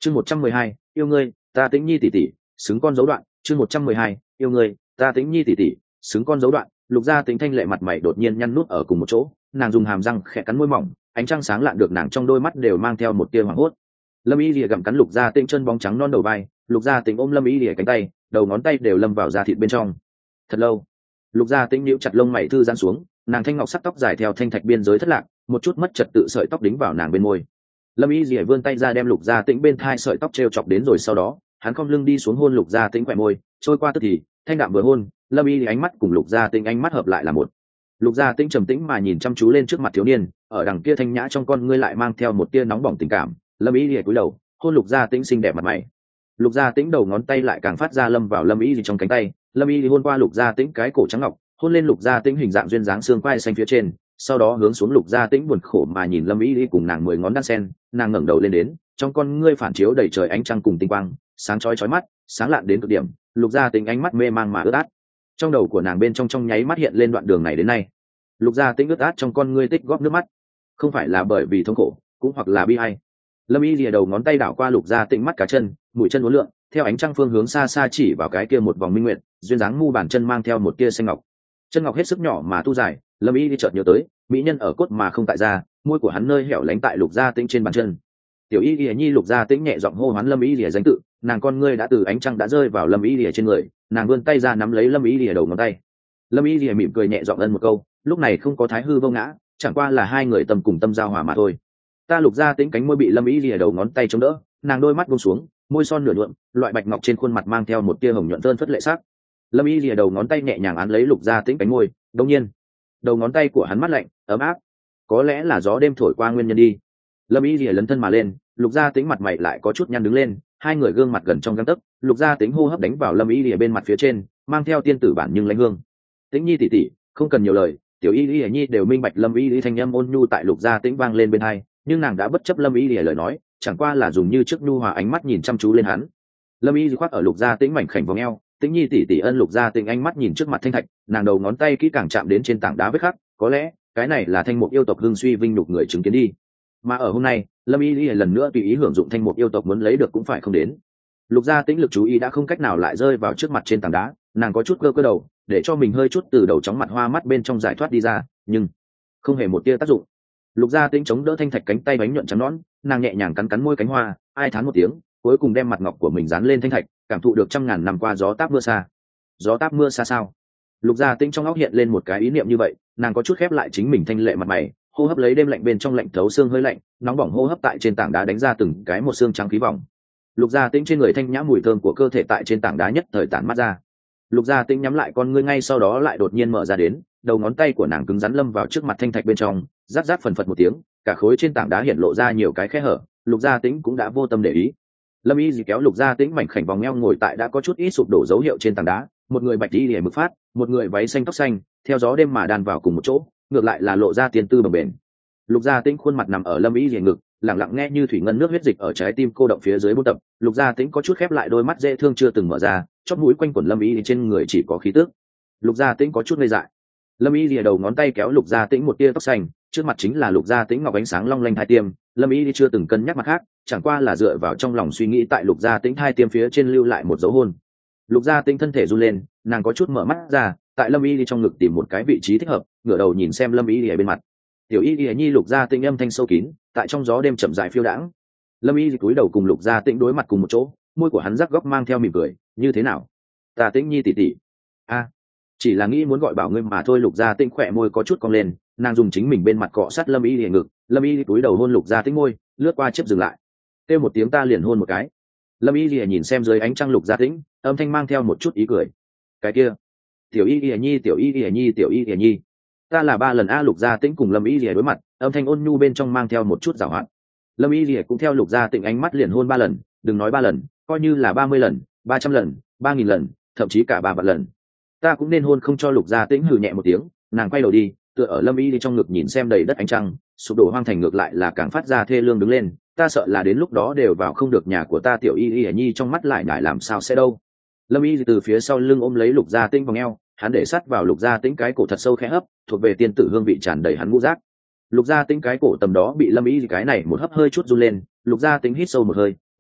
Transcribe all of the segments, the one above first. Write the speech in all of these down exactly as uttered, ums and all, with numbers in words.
chương một trăm mười hai yêu ngươi ta tĩnh nhi tỷ tỷ xứng con dấu đoạn. chương một trăm mười hai yêu ngươi ta tĩnh nhi tỷ tỷ xứng con dấu đoạn. Lục gia Tĩnh thanh lệ mặt mày đột nhiên nhăn nút ở cùng một chỗ, nàng dùng hàm răng khẽ cắn môi mỏng, ánh trăng sáng lạn được nàng trong đôi mắt đều mang theo một tia hoảng hốt. Lâm Y Lìa gặm cắn Lục gia Tĩnh chân bóng trắng non đầu vai, Lục gia Tĩnh ôm Lâm Y Lìa cánh tay, đầu ngón tay đều lâm vào da thịt bên trong. Thật lâu, Lục gia Tĩnh nhíu chặt lông mày thư giãn xuống, nàng thanh ngọc sắc tóc dài theo thanh thạch biên giới thất lạc, một chút mất trật tự sợi tóc đính vào nàng bên môi. Lâm Y Lìa vươn tay ra đem Lục gia Tĩnh bên thai sợi tóc treo chọc đến rồi sau đó, hắn cong lưng đi xuống hôn Lục gia Tĩnh khỏe môi, trôi qua tức thì, thanh đạm vừa hôn, Lâm Y Lìa ánh mắt cùng Lục gia Tĩnh ánh mắt hợp lại là một. Lục gia Tĩnh trầm tĩnh mà nhìn chăm chú lên trước mặt thiếu niên, ở đằng kia thanh nhã trong con ngươi lại mang theo một tia nóng bỏng tình cảm. Lâm Y Lìa cúi đầu, hôn Lục gia Tĩnh xinh đẹp mặt mày. Lục gia Tĩnh đầu ngón tay lại càng phát ra lâm vào Lâm Y Lìa trong cánh tay, Lâm Y Lìa hôn qua Lục gia Tĩnh cái cổ trắng ngọc, hôn lên Lục gia Tĩnh hình dạng duyên dáng xương quai xanh phía trên, sau đó hướng xuống Lục gia Tĩnh buồn khổ mà nhìn Lâm Y Lìa cùng nàng mười ngón đan sen, nàng ngẩng đầu lên đến, trong con ngươi phản chiếu đầy trời ánh trăng cùng tinh quang, sáng chói chói mắt, sáng lạn đến cực điểm. Lục gia Tĩnh ánh mắt mê mang mà ướt át, trong đầu của nàng bên trong trong nháy mắt hiện lên đoạn đường này đến nay. Lục gia Tĩnh ướt át trong con ngươi tích góp nước mắt, không phải là bởi vì thống khổ, cũng hoặc là bi ai. Lâm Y Lìa đầu ngón tay đảo qua Lục gia Tĩnh mắt cá chân, mũi chân uốn lượn, theo ánh trăng phương hướng xa xa chỉ vào cái kia một vòng minh nguyệt, duyên dáng mu bàn chân mang theo một tia xanh ngọc, chân ngọc hết sức nhỏ mà tu dài. Lâm Y Lìa chợt nhớ tới, mỹ nhân ở cốt mà không tại ra, môi của hắn nơi hẻo lánh tại Lục gia Tĩnh trên bàn chân. Tiểu Y Lìa nhi. Lục gia Tĩnh nhẹ giọng hô hoán Lâm Y Lìa danh tự, nàng con ngươi đã từ ánh trăng đã rơi vào Lâm Y Lìa trên người, nàng vươn tay ra nắm lấy Lâm Y Lìa đầu ngón tay. Lâm Y Lìa mỉm cười nhẹ giọng ân một câu, lúc này không có thái hư vô ngã, chẳng qua là hai người tâm cùng tâm giao hòa mà thôi. Ta Lục gia Tĩnh cánh môi bị Lâm Y Lìa đầu ngón tay chống đỡ, nàng đôi mắt buông xuống, môi son nửa nhuộm, loại bạch ngọc trên khuôn mặt mang theo một tia hồng nhuận thơn phất lệ sắc. Lâm Y Lìa đầu ngón tay nhẹ nhàng án lấy Lục gia Tĩnh cánh môi, đột nhiên, đầu ngón tay của hắn mát lạnh, ấm áp, có lẽ là gió đêm thổi qua nguyên nhân đi. Lâm Y Lìa lấn thân mà lên, Lục gia Tĩnh mặt mày lại có chút nhăn đứng lên, hai người gương mặt gần trong gang tấc, Lục gia Tĩnh hô hấp đánh vào Lâm Y Lìa bên mặt phía trên, mang theo tiên tử bản nhưng lãnh hương. Tĩnh nhi tỷ tỷ, không cần nhiều lời, tiểu Y Lìa nhi đều minh bạch. Lâm Y Lìa thanh âm ôn nhu tại Lục gia Tĩnh vang lên bên hai, nhưng nàng đã bất chấp Lâm Y Lìa lời nói, chẳng qua là dùng như trước nhu hòa ánh mắt nhìn chăm chú lên hắn. Lâm Y Lìa khoác ở Lục gia Tĩnh mảnh khảnh vòng eo, Tĩnh nhi tỷ tỷ ân. Lục gia Tĩnh ánh mắt nhìn trước mặt thanh thạch, nàng đầu ngón tay kỹ càng chạm đến trên tảng đá vết khắc, có lẽ cái này là thanh mục yêu tộc hưng suy vinh nhục người chứng kiến đi. Mà ở hôm nay, Lâm Y Lìa lần nữa tùy ý hưởng dụng thanh mục yêu tộc muốn lấy được cũng phải không đến. Lục gia Tĩnh lực chú ý đã không cách nào lại rơi vào trước mặt trên tảng đá, nàng có chút cơ cơ đầu, để cho mình hơi chút từ đầu chóng mặt hoa mắt bên trong giải thoát đi ra, nhưng không hề một tia tác dụng. Lục gia Tĩnh chống đỡ thanh thạch cánh tay bánh nhuận trắng nõn, nàng nhẹ nhàng cắn cắn môi cánh hoa, ai thán một tiếng, cuối cùng đem mặt ngọc của mình dán lên thanh thạch, cảm thụ được trăm ngàn năm qua gió táp mưa xa. Gió táp mưa xa sao? Lục gia Tĩnh trong óc hiện lên một cái ý niệm như vậy, nàng có chút khép lại chính mình thanh lệ mặt mày, hô hấp lấy đêm lạnh bên trong lạnh thấu xương hơi lạnh, nóng bỏng hô hấp tại trên tảng đá đánh ra từng cái một xương trắng khí vòng. Lục gia Tĩnh trên người thanh nhã mùi thơm của cơ thể tại trên tảng đá nhất thời tản mát ra. Lục gia Tĩnh nhắm lại con ngươi ngay sau đó lại đột nhiên mở ra đến, đầu ngón tay của nàng cứng rắn lâm vào trước mặt thanh thạch bên trong, rát rát phần phật một tiếng, cả khối trên tảng đá hiện lộ ra nhiều cái khe hở. Lục gia Tĩnh cũng đã vô tâm để ý. Lâm Y Dì kéo Lục gia Tĩnh mảnh khảnh vòng eo ngồi tại đã có chút ít sụp đổ dấu hiệu trên tảng đá, một người bạch y lìa mực phát, một người váy xanh tóc xanh, theo gió đêm mà đan vào cùng một chỗ, ngược lại là lộ ra tiền tư bồng bềnh. Lục gia Tĩnh khuôn mặt nằm ở Lâm Y Dì ngực, lặng lặng nghe như thủy ngân nước huyết dịch ở trái tim cô động phía dưới buôn tập. Lục gia Tĩnh có chút khép lại đôi mắt dễ thương chưa từng mở ra, chóp mũi quanh quẩn Lâm Y trên người chỉ có khí tức. Lục gia Tĩnh có chút ngây dại. Lâm Y lìa đầu ngón tay kéo Lục gia Tĩnh một tia tóc xanh, trước mặt chính là Lục gia Tĩnh ngọc ánh sáng long lanh hai tiêm. Lâm Y chưa từng cân nhắc mặt khác, chẳng qua là dựa vào trong lòng suy nghĩ tại Lục gia Tĩnh hai tiêm phía trên lưu lại một dấu hôn. Lục gia Tĩnh thân thể run lên, nàng có chút mở mắt ra, tại Lâm Y trong ngực tìm một cái vị trí thích hợp, ngửa đầu nhìn xem Lâm Y lìa bên mặt. Tiểu Y lìa nhi. Lục gia Tĩnh âm thanh sâu kín, tại trong gió đêm chậm rãi phiêu đãng. Lâm Y cúi đầu cùng Lục gia Tĩnh đối mặt cùng một chỗ, môi của hắn rắc góc mang theo mỉm cười, như thế nào? Ta Tĩnh nhi tỷ tỷ. A, chỉ là nghĩ muốn gọi bảo ngươi mà thôi. Lục gia Tĩnh khỏe môi có chút cong lên, nàng dùng chính mình bên mặt cọ sát Lâm Y lìa ngực. Lâm Y cúi đầu hôn Lục gia Tĩnh môi, lướt qua chớp dừng lại, kêu một tiếng ta liền hôn một cái. Lâm Y lìa nhìn xem dưới ánh trăng Lục gia Tĩnh, âm thanh mang theo một chút ý cười. Cái kia, tiểu Y lìa nhi, tiểu Y lìa nhi, tiểu Y lìa nhi, ta là ba lần a. Lục gia Tĩnh cùng Lâm Y lìa đối mặt, âm thanh ôn nhu bên trong mang theo một chút giảo hoạt. Lâm Y lìa cũng theo Lục gia Tĩnh ánh mắt liền hôn ba lần, đừng nói ba lần, coi như là ba mươi lần, ba trăm lần, ba nghìn lần, thậm chí cả ba vạn lần, ta cũng nên hôn không cho. Lục gia Tĩnh hừ nhẹ một tiếng, nàng quay đầu đi, tựa ở Lâm Y trong ngực nhìn xem đầy đất ánh trăng, sụp đổ hoang thành ngược lại là càng phát ra thê lương đứng lên. Ta sợ là đến lúc đó đều vào không được nhà của ta. Tiểu Y Y nhi trong mắt lại nhải làm sao sẽ đâu. Lâm Y từ phía sau lưng ôm lấy Lục gia Tĩnh vòng eo, hắn để sát vào Lục gia Tĩnh cái cổ thật sâu khẽ hấp, thuộc về tiên tử hương vị tràn đầy hắn ngũ giác. Lục gia Tĩnh cái cổ tầm đó bị Lâm Y cái này một hấp hơi chút run lên. Lục gia Tĩnh hít sâu một hơi,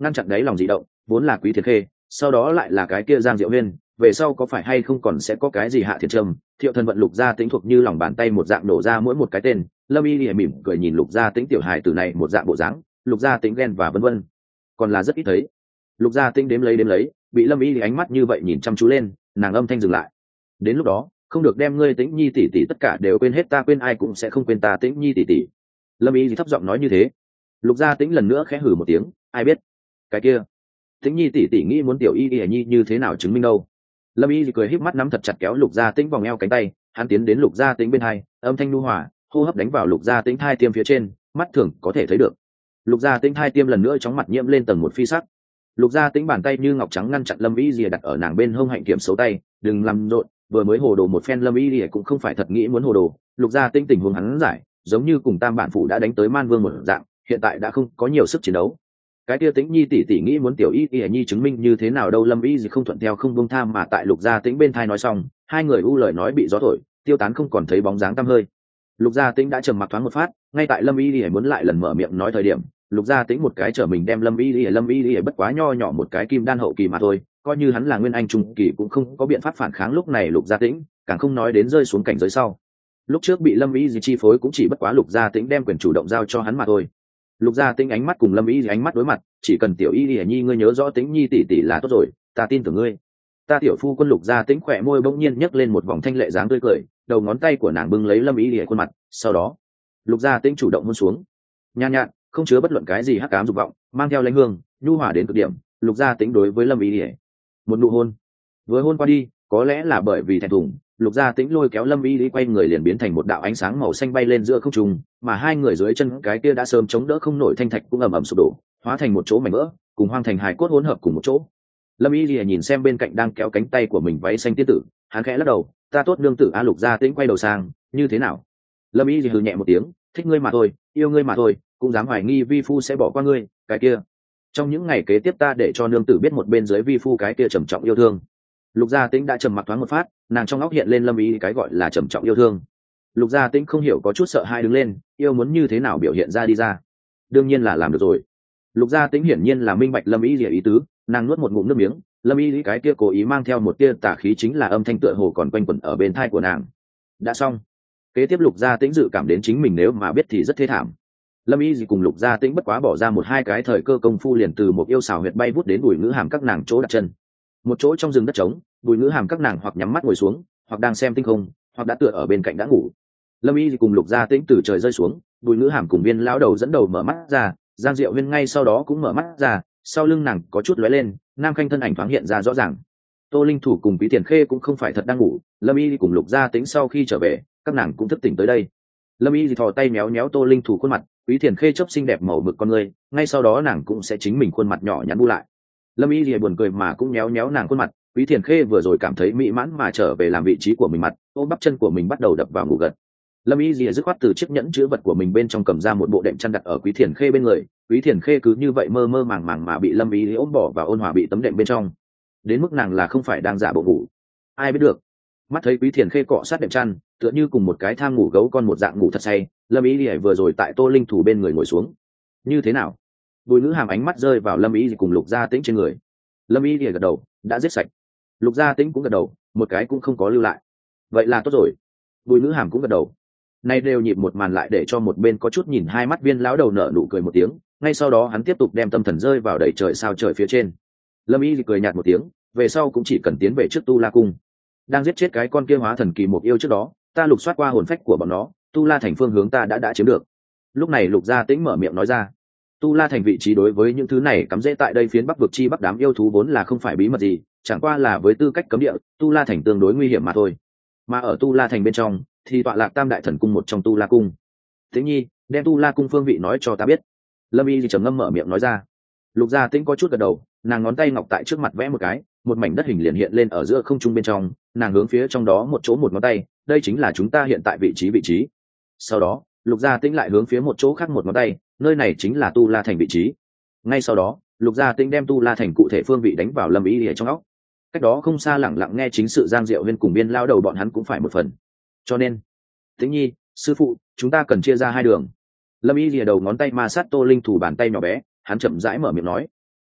ngăn chặn đáy lòng dị động vốn là Quý Thiền Khê, sau đó lại là cái kia Giang Diệu Huyên, về sau có phải hay không còn sẽ có cái gì Hạ Thiền Trâm, Thiệu Thần Vận, Lục Gia Tĩnh thuộc như lòng bàn tay một dạng nổ ra mỗi một cái tên. Lâm Y lìa mỉm cười nhìn Lục Gia Tĩnh tiểu hài tử này một dạng bộ dáng, Lục Gia Tĩnh ghen và vân vân, còn là rất ít thấy. Lục Gia Tĩnh đếm lấy đếm lấy, bị Lâm Y lìa ánh mắt như vậy nhìn chăm chú lên, nàng âm thanh dừng lại. Đến lúc đó không được đem ngươi Tĩnh Nhi tỷ tỷ tất cả đều quên hết, ta quên ai cũng sẽ không quên ta Tĩnh Nhi tỷ tỷ. Lâm Y thấp giọng nói như thế. Lục Gia Tĩnh lần nữa khẽ hừ một tiếng, ai biết cái kia Tĩnh Nhi tỷ tỷ nghĩ muốn tiểu Y Y Nhi như thế nào chứng minh đâu. Lâm Y cười híp mắt nắm thật chặt kéo Lục Gia Tĩnh vòng eo cánh tay, hắn tiến đến Lục Gia Tĩnh bên hai, âm thanh nhu hòa, hô hấp đánh vào Lục Gia Tĩnh thai tiêm phía trên, mắt thường có thể thấy được. Lục Gia Tĩnh thai tiêm lần nữa chóng mặt nhiễm lên tầng một phi sắc. Lục Gia Tĩnh bàn tay như ngọc trắng ngăn chặn Lâm Y Lìa đặt ở nàng bên hông hạnh kiểm xấu tay, đừng làm rộn, vừa mới hồ đồ một phen Lâm Y Lìa cũng không phải thật nghĩ muốn hồ đồ. Lục Gia Tĩnh tình huống hắn giải, giống như cùng Tam bản phủ đã đánh tới Man Vương một dạng, hiện tại đã không có nhiều sức chiến đấu. Cái kia Tĩnh Nhi tỷ tỷ nghĩ muốn tiểu Y Y Nhi chứng minh như thế nào đâu. Lâm Y gì không thuận theo không buông tham mà tại Lục Gia Tĩnh bên thai nói xong, hai người u lời nói bị gió thổi, tiêu tán không còn thấy bóng dáng tăm hơi. Lục Gia Tĩnh đã trầm mặc thoáng một phát, ngay tại Lâm Y Lìa muốn lại lần mở miệng nói thời điểm, Lục Gia Tĩnh một cái trở mình đem Lâm Y Lìa Lâm Y Lìa bất quá nho nhỏ một cái kim đan hậu kỳ mà thôi, coi như hắn là nguyên anh trung kỳ cũng không có biện pháp phản kháng lúc này Lục Gia Tĩnh, càng không nói đến rơi xuống cảnh giới sau. Lúc trước bị Lâm Y Lìa chi phối cũng chỉ bất quá Lục Gia Tĩnh đem quyền chủ động giao cho hắn mà thôi. Lục Gia Tĩnh ánh mắt cùng Lâm Y Lìa ánh mắt đối mặt, chỉ cần tiểu Y Lìa Nhi ngươi nhớ rõ Tĩnh Nhi tỷ tỷ là tốt rồi, ta tin tưởng ngươi. Ta tiểu phu quân. Lục Gia Tĩnh khỏe môi bỗng nhiên nhấc lên một vòng thanh lệ dáng tươi cười, đầu ngón tay của nàng bưng lấy Lâm Y Lìa khuôn mặt, sau đó Lục Gia Tĩnh chủ động hôn xuống, nhàn nhạt không chứa bất luận cái gì hắc ám dục vọng, mang theo lãnh hương nhu hòa đến cực điểm. Lục Gia Tĩnh đối với Lâm Y Lìa một nụ hôn, vừa hôn qua đi, có lẽ là bởi vì thẹn thùng, Lục Gia Tĩnh lôi kéo Lâm Y Lìa quay người liền biến thành một đạo ánh sáng màu xanh bay lên giữa không trung, mà hai người dưới chân cái kia đã sớm chống đỡ không nổi thanh thạch cũng ầm ầm sụp đổ, hóa thành một chỗ mảnh vỡ, cùng hoang thành hài cốt hỗn hợp cùng một chỗ. Lâm Y Lìa nhìn xem bên cạnh đang kéo cánh tay của mình váy xanh tiên tử, hắn khẽ lắc đầu, ta tốt nương tử a. Lục Gia Tĩnh quay đầu sang, như thế nào? Lâm Y Lìa hừ nhẹ một tiếng, thích ngươi mà thôi, yêu ngươi mà thôi, cũng dám hoài nghi vi phu sẽ bỏ qua ngươi, cái kia trong những ngày kế tiếp ta để cho nương tử biết một bên dưới vi phu cái kia trầm trọng yêu thương. Lục Gia Tĩnh đã trầm mặc thoáng một phát, nàng trong óc hiện lên Lâm Y cái gọi là trầm trọng yêu thương. Lục Gia Tĩnh không hiểu có chút sợ hãi đứng lên, yêu muốn như thế nào biểu hiện ra đi ra, đương nhiên là làm được rồi. Lục Gia Tĩnh hiển nhiên là minh bạch Lâm Y ý tứ, nàng nuốt một ngụm nước miếng. Lâm Y cái kia cố ý mang theo một tia tà khí chính là âm thanh tựa hồ còn quanh quẩn ở bên tai của nàng. Đã xong. Kế tiếp Lục Gia Tĩnh dự cảm đến chính mình nếu mà biết thì rất thê thảm. Lâm Y gì cùng Lục Gia Tĩnh bất quá bỏ ra một hai cái thời cơ công phu liền từ một yêu xảo huyệt bay vút đến Bùi Ngữ Hàm các nàng chỗ đặt chân. Một chỗ trong rừng đất trống, Bùi Ngữ Hàm các nàng hoặc nhắm mắt ngồi xuống, hoặc đang xem tinh không, hoặc đã tựa ở bên cạnh đã ngủ. Lâm Y gì cùng Lục Gia Tĩnh từ trời rơi xuống, Bùi Ngữ Hàm cùng Viên lão đầu dẫn đầu mở mắt ra, Giang Diệu Huyên ngay sau đó cũng mở mắt ra, sau lưng nàng có chút lóe lên, Nam Khanh thân ảnh thoáng hiện ra rõ ràng. Tô Linh Thủ cùng Quý Tiền Khê cũng không phải thật đang ngủ, Lâm Y cùng Lục Gia Tĩnh sau khi trở về, các nàng cũng thức tỉnh tới đây. Lâm Y thì thò tay méo méo Tô Linh Thủ khuôn mặt, Quý Tiền Khê chớp xinh đẹp màu mực con người, ngay sau đó nàng cũng sẽ chính mình khuôn mặt nhỏ nhắn bu lại. Lâm Y thì buồn cười mà cũng méo méo nàng khuôn mặt, Quý Tiền Khê vừa rồi cảm thấy mỹ mãn mà trở về làm vị trí của mình mặt, ôm bắp chân của mình bắt đầu đập vào ngủ gật. Lâm Y dìa dứt khoát từ chiếc nhẫn chứa vật của mình bên trong cầm ra một bộ đệm chăn đặt ở Quý Thiền Khê bên người. Quý Thiền Khê cứ như vậy mơ mơ màng màng mà bị Lâm Y ôm bỏ và ôn hòa bị tấm đệm bên trong, đến mức nàng là không phải đang giả bộ ngủ, ai biết được. Mắt thấy Quý Thiền Khê cọ sát đệm chăn, tựa như cùng một cái tham ngủ gấu con một dạng ngủ thật say. Lâm Y dìa vừa rồi tại Tô Linh Thủ bên người ngồi xuống. Như thế nào? Bùi Ngữ Hàm ánh mắt rơi vào Lâm Y cùng Lục Gia Tĩnh trên người. Lâm Y dìa gật đầu, đã giết sạch. Lục Gia Tĩnh cũng gật đầu, một cái cũng không có lưu lại. Vậy là tốt rồi. Bùi Ngữ Hàm cũng gật đầu. Nay đều nhịp một màn lại để cho một bên có chút nhìn hai mắt Viên lão đầu nở nụ cười một tiếng, ngay sau đó hắn tiếp tục đem tâm thần rơi vào đầy trời sao trời phía trên. Lâm Y thì cười nhạt một tiếng, về sau cũng chỉ cần tiến về trước Tu La cung. Đang giết chết cái con kia hóa thần kỳ một yêu trước đó, ta lục soát qua hồn phách của bọn nó, Tu La thành phương hướng ta đã đã chiếm được. Lúc này Lục Gia Tĩnh mở miệng nói ra, Tu La thành vị trí đối với những thứ này cắm rễ tại đây phiến Bắc vực chi Bắc đám yêu thú vốn là không phải bí mật gì, chẳng qua là với tư cách cấm địa, Tu La thành tương đối nguy hiểm mà thôi. Mà ở Tu La thành bên trong thì tọa lạc Tam đại thần cung một trong Tu La cung. Tĩnh Nhi, đem Tu La cung phương vị nói cho ta biết. Lâm Y thì trầm ngâm mở miệng nói ra. Lục Gia Tĩnh có chút gật đầu, nàng ngón tay ngọc tại trước mặt vẽ một cái, một mảnh đất hình liền hiện lên ở giữa không trung bên trong, nàng hướng phía trong đó một chỗ một ngón tay, đây chính là chúng ta hiện tại vị trí vị trí. Sau đó Lục Gia Tĩnh lại hướng phía một chỗ khác một ngón tay, nơi này chính là Tu La thành vị trí. Ngay sau đó Lục Gia Tĩnh đem Tu La thành cụ thể phương vị đánh vào Lâm Y ở trong óc. Cách đó không xa lẳng lặng nghe chính sự Giang Diệu Huyên cùng Biên lao đầu bọn hắn cũng phải một phần. Cho nên Tĩnh Nhi, sư phụ, chúng ta cần chia ra hai đường. Lâm Y lìa đầu ngón tay ma sát Tô Linh Thủ bàn tay nhỏ bé, hắn chậm rãi mở miệng nói.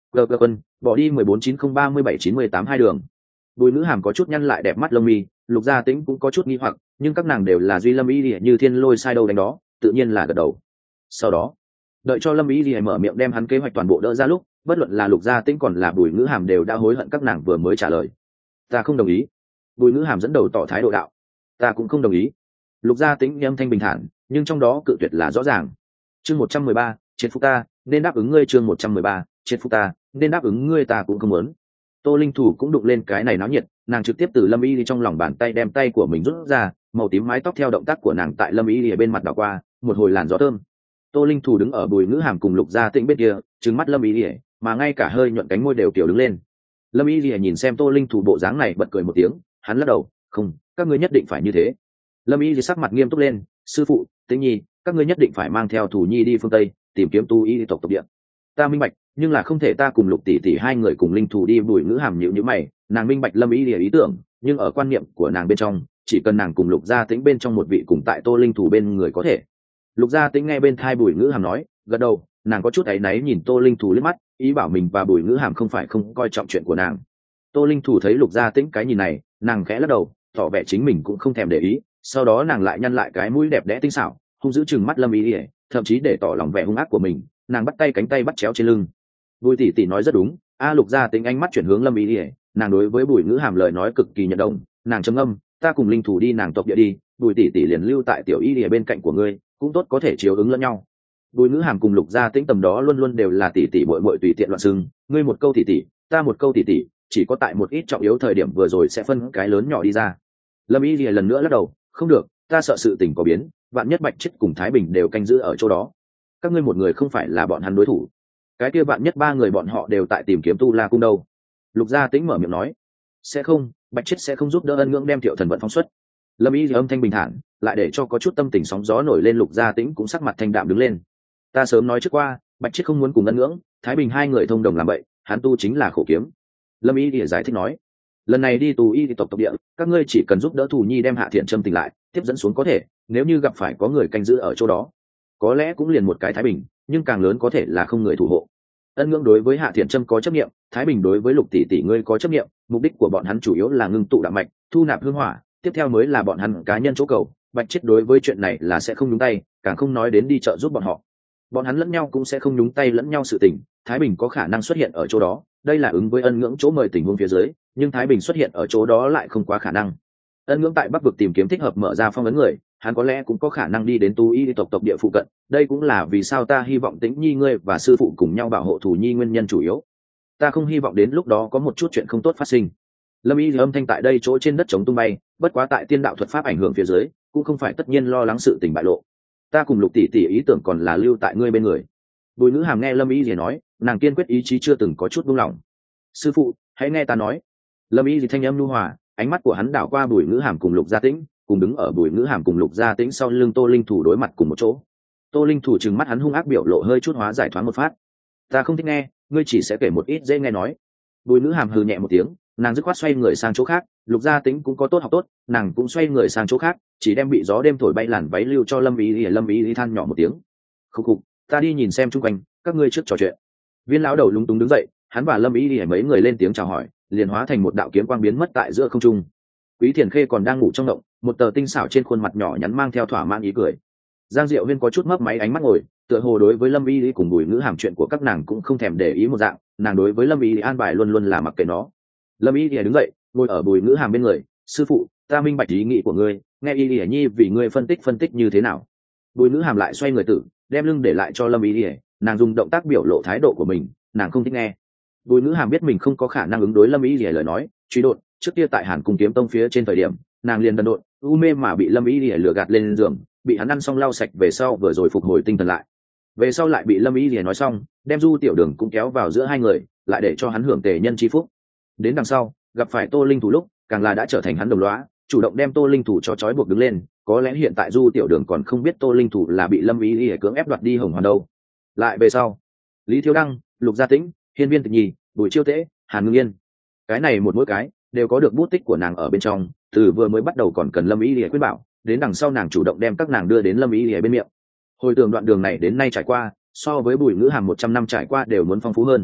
gờ gờ quân bỏ đi mười bốn chín không ba mươi bảy chín mươi tám hai đường. Bùi Ngữ Hàm có chút nhăn lại đẹp mắt lông mi, Lục Gia Tĩnh cũng có chút nghi hoặc, nhưng các nàng đều là duy Lâm Y Lìa như thiên lôi sai đâu đánh đó, tự nhiên là gật đầu. Sau đó, đợi cho Lâm Y Lìa mở miệng đem hắn kế hoạch toàn bộ đỡ ra lúc, bất luận là Lục Gia Tĩnh còn là Bùi Ngữ Hàm đều đã hối hận các nàng vừa mới trả lời. Ta không đồng ý. Bùi Ngữ Hàm dẫn đầu tỏ thái độ đạo. Ta cũng không đồng ý. Lục Gia Tĩnh âm thanh bình thản, nhưng trong đó cự tuyệt là rõ ràng. Chương một trăm mười ba, triệt phục ta, nên đáp ứng ngươi. Chương một trăm mười ba, triệt phục ta, nên đáp ứng ngươi. Ta cũng không muốn. Tô Linh Thủ cũng đụng lên cái này náo nhiệt, nàng trực tiếp từ Lâm Y trong lòng bàn tay đem tay của mình rút ra, màu tím mái tóc theo động tác của nàng tại Lâm Y ở bên mặt đảo qua, một hồi làn gió thơm. Tô Linh Thủ đứng ở Bùi Ngữ Hàm cùng Lục Gia Tĩnh bên kia, trừng mắt Lâm Y, mà ngay cả hơi nhuận cánh môi đều kiểu đứng lên. Lâm Y nhìn xem Tô Linh Thủ bộ dáng này bật cười một tiếng, hắn lắc đầu, không, các ngươi nhất định phải như thế. Lâm Y sắc mặt nghiêm túc lên, sư phụ, Tĩnh Nhi, các ngươi nhất định phải mang theo Thủ Nhi đi phương Tây, tìm kiếm tu y tộc tộc địa. Ta minh bạch, nhưng là không thể ta cùng Lục tỷ tỷ hai người cùng Linh Thủ đi. Bùi Ngữ Hàm nhíu nhíu mày, nàng minh bạch Lâm Y ý tưởng, nhưng ở quan niệm của nàng bên trong, chỉ cần nàng cùng Lục Gia Tĩnh bên trong một vị cùng tại Tô Linh Thủ bên người có thể. Lục Gia Tĩnh nghe bên thai Bùi Ngữ Hàm nói, gật đầu, nàng có chút áy náy nhìn Tô Linh Thủ liếc mắt, ý bảo mình và Bùi Ngữ Hàm không phải không coi trọng chuyện của nàng. Tô Linh Thủ thấy Lục Gia Tĩnh cái nhìn này, nàng khẽ lắc đầu, tỏ vẻ chính mình cũng không thèm để ý, sau đó nàng lại nhăn lại cái mũi đẹp đẽ tinh xảo, hung dữ chừng mắt Lâm Y, thậm chí để tỏ lòng vẻ hung ác của mình, nàng bắt tay cánh tay bắt chéo trên lưng. Bùi tỷ tỷ nói rất đúng. A Lục Gia Tĩnh ánh mắt chuyển hướng Lâm Y, nàng đối với Bùi Ngữ Hàm lời nói cực kỳ nhận đồng, nàng trầm ngâm, ta cùng Linh Thủ đi nàng tộc địa đi, Bùi tỷ tỷ liền lưu tại tiểu Y ở bên cạnh của ngươi, cũng tốt có thể chiếu ứng lẫn nhau. Bùi Ngữ Hàm cùng Lục Gia Tĩnh tầm đó luôn luôn đều là tỷ tỷ muội muội tùy tiện loạn xưng, ngươi một câu tỷ tỷ, ta một câu tỷ tỷ, chỉ có tại một ít trọng yếu thời điểm vừa rồi sẽ phân cái lớn nhỏ đi ra. Lâm Y lìa lần nữa lắc đầu, không được, ta sợ sự tình có biến, vạn nhất Bạch Chết cùng Thái Bình đều canh giữ ở chỗ đó, các ngươi một người không phải là bọn hắn đối thủ, cái kia vạn nhất ba người bọn họ đều tại tìm kiếm tu la cung đâu. Lục Gia Tĩnh mở miệng nói, sẽ không, Bạch Chết sẽ không giúp đỡ Ân Ngưỡng đem Thiệu Thần vận phóng xuất. Lâm Y âm thanh bình thản, lại để cho có chút tâm tình sóng gió nổi lên. Lục Gia Tĩnh cũng sắc mặt thanh đạm đứng lên. Ta sớm nói trước qua, Bạch Chết không muốn cùng Ân Ngưỡng, Thái Bình hai người thông đồng làm vậy, hắn tu chính là khổ kiếm. Lâm Y giải thích nói, lần này đi tù y tộc tộc địa, các ngươi chỉ cần giúp đỡ Thủ Nhi đem Hạ Thiện Trâm tỉnh lại, tiếp dẫn xuống có thể, nếu như gặp phải có người canh giữ ở chỗ đó, có lẽ cũng liền một cái Thái Bình, nhưng càng lớn có thể là không người thủ hộ. Ân Ngưỡng đối với Hạ Thiện Trâm có chấp niệm, Thái Bình đối với Lục tỷ tỷ ngươi có chấp niệm, mục đích của bọn hắn chủ yếu là ngưng tụ đạo mạch, thu nạp hương hỏa, tiếp theo mới là bọn hắn cá nhân chỗ cầu. Bạch Chết đối với chuyện này là sẽ không nhúng tay, càng không nói đến đi trợ giúp bọn họ. Bọn hắn lẫn nhau cũng sẽ không nhúng tay lẫn nhau sự tình. Thái Bình có khả năng xuất hiện ở chỗ đó, đây là ứng với Ân Ngưỡng chỗ mời tình huống phía dưới, nhưng Thái Bình xuất hiện ở chỗ đó lại không quá khả năng. Ân Ngưỡng tại Bắc vực tìm kiếm thích hợp mở ra phong ấn người, hắn có lẽ cũng có khả năng đi đến tu y tộc tộc địa phụ cận, đây cũng là vì sao ta hy vọng Tĩnh Nhi ngươi và sư phụ cùng nhau bảo hộ Thủ Nhi nguyên nhân chủ yếu. Ta không hy vọng đến lúc đó có một chút chuyện không tốt phát sinh. Lâm Y âm thanh tại đây chỗ trên đất chống tung bay, bất quá tại tiên đạo thuật pháp ảnh hưởng phía dưới, cũng không phải tất nhiên lo lắng sự tình bại lộ. Ta cùng Lục tỷ tỷ ý tưởng còn là lưu tại ngươi bên người. Bùi Ngữ Hàm nghe Lâm Y gì nói, nàng kiên quyết ý chí chưa từng có chút buông lỏng. Sư phụ, hãy nghe ta nói. Lâm Y gì thanh âm nhu hòa, ánh mắt của hắn đảo qua Bùi Ngữ Hàm cùng Lục Gia Tĩnh, cùng đứng ở Bùi Ngữ Hàm cùng Lục Gia Tĩnh sau lưng Tô Linh Thủ đối mặt cùng một chỗ. Tô Linh Thủ trừng mắt hắn hung ác biểu lộ hơi chút hóa giải thoáng một phát. Ta không thích nghe, ngươi chỉ sẽ kể một ít dễ nghe nói. Bùi Ngữ Hàm hừ nhẹ một tiếng, nàng dứt khoát xoay người sang chỗ khác. Lục Gia Tĩnh cũng có tốt học tốt, nàng cũng xoay người sang chỗ khác, chỉ đem bị gió đêm thổi bay làn váy lưu cho Lâm Y. Lâm Y than nhỏ một tiếng, khục khục, ta đi nhìn xem chung quanh, các ngươi trước trò chuyện. Viên lão đầu lúng túng đứng dậy, hắn và Lâm Y mấy người lên tiếng chào hỏi, liền hóa thành một đạo kiếm quang biến mất tại giữa không trung. Quý Thiền Khê còn đang ngủ trong động, một tờ tinh xảo trên khuôn mặt nhỏ nhắn mang theo thỏa mãn ý cười. Giang Diệu Huyên có chút mấp máy ánh mắt ngồi, tựa hồ đối với Lâm Y cùng Bùi Ngữ Hàm chuyện của các nàng cũng không thèm để ý một dạng, nàng đối với Lâm Y an bài luôn luôn là mặc kệ nó. Lâm Y đứng dậy, ngồi ở Bùi Ngữ Hàm bên người, sư phụ, ta minh bạch ý nghĩ của ngươi, nghe Y Nhi vì ngươi phân tích phân tích như thế nào. Bùi Ngữ Hàm lại xoay người tử, đem lưng để lại cho Lâm Y, nàng dùng động tác biểu lộ thái độ của mình, nàng không thích nghe. Bùi Ngữ Hàm biết mình không có khả năng ứng đối Lâm Y lời nói, truy đột, trước kia tại Hàn Cung Kiếm Tông phía trên thời điểm, nàng liền đần độn, u mê mà bị Lâm Y lừa gạt lên giường, bị hắn ăn xong lau sạch về sau vừa rồi phục hồi tinh thần lại. Về sau lại bị Lâm Y lìa nói xong, đem Du Tiểu Đường cũng kéo vào giữa hai người, lại để cho hắn hưởng tề nhân chi phúc. Đến đằng sau, gặp phải Tô Linh Thủ lúc, càng là đã trở thành hắn đồng lõa, chủ động đem Tô Linh Thủ cho trói buộc đứng lên. Có lẽ hiện tại Du Tiểu Đường còn không biết Tô Linh Thủ là bị Lâm Y lìa cưỡng ép đoạt đi Hồng Hoàn đâu. Lại về sau, Lý Thiếu Đăng, Lục Gia Tĩnh, Hiên Viên Tịch Nhi, Bùi Chiêu Tế, Hàn Ngưng Yên, cái này một mỗi cái đều có được bút tích của nàng ở bên trong. Từ vừa mới bắt đầu còn cần Lâm Y lìa khuyên bảo, đến đằng sau nàng chủ động đem các nàng đưa đến Lâm Y lìa bên miệng. Hồi tưởng đoạn đường này đến nay trải qua, so với Bùi Ngữ Hàm một trăm năm trải qua đều muốn phong phú hơn.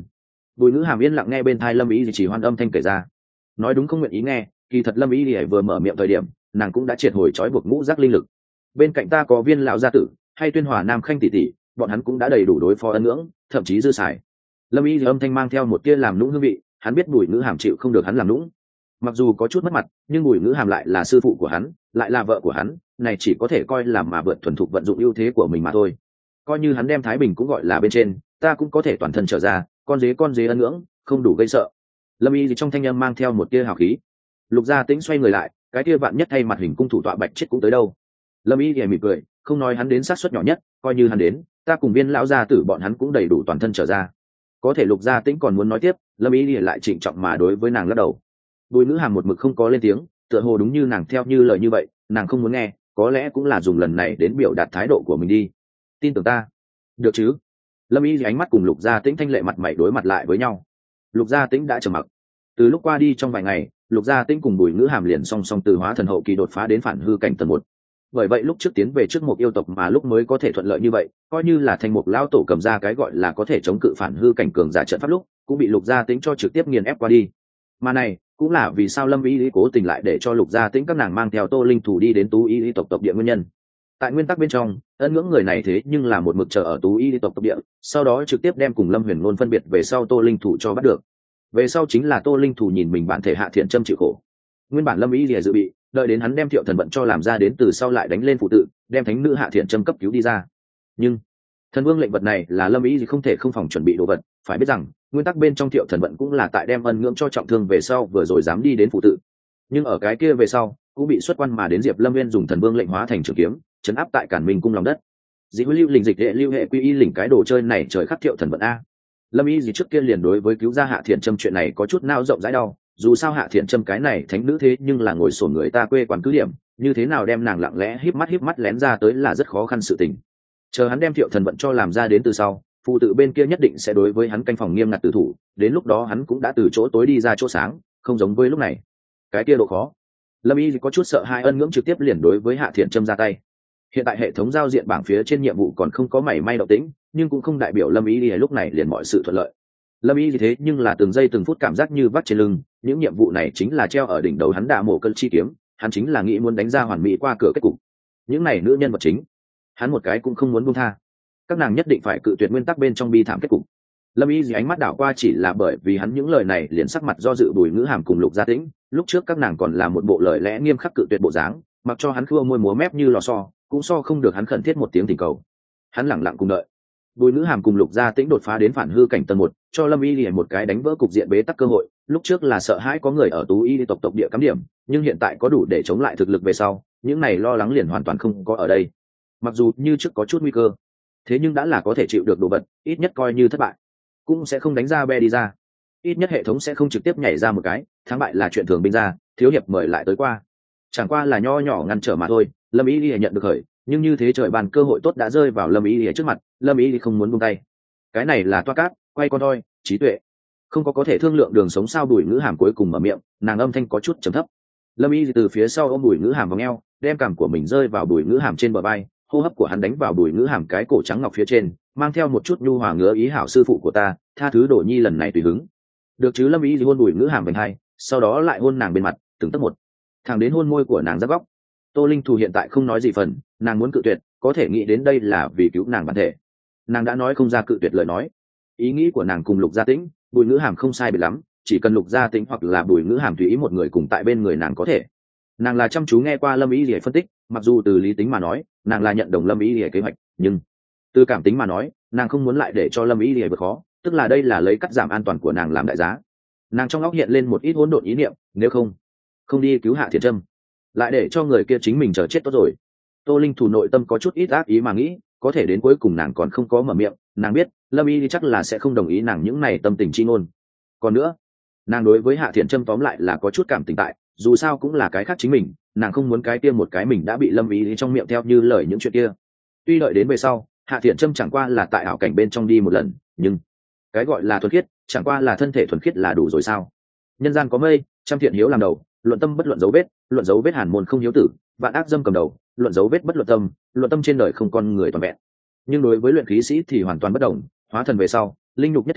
Bùi ngữ hàm yên lặng nghe bên thai lâm ý chỉ hoan âm thanh kể ra, nói đúng không nguyện ý nghe, kỳ thật lâm ý thì vừa mở miệng thời điểm nàng cũng đã triệt hồi trói buộc ngũ giác linh lực. Bên cạnh ta có viên lão gia tử hay tuyên hòa nam khanh tỷ tỷ, bọn hắn cũng đã đầy đủ đối phó ân ngưỡng, thậm chí dư xài. Lâm ý thì âm thanh mang theo một tia làm nũng hương vị, hắn biết bùi ngữ hàm chịu không được hắn làm nũng, mặc dù có chút mất mặt nhưng bùi ngữ hàm lại là sư phụ của hắn, lại là vợ của hắn, này chỉ có thể coi là mà vượt thuần thục vận dụng ưu thế của mình mà thôi. Coi như hắn đem thái bình cũng gọi là bên trên, ta cũng có thể toàn thân trở ra, con dế con dế ân ngưỡng không đủ gây sợ. Lâm y gì trong thanh âm mang theo một tia hào khí. Lục gia tĩnh xoay người lại, cái tia vạn nhất thay mặt hình cung thủ tọa bạch chết cũng tới đâu. Lâm y thì mỉm cười, không nói hắn đến sát suất nhỏ nhất, coi như hắn đến, ta cùng viên lão gia tử bọn hắn cũng đầy đủ toàn thân trở ra. Có thể lục gia tĩnh còn muốn nói tiếp, Lâm y thì lại trịnh trọng mà đối với nàng lắc đầu. Bùi ngữ hàm một mực không có lên tiếng, tựa hồ đúng như nàng theo như lời như vậy, nàng không muốn nghe, có lẽ cũng là dùng lần này đến biểu đạt thái độ của mình đi. Tin tưởng ta, được chứ? Lâm y thì ánh mắt cùng lục gia tĩnh thanh lệ mặt mày đối mặt lại với nhau. Lục gia tĩnh đã trầm mặc. Từ lúc qua đi trong vài ngày, lục gia tĩnh cùng bùi ngữ hàm liền song song từ hóa thần hậu kỳ đột phá đến phản hư cảnh tầng một. Bởi vậy lúc trước tiến về trước một yêu tộc mà lúc mới có thể thuận lợi như vậy, coi như là thành một lão tổ cầm ra cái gọi là có thể chống cự phản hư cảnh cường giả trận pháp lúc, cũng bị lục gia tĩnh cho trực tiếp nghiền ép qua đi. Mà này cũng là vì sao Lâm y cố tình lại để cho lục gia tĩnh các nàng mang theo Tô Linh Thủ đi đến Tú Y tộc tộc địa nguyên nhân. Tại nguyên tắc bên trong, ân ngưỡng người này thế nhưng là một mực chờ ở Tú Y tộc tộc địa, sau đó trực tiếp đem cùng Lâm Huyền Ngôn phân biệt về sau Tô Linh Thủ cho bắt được. Về sau chính là Tô Linh Thủ nhìn mình bản thể Hạ Thiện Trâm chịu khổ. Nguyên bản Lâm y lìa dự bị, đợi đến hắn đem Thiệu Thần Vận cho làm ra đến từ sau lại đánh lên phụ tự, đem thánh nữ Hạ Thiện Trâm cấp cứu đi ra. Nhưng thần vương lệnh vật này là Lâm y gì không thể không phòng chuẩn bị đồ vật, phải biết rằng nguyên tắc bên trong Thiệu Thần Vận cũng là tại đem ân ngưỡng cho trọng thương về sau vừa rồi dám đi đến phụ tự, nhưng ở cái kia về sau cũng bị xuất quan mà đến Diệp Lâm Viên dùng thần vương lệnh hóa thành trường kiếm chấn áp tại Cản Minh cung lòng đất. Dĩ lưu lình dịch hệ lưu hệ quy y lỉnh cái đồ chơi này trời khắc Thiệu Thần Vận a. Lâm y gì trước kia liền đối với cứu ra Hạ Thiện Trâm chuyện này có chút nao rộng rãi đau, dù sao Hạ Thiện Trâm cái này thánh nữ thế nhưng là ngồi sổn người ta quê quán cứ điểm, như thế nào đem nàng lặng lẽ híp mắt híp mắt lén ra tới là rất khó khăn sự tình. Chờ hắn đem Thiệu Thần Vận cho làm ra đến từ sau, phụ tự bên kia nhất định sẽ đối với hắn canh phòng nghiêm ngặt tử thủ, đến lúc đó hắn cũng đã từ chỗ tối đi ra chỗ sáng, không giống với lúc này. Cái kia độ khó. Lâm y có chút sợ hai ân ngưỡng trực tiếp liền đối với Hạ Thiện Trâm ra tay. Hiện tại hệ thống giao diện bảng phía trên nhiệm vụ còn không có mảy may động tĩnh, nhưng cũng không đại biểu Lâm y lúc này liền mọi sự thuận lợi. Lâm y thế nhưng là từng giây từng phút cảm giác như vắt trên lưng, những nhiệm vụ này chính là treo ở đỉnh đầu hắn đả mổ cân chi kiếm, hắn chính là nghĩ muốn đánh ra hoàn mỹ qua cửa kết cục. Những này nữ nhân vật chính, hắn một cái cũng không muốn buông tha, các nàng nhất định phải cự tuyệt nguyên tắc bên trong bi thảm kết cục. Lâm y gì ánh mắt đảo qua chỉ là bởi vì hắn những lời này liền sắc mặt do dự Bùi Ngữ Hàm cùng Lục Gia Tĩnh, lúc trước các nàng còn là một bộ lời lẽ nghiêm khắc cự tuyệt bộ dáng, mặc cho hắn khua môi múa mép như lò xo cũng so không được hắn khẩn thiết một tiếng thỉnh cầu. Hắn lẳng lặng cùng đợi. Bùi Ngữ Hàm cùng Lục Gia Tĩnh đột phá đến phản hư cảnh tầng một, cho Lâm y liền một cái đánh vỡ cục diện bế tắc cơ hội. Lúc trước là sợ hãi có người ở Tú Y tộc tộc địa cắm điểm, nhưng hiện tại có đủ để chống lại thực lực về sau, những này lo lắng liền hoàn toàn không có ở đây. Mặc dù như trước có chút nguy cơ, thế nhưng đã là có thể chịu được đồ vật, ít nhất coi như thất bại cũng sẽ không đánh ra be đi ra, ít nhất hệ thống sẽ không trực tiếp nhảy ra một cái thắng bại là chuyện thường binh ra, thiếu hiệp mời lại tới qua, chẳng qua là nho nhỏ ngăn trở mà thôi. Lâm y lìa nhận được khởi, nhưng như thế trời bàn cơ hội tốt đã rơi vào Lâm y lìa trước mặt, Lâm y không muốn buông tay. Cái này là toa cát quay con thôi, trí tuệ không có có thể thương lượng đường sống sao. Bùi Ngữ Hàm cuối cùng mở miệng, nàng âm thanh có chút trầm thấp. Lâm y từ phía sau ôm Bùi Ngữ Hàm vào eo, đem cằm của mình rơi vào Bùi Ngữ Hàm trên bờ vai, hô hấp của hắn đánh vào Bùi Ngữ Hàm cái cổ trắng ngọc phía trên, mang theo một chút nhu hòa ngứa ý. Hảo sư phụ của ta, tha thứ Đổ Nhi lần này tùy hứng. Được chứ. Lâm y hôn Bùi Ngữ Hàm vành hai, sau đó lại hôn nàng bên mặt từng tấc một, thẳng đến hôn môi của nàng ra góc. Tô Linh Thù hiện tại không nói gì phần, nàng muốn cự tuyệt, có thể nghĩ đến đây là vì cứu nàng bản thể, nàng đã nói không ra cự tuyệt lời nói. Ý nghĩ của nàng cùng Lục Gia Tĩnh, Bùi Ngữ Hàm không sai biệt lắm, chỉ cần Lục Gia Tĩnh hoặc là Bùi Ngữ Hàm tùy ý một người cùng tại bên người nàng có thể. Nàng là chăm chú nghe qua Lâm y lìa phân tích, mặc dù từ lý tính mà nói nàng là nhận đồng Lâm y lìa kế hoạch, nhưng từ cảm tính mà nói nàng không muốn lại để cho Lâm y lìa vượt khó, tức là đây là lấy cắt giảm an toàn của nàng làm đại giá. Nàng trong óc hiện lên một ít hỗn độn ý niệm, nếu không không đi cứu Hạ Thiện Trâm, lại để cho người kia chính mình chờ chết tốt rồi. Tô Linh Thủ nội tâm có chút ít ác ý mà nghĩ, có thể đến cuối cùng nàng còn không có mở miệng, nàng biết Lâm y chắc là sẽ không đồng ý nàng những này tâm tình chi ngôn. Còn nữa, nàng đối với Hạ Thiện Trâm tóm lại là có chút cảm tình tại, dù sao cũng là cái khác chính mình, nàng không muốn cái kia một cái mình đã bị Lâm y trong miệng theo như lời những chuyện kia. Tuy đợi đến về sau Hạ Thiện Trâm chẳng qua là tại ảo cảnh bên trong đi một lần, nhưng cái gọi là thuần khiết chẳng qua là thân thể thuần khiết là đủ rồi sao. Nhân gian có mây, trăm thiện hiếu làm đầu, luận tâm bất luận dấu vết, luận dấu vết hàn môn không hiếu tử, vạn ác dâm cầm đầu, luận dấu vết bất luận tâm, luận tâm trên đời không con người toàn vẹn. Nhưng đối với luyện khí sĩ thì hoàn toàn bất đồng, hóa thần về sau linh nhục nhất thể,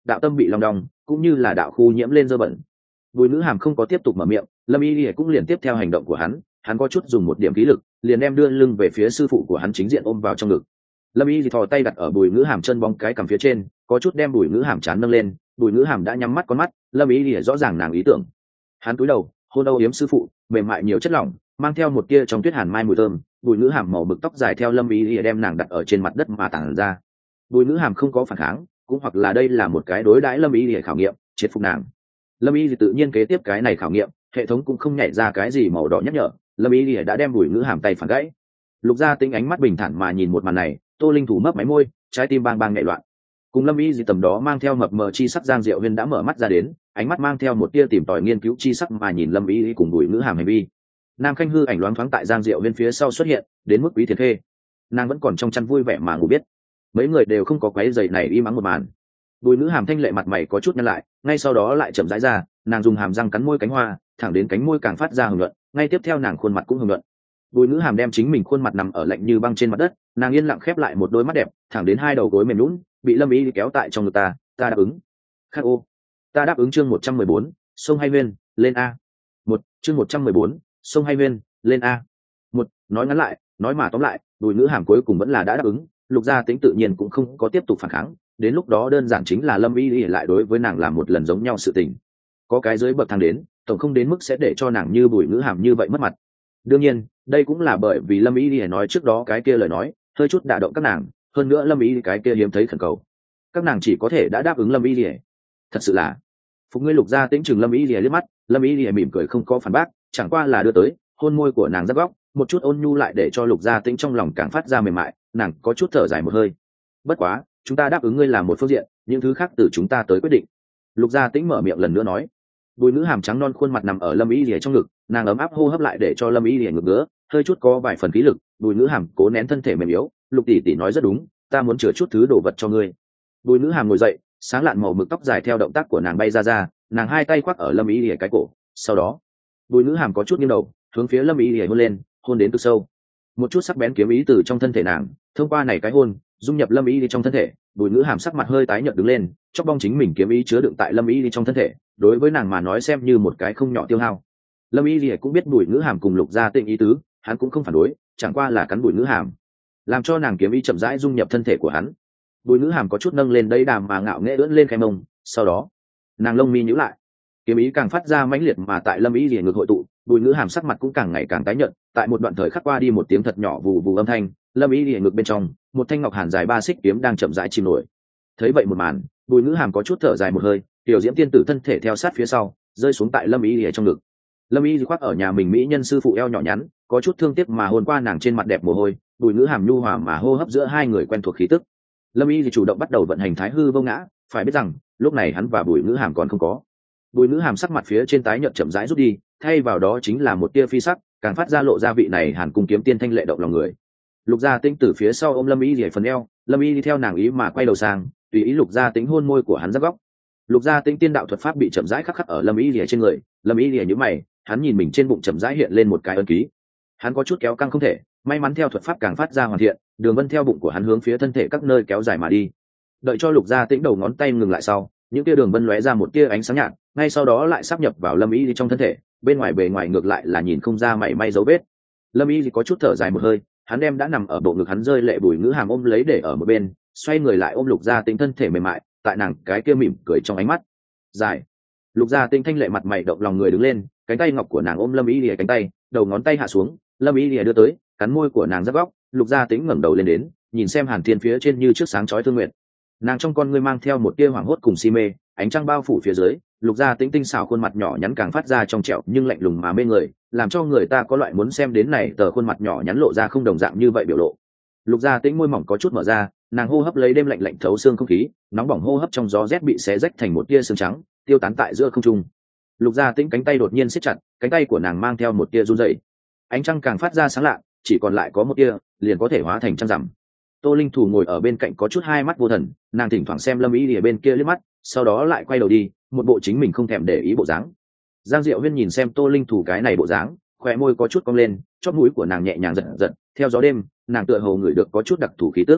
đạo tâm bị long đong, cũng như là đạo khu nhiễm lên dơ bẩn. Bùi Ngữ Hàm không có tiếp tục mở miệng, Lâm Y Lìa cũng liền tiếp theo hành động của hắn, hắn có chút dùng một điểm khí lực, liền đem đưa lưng về phía sư phụ của hắn chính diện ôm vào trong ngực. Lâm Y thì thò tay đặt ở Bùi Ngữ Hàm chân bóng cái cằm phía trên, có chút đem Bùi Ngữ Hàm trán nâng lên. Bùi Ngữ Hàm đã nhắm mắt con mắt, Lâm Y thì rõ ràng nàng ý tưởng. Hắn cúi đầu, hôn âu yếm sư phụ, mềm mại nhiều chất lỏng, mang theo một tia trong tuyết hàn mai mùi thơm. Bùi Ngữ Hàm màu bực tóc dài theo Lâm Y thì đem nàng đặt ở trên mặt đất mà tản ra. Bùi Ngữ Hàm không có phản kháng, cũng hoặc là đây là một cái đối đãi Lâm Y thì khảo nghiệm, triệt phục nàng. Lâm Y thì tự nhiên kế tiếp cái này khảo nghiệm, hệ thống cũng không nhảy ra cái gì màu đỏ nhắc nhở, Lâm Y thì đã đem Bùi Ngữ Hàm tay phản gãy. Lục Gia Tĩnh ánh mắt bình thản mà nhìn một màn này, Tô Linh Thủ mấp máy môi, trái tim bang bang nhảy loạn. Cùng Lâm Y gì tầm đó mang theo mập mờ chi sắc Giang Diệu Huyên đã mở mắt ra đến, ánh mắt mang theo một tia tìm tòi nghiên cứu chi sắc mà nhìn Lâm Y cùng Bùi Ngữ Hàm hành vi. Nam Khanh hư ảnh loáng thoáng tại Giang Diệu Huyên phía sau xuất hiện, đến mức Quý Thiền Khê, nàng vẫn còn trong chăn vui vẻ mà ngủ biết. Mấy người đều không có quấy rầy này im ắng một màn. Bùi Ngữ Hàm thanh lệ mặt mày có chút nhăn lại, ngay sau đó lại chậm rãi ra, nàng dùng hàm răng cắn môi cánh hoa, thẳng đến cánh môi càng phát ra hưởng luận, ngay tiếp theo nàng khuôn mặt cũng hưởng luận. Bùi Ngữ Hàm đem chính mình khuôn mặt nằm ở lạnh như băng trên mặt đất, nàng yên lặng khép lại một đôi mắt đẹp, thẳng đến hai đầu gối mềm nhũn, bị Lâm Y kéo tại trong ngực. Ta, ta đáp ứng. Khắc ô, ta đáp ứng. Chương một trăm mười bốn, sông hay nguyên, lên a. Một, chương một trăm mười bốn, sông hay nguyên, lên a. Một, nói ngắn lại, nói mà tóm lại, Bùi Ngữ Hàm cuối cùng vẫn là đã đáp ứng. Lục Gia Tĩnh tự nhiên cũng không có tiếp tục phản kháng, đến lúc đó đơn giản chính là Lâm Y lại đối với nàng làm một lần giống nhau sự tình. Có cái dưới bậc thang đến, tổng không đến mức sẽ để cho nàng như Bùi Ngữ Hàm như vậy mất mặt. Đương nhiên, đây cũng là bởi vì Lâm Y nói trước đó cái kia lời nói, hơi chút đả động các nàng, hơn nữa Lâm Y cái kia hiếm thấy khẩn cầu, các nàng chỉ có thể đã đáp ứng Lâm Y. Thật sự là, phục ngươi. Lục Gia Tĩnh chừng Lâm Y liếc mắt, Lâm Y mỉm cười không có phản bác, chẳng qua là đưa tới hôn môi của nàng rất góc, một chút ôn nhu lại để cho Lục Gia Tĩnh trong lòng càng phát ra mềm mại, nàng có chút thở dài một hơi. Bất quá, chúng ta đáp ứng ngươi làm một phương diện, những thứ khác từ chúng ta tới quyết định. Lục Gia Tĩnh mở miệng lần nữa nói. Bùi Ngữ Hàm trắng non khuôn mặt nằm ở Lâm Y lìa trong ngực, nàng ấm áp hô hấp lại để cho Lâm Y lìa ngực ngứa, hơi chút có vài phần khí lực. Bùi Ngữ Hàm cố nén thân thể mềm yếu, Lục tỷ tỷ nói rất đúng, ta muốn chừa chút thứ đồ vật cho ngươi. Bùi Ngữ Hàm ngồi dậy, sáng lạn màu mực tóc dài theo động tác của nàng bay ra ra, nàng hai tay khoác ở Lâm Y lìa cái cổ, sau đó, Bùi Ngữ Hàm có chút nghiêng đầu, hướng phía Lâm Y lìa hôn lên, hôn đến từ sâu. Một chút sắc bén kiếm ý từ trong thân thể nàng, thông qua này cái hôn, dung nhập Lâm Y trong thân thể. Bùi Ngữ Hàm sắc mặt hơi tái nhợt đứng lên, chóp bong chính mình kiếm ý chứa đựng tại Lâm Y trong thân thể, đối với nàng mà nói xem như một cái không nhỏ tiêu hao. Lâm Y cũng biết Bùi Ngữ Hàm cùng Lục Gia Tĩnh ý tứ, hắn cũng không phản đối, chẳng qua là cắn Bùi Ngữ Hàm, làm cho nàng kiếm ý chậm rãi dung nhập thân thể của hắn. Bùi Ngữ Hàm có chút nâng lên đấy đàm mà ngạo nghễ ưỡn lên cái mông, sau đó, nàng lông mi nhíu lại, kiếm ý càng phát ra mãnh liệt mà tại Lâm Y lìa ngược hội tụ. Bùi Ngữ Hàm sắc mặt cũng càng ngày càng tái nhợt, tại một đoạn thời khắc qua đi một tiếng thật nhỏ vù vù âm thanh, Lâm Y lìa ngược bên trong, một thanh ngọc hàn dài ba xích kiếm đang chậm rãi chìm nổi. Thấy vậy một màn, Bùi Ngữ Hàm có chút thở dài một hơi, tiểu diễm tiên tử thân thể theo sát phía sau, rơi xuống tại Lâm Y lìa trong ngực. Lâm Y khoác ở nhà mình mỹ nhân sư phụ eo nhỏ nhắn, có chút thương tiếc mà hôn qua nàng trên mặt đẹp mồ hôi. Bùi Ngữ Hàm nhu hòa mà hô hấp giữa hai người quen thuộc khí tức. Lâm Y thì chủ động bắt đầu vận hành Thái Hư Vô Ngã, phải biết rằng lúc này hắn và Bùi Ngữ Hàm còn không có. Bùi Ngữ Hàm sắc mặt phía trên tái nhợt chậm rãi rút đi, thay vào đó chính là một tia phi sắc, càng phát ra lộ ra vị này Hàn Cung kiếm tiên thanh lệ động lòng người. Lục Gia Tĩnh từ phía sau ôm Lâm Y lìa phần eo, Lâm Y đi theo nàng ý mà quay đầu sang, tùy ý Lục Gia Tĩnh hôn môi của hắn giáp góc. Lục Gia Tĩnh tiên đạo thuật pháp bị chậm rãi khắc khắc ở Lâm Y lìa trên người, Lâm Y lìa nhíu mày, hắn nhìn mình trên bụng chậm rãi hiện lên một cái ấn ký. Hắn có chút kéo căng không thể, may mắn theo thuật pháp càng phát ra hoàn thiện, đường vân theo bụng của hắn hướng phía thân thể các nơi kéo dài mà đi. Đợi cho Lục Gia Tĩnh đầu ngón tay ngừng lại sau, những tia đường vân lóe ra một tia ánh sáng nhạt, ngay sau đó lại sáp nhập vào Lâm Y trong thân thể, bên ngoài bề ngoài ngược lại là nhìn không ra mảy may dấu vết. Lâm Y có chút thở dài một hơi, hắn đem đã nằm ở bộ ngực hắn rơi lệ Bùi Ngữ Hàm ôm lấy để ở một bên, xoay người lại ôm Lục Gia Tĩnh thân thể mềm mại, tại nàng cái kia mỉm cười trong ánh mắt dài. Lục Gia Tĩnh thanh lệ mặt mày động lòng người đứng lên, cánh tay ngọc của nàng ôm Lâm Y lìa cánh tay, đầu ngón tay hạ xuống, Lâm Y lìa đưa tới, cắn môi của nàng giáp góc. Lục Gia Tĩnh ngẩng đầu lên đến, nhìn xem Hàn Thiên phía trên như trước sáng chói thương nguyệt, nàng trong con ngươi mang theo một tia hoảng hốt cùng si mê, ánh trăng bao phủ phía dưới, Lục Gia Tĩnh tinh xảo khuôn mặt nhỏ nhắn càng phát ra trong trẻo nhưng lạnh lùng mà mê người, làm cho người ta có loại muốn xem đến này tờ khuôn mặt nhỏ nhắn lộ ra không đồng dạng như vậy biểu lộ. Lục Gia Tĩnh môi mỏng có chút mở ra, nàng hô hấp lấy đêm lạnh lạnh thấu xương không khí, nóng bỏng hô hấp trong gió rét bị xé rách thành một tia sương trắng, tiêu tán tại giữa không trung. Lục Gia Tĩnh cánh tay đột nhiên siết chặt, cánh tay của nàng mang theo một tia run rẩy. Ánh trăng càng phát ra sáng lạ, chỉ còn lại có một tia, liền có thể hóa thành trăng rằm. Tô Linh Thủ ngồi ở bên cạnh có chút hai mắt vô thần, nàng thỉnh thoảng xem Lâm Y ở bên kia liếc mắt, sau đó lại quay đầu đi, một bộ chính mình không thèm để ý bộ dáng. Giang Diệu Huyên nhìn xem Tô Linh Thủ cái này bộ dáng, khóe môi có chút cong lên, chóp mũi của nàng nhẹ nhàng giật giật, theo gió đêm, nàng tựa hồ ngửi được có chút đặc thù khí tức.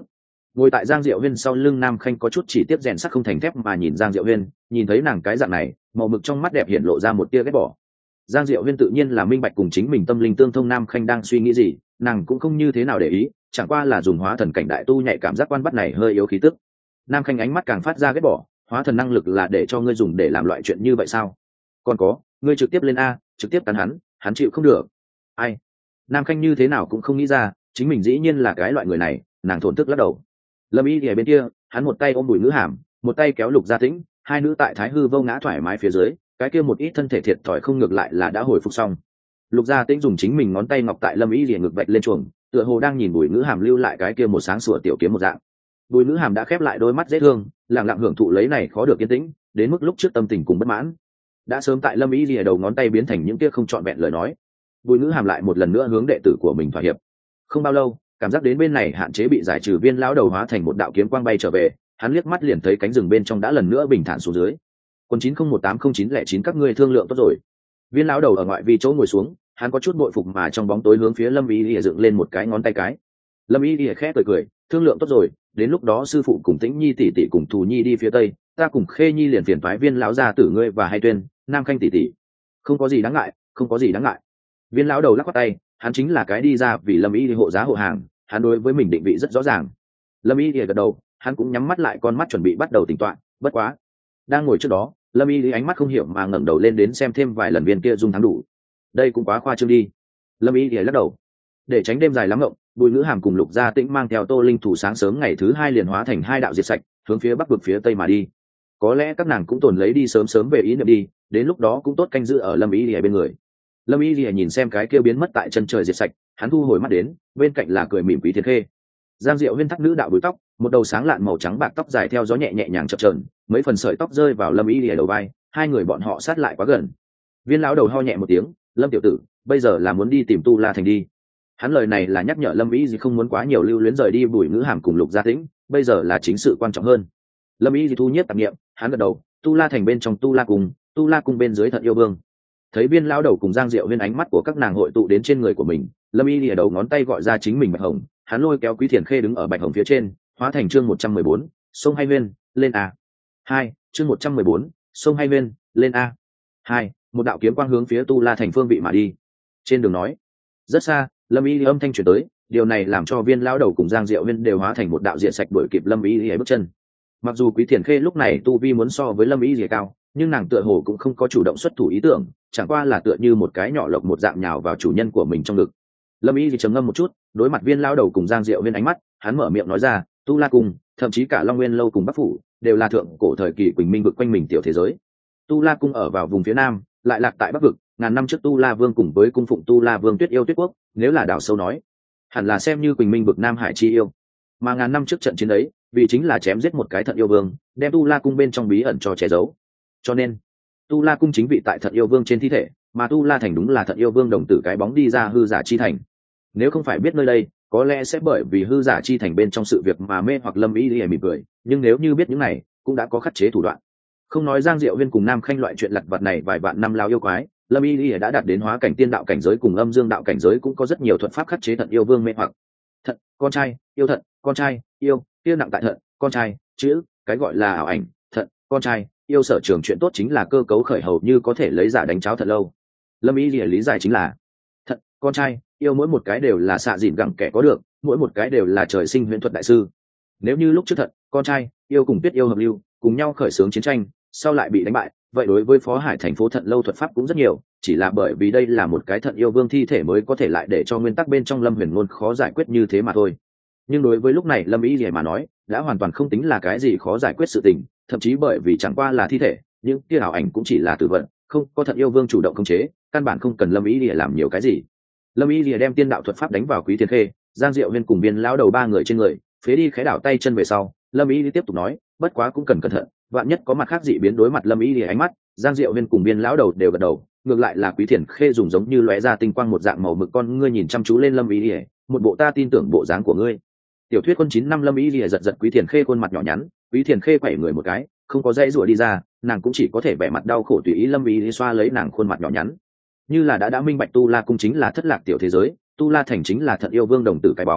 Ngồi tại Giang Diệu Huyên sau lưng Nam Khanh có chút chỉ tiếp rèn sắt không thành thép mà nhìn Giang Diệu Huyên, nhìn thấy nàng cái dạng này, màu mực trong mắt đẹp hiện lộ ra một tia ghét bỏ. Giang Diệu Huyên tự nhiên là minh bạch cùng chính mình tâm linh tương thông Nam Khanh đang suy nghĩ gì, nàng cũng không như thế nào để ý, chẳng qua là dùng hóa thần cảnh đại tu nhạy cảm giác quan bắt này hơi yếu khí tức. Nam Khanh ánh mắt càng phát ra ghét bỏ, hóa thần năng lực là để cho ngươi dùng để làm loại chuyện như vậy sao? Còn có, ngươi trực tiếp lên a, trực tiếp tán hắn, hắn chịu không được. Ai? Nam Khanh như thế nào cũng không nghĩ ra, chính mình dĩ nhiên là cái loại người này, nàng thổn thức lắc đầu. Lâm Y ở bên kia, hắn một tay ôm Bùi Ngữ Hàm, một tay kéo Lục Gia Tĩnh, hai nữ tại Thái Hư vô ngã thoải mái phía dưới, cái kia một ít thân thể thiệt thòi không ngược lại là đã hồi phục xong. Lục Gia Tĩnh dùng chính mình ngón tay ngọc tại Lâm Y lìa ngực vạch lên chuồng, tựa hồ đang nhìn Bùi Ngữ Hàm lưu lại cái kia một sáng sủa tiểu kiếm một dạng. Bùi Ngữ Hàm đã khép lại đôi mắt dễ thương, lặng lặng hưởng thụ lấy này khó được yên tĩnh, đến mức lúc trước tâm tình cùng bất mãn, đã sớm tại Lâm Y lìa đầu ngón tay biến thành những kia không trọn vẹn lời nói. Bùi Ngữ Hàm lại một lần nữa hướng đệ tử của mình thỏa hiệp. Không bao lâu, cảm giác đến bên này hạn chế bị giải trừ, Viên lão đầu hóa thành một đạo kiếm quang bay trở về, hắn liếc mắt liền thấy cánh rừng bên trong đã lần nữa bình thản xuống dưới. Quân chín không một tám không chín lẻ chín các ngươi thương lượng tốt rồi. Viên lão đầu ở ngoại vi chỗ ngồi xuống, hắn có chút bội phục mà trong bóng tối hướng phía Lâm Y lìa dựng lên một cái ngón tay cái. Lâm Y lìa khẽ cười cười, thương lượng tốt rồi, đến lúc đó sư phụ cùng Tĩnh Nhi tỷ tỷ cùng Thù Nhi đi phía tây, ta cùng Khê Nhi liền phiền phái Viên lão gia tử ngươi và Hai Tuyên, Nam Khanh tỷ tỷ. Không có gì đáng ngại, không có gì đáng ngại. Viên lão đầu lắc qua tay, hắn chính là cái đi ra vì Lâm Y hộ giá hộ hàng, hắn đối với mình định vị rất rõ ràng. Lâm Y gật đầu, hắn cũng nhắm mắt lại con mắt chuẩn bị bắt đầu tính toán. Bất quá, đang ngồi trước đó, Lâm Y ánh mắt không hiểu mà ngẩng đầu lên đến xem thêm vài lần viên kia dung thắng đủ. Đây cũng quá khoa trương đi. Lâm Y lắc đầu. Để tránh đêm dài lắm ngộng, Bùi Ngữ Hàm cùng Lục Gia Tĩnh mang theo Tô Linh thủ sáng sớm ngày thứ hai liền hóa thành hai đạo diệt sạch, hướng phía bắc vực phía tây mà đi. Có lẽ các nàng cũng tồn lấy đi sớm sớm về ý niệm đi, đến lúc đó cũng tốt canh giữ ở Lâm Y bên người. Lâm Y lìa nhìn xem cái kia biến mất tại chân trời diệt sạch, hắn thu hồi mắt đến, bên cạnh là cười mỉm Quý Thiền Khê. Giang Diệu Huyên thắt nữ đạo búi tóc, một đầu sáng lạn màu trắng bạc tóc dài theo gió nhẹ nhẹ nhàng chập chờn, mấy phần sợi tóc rơi vào Lâm Y lìa đầu vai, hai người bọn họ sát lại quá gần. Viên lão đầu ho nhẹ một tiếng, Lâm tiểu tử, bây giờ là muốn đi tìm Tu La Thành đi. Hắn lời này là nhắc nhở Lâm Y gì không muốn quá nhiều lưu luyến rời đi Bùi Ngữ Hàm cùng Lục Gia Tĩnh, bây giờ là chính sự quan trọng hơn. Lâm Y gì thu nhiếp tạp niệm, hắn gật đầu, Tu La Thành bên trong Tu La cung, Tu La cung bên dưới Thận Yêu Vương. Thấy Viên lão đầu cùng Giang Diệu Huyên ánh mắt của các nàng hội tụ đến trên người của mình, Lâm Y lìa đầu ngón tay gọi ra chính mình Bạch Hồng, hắn lôi kéo Quý Thiền Khê đứng ở Bạch Hồng phía trên, hóa thành chương một trăm mười bốn, sông Hay Huyên, lên a. hai, chương một trăm mười bốn, sông Hay Huyên, lên a. hai, một đạo kiếm quang hướng phía Tu La Thành phương vị mà đi. Trên đường nói, rất xa, Lâm Y âm thanh truyền tới, điều này làm cho Viên lão đầu cùng Giang Diệu Huyên đều hóa thành một đạo diện sạch đuổi kịp Lâm Y bước chân. Mặc dù Quý Thiền Khê lúc này tu vi muốn so với Lâm Y cao, nhưng nàng tựa hồ cũng không có chủ động xuất thủ ý tưởng, chẳng qua là tựa như một cái nhỏ lộc một dạng nhào vào chủ nhân của mình trong ngực. Lâm Y trầm ngâm một chút, đối mặt Viên lão đầu cùng Giang Diệu Huyên ánh mắt, hắn mở miệng nói ra, Tu La cung, thậm chí cả Long Nguyên lâu cùng Bắc phủ, đều là thượng cổ thời kỳ Quỳnh Minh vực quanh mình tiểu thế giới. Tu La cung ở vào vùng phía nam, lại lạc tại Bắc vực, ngàn năm trước Tu La vương cùng với cung phụng Tu La vương Tuyết yêu Tuyết quốc, nếu là đảo sâu nói, hẳn là xem như Quỳnh Minh vực Nam Hải chi yêu. Mà ngàn năm trước trận chiến ấy, vì chính là chém giết một cái Thận yêu vương, đem Tu La cung bên trong bí ẩn cho che giấu. Cho nên, Tu La cung chính vị tại Thận yêu vương trên thi thể, mà Tu La thành đúng là Thận yêu vương đồng tử cái bóng đi ra hư giả chi thành. Nếu không phải biết nơi đây, có lẽ sẽ bởi vì hư giả chi thành bên trong sự việc mà mê hoặc Lâm Y lìa mỉm cười, nhưng nếu như biết những này, cũng đã có khắc chế thủ đoạn. Không nói Giang Diệu Huyên cùng Nam Khanh loại chuyện lặt vặt này vài vạn năm lao yêu quái, Lâm Y lìa đã đạt đến hóa cảnh tiên đạo cảnh giới cùng âm dương đạo cảnh giới cũng có rất nhiều thuật pháp khắc chế Thận yêu vương mê hoặc. Thận, con trai, yêu thận, con trai, yêu, kia nặng tại thận, con trai, chữ, cái gọi là ảo ảnh, thận, con trai, yêu sở trường chuyện tốt chính là cơ cấu khởi hầu như có thể lấy giả đánh cháo thật lâu. Lâm Y lìa lý giải chính là thận, con trai, yêu mỗi một cái đều là xạ dịn gẳng kẻ có được, mỗi một cái đều là trời sinh huyễn thuật đại sư. Nếu như lúc trước thận, con trai, yêu cùng Tuyết yêu hợp lưu, cùng nhau khởi xướng chiến tranh, sau lại bị đánh bại, vậy đối với Phó Hải thành phố Thận lâu thuật pháp cũng rất nhiều, chỉ là bởi vì đây là một cái Thận yêu vương thi thể mới có thể lại để cho nguyên tắc bên trong Lâm Huyền Ngôn khó giải quyết như thế mà thôi. Nhưng đối với lúc này Lâm Y lìa mà nói, đã hoàn toàn không tính là cái gì khó giải quyết sự tình, thậm chí bởi vì chẳng qua là thi thể, những kia ảo ảnh cũng chỉ là tử vận, không có Thận yêu vương chủ động khống chế, căn bản không cần Lâm Y lìa làm nhiều cái gì. Lâm Y lìa đem tiên đạo thuật pháp đánh vào Quý Thiền Khê, Giang Diệu Huyên cùng Viên lão đầu ba người trên người, phế đi khẽ đảo tay chân về sau, Lâm Y lìa tiếp tục nói, bất quá cũng cần cẩn thận, vạn nhất có mặt khác dị biến. Đối mặt Lâm Y lìa ánh mắt, Giang Diệu Huyên cùng Viên lão đầu đều gật đầu, ngược lại là Quý Thiền Khê dùng giống như lóe ra tinh quang một dạng màu mực con ngươi nhìn chăm chú lên Lâm Y lìa, một bộ ta tin tưởng bộ dáng của ngươi. Tiểu thuyết quân chín năm. Lâm Y lìa giật giật Quý Thiền Khê khuôn mặt nhỏ nhắn, Quý Thiền Khê quẩy người một cái, không có dây rủa đi ra, nàng cũng chỉ có thể vẻ mặt đau khổ tùy ý Lâm Y lìa xoa lấy nàng khuôn mặt nhỏ nhắn, như là đã đã minh bạch Tu La cung chính là thất lạc tiểu thế giới, Tu La thành chính là Thận yêu vương đồng tử cái bóng,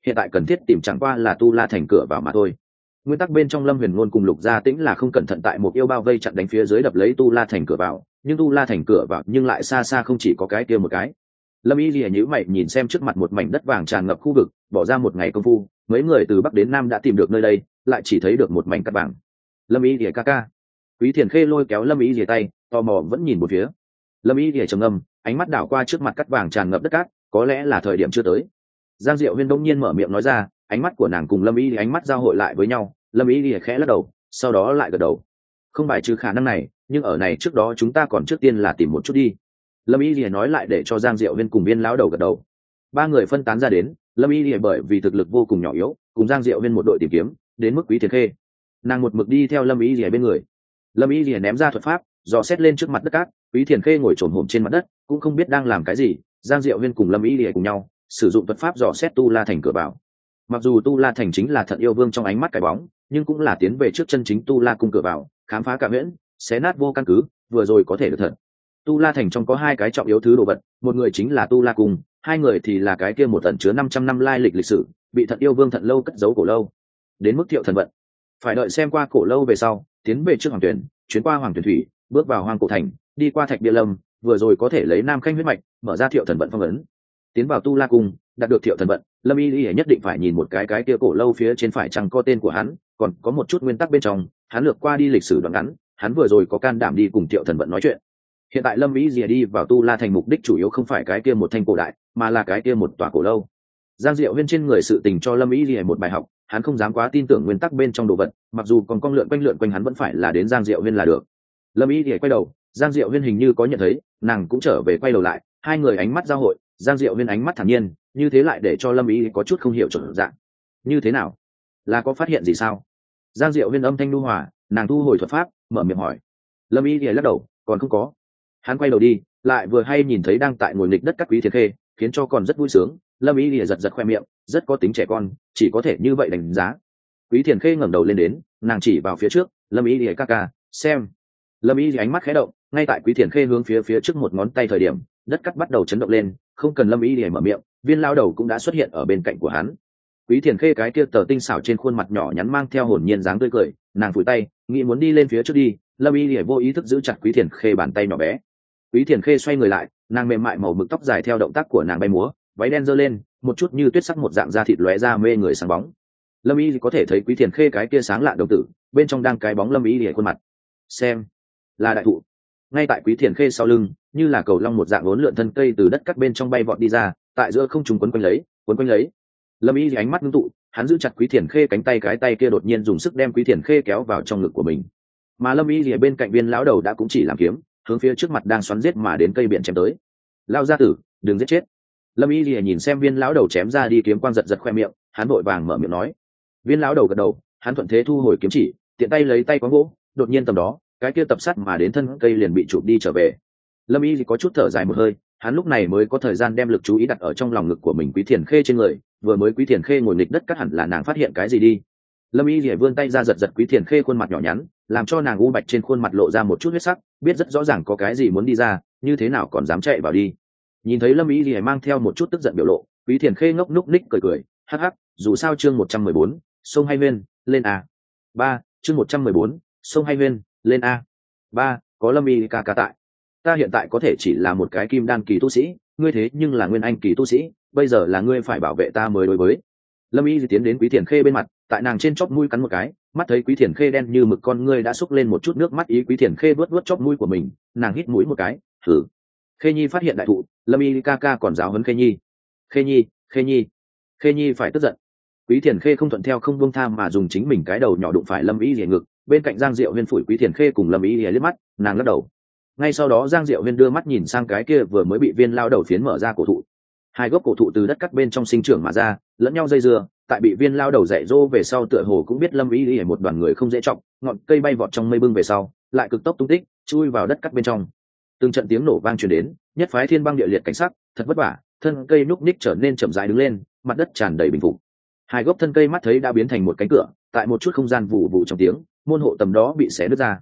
hiện tại cần thiết tìm chẳng qua là tu la thành cửa vào mà thôi. Nguyên tắc bên trong Lâm Huyền Ngôn cùng Lục Gia Tĩnh là không cẩn thận tại một yêu bao vây chặn đánh phía dưới đập lấy tu la thành cửa vào, nhưng tu la thành cửa vào nhưng lại xa xa không chỉ có cái kia một cái. Lâm Y Lìa nhíu mày nhìn xem trước mặt một mảnh đất vàng tràn ngập khu vực, bỏ ra một ngày công phu, mấy người từ bắc đến nam đã tìm được nơi đây, lại chỉ thấy được một mảnh cát vàng. Lâm Y Lìa ca ca. Quý Thiền Khê lôi kéo Lâm Y Lìa tay, tò mò vẫn nhìn một phía. Lâm Y Lìa trầm ngâm, ánh mắt đảo qua trước mặt cát vàng tràn ngập đất cát, có lẽ là thời điểm chưa tới. Giang Diệu Huyên đông nhiên mở miệng nói ra, ánh mắt của nàng cùng Lâm Y Lìa ánh mắt giao hội lại với nhau. Lâm Y Lìa khẽ lắc đầu, sau đó lại gật đầu. Không bài trừ khả năng này, nhưng ở này trước đó chúng ta còn trước tiên là tìm một chút đi. Lâm Y Lìa nói lại để cho Giang Diệu Huyên cùng Viên lão đầu gật đầu. Ba người phân tán ra đến, Lâm Y Lìa bởi vì thực lực vô cùng nhỏ yếu, cùng Giang Diệu Huyên một đội tìm kiếm, đến mức Quý Thiền Khê. Nàng một mực đi theo Lâm Y Lìa bên người. Lâm Y Lìa ném ra thuật pháp, dò xét lên trước mặt đất cát, Quý Thiền Khê ngồi trồm hổm trên mặt đất, cũng không biết đang làm cái gì. Giang Diệu Huyên cùng Lâm Y Lìa cùng nhau, sử dụng thuật pháp dò xét tu la thành cửa vào. Mặc dù tu la thành chính là Thận Yêu Vương trong ánh mắt cái bóng, nhưng cũng là tiến về trước chân chính tu la cung cửa vào, khám phá cả huyễn, xé nát vô căn cứ, vừa rồi có thể được thật. Tu la thành trong có hai cái trọng yếu thứ đồ vật, một người chính là tu la cung, hai người thì là cái kia một tận chứa năm trăm năm lai lịch lịch sử, bị Thận Yêu Vương Thận lâu cất giấu cổ lâu. Đến mức Thiệu Thần vận, phải đợi xem qua cổ lâu về sau, tiến về trước Hoàng Tuyển, chuyến qua Hoàng Tuyển thủy, bước vào Hoang Cổ thành, đi qua Thạch Bia Lâm, vừa rồi có thể lấy Nam Khanh huyết mạch, mở ra Thiệu Thần vận phong ấn. Tiến vào tu la cung, đạt được Thiệu Thần vận, Lâm Y Lìa nhất định phải nhìn một cái cái kia cổ lâu phía trên phải chẳng có tên của hắn, còn có một chút nguyên tắc bên trong, hắn lược qua đi lịch sử đoạn ngắn, hắn vừa rồi có can đảm đi cùng Thiệu Thần vận nói chuyện. Hiện tại Lâm Y Lìa đi vào tu la thành mục đích chủ yếu không phải cái kia một thanh cổ đại, mà là cái kia một tòa cổ lâu. Giang Diệu Huyên trên người sự tình cho Lâm Y Lìa một bài học, hắn không dám quá tin tưởng nguyên tắc bên trong đồ vật, mặc dù còn con lượn quanh lượn quanh hắn vẫn phải là đến Giang Diệu Huyên là được. Lâm Y Lìa quay đầu, Giang Diệu Huyên hình như có nhận thấy, nàng cũng trở về quay đầu lại, hai người ánh mắt giao hội, Giang Diệu Huyên ánh mắt thản nhiên, như thế lại để cho Lâm Y có chút không hiểu chuẩn dạng. Như thế nào? Là có phát hiện gì sao? Giang Diệu Huyên âm thanh nhu hòa, nàng thu hồi thuật pháp, mở miệng hỏi. Lâm Y lìa lắc đầu, còn không có. Hắn quay đầu đi, lại vừa hay nhìn thấy đang tại ngồi nghịch đất các Quý Thiền Khê, khiến cho còn rất vui sướng. Lâm Y lìa giật giật khoe miệng, rất có tính trẻ con, chỉ có thể như vậy đánh giá. Quý Thiền Khê ngẩng đầu lên đến, nàng chỉ vào phía trước, Lâm Y lìa ca ca, xem. Lâm Y lìa ánh mắt khẽ động, ngay tại Quý Thiền Khê hướng phía phía trước một ngón tay thời điểm, đất cắt bắt đầu chấn động lên, không cần Lâm Y lìa mở miệng, Viên lao đầu cũng đã xuất hiện ở bên cạnh của hắn. Quý Thiền Khê cái kia tờ tinh xảo trên khuôn mặt nhỏ nhắn mang theo hồn nhiên dáng tươi cười, nàng phủi tay, nghĩ muốn đi lên phía trước đi, Lâm Y lìa vô ý thức giữ chặt Quý Thiền Khê bàn tay nhỏ bé. Quý Thiền Khê xoay người lại, nàng mềm mại màu mực tóc dài theo động tác của nàng bay múa, váy đen giơ lên, một chút như tuyết sắc một dạng da thịt lóe ra mê người sáng bóng. Lâm Y có thể thấy Quý Thiền Khê cái kia sáng lạ đồng tử, bên trong đang cái bóng Lâm Y lìa khuôn mặt. Xem, là đại thụ. Ngay tại Quý Thiền Khê sau lưng, như là cầu long một dạng uốn lượn thân cây từ đất cắt bên trong bay vọt đi ra, tại giữa không trung quấn quanh lấy, quấn quanh lấy. Lâm Y ánh mắt ngưng tụ, hắn giữ chặt Quý Thiền Khê cánh tay, cái tay kia đột nhiên dùng sức đem Quý Thiền Khê kéo vào trong ngực của mình. Mà Lâm Y ở bên cạnh Viên lão đầu đã cũng chỉ làm kiếm, hướng phía trước mặt đang xoắn giết mà đến cây biển chém tới. Lao gia tử, đừng giết chết. Lâm Y nhìn xem Viên lão đầu chém ra đi kiếm quang giật giật khoe miệng, hắn vội vàng mở miệng nói. Viên lão đầu gật đầu, hắn thuận thế thu hồi kiếm chỉ, tiện tay lấy tay quán gỗ, đột nhiên tầm đó, cái kia tập sắt mà đến thân cây liền bị chụp đi trở về. Lâm Y có chút thở dài một hơi, hắn lúc này mới có thời gian đem lực chú ý đặt ở trong lòng ngực của mình Quý Thiền Khê trên người, vừa mới Quý Thiền Khê ngồi nghịch đất cắt hẳn là nàng phát hiện cái gì đi. Lâm Y lìa vươn tay ra giật giật Quý Thiền Khê khuôn mặt nhỏ nhắn, làm cho nàng u bạch trên khuôn mặt lộ ra một chút huyết sắc, biết rất rõ ràng có cái gì muốn đi ra, như thế nào còn dám chạy vào đi. Nhìn thấy Lâm Y lìa mang theo một chút tức giận biểu lộ, Quý Thiền Khê ngốc núc ních cười cười, hắc hắc, dù sao chương một trăm mười bốn, sông hay nguyên, lên a. ba, chương một trăm mười bốn, sông hay nguyên, lên a. ba, có Lâm Y ca ca tại. Ta hiện tại có thể chỉ là một cái kim đan kỳ tu sĩ, ngươi thế nhưng là nguyên anh kỳ tu sĩ, bây giờ là ngươi phải bảo vệ ta mới đối với. Lâm Y tiến đến Quý Thiền Khê bên mặt, tại nàng trên chóp mũi cắn một cái, mắt thấy Quý Thiền Khê đen như mực con ngươi đã xúc lên một chút nước mắt, ý Quý Thiền Khê vuốt vuốt chóp mũi của mình, nàng hít mũi một cái, thử. Khê Nhi phát hiện đại thụ, Lâm Y ca ca còn giáo huấn Khê Nhi. Khê Nhi, Khê Nhi, Khê Nhi phải tức giận. Quý Thiền Khê không thuận theo không buông tha mà dùng chính mình cái đầu nhỏ đụng phải Lâm Y lìa ngực, bên cạnh Giang Diệu Huyên phủi Quý Thiền Khê cùng Lâm Y lìa liếc mắt, nàng lắc đầu. Ngay sau đó Giang Diệu Huyên đưa mắt nhìn sang cái kia vừa mới bị Viên lao đầu phiến mở ra cổ thụ. Hai gốc cổ thụ từ đất cắt bên trong sinh trưởng mà ra, lẫn nhau dây dưa, tại bị Viên lao đầu dạy dỗ về sau tựa hồ cũng biết Lâm Y lìa một đoàn người không dễ trọng, ngọn cây bay vọt trong mây bưng về sau, lại cực tốc tung tích, chui vào đất cắt bên trong. Từng trận tiếng nổ vang truyền đến, nhất phái thiên băng địa liệt cảnh sắc, thật vất vả, thân cây núc ních trở nên chậm rãi đứng lên, mặt đất tràn đầy bình phục. Hai gốc thân cây mắt thấy đã biến thành một cánh cửa, tại một chút không gian vụ vụ trong tiếng, môn hộ tầm đó bị xé nứt ra.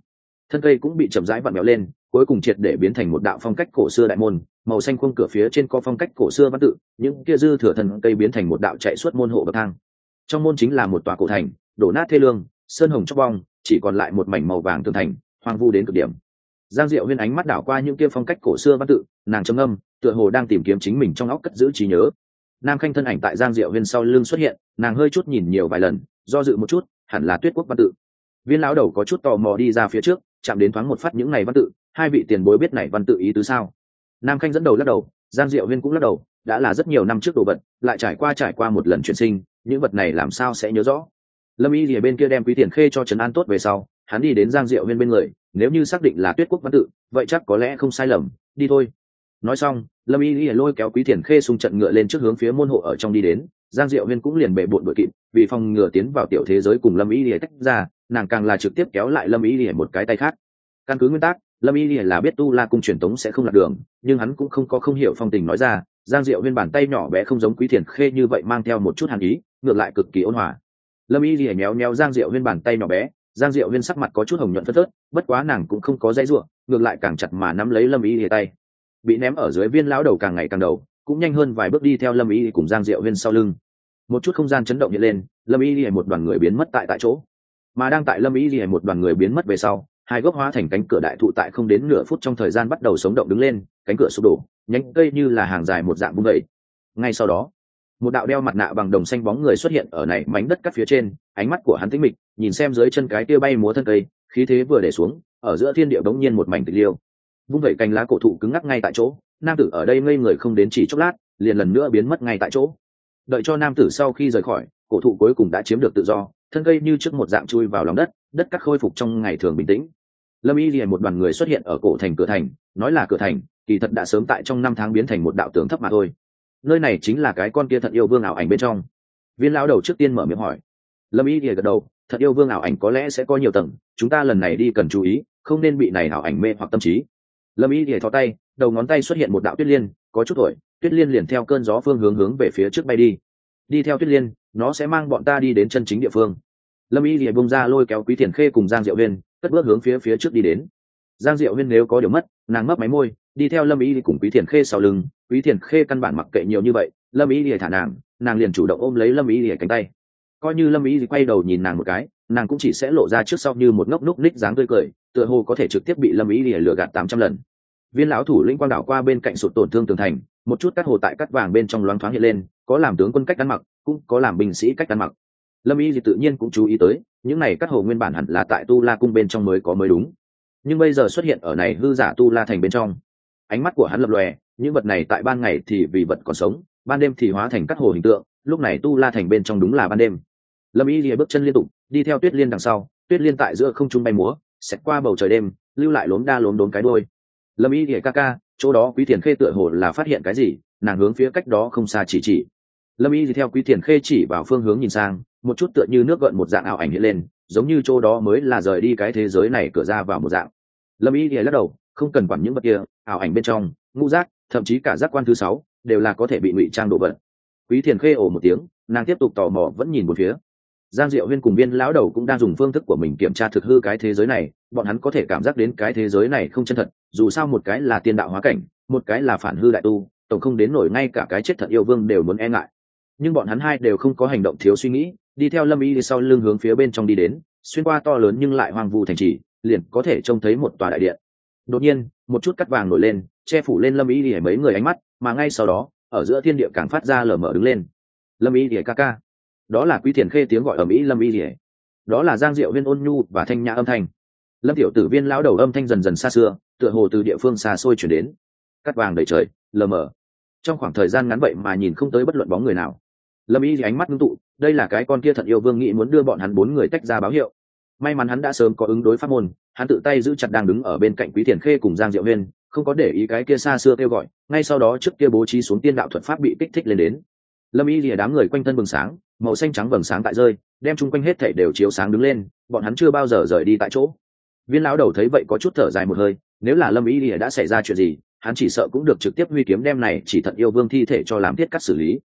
thân cây cũng bị chậm rãi vặn vẹo lên, cuối cùng triệt để biến thành một đạo phong cách cổ xưa đại môn, màu xanh khung cửa phía trên có phong cách cổ xưa văn tự, những kia dư thừa thân cây biến thành một đạo chạy suốt môn hộ bậc thang. Trong môn chính là một tòa cổ thành, đổ nát thê lương, sơn hồng chóc bong, chỉ còn lại một mảnh màu vàng tường thành, hoang vu đến cực điểm. Giang Diệu Huyên ánh mắt đảo qua những kia phong cách cổ xưa văn tự, nàng trầm ngâm, tựa hồ đang tìm kiếm chính mình trong óc cất giữ trí nhớ. Nam Khanh thân ảnh tại Giang Diệu Huyên sau lưng xuất hiện, nàng hơi chút nhìn nhiều vài lần, do dự một chút, hẳn là Tuyết Quốc văn tự. Viên lão đầu có chút tò mò đi ra phía trước, chạm đến thoáng một phát những này văn tự, hai vị tiền bối biết này văn tự ý tứ sao? Nam Khanh dẫn đầu lắc đầu, Giang Diệu Huyên cũng lắc đầu, đã là rất nhiều năm trước đồ vật, lại trải qua trải qua một lần chuyển sinh, những vật này làm sao sẽ nhớ rõ? Lâm Y Lìa bên kia đem Quý Tiền Khê cho trấn an tốt về sau, hắn đi đến Giang Diệu Huyên bên người, nếu như xác định là Tuyết Quốc văn tự, vậy chắc có lẽ không sai lầm, đi thôi. Nói xong, Lâm Y Lìa lôi kéo Quý Tiền Khê xung trận ngựa lên trước hướng phía môn hộ ở trong đi đến, Giang Diệu Huyên cũng liền bệ bội đuổi kịp, vì phòng ngừa tiến vào tiểu thế giới cùng Lâm Y Lìa tách ra, nàng càng là trực tiếp kéo lại Lâm Y Lìa một cái tay khác. Căn cứ nguyên tắc, Lâm Y Lìa là biết Tu La cung truyền tống sẽ không lạc đường, nhưng hắn cũng không có không hiểu phong tình nói ra, Giang Diệu Huyên bàn tay nhỏ bé không giống Quý Tiền Khê như vậy mang theo một chút hàn ý, ngược lại cực kỳ ôn hòa. Lâm Y Lìa méo méo Giang Diệu Huyên bàn tay nhỏ bé, Giang Diệu Huyên sắc mặt có chút hồng nhuận phớt phớt, bất quá nàng cũng không có dãy rủa, ngược lại càng chặt mà nắm lấy Lâm Y Lìa tay. Bị ném ở dưới Viên lão đầu càng ngày càng đầu, cũng nhanh hơn vài bước đi theo Lâm Y cùng Giang Diệu Huyên sau lưng. Một chút không gian chấn động hiện lên, Lâm Y Lìa một đoàn người biến mất tại tại chỗ. Mà đang tại Lâm Y Lìa một đoàn người biến mất về sau, hai gốc hóa thành cánh cửa đại thụ tại không đến nửa phút trong thời gian bắt đầu sống động đứng lên, cánh cửa sụp đổ, nhánh cây như là hàng dài một dạng vung dậy. Ngay sau đó, một đạo đeo mặt nạ bằng đồng xanh bóng người xuất hiện ở này mảnh đất cắt phía trên, ánh mắt của hắn tĩnh mịch, nhìn xem dưới chân cái kia bay múa thân cây, khí thế vừa để xuống, ở giữa thiên địa bỗng nhiên một mảnh tịch liêu. Vung vẩy cành lá cổ thụ cứng ngắc ngay tại chỗ, nam tử ở đây ngây người không đến chỉ chốc lát, liền lần nữa biến mất ngay tại chỗ. Đợi cho nam tử sau khi rời khỏi, cổ thụ cuối cùng đã chiếm được tự do, thân cây như trước một dạng chui vào lòng đất, đất cắt khôi phục trong ngày thường bình tĩnh. Lâm Y Lìa một đoàn người xuất hiện ở cổ thành cửa thành, nói là cửa thành, kỳ thật đã sớm tại trong năm tháng biến thành một đạo tường thấp mà thôi. Nơi này chính là cái con kia Thận Yêu Vương ảo ảnh bên trong. Viên lão đầu trước tiên mở miệng hỏi. Lâm Y Lìa gật đầu, Thận Yêu Vương ảo ảnh có lẽ sẽ có nhiều tầng, chúng ta lần này đi cần chú ý, không nên bị này ảo ảnh mê hoặc tâm trí. Lâm Y Lìa thò tay, đầu ngón tay xuất hiện một đạo tuyết liên, có chút thổi, tuyết liên liền theo cơn gió phương hướng hướng về phía trước bay đi. Đi theo tuyết liên, nó sẽ mang bọn ta đi đến chân chính địa phương. Lâm Y Lìa bung ra lôi kéo Quý Tiền Khê cùng Giang Diệu Huyên, cất bước hướng phía phía trước đi đến. Giang Diệu Huyên nếu có điều mất, nàng mấp máy môi, đi theo Lâm Y cùng Quý Tiền Khê sau lưng. Quý Tiền Khê căn bản mặc kệ nhiều như vậy, Lâm Y thả nàng, nàng liền chủ động ôm lấy Lâm Y cánh tay. Coi như Lâm Y quay đầu nhìn nàng một cái, nàng cũng chỉ sẽ lộ ra trước sau như một ngốc núc ních dáng tươi cười, tựa hồ có thể trực tiếp bị Lâm Y lừa gạt tám trăm lần. Viên lão thủ lĩnh quang đảo qua bên cạnh sụt tổn thương tường thành, một chút cắt hồ tại cắt vàng bên trong loáng thoáng hiện lên, có làm tướng quân cách ăn mặc, cũng có làm binh sĩ cách ăn mặc. Lâm Y tự nhiên cũng chú ý tới, những này cắt hồ nguyên bản hẳn là tại Tu La cung bên trong mới có mới đúng, nhưng bây giờ xuất hiện ở này hư giả Tu La thành bên trong. Ánh mắt của hắn lập lòe, những vật này tại ban ngày thì vì vật còn sống, ban đêm thì hóa thành cắt hồ hình tượng, lúc này Tu La thành bên trong đúng là ban đêm. Lâm Y lìa bước chân liên tục, đi theo Tuyết Liên đằng sau, Tuyết Liên tại giữa không trung bay múa, xẹt qua bầu trời đêm, lưu lại lốm đa lốm đốm cái đuôi. Lâm Y lìa ca ca, chỗ đó Quý Tiền Khê tựa hồ là phát hiện cái gì, nàng hướng phía cách đó không xa chỉ chỉ. Lâm Y theo Quý Tiền Khê chỉ vào phương hướng nhìn sang, một chút tựa như nước gợn một dạng ảo ảnh hiện lên, giống như chỗ đó mới là rời đi cái thế giới này cửa ra vào một dạng. Lâm Y lìa lắc đầu, không cần quản những vật kia, ảo ảnh bên trong, ngũ giác, thậm chí cả giác quan thứ sáu, đều là có thể bị ngụy trang đồ vật. Quý Tiền Khê ồ một tiếng, nàng tiếp tục tò mò vẫn nhìn một phía. Giang Diệu Huyên cùng Viên lão đầu cũng đang dùng phương thức của mình kiểm tra thực hư cái thế giới này, bọn hắn có thể cảm giác đến cái thế giới này không chân thật, dù sao một cái là tiên đạo hóa cảnh, một cái là phản hư đại tu, tổng không đến nổi ngay cả cái chết Thận Yêu Vương đều muốn e ngại. Nhưng bọn hắn hai đều không có hành động thiếu suy nghĩ, đi theo Lâm Y đi sau lưng hướng phía bên trong đi đến, xuyên qua to lớn nhưng lại hoang vu thành trì, liền có thể trông thấy một tòa đại điện. Đột nhiên, một chút cắt vàng nổi lên, che phủ lên Lâm Y đi mấy người ánh mắt, mà ngay sau đó, ở giữa thiên địa càng phát ra lờ mờ đứng lên. Lâm Y đi ca ca. Đó là Quý Tiền Khê tiếng gọi ầm ĩ Lâm Y Lìa. Đó là Giang Diệu Viên ôn nhu và thanh nhã âm thanh. Lâm Tiểu Tử Viên lão đầu âm thanh dần dần xa xưa, tựa hồ từ địa phương xa xôi chuyển đến. Cắt vàng đầy trời, lờ mờ. Trong khoảng thời gian ngắn vậy mà nhìn không tới bất luận bóng người nào. Lâm Y ánh mắt ngưng tụ, đây là cái con kia Thận Yêu Vương nghĩ muốn đưa bọn hắn bốn người tách ra báo hiệu. May mắn hắn đã sớm có ứng đối pháp môn, hắn tự tay giữ chặt đang đứng ở bên cạnh Quý Tiền Khê cùng Giang Diệu Viên, không có để ý cái kia xa xưa kêu gọi, ngay sau đó trước kia bố trí xuống tiên đạo thuật pháp bị kích thích lên đến. Lâm Y lìa đám người quanh thân bừng sáng, màu xanh trắng vầng sáng tại rơi, đem chung quanh hết thảy đều chiếu sáng đứng lên, bọn hắn chưa bao giờ rời đi tại chỗ. Viên lão đầu thấy vậy có chút thở dài một hơi, nếu là Lâm Y lìa đã xảy ra chuyện gì, hắn chỉ sợ cũng được trực tiếp huy kiếm đem này chỉ Thận Yêu Vương thi thể cho làm thiết cắt xử lý.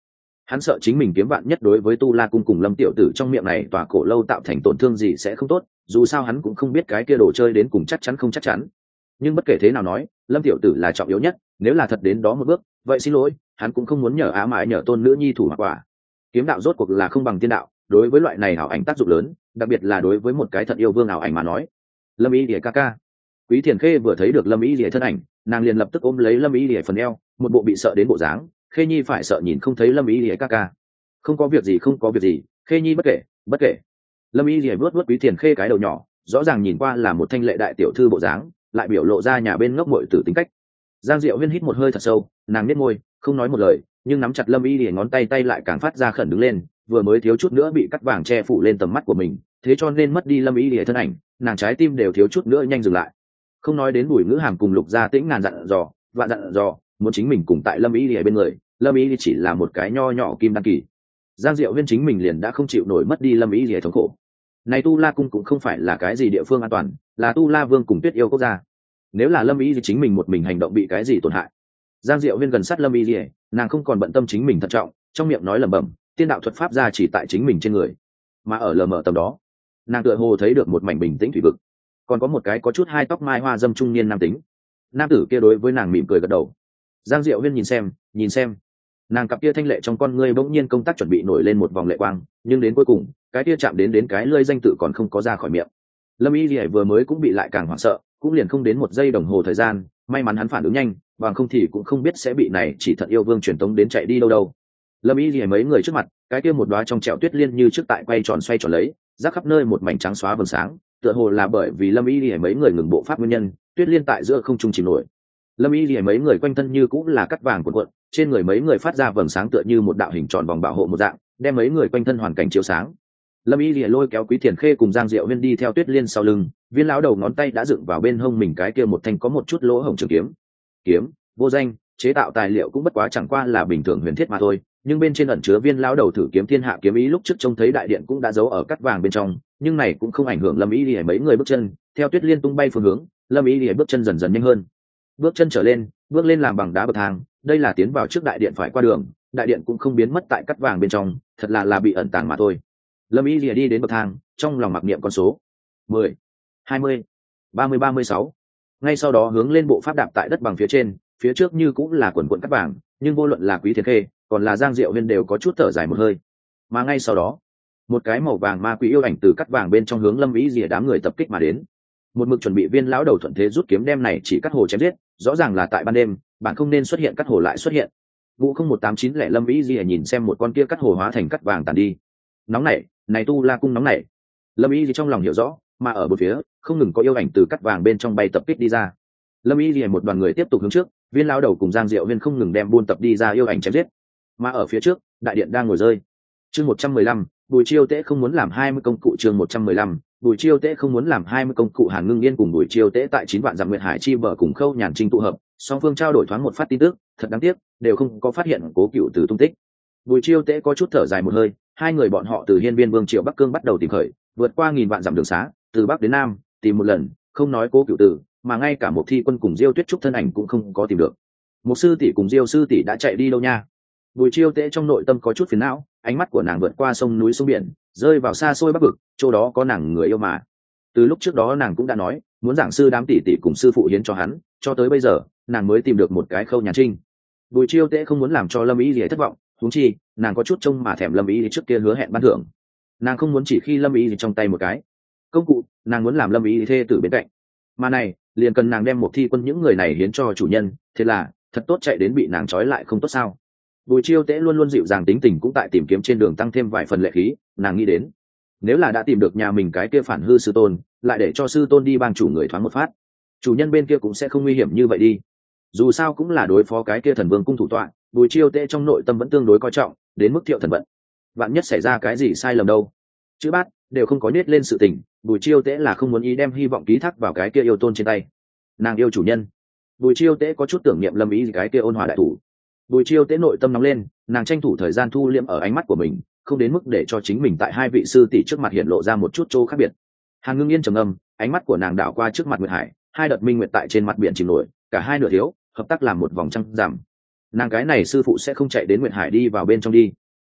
hắn sợ chính mình kiếm vạn nhất đối với tu la cung cùng lâm tiểu tử trong miệng này tòa cổ lâu tạo thành tổn thương gì sẽ không tốt, dù sao hắn cũng không biết cái kia đồ chơi đến cùng chắc chắn không chắc chắn. Nhưng bất kể thế nào nói, lâm tiểu tử là trọng yếu nhất, nếu là thật đến đó một bước, vậy xin lỗi, hắn cũng không muốn nhờ á mãi nhờ tôn nữ nhi thủ hoặc quả. Kiếm đạo rốt cuộc là không bằng tiên đạo, đối với loại này ảo ảnh tác dụng lớn, đặc biệt là đối với một cái thật yêu vương ảo ảnh mà nói. Lâm Y Lìa ca ca. Quý Thiền Khê vừa thấy được Lâm Y Lìa thân ảnh, nàng liền lập tức ôm lấy Lâm Y Lìa phần eo, một bộ bị sợ đến bộ dáng. Khê Nhi phải sợ nhìn không thấy Lâm Y Lìa ca ca. Không có việc gì, không có việc gì, Khê Nhi bất kể, bất kể. Lâm Y Lìa vuốt vuốt Quý Thiền Khê cái đầu nhỏ, rõ ràng nhìn qua là một thanh lệ đại tiểu thư bộ dáng, lại biểu lộ ra nhà bên ngốc muội tử tính cách. Giang Diệu Huyên hít một hơi thật sâu, nàng nhếch môi, không nói một lời, nhưng nắm chặt Lâm Y Lìa ngón tay tay lại càng phát ra khẩn đứng lên, vừa mới thiếu chút nữa bị cắt vàng che phủ lên tầm mắt của mình, thế cho nên mất đi Lâm Y Lìa thân ảnh, nàng trái tim đều thiếu chút nữa nhanh dừng lại. Không nói đến Bùi Ngữ Hàm cùng Lục Gia Tĩnh ngàn dặn dò, vạn dặn dò, muốn chính mình cùng tại Lâm Y Lìa bên người, Lâm Y chỉ là một cái nho nhỏ kim đăng kỳ. Giang Diệu Huyên chính mình liền đã không chịu nổi mất đi Lâm Y Lìa thống khổ. Này Tu La cung cũng không phải là cái gì địa phương an toàn, là Tu La Vương cùng Tuyết Yêu quốc gia. Nếu là Lâm Y chính mình một mình hành động bị cái gì tổn hại. Giang Diệu Huyên gần sát Lâm Y Lìa, nàng không còn bận tâm chính mình thận trọng, trong miệng nói lẩm bẩm, tiên đạo thuật pháp ra chỉ tại chính mình trên người. Mà ở lờ mờ tầm đó, nàng tựa hồ thấy được một mảnh bình tĩnh thủy vực, còn có một cái có chút hai tóc mai hoa dâm trung niên nam tính. Nam tử kia đối với nàng mỉm cười gật đầu. Giang Diệu Huyên nhìn xem, nhìn xem, nàng cặp kia thanh lệ trong con ngươi bỗng nhiên công tác chuẩn bị nổi lên một vòng lệ quang, nhưng đến cuối cùng, cái kia chạm đến đến cái lưỡi danh tự còn không có ra khỏi miệng. Lâm Y Lìa vừa mới cũng bị lại càng hoảng sợ, cũng liền không đến một giây đồng hồ thời gian, may mắn hắn phản ứng nhanh, bằng không thì cũng không biết sẽ bị này chỉ thật yêu vương truyền tống đến chạy đi đâu đâu. Lâm Y Lìa mấy người trước mặt, cái kia một đóa trong trẻo tuyết liên như trước tại quay tròn xoay tròn lấy, rắc khắp nơi một mảnh trắng xóa vầng sáng, tựa hồ là bởi vì Lâm Y Lìa mấy người ngừng bộ pháp nguyên nhân, tuyết liên tại giữa không trung chìm nổi. Lâm Y Lìa mấy người quanh thân như cũng là cắt vàng cuộn cuộn, trên người mấy người phát ra vầng sáng tựa như một đạo hình tròn vòng bảo hộ một dạng, đem mấy người quanh thân hoàn cảnh chiếu sáng. Lâm Y Lìa lôi kéo Quý Thiền Khê cùng Giang Diệu Huyên đi theo tuyết liên sau lưng, viên lão đầu ngón tay đã dựng vào bên hông mình cái kia một thanh có một chút lỗ hổng trường kiếm. Kiếm vô danh, chế tạo tài liệu cũng bất quá chẳng qua là bình thường huyền thiết mà thôi, nhưng bên trên ẩn chứa viên lão đầu thử kiếm thiên hạ kiếm ý lúc trước trông thấy đại điện cũng đã giấu ở cắt vàng bên trong, nhưng này cũng không ảnh hưởng Lâm Y Lìa mấy người bước chân, theo tuyết liên tung bay phương hướng, Lâm Y Lìa bước chân dần dần nhanh hơn. Bước chân trở lên, bước lên làm bằng đá bậc thang, đây là tiến vào trước đại điện phải qua đường, đại điện cũng không biến mất tại cắt vàng bên trong, thật là là bị ẩn tàng mà thôi. Lâm Y Lìa đi đến bậc thang, trong lòng mặc niệm con số mười, hai mươi, ba mươi, ba mươi sáu. Ngay sau đó hướng lên bộ pháp đạp tại đất bằng phía trên, phía trước như cũng là quần quần cắt vàng, nhưng vô luận là Quý Thiền Khê, còn là Giang Diệu Huyên đều có chút thở dài một hơi. Mà ngay sau đó, một cái màu vàng ma quỷ yêu ảnh từ cắt vàng bên trong hướng Lâm Y Lìa đám người tập kích mà đến. Một mực chuẩn bị viên lão đầu thuận thế rút kiếm đem này chỉ cắt hồ chém giết, rõ ràng là tại ban đêm, bạn không nên xuất hiện cắt hồ lại xuất hiện. Vũ không một tám chín lẻ Lâm Y Lìa nhìn xem một con kia cắt hồ hóa thành cắt vàng tàn đi. Nóng nảy, này Tu La cung nóng nảy. Lâm Y Lìa trong lòng hiểu rõ, mà ở một phía, không ngừng có yêu ảnh từ cắt vàng bên trong bay tập kích đi ra. Lâm Y Lìa một đoàn người tiếp tục hướng trước, viên lão đầu cùng Giang Diệu Huyên không ngừng đem buôn tập đi ra yêu ảnh chém giết. Mà ở phía trước, đại điện đang ngồi rơi. Chương một trăm mười lăm, Bùi Chiêu Tế không muốn làm hai mươi công cụ. Chương một trăm mười lăm, Bùi Chiêu Tế không muốn làm hai mươi công cụ. Hàn Ngưng Yên cùng Bùi Chiêu Tế tại chín vạn dặm Nguyệt Hải chi bờ cùng Khâu Nhàn Trinh tụ hợp, song phương trao đổi thoáng một phát tin tức, thật đáng tiếc, đều không có phát hiện Cố Cựu Từ tung tích. Bùi Chiêu Tế có chút thở dài một hơi, hai người bọn họ từ Hiên Viên Vương Triệu Bắc Cương bắt đầu tìm khởi, vượt qua nghìn vạn dặm đường xá, từ bắc đến nam, tìm một lần, không nói Cố Cựu Từ, mà ngay cả một thi quân cùng Diêu Tuyết Trúc thân ảnh cũng không có tìm được. Một sư tỷ cùng Diêu sư tỷ đã chạy đi đâu nha? Bùi Chiêu Tế trong nội tâm có chút phiền não, ánh mắt của nàng vượt qua sông núi sông biển, rơi vào xa xôi bắc vực, chỗ đó có nàng người yêu mà. Từ lúc trước đó nàng cũng đã nói, muốn giảng sư đám tỷ tỷ cùng sư phụ hiến cho hắn, cho tới bây giờ, nàng mới tìm được một cái Khâu Nhàn Trinh. Bùi Chiêu Tế không muốn làm cho Lâm Y Lìa thất vọng, huống chi, nàng có chút trông mà thèm Lâm Y Lìa trước kia hứa hẹn ban thưởng. Nàng không muốn chỉ khi Lâm Y Lìa trong tay một cái công cụ, nàng muốn làm Lâm Y Lìa thê tử bên cạnh. Mà này, liền cần nàng đem một thi quân những người này hiến cho chủ nhân, thế là, thật tốt chạy đến bị nàng trói lại không tốt sao? Bùi Chiêu Tế luôn luôn dịu dàng tính tình cũng tại tìm kiếm trên đường tăng thêm vài phần lệ khí, nàng nghĩ đến, nếu là đã tìm được nhà mình cái kia phản hư sư tôn, lại để cho sư tôn đi bang chủ người thoáng một phát, chủ nhân bên kia cũng sẽ không nguy hiểm như vậy đi. Dù sao cũng là đối phó cái kia thần vương cung thủ tọa, Bùi Chiêu Tế trong nội tâm vẫn tương đối coi trọng, đến mức Thiệu Thần vận, vạn nhất xảy ra cái gì sai lầm đâu, chữ bát đều không có nết lên sự tình, Bùi Chiêu Tế là không muốn ý đem hy vọng ký thác vào cái kia yêu tôn trên tay. Nàng yêu chủ nhân. Bùi Chiêu Tế có chút tưởng niệm Lâm Ý cái kia ôn hòa đại thủ. Bùi Chiêu Tế nội tâm nóng lên, nàng tranh thủ thời gian thu liễm ở ánh mắt của mình, không đến mức để cho chính mình tại hai vị sư tỷ trước mặt hiện lộ ra một chút chỗ khác biệt. Hàn Ngưng Yên trầm ngâm, ánh mắt của nàng đảo qua trước mặt Nguyệt Hải, hai đợt minh nguyệt tại trên mặt biển chìm nổi, cả hai nửa thiếu, hợp tác làm một vòng trăng giảm. Nàng cái này sư phụ sẽ không chạy đến Nguyệt Hải đi vào bên trong đi.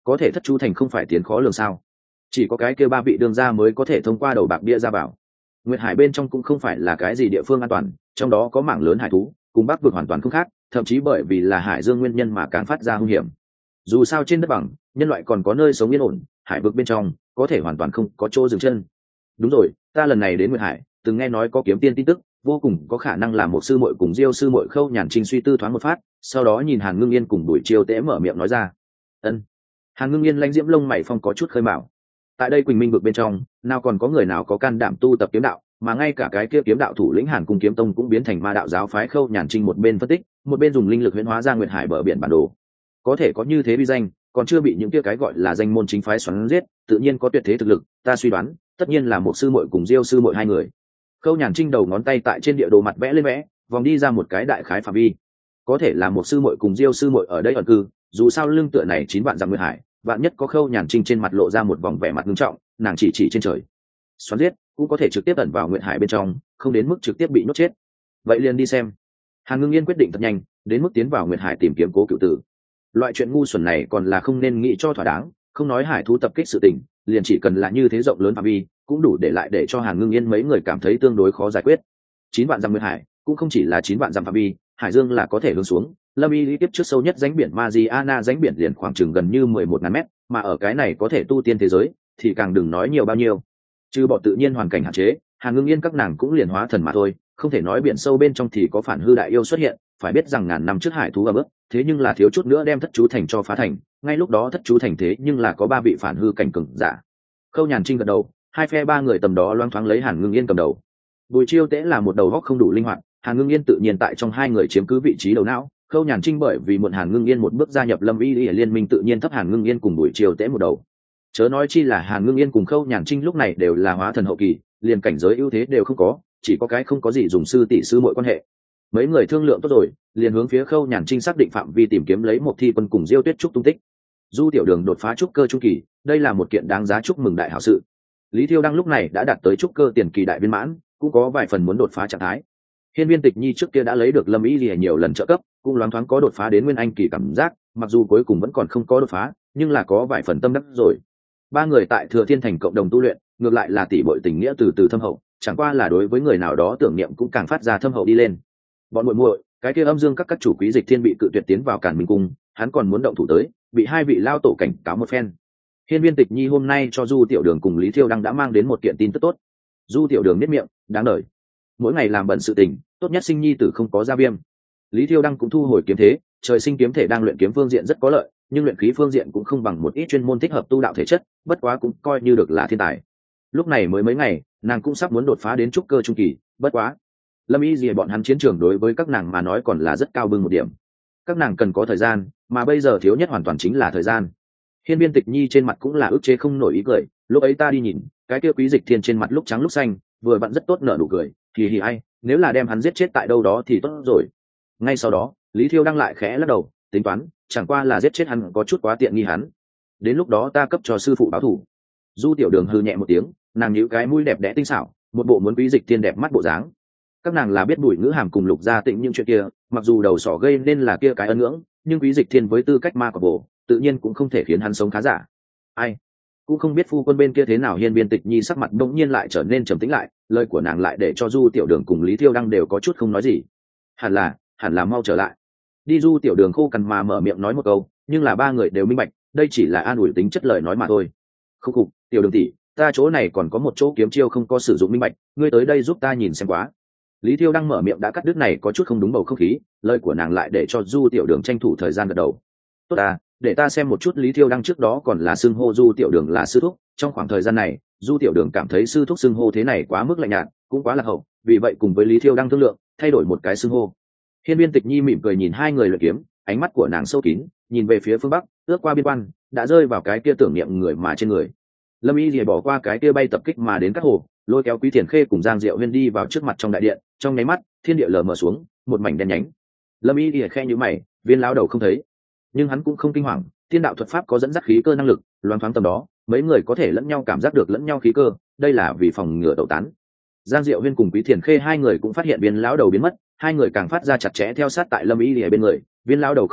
có thể thất chú thành không phải tiến khó lường sao? Chỉ có cái kia ba vị đương gia mới có thể thông qua đầu bạc bia ra vào. Nguyệt Hải bên trong cũng không phải là cái gì địa phương an toàn, trong đó có mảng lớn hải thú, cùng Bắc vực hoàn toàn không khác, thậm chí bởi vì là hải dương nguyên nhân mà càng phát ra hung hiểm. Dù sao trên đất bằng, nhân loại còn có nơi sống yên ổn, hải vực bên trong có thể hoàn toàn không có chỗ dừng chân. Đúng rồi, ta lần này đến Nguyệt Hải, từng nghe nói có kiếm tiên tin tức, vô cùng có khả năng là một sư muội cùng Diêu sư muội Khâu Nhàn Trinh suy tư thoáng một phát, sau đó nhìn Hàn Ngưng Yên cùng Bùi Chiêu Tế mở miệng nói ra. Ân. Hàn Ngưng Yên lãnh diễm lông mày phong có chút khơi mào. Tại đây Quỳnh Minh vực bên trong, nào còn có người nào có can đảm tu tập kiếm đạo, mà ngay cả cái kia kiếm đạo thủ lĩnh Hàn Cung Kiếm Tông cũng biến thành ma đạo giáo phái. Khâu Nhàn Trinh một bên phân tích, một bên dùng linh lực huyễn hóa ra Nguyệt Hải bờ biển bản đồ. Có thể có như thế uy danh, còn chưa bị những kia cái gọi là danh môn chính phái xoắn giết, tự nhiên có tuyệt thế thực lực, ta suy đoán, tất nhiên là một sư muội cùng Diêu sư muội hai người. Khâu Nhàn Trinh đầu ngón tay tại trên địa đồ mặt vẽ lên vẽ, vòng đi ra một cái đại khái phạm vi. Có thể là một sư muội cùng Diêu sư muội ở đây ẩn cư, dù sao lưng tựa này chín vạn dặm Nguyệt Hải, vạn nhất có Khâu Nhàn Trinh trên mặt lộ ra một vòng vẻ mặt nghiêm trọng, nàng chỉ chỉ trên trời. Xoắn giết, cũng có thể trực tiếp ẩn vào Nguyệt Hải bên trong, không đến mức trực tiếp bị nhốt chết. Vậy liền đi xem. Hàn Ngưng Yên quyết định thật nhanh, đến mức tiến vào Nguyệt Hải tìm kiếm Cố Cựu Tử. Loại chuyện ngu xuẩn này còn là không nên nghĩ cho thỏa đáng, không nói hải thú tập kích sự tình, liền chỉ cần là như thế rộng lớn phạm vi, cũng đủ để lại để cho Hàn Ngưng Yên mấy người cảm thấy tương đối khó giải quyết. Chín vạn dặm Nguyệt Hải, cũng không chỉ là chín vạn dặm phạm vi, hải dương là có thể hướng xuống. Lâm Y lý tiếp trước sâu nhất rãnh biển Mariana rãnh biển liền khoảng chừng gần như mười một ngàn mét, mà ở cái này có thể tu tiên thế giới, thì càng đừng nói nhiều bao nhiêu. Trừ bỏ tự nhiên hoàn cảnh hạn chế, Hàn Ngưng Yên các nàng cũng liền hóa thần mà thôi, không thể nói biển sâu bên trong thì có phản hư đại yêu xuất hiện. Phải biết rằng ngàn năm trước hải thú ở bước, thế nhưng là thiếu chút nữa đem thất chú thành cho phá thành, ngay lúc đó thất chú thành thế nhưng là có ba vị phản hư cảnh cường giả. Khâu Nhàn Trinh gật đầu, hai phe ba người tầm đó loang thoáng lấy Hàn Ngưng Yên cầm đầu. Bùi Chiêu Tế là một đầu góc không đủ linh hoạt, Hàn Ngưng Yên tự nhiên tại trong hai người chiếm cứ vị trí đầu não. Khâu Nhàn Trinh bởi vì muộn Hàn Ngưng Yên một bước gia nhập Lâm Y liên minh tự nhiên thấp Hàn Ngưng Yên cùng Bùi Chiêu Tế một đầu. Chớ nói chi là Hàn Ngưng Yên cùng Khâu Nhàn Trinh lúc này đều là hóa thần hậu kỳ, liền cảnh giới ưu thế đều không có, chỉ có cái không có gì dùng sư tỷ sư muội quan hệ. Mấy người thương lượng tốt rồi, liền hướng phía Khâu Nhàn Trinh xác định phạm vi tìm kiếm lấy một thi quân cùng Diêu Tuyết Trúc tung tích. Du Tiểu Đường đột phá trúc cơ trung kỳ, đây là một kiện đáng giá chúc mừng đại hảo sự. Lý Thiêu Đăng lúc này đã đạt tới trúc cơ tiền kỳ đại viên mãn, cũng có vài phần muốn đột phá trạng thái. Hiên Viên Tịch Nhi trước kia đã lấy được Lâm Y Lìa nhiều lần trợ cấp, cũng loáng thoáng có đột phá đến nguyên anh kỳ cảm giác, mặc dù cuối cùng vẫn còn không có đột phá, nhưng là có vài phần tâm đắc rồi. Ba người tại Thừa Thiên Thành cộng đồng tu luyện, ngược lại là tỷ muội tình nghĩa từ từ thâm hậu, chẳng qua là đối với người nào đó tưởng niệm cũng càng phát ra thâm hậu đi lên. Bọn muội muội, cái kia âm dương các các chủ quý Dịch Thiên bị cự tuyệt tiến vào Càn Minh cung, hắn còn muốn động thủ tới, bị hai vị lao tổ cảnh cáo một phen. Hiên Viên Tịch Nhi hôm nay cho Du Tiểu Đường cùng Lý Thiêu Đăng đã mang đến một kiện tin tức tốt. Du Tiểu Đường biết miệng, đáng đời. Mỗi ngày làm bận sự tình, tốt nhất sinh nhi tử không có gia viêm. Lý Thiêu Đăng cũng thu hồi kiếm thế, trời sinh kiếm thể đang luyện kiếm phương diện rất có lợi, nhưng luyện khí phương diện cũng không bằng một ít chuyên môn thích hợp tu đạo thể chất, bất quá cũng coi như được là thiên tài. Lúc này mới mấy ngày, nàng cũng sắp muốn đột phá đến trúc cơ trung kỳ, bất quá Lâm Y gì bọn hắn chiến trường đối với các nàng mà nói còn là rất cao bưng một điểm. Các nàng cần có thời gian, mà bây giờ thiếu nhất hoàn toàn chính là thời gian. Hiên Viên Tịch Nhi trên mặt cũng là ức chế không nổi ý cười, lúc ấy ta đi nhìn, cái kia Quý Dịch Thiên trên mặt lúc trắng lúc xanh, vừa vặn rất tốt nở nụ cười, thì thì ai, nếu là đem hắn giết chết tại đâu đó thì tốt rồi. Ngay sau đó, Lý Thiêu Đăng lại khẽ lắc đầu, tính toán, chẳng qua là giết chết hắn có chút quá tiện nghi hắn. Đến lúc đó ta cấp cho sư phụ báo thù. Du Tiểu Đường hừ nhẹ một tiếng, nàng nhíu cái mũi đẹp đẽ tinh xảo, một bộ muốn Quý Dịch Thiên đẹp mắt bộ dáng. Các nàng là biết Bùi Ngữ Hàm cùng Lục Gia Tịnh những chuyện kia, mặc dù đầu sỏ gây nên là kia cái ân ngưỡng, nhưng Quý Dịch Thiên với tư cách ma của bộ, tự nhiên cũng không thể khiến hắn sống khá giả. Ai cũng không biết phu quân bên kia thế nào. Hiên Viên Tịch Nhi sắc mặt bỗng nhiên lại trở nên trầm tĩnh lại, lời của nàng lại để cho Du Tiểu Đường cùng Lý Thiêu Đăng đều có chút không nói gì. Hẳn là, hẳn là mau trở lại. Đi. Du Tiểu Đường khô cằn mà mở miệng nói một câu, nhưng là ba người đều minh bạch, đây chỉ là an ủi tính chất lời nói mà thôi. Khúc khục, Tiểu Đường tỷ, ta chỗ này còn có một chỗ kiếm chiêu không có sử dụng minh bạch, ngươi tới đây giúp ta nhìn xem quá. Lý Thiêu Đăng mở miệng đã cắt đứt này có chút không đúng bầu không khí, lời của nàng lại để cho Du Tiểu Đường tranh thủ thời gian gật đầu. Tốt à, để ta xem một chút. Lý Thiêu Đăng trước đó còn là xưng hô Du Tiểu Đường là sư thúc, trong khoảng thời gian này, Du Tiểu Đường cảm thấy sư thúc xưng hô thế này quá mức lạnh nhạt, cũng quá là hậu, vì vậy cùng với Lý Thiêu Đăng thương lượng, thay đổi một cái xưng hô. Hiên Viên Tịch Nhi mỉm cười nhìn hai người luyện kiếm, ánh mắt của nàng sâu kín, nhìn về phía phương bắc, ước qua biên quan, đã rơi vào cái kia tưởng niệm người mà trên người. Lâm Y Lìa bỏ qua cái kia bay tập kích mà đến các hồ, lôi kéo Quý Thiền Khê cùng Giang Diệu Huyên đi vào trước mặt trong đại điện, trong nháy mắt, thiên địa lờ mờ xuống, một mảnh đen nhánh. Lâm Y Lìa khe nhíu mày, Viên lão đầu không thấy, nhưng hắn cũng không kinh hoàng, tiên đạo thuật pháp có dẫn dắt khí cơ năng lực, loáng thoáng tầm đó, mấy người có thể lẫn nhau cảm giác được lẫn nhau khí cơ, đây là vì phòng ngừa tẩu tán. Giang Diệu Huyên cùng Quý Thiền Khê hai người cũng phát hiện Viên lão đầu biến mất, hai người càng phát ra chặt chẽ theo sát tại Lâm Y Lìa bên người. Viên lão đầu không thấy,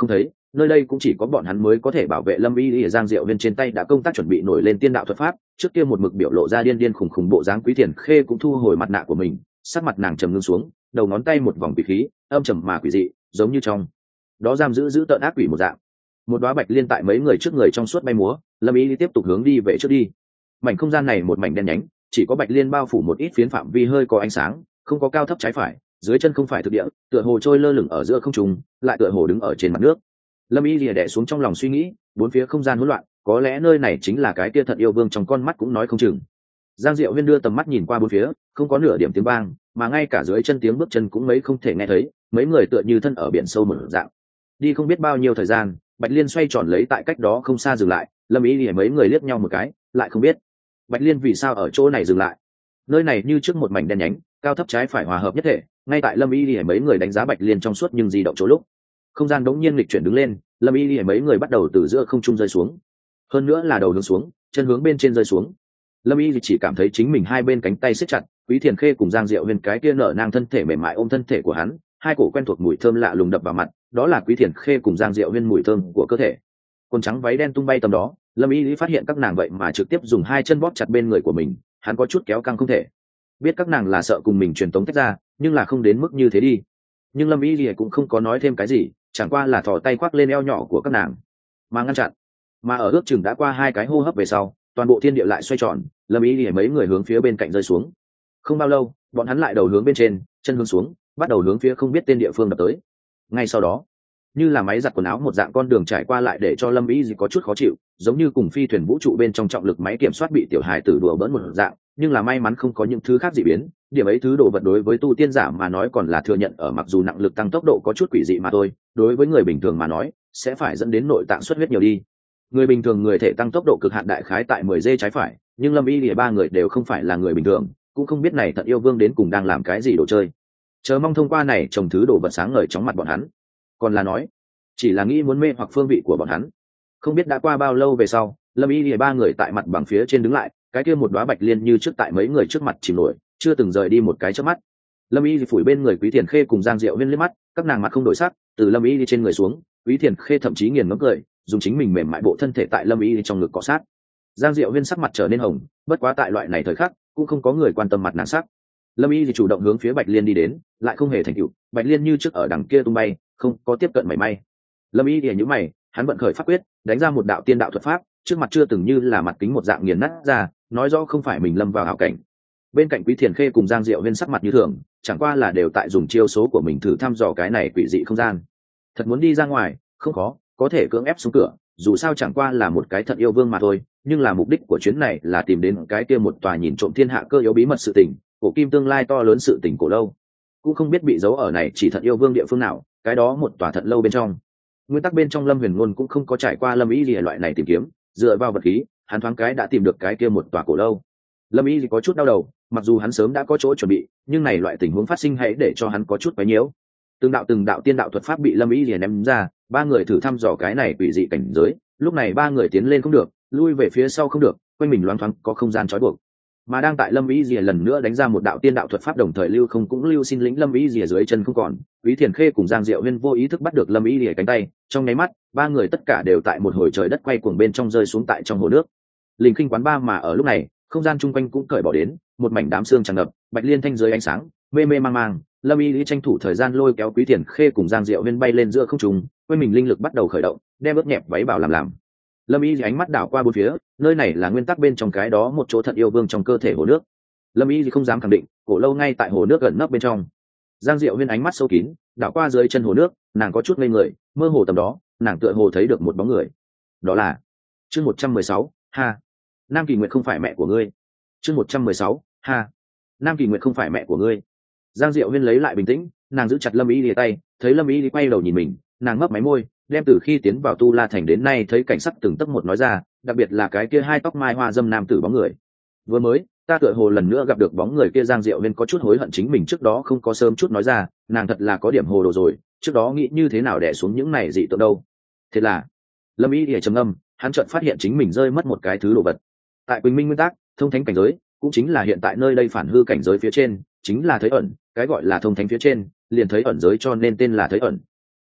nơi đây cũng chỉ có bọn hắn mới có thể bảo vệ lâm y ở Giang Diệu Huyên trên tay đã công tác chuẩn bị nổi lên tiên đạo thuật pháp. Trước kia một mực biểu lộ ra điên điên khủng khủng bộ dáng Quý Thiền Khê cũng thu hồi mặt nạ của mình, sắc mặt nàng trầm ngưng xuống, đầu ngón tay một vòng quỷ khí âm trầm mà quỷ dị, giống như trong đó giam giữ giữ tợn ác quỷ một dạng. Một đóa bạch liên tại mấy người trước người trong suốt bay múa, lâm y tiếp tục hướng đi về trước đi. Mảnh không gian này một mảnh đen nhánh, chỉ có bạch liên bao phủ một ít phiến phạm vi hơi có ánh sáng, không có cao thấp trái phải, dưới chân không phải thực địa, tựa hồ trôi lơ lửng ở giữa không trung, lại tựa hồ đứng ở trên mặt nước. Lâm y lìa đè xuống trong lòng suy nghĩ, bốn phía không gian hỗn loạn, có lẽ nơi này chính là cái kia Thận Yêu Vương trong con mắt cũng nói không chừng. Giang Diệu Huyên đưa tầm mắt nhìn qua bốn phía, không có nửa điểm tiếng vang, mà ngay cả dưới chân tiếng bước chân cũng mấy không thể nghe thấy, mấy người tựa như thân ở biển sâu một dạng. Đi không biết bao nhiêu thời gian, bạch liên xoay tròn lấy tại cách đó không xa dừng lại. Lâm y lìa mấy người liếc nhau một cái, lại không biết bạch liên vì sao ở chỗ này dừng lại. Nơi này như trước một mảnh đen nhánh, cao thấp trái phải hòa hợp nhất thể. Ngay tại lâm y lìa mấy người đánh giá bạch liên trong suốt nhưng di động chỗ lúc, không gian đống nhiên lịch chuyển đứng lên, lâm y lìa mấy người bắt đầu từ giữa không trung rơi xuống, hơn nữa là đầu hướng xuống, chân hướng bên trên rơi xuống. Lâm y chỉ cảm thấy chính mình hai bên cánh tay siết chặt, Quý Thiền Khê cùng Giang Diệu Huyên cái kia nở nang thân thể mềm mại ôm thân thể của hắn, hai cổ quen thuộc mùi thơm lạ lùng đập vào mặt, đó là Quý Thiền Khê cùng Giang Diệu Huyên mùi thơm của cơ thể. Quần trắng váy đen tung bay tầm đó, Lâm y phát hiện các nàng vậy mà trực tiếp dùng hai chân bóp chặt bên người của mình, hắn có chút kéo căng không thể. Biết các nàng là sợ cùng mình truyền tống tách ra, nhưng là không đến mức như thế đi. Nhưng Lâm y cũng không có nói thêm cái gì, chẳng qua là thò tay khoác lên eo nhỏ của các nàng mà ngăn chặn. Mà ở ước chừng đã qua hai cái hô hấp về sau, toàn bộ thiên địa lại xoay tròn, lâm ý thì mấy người hướng phía bên cạnh rơi xuống. Không bao lâu, bọn hắn lại đầu hướng bên trên, chân hướng xuống, bắt đầu hướng phía không biết tên địa phương đập tới. Ngay sau đó, như là máy giặt quần áo một dạng con đường trải qua lại để cho lâm ý gì có chút khó chịu, giống như cùng phi thuyền vũ trụ bên trong trọng lực máy kiểm soát bị tiểu hài tử đùa bỡn một dạng. Nhưng là may mắn không có những thứ khác dị biến, điểm ấy thứ đồ vật đối với tu tiên giả mà nói còn là thừa nhận ở, mặc dù nặng lực tăng tốc độ có chút quỷ dị mà thôi, đối với người bình thường mà nói sẽ phải dẫn đến nội tạng xuất huyết nhiều đi. Người bình thường người thể tăng tốc độ cực hạn đại khái tại mười giây trái phải, nhưng lâm y lìa ba người đều không phải là người bình thường, cũng không biết này Thận Yêu Vương đến cùng đang làm cái gì đồ chơi. Chờ mong thông qua này trồng thứ đồ vật sáng ngời chóng mặt bọn hắn, còn là nói chỉ là nghĩ muốn mê hoặc phương vị của bọn hắn. Không biết đã qua bao lâu về sau, lâm y lìa ba người tại mặt bằng phía trên đứng lại, cái kia một đóa bạch liên như trước tại mấy người trước mặt chìm nổi, chưa từng rời đi một cái chớp mắt. Lâm y phủi bên người Quý Thiền Khê cùng Giang Diệu Huyên liếc mắt, các nàng mặt không đổi sắc, từ lâm y đi trên người xuống, Quý Thiền Khê thậm chí nghiền ngẫm cười, dùng chính mình mềm mại bộ thân thể tại lâm y trong ngực cọ sát. Giang Diệu Huyên sắc mặt trở nên hồng, bất quá tại loại này thời khắc cũng không có người quan tâm mặt nàng sắc. Lâm y thì chủ động hướng phía bạch liên đi đến, lại không hề thành tựu, bạch liên như trước ở đằng kia tung bay, không có tiếp cận mảy may. Lâm y thì nhíu mày, hắn vận khởi pháp quyết, đánh ra một đạo tiên đạo thuật pháp, trước mặt chưa từng như là mặt kính một dạng nghiền nát ra, nói rõ không phải mình lâm vào hảo cảnh. Bên cạnh Quý Thiền Khê cùng Giang Diệu Huyên sắc mặt như thường, chẳng qua là đều tại dùng chiêu số của mình thử thăm dò cái này quỷ dị không gian. Thật muốn đi ra ngoài, không khó, có thể cưỡng ép xuống cửa, dù sao chẳng qua là một cái Thận Yêu Vương mà thôi, nhưng là mục đích của chuyến này là tìm đến cái kia một tòa nhìn trộm thiên hạ cơ yếu bí mật sự tình, cổ kim tương lai to lớn sự tình cổ lâu. Cũng không biết bị giấu ở này chỉ Thận Yêu Vương địa phương nào, cái đó một tòa thận lâu bên trong. Nguyên tắc bên trong Lâm Huyền Ngôn cũng không có trải qua lâm ý gì loại này tìm kiếm, dựa vào vật khí, hắn thoáng cái đã tìm được cái kia một tòa cổ lâu. Lâm ý gì có chút đau đầu, mặc dù hắn sớm đã có chỗ chuẩn bị, nhưng này loại tình huống phát sinh hãy để cho hắn có chút quấy nhiễu. Từng đạo từng đạo tiên đạo thuật pháp bị lâm ý gì ném ra, ba người thử thăm dò cái này quỷ dị cảnh giới, lúc này ba người tiến lên không được, lui về phía sau không được, quanh mình loáng thoáng có không gian trói buộc. Mà đang tại lâm ý gì lần nữa đánh ra một đạo tiên đạo thuật pháp, đồng thời lưu không cũng lưu xin lĩnh lâm ý gì dưới chân không còn. Quý Thiền Khê cùng Giang Diệu Huyên vô ý thức bắt được lâm ý gì cánh tay, trong nháy mắt ba người tất cả đều tại một hồi trời đất quay cuồng bên trong rơi xuống tại trong hồ nước. Linh Khinh quán ba mà ở lúc này, không gian chung quanh cũng cởi bỏ đến, một mảnh đám xương tràn ngập, bạch liên thanh dưới ánh sáng, mê mê mang mang. Lâm y lý tranh thủ thời gian lôi kéo Quý Thiền Khê cùng Giang Diệu Huyên bay lên giữa không trung, quanh mình linh lực bắt đầu khởi động, đem ướt nhẹp váy bảo làm làm. Lâm y ánh mắt đảo qua bốn phía, nơi này là nguyên tắc bên trong cái đó một chỗ Thận Yêu Vương trong cơ thể hồ nước. Lâm y không dám khẳng định, cổ lâu ngay tại hồ nước gần nấp bên trong. Giang Diệu Huyên ánh mắt sâu kín, đảo qua dưới chân hồ nước, nàng có chút ngây người, mơ hồ tầm đó, nàng tựa hồ thấy được một bóng người. Đó là chương một trăm mười sáu, ha. Nam Kỳ Nguyệt không phải mẹ của ngươi. Chương một trăm mười sáu, ha. Nam Kỳ Nguyệt không phải mẹ của ngươi. Giang Diệu Huyên lấy lại bình tĩnh, nàng giữ chặt lâm ý lìa tay, thấy lâm ý lìa quay đầu nhìn mình, nàng ngấp máy môi, đem từ khi tiến vào Tu La Thành đến nay thấy cảnh sắc từng tấc một nói ra, đặc biệt là cái kia hai tóc mai hoa dâm nam tử bóng người. Vừa mới ta tựa hồ lần nữa gặp được bóng người kia. Giang Diệu Huyên có chút hối hận chính mình trước đó không có sớm chút nói ra, nàng thật là có điểm hồ đồ rồi, trước đó nghĩ như thế nào đè xuống những này dị tượng đâu. Thế là lâm ý lìa trầm ngâm, hắn chợt phát hiện chính mình rơi mất một cái thứ đồ vật. Tại Quỳnh Minh nguyên tắc, thông thánh cảnh giới cũng chính là hiện tại nơi đây phản hư cảnh giới phía trên, chính là thấy ẩn, cái gọi là thông thánh phía trên liền thấy ẩn giới, cho nên tên là thấy ẩn.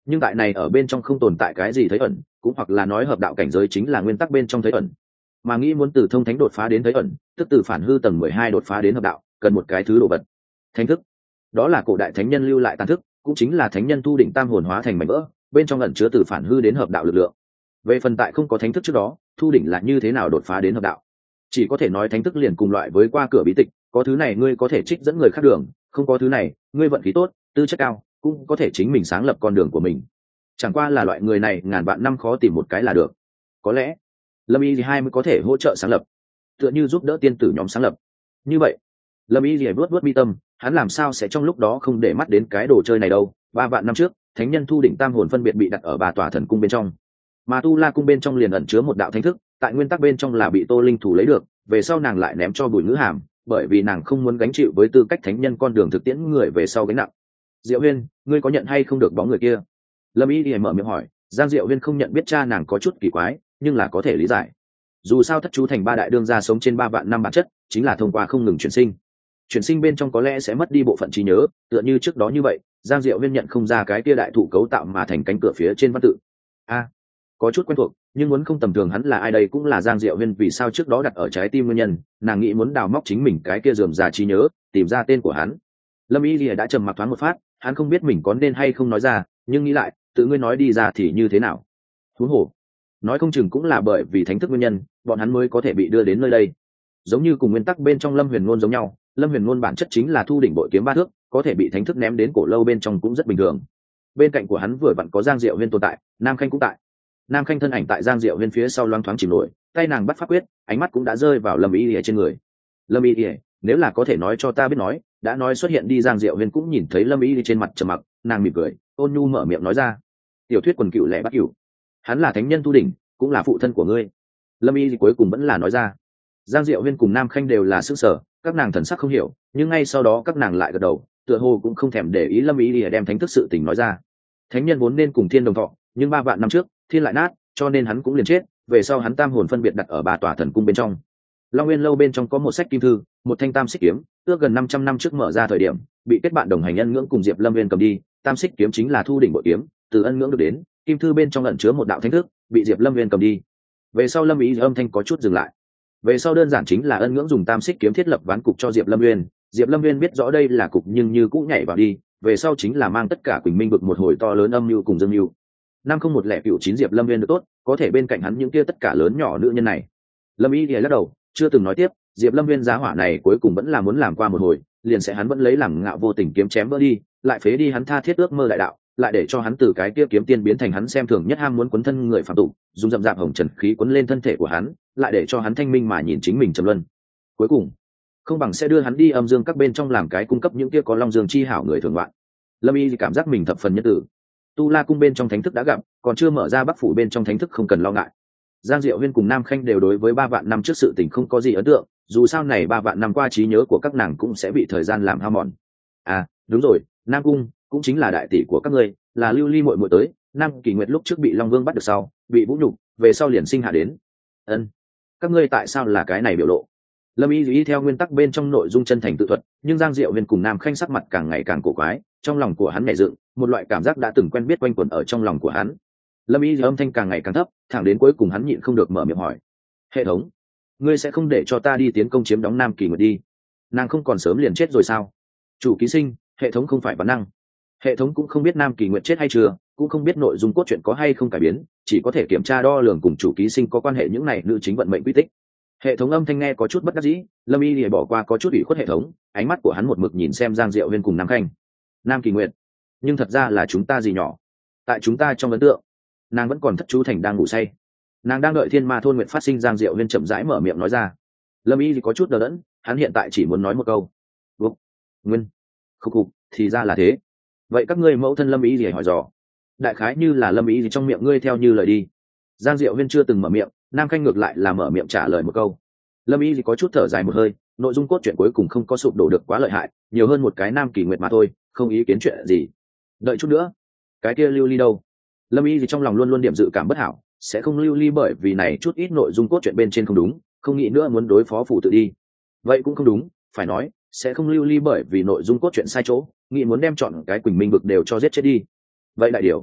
nhưng tại này ở bên trong không tồn tại cái gì thấy ẩn, cũng hoặc là nói hợp đạo cảnh giới chính là nguyên tắc bên trong thấy ẩn. Mà nghĩ muốn từ thông thánh đột phá đến thấy ẩn, tức từ phản hư tầng mười hai đột phá đến hợp đạo, cần một cái thứ đồ vật. Thánh thức. Đó là cổ đại thánh nhân lưu lại tàn thức, cũng chính là thánh nhân thu định tam hồn hóa thành mảnh vỡ, bên trong ẩn chứa từ phản hư đến hợp đạo lực lượng. Về phần tại không có thánh thức trước đó, thu đỉnh là như thế nào đột phá đến hợp đạo, chỉ có thể nói thánh thức liền cùng loại với qua cửa bí tịch, có thứ này ngươi có thể trích dẫn người khác đường, không có thứ này ngươi vận khí tốt, tư chất cao, cũng có thể chính mình sáng lập con đường của mình. Chẳng qua là loại người này ngàn vạn năm khó tìm một cái là được. Có lẽ lâm y thì hai mới có thể hỗ trợ sáng lập, tựa như giúp đỡ tiên tử nhóm sáng lập. Như vậy lâm y thì vuốt vuốt mi tâm, hắn làm sao sẽ trong lúc đó không để mắt đến cái đồ chơi này đâu. Ba vạn năm trước thánh nhân thu đỉnh tam hồn phân biệt bị đặt ở ba tòa thần cung bên trong, mà tu la cung bên trong liền ẩn chứa một đạo thánh thức, tại nguyên tắc bên trong là bị Tô Linh thủ lấy được, về sau nàng lại ném cho Bùi Ngữ Hàm, bởi vì nàng không muốn gánh chịu với tư cách thánh nhân con đường thực tiễn người về sau gánh nặng. Diệu Huyên, ngươi có nhận hay không được bóng người kia? Lâm Y thì mở miệng hỏi. Giang Diệu Huyên không nhận biết cha nàng có chút kỳ quái, nhưng là có thể lý giải. Dù sao thất chú thành ba đại đương gia sống trên ba vạn năm bản chất chính là thông qua không ngừng chuyển sinh. Chuyển sinh bên trong có lẽ sẽ mất đi bộ phận trí nhớ, tựa như trước đó như vậy, Giang Diệu Huyên nhận không ra cái kia đại thụ cấu tạo mà thành cánh cửa phía trên văn tự. A, có chút quen thuộc, nhưng muốn không tầm thường hắn là ai đây cũng là Giang Diệu Huyên vì sao trước đó đặt ở trái tim nguyên nhân, nàng nghĩ muốn đào móc chính mình cái kia rườm rà trí nhớ, tìm ra tên của hắn. Lâm Y Lìa đã trầm mặc thoáng một phát, hắn không biết mình có nên hay không nói ra, nhưng nghĩ lại, tự ngươi nói đi ra thì như thế nào? Huống hồ, nói không chừng cũng là bởi vì thánh thức nguyên nhân, bọn hắn mới có thể bị đưa đến nơi đây. Giống như cùng nguyên tắc bên trong Lâm Huyền Ngôn giống nhau, Lâm Huyền Ngôn bản chất chính là thu đỉnh bội kiếm ba thước, có thể bị thánh thức ném đến cổ lâu bên trong cũng rất bình thường. Bên cạnh của hắn vừa vặn có Giang Diệu Huyên tồn tại, Nam Khanh cũng tại. Nam Khanh thân ảnh tại Giang Diệu Huyên phía sau loáng thoáng chìm nổi, tay nàng bắt pháp quyết, ánh mắt cũng đã rơi vào Lâm Y Lìa trên người. Lâm Y Lìa, nếu là có thể nói cho ta biết nói, đã nói xuất hiện đi. Giang Diệu Huyên cũng nhìn thấy Lâm Y Lìa trên mặt trầm mặc, nàng mỉm cười, ôn nhu mở miệng nói ra. Tiểu thuyết quần cựu lẻ bắt cửu, hắn là thánh nhân tu đỉnh, cũng là phụ thân của ngươi. Lâm Y Lìa cuối cùng vẫn là nói ra. Giang Diệu Huyên cùng Nam Khanh đều là sức sở, các nàng thần sắc không hiểu, nhưng ngay sau đó các nàng lại gật đầu, tựa hồ cũng không thèm để ý Lâm Y Lìa đem thánh thức sự tình nói ra. Thánh nhân vốn nên cùng thiên đồng thọ, nhưng ba vạn năm trước thiên lại nát, cho nên hắn cũng liền chết. Về sau hắn tam hồn phân biệt đặt ở ba tòa thần cung bên trong. Long Nguyên lâu bên trong có một sách kim thư, một thanh tam xích kiếm, ước gần năm trăm năm trước mở ra thời điểm, bị kết bạn đồng hành ân ngưỡng cùng Diệp Lâm Nguyên cầm đi. Tam xích kiếm chính là thu đỉnh bội kiếm, từ ân ngưỡng được đến, kim thư bên trong ẩn chứa một đạo thánh thức, bị Diệp Lâm Nguyên cầm đi. Về sau Lâm Ý âm thanh có chút dừng lại. Về sau đơn giản chính là ân ngưỡng dùng tam xích kiếm thiết lập ván cục cho Diệp Lâm Nguyên, Diệp Lâm Nguyên biết rõ đây là cục nhưng như cũ nhảy vào đi. Về sau chính là mang tất cả Quỳnh Minh vực một hồi to lớn âm mưu cùng dương mưu. Năm không một lẻ cựu chín Diệp Lâm Nguyên được tốt, có thể bên cạnh hắn những kia tất cả lớn nhỏ nữ nhân này. Lâm Y thì lắc đầu, chưa từng nói tiếp. Diệp Lâm Nguyên giá hỏa này cuối cùng vẫn là muốn làm qua một hồi, liền sẽ hắn vẫn lấy làm ngạo vô tình kiếm chém vỡ đi, lại phế đi hắn tha thiết ước mơ đại đạo, lại để cho hắn từ cái kia kiếm tiên biến thành hắn xem thường nhất ham muốn quấn thân người phạm tục, dùng dậm dạp hồng trần khí quấn lên thân thể của hắn, lại để cho hắn thanh minh mà nhìn chính mình trầm luân. Cuối cùng, không bằng sẽ đưa hắn đi âm dương các bên trong làm cái cung cấp những kia có long dương chi hảo người thường ngoạn. Lâm Y thì cảm giác mình thập phần nhân tử. Tu La cung bên trong thánh thức đã gặp, còn chưa mở ra Bắc phủ bên trong thánh thức không cần lo ngại. Giang Diệu Huyên cùng Nam Khanh đều đối với ba vạn năm trước sự tình không có gì ấn tượng, dù sao này ba vạn năm qua trí nhớ của các nàng cũng sẽ bị thời gian làm hao mòn. À, đúng rồi, Nam cung cũng chính là đại tỷ của các ngươi, là Lưu Ly muội muội tới. Nam Kỳ Nguyệt lúc trước bị Long Vương bắt được sau, bị vũ nhục, về sau liền sinh hạ đến. Ân, các ngươi tại sao là cái này biểu lộ? Lâm Y Y theo nguyên tắc bên trong nội dung chân thành tự thuật, nhưng Giang Diệu Huyên cùng Nam Khanh sắc mặt càng ngày càng cổ quái, trong lòng của hắn nhảy dựng, một loại cảm giác đã từng quen biết quanh quẩn ở trong lòng của hắn. Lâm Y âm thanh càng ngày càng thấp, thẳng đến cuối cùng hắn nhịn không được mở miệng hỏi: hệ thống, ngươi sẽ không để cho ta đi tiến công chiếm đóng Nam Kỳ Nguyệt đi? Nàng không còn sớm liền chết rồi sao? Chủ ký sinh, hệ thống không phải bản năng. Hệ thống cũng không biết Nam Kỳ Nguyệt chết hay chưa, cũng không biết nội dung cốt truyện có hay không cải biến, chỉ có thể kiểm tra đo lường cùng chủ ký sinh có quan hệ những này nữ chính vận mệnh quy tích. Hệ thống âm thanh nghe có chút bất đắc dĩ, Lâm Y lìa bỏ qua có chút ủy khuất hệ thống, ánh mắt của hắn một mực nhìn xem Giang Diệu Huyên cùng Nam Khanh. Nam Kỳ Nguyệt, nhưng thật ra là chúng ta gì nhỏ, tại chúng ta trong ấn tượng nàng vẫn còn thất chú thành đang ngủ say, nàng đang đợi thiên ma thôn nguyện phát sinh. Giang Diệu Huyên chậm rãi mở miệng nói ra. Lâm Y thì có chút đờ đẫn, hắn hiện tại chỉ muốn nói một câu: Úc, Nguyên, khúc khục, thì ra là thế. Vậy các ngươi mẫu thân Lâm Y gì hỏi dò? Đại khái như là Lâm Y gì trong miệng ngươi theo như lời đi. Giang Diệu Huyên chưa từng mở miệng, Nam Khanh ngược lại là mở miệng trả lời một câu. Lâm Y thì có chút thở dài một hơi, nội dung cốt truyện cuối cùng không có sụp đổ được quá lợi hại, nhiều hơn một cái Nam Kỳ Nguyệt mà thôi, không ý kiến chuyện gì. Đợi chút nữa, cái kia Lưu Ly đâu? Lâm Y thì trong lòng luôn luôn điểm dự cảm bất hảo, sẽ không lưu ly bởi vì này chút ít nội dung cốt truyện bên trên không đúng, không nghĩ nữa muốn đối phó phụ tự đi. Vậy cũng không đúng, phải nói sẽ không lưu ly bởi vì nội dung cốt truyện sai chỗ, nghĩ muốn đem chọn cái Quỳnh Minh vực đều cho giết chết đi. Vậy đại điều,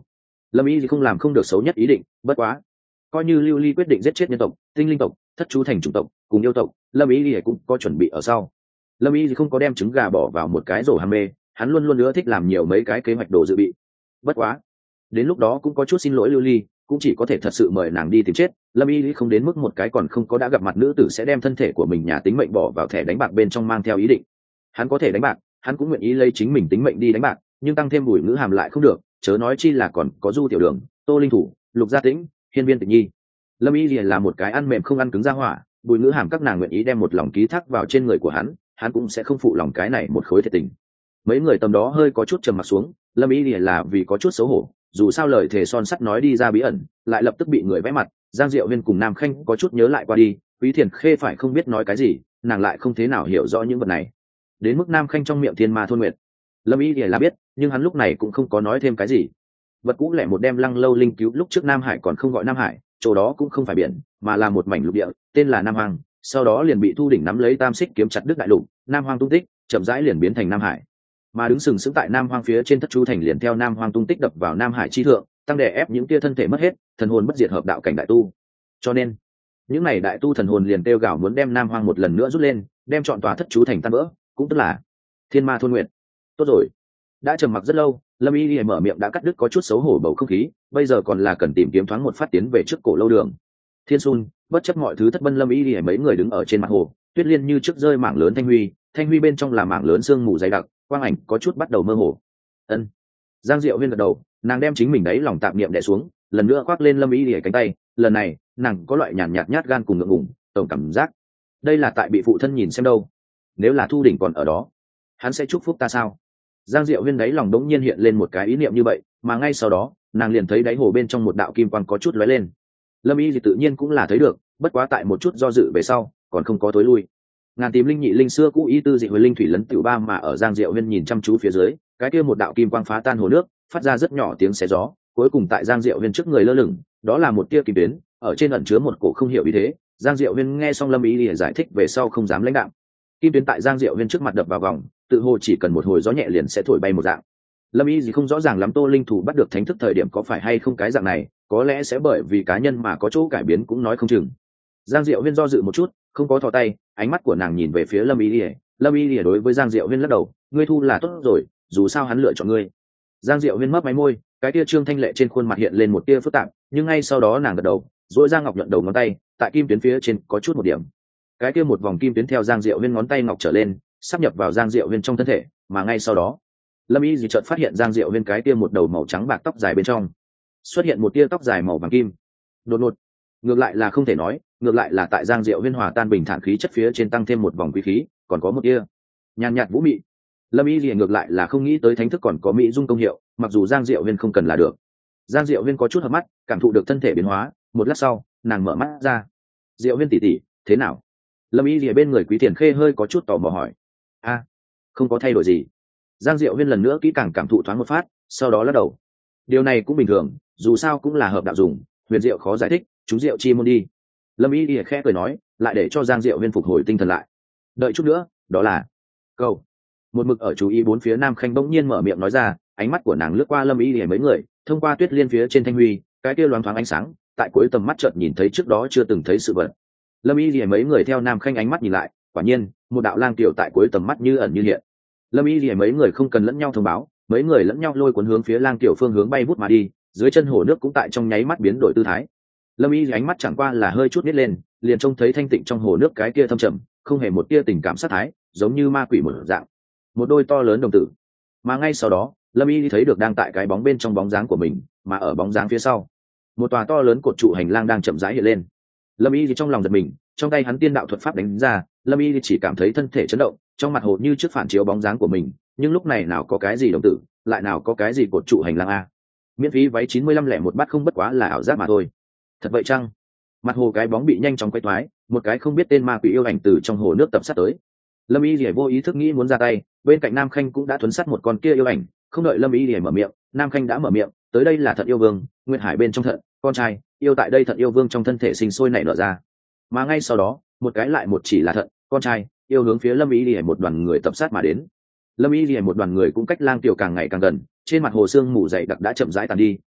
Lâm y thì không làm không được xấu nhất ý định, bất quá coi như lưu ly quyết định giết chết nhân tộc, tinh linh tộc, thất chú thành chủng tộc cùng yêu tộc, Lâm y thì cũng có chuẩn bị ở sau. Lâm y thì không có đem trứng gà bỏ vào một cái rổ ham mê, hắn luôn luôn nữa thích làm nhiều mấy cái kế hoạch đồ dự bị. Bất quá đến lúc đó cũng có chút xin lỗi lưu ly, cũng chỉ có thể thật sự mời nàng đi tìm chết. Lâm y không đến mức một cái còn không có đã gặp mặt nữ tử sẽ đem thân thể của mình nhà tính mệnh bỏ vào thẻ đánh bạc bên trong mang theo ý định. Hắn có thể đánh bạc, hắn cũng nguyện ý lấy chính mình tính mệnh đi đánh bạc, nhưng tăng thêm Bùi Ngữ Hàm lại không được, chớ nói chi là còn có Du Tiểu Đường, Tô Linh Thủ, Lục Gia Tĩnh, Hiên Viên Tịch Nhi. Lâm y là một cái ăn mềm không ăn cứng ra hỏa, Bùi Ngữ Hàm các nàng nguyện ý đem một lòng ký thác vào trên người của hắn, hắn cũng sẽ không phụ lòng cái này một khối thiệt tình. Mấy người tầm đó hơi có chút trầm mặt xuống. Lâm y là vì có chút xấu hổ, dù sao lời thề son sắt nói đi ra bí ẩn lại lập tức bị người vẽ mặt. Giang Diệu Huyên cùng Nam Khanh có chút nhớ lại qua đi, Quý Thiền Khê phải không biết nói cái gì, nàng lại không thế nào hiểu rõ những vật này. Đến mức Nam Khanh trong miệng Thiên Ma Thôn Nguyệt, Lâm y là biết, nhưng hắn lúc này cũng không có nói thêm cái gì. Vật cũ lẻ một đem Lăng Lâu Linh cứu lúc trước Nam Hải còn không gọi Nam Hải, chỗ đó cũng không phải biển mà là một mảnh lục địa tên là Nam Hoang, sau đó liền bị Thu Đỉnh nắm lấy tam xích kiếm chặt đứt đại lục, Nam Hoang tung tích chậm rãi liền biến thành Nam Hải. Mà đứng sừng sững tại Nam Hoang phía trên Thất Chú Thành liền theo Nam Hoang tung tích đập vào Nam Hải chi thượng, tăng đè ép những kia thân thể mất hết, thần hồn bất diệt hợp đạo cảnh đại tu. Cho nên những này đại tu thần hồn liền kêu gào muốn đem Nam Hoang một lần nữa rút lên, đem chọn tòa Thất Chú Thành tan vỡ, cũng tức là Thiên Ma Thôn Nguyệt. Tốt rồi, đã trầm mặc rất lâu, Lâm y lìa mở miệng đã cắt đứt có chút xấu hổ bầu không khí, bây giờ còn là cần tìm kiếm thoáng một phát tiến về trước cổ lâu đường. Thiên Sun bất chấp mọi thứ thất bân, Lâm y lìa mấy người đứng ở trên mặt hồ, tuyết liên như trước rơi mảng lớn thanh huy, thanh huy bên trong là mảng lớn sương mù dày đặc, quang ảnh có chút bắt đầu mơ hồ. Ân. Giang Diệu Huyên gật đầu, nàng đem chính mình đấy lòng tạp niệm đè xuống, lần nữa khoác lên Lâm y lìa cánh tay, lần này nàng có loại nhàn nhạt nhát gan cùng ngượng ngùng tổng cảm giác đây là tại bị phụ thân nhìn xem đâu. Nếu là Thu Đỉnh còn ở đó, hắn sẽ chúc phúc ta sao? Giang Diệu Huyên đáy lòng đống nhiên hiện lên một cái ý niệm như vậy, mà ngay sau đó nàng liền thấy đáy hồ bên trong một đạo kim quang có chút lóe lên. Lâm y thì tự nhiên cũng là thấy được, bất quá tại một chút do dự về sau còn không có tối lui. Ngàn tìm linh nhị linh xưa cũ y tư dị hồi linh thủy lấn tiểu ba mà ở Giang Diệu Huyên nhìn chăm chú phía dưới, cái kia một đạo kim quang phá tan hồ nước, phát ra rất nhỏ tiếng xé gió, cuối cùng tại Giang Diệu Huyên trước người lơ lửng, đó là một tia kim tuyến, ở trên ẩn chứa một cổ không hiểu ý thế. Giang Diệu Huyên nghe xong Lâm y lìa giải thích về sau không dám lãnh đạm. Kim tuyến tại Giang Diệu Huyên trước mặt đập vào vòng, tự hồ chỉ cần một hồi gió nhẹ liền sẽ thổi bay một dạng. Lâm y gì không rõ ràng lắm Tô Linh Thủ bắt được thánh thức thời điểm có phải hay không cái dạng này, có lẽ sẽ bởi vì cá nhân mà có chỗ cải biến cũng nói không chừng. Giang Diệu Huyên do dự một chút, không có thò tay, ánh mắt của nàng nhìn về phía Lâm y lìa. Lâm y lìa đối với Giang Diệu Huyên lắc đầu, ngươi thu là tốt rồi, dù sao hắn lựa chọn ngươi. Giang Diệu Huyên mấp máy môi, cái tia trương thanh lệ trên khuôn mặt hiện lên một tia phức tạp, nhưng ngay sau đó nàng gật đầu, duỗi ra ngọc nhuận đầu ngón tay, tại kim tuyến phía trên có chút một điểm. Cái kia một vòng kim tuyến theo Giang Diệu Huyên ngón tay ngọc trở lên, sắp nhập vào Giang Diệu Huyên trong thân thể, mà ngay sau đó, Lâm y gì chợt phát hiện Giang Diệu Huyên cái kia một đầu màu trắng bạc tóc dài bên trong xuất hiện một tia tóc dài màu vàng kim. Đột ngột, ngược lại là không thể nói, ngược lại là tại Giang Diệu Huyên hòa tan bình thản khí chất phía trên tăng thêm một vòng quý khí, còn có một tia nhàn nhạt vũ mị. Lâm y gì ngược lại là không nghĩ tới thánh thức còn có mỹ dung công hiệu, mặc dù Giang Diệu Huyên không cần là được. Giang Diệu Huyên có chút hợp mắt, cảm thụ được thân thể biến hóa, một lát sau, nàng mở mắt ra. Diệu Huyên tỷ tỷ, thế nào? Lâm y gì bên người Quý Tiền Khê hơi có chút tò mò hỏi. A, không có thay đổi gì. Giang Diệu Huyên lần nữa kỹ càng cảm thụ thoáng một phát, sau đó lắc đầu. Điều này cũng bình thường, dù sao cũng là hợp đạo dùng, huyền diệu khó giải thích, chúng diệu chi môn đi. Lâm y gì khẽ cười nói, lại để cho Giang Diệu Huyên phục hồi tinh thần lại. Đợi chút nữa, đó là câu. Một mực ở chú ý bốn phía Nam Khanh bỗng nhiên mở miệng nói ra, ánh mắt của nàng lướt qua Lâm y gì mấy người, thông qua tuyết liên phía trên thanh huy, cái kia loáng thoáng ánh sáng, tại cuối tầm mắt chợt nhìn thấy trước đó chưa từng thấy sự vật. Lâm y gì mấy người theo Nam Khanh ánh mắt nhìn lại, quả nhiên một đạo lang tiểu tại cuối tầm mắt như ẩn như hiện. Lâm y gì mấy người không cần lẫn nhau thông báo, mấy người lẫn nhau lôi cuốn hướng phía lang tiểu phương hướng bay vút mà đi, dưới chân hồ nước cũng tại trong nháy mắt biến đổi tư thái. Lâm y gì ánh mắt chẳng qua là hơi chút nít lên, liền trông thấy thanh tịnh trong hồ nước cái kia thâm trầm, không hề một tia tình cảm sát thái, giống như ma quỷ một dạng. Một đôi to lớn đồng tử. Mà ngay sau đó, Lâm y thấy được đang tại cái bóng bên trong bóng dáng của mình, mà ở bóng dáng phía sau, một tòa to lớn cột trụ hành lang đang chậm rãi hiện lên. Lâm y thì trong lòng giật mình, trong tay hắn tiên đạo thuật pháp đánh ra, Lâm y thì chỉ cảm thấy thân thể chấn động, trong mặt hồ như trước phản chiếu bóng dáng của mình, nhưng lúc này nào có cái gì đồng tử, lại nào có cái gì cột trụ hành lang a. Miễn phí váy chín mươi lăm lẻ một bát không bất quá là ảo giác mà thôi. Thật vậy chăng? Mặt hồ cái bóng bị nhanh chóng quay thoái, một cái không biết tên ma quỷ yêu ảnh từ trong hồ nước tập sát tới. Lâm y thì vô ý thức nghĩ muốn ra tay, bên cạnh Nam Khanh cũng đã thuấn sát một con kia yêu ảnh, không đợi Lâm y thì mở miệng, Nam Khanh đã mở miệng, tới đây là Thận yêu vương, Nguyên Hải bên trong Thận, con trai yêu tại đây Thận yêu vương trong thân thể sinh sôi nảy nở ra. Mà ngay sau đó, một cái lại một chỉ là Thận, con trai yêu hướng phía Lâm y thì một đoàn người tập sát mà đến. Lâm y thì một đoàn người cũng cách lang tiểu càng ngày càng gần, trên mặt hồ sương mù dày đặc đã chậm rãi tàn đi,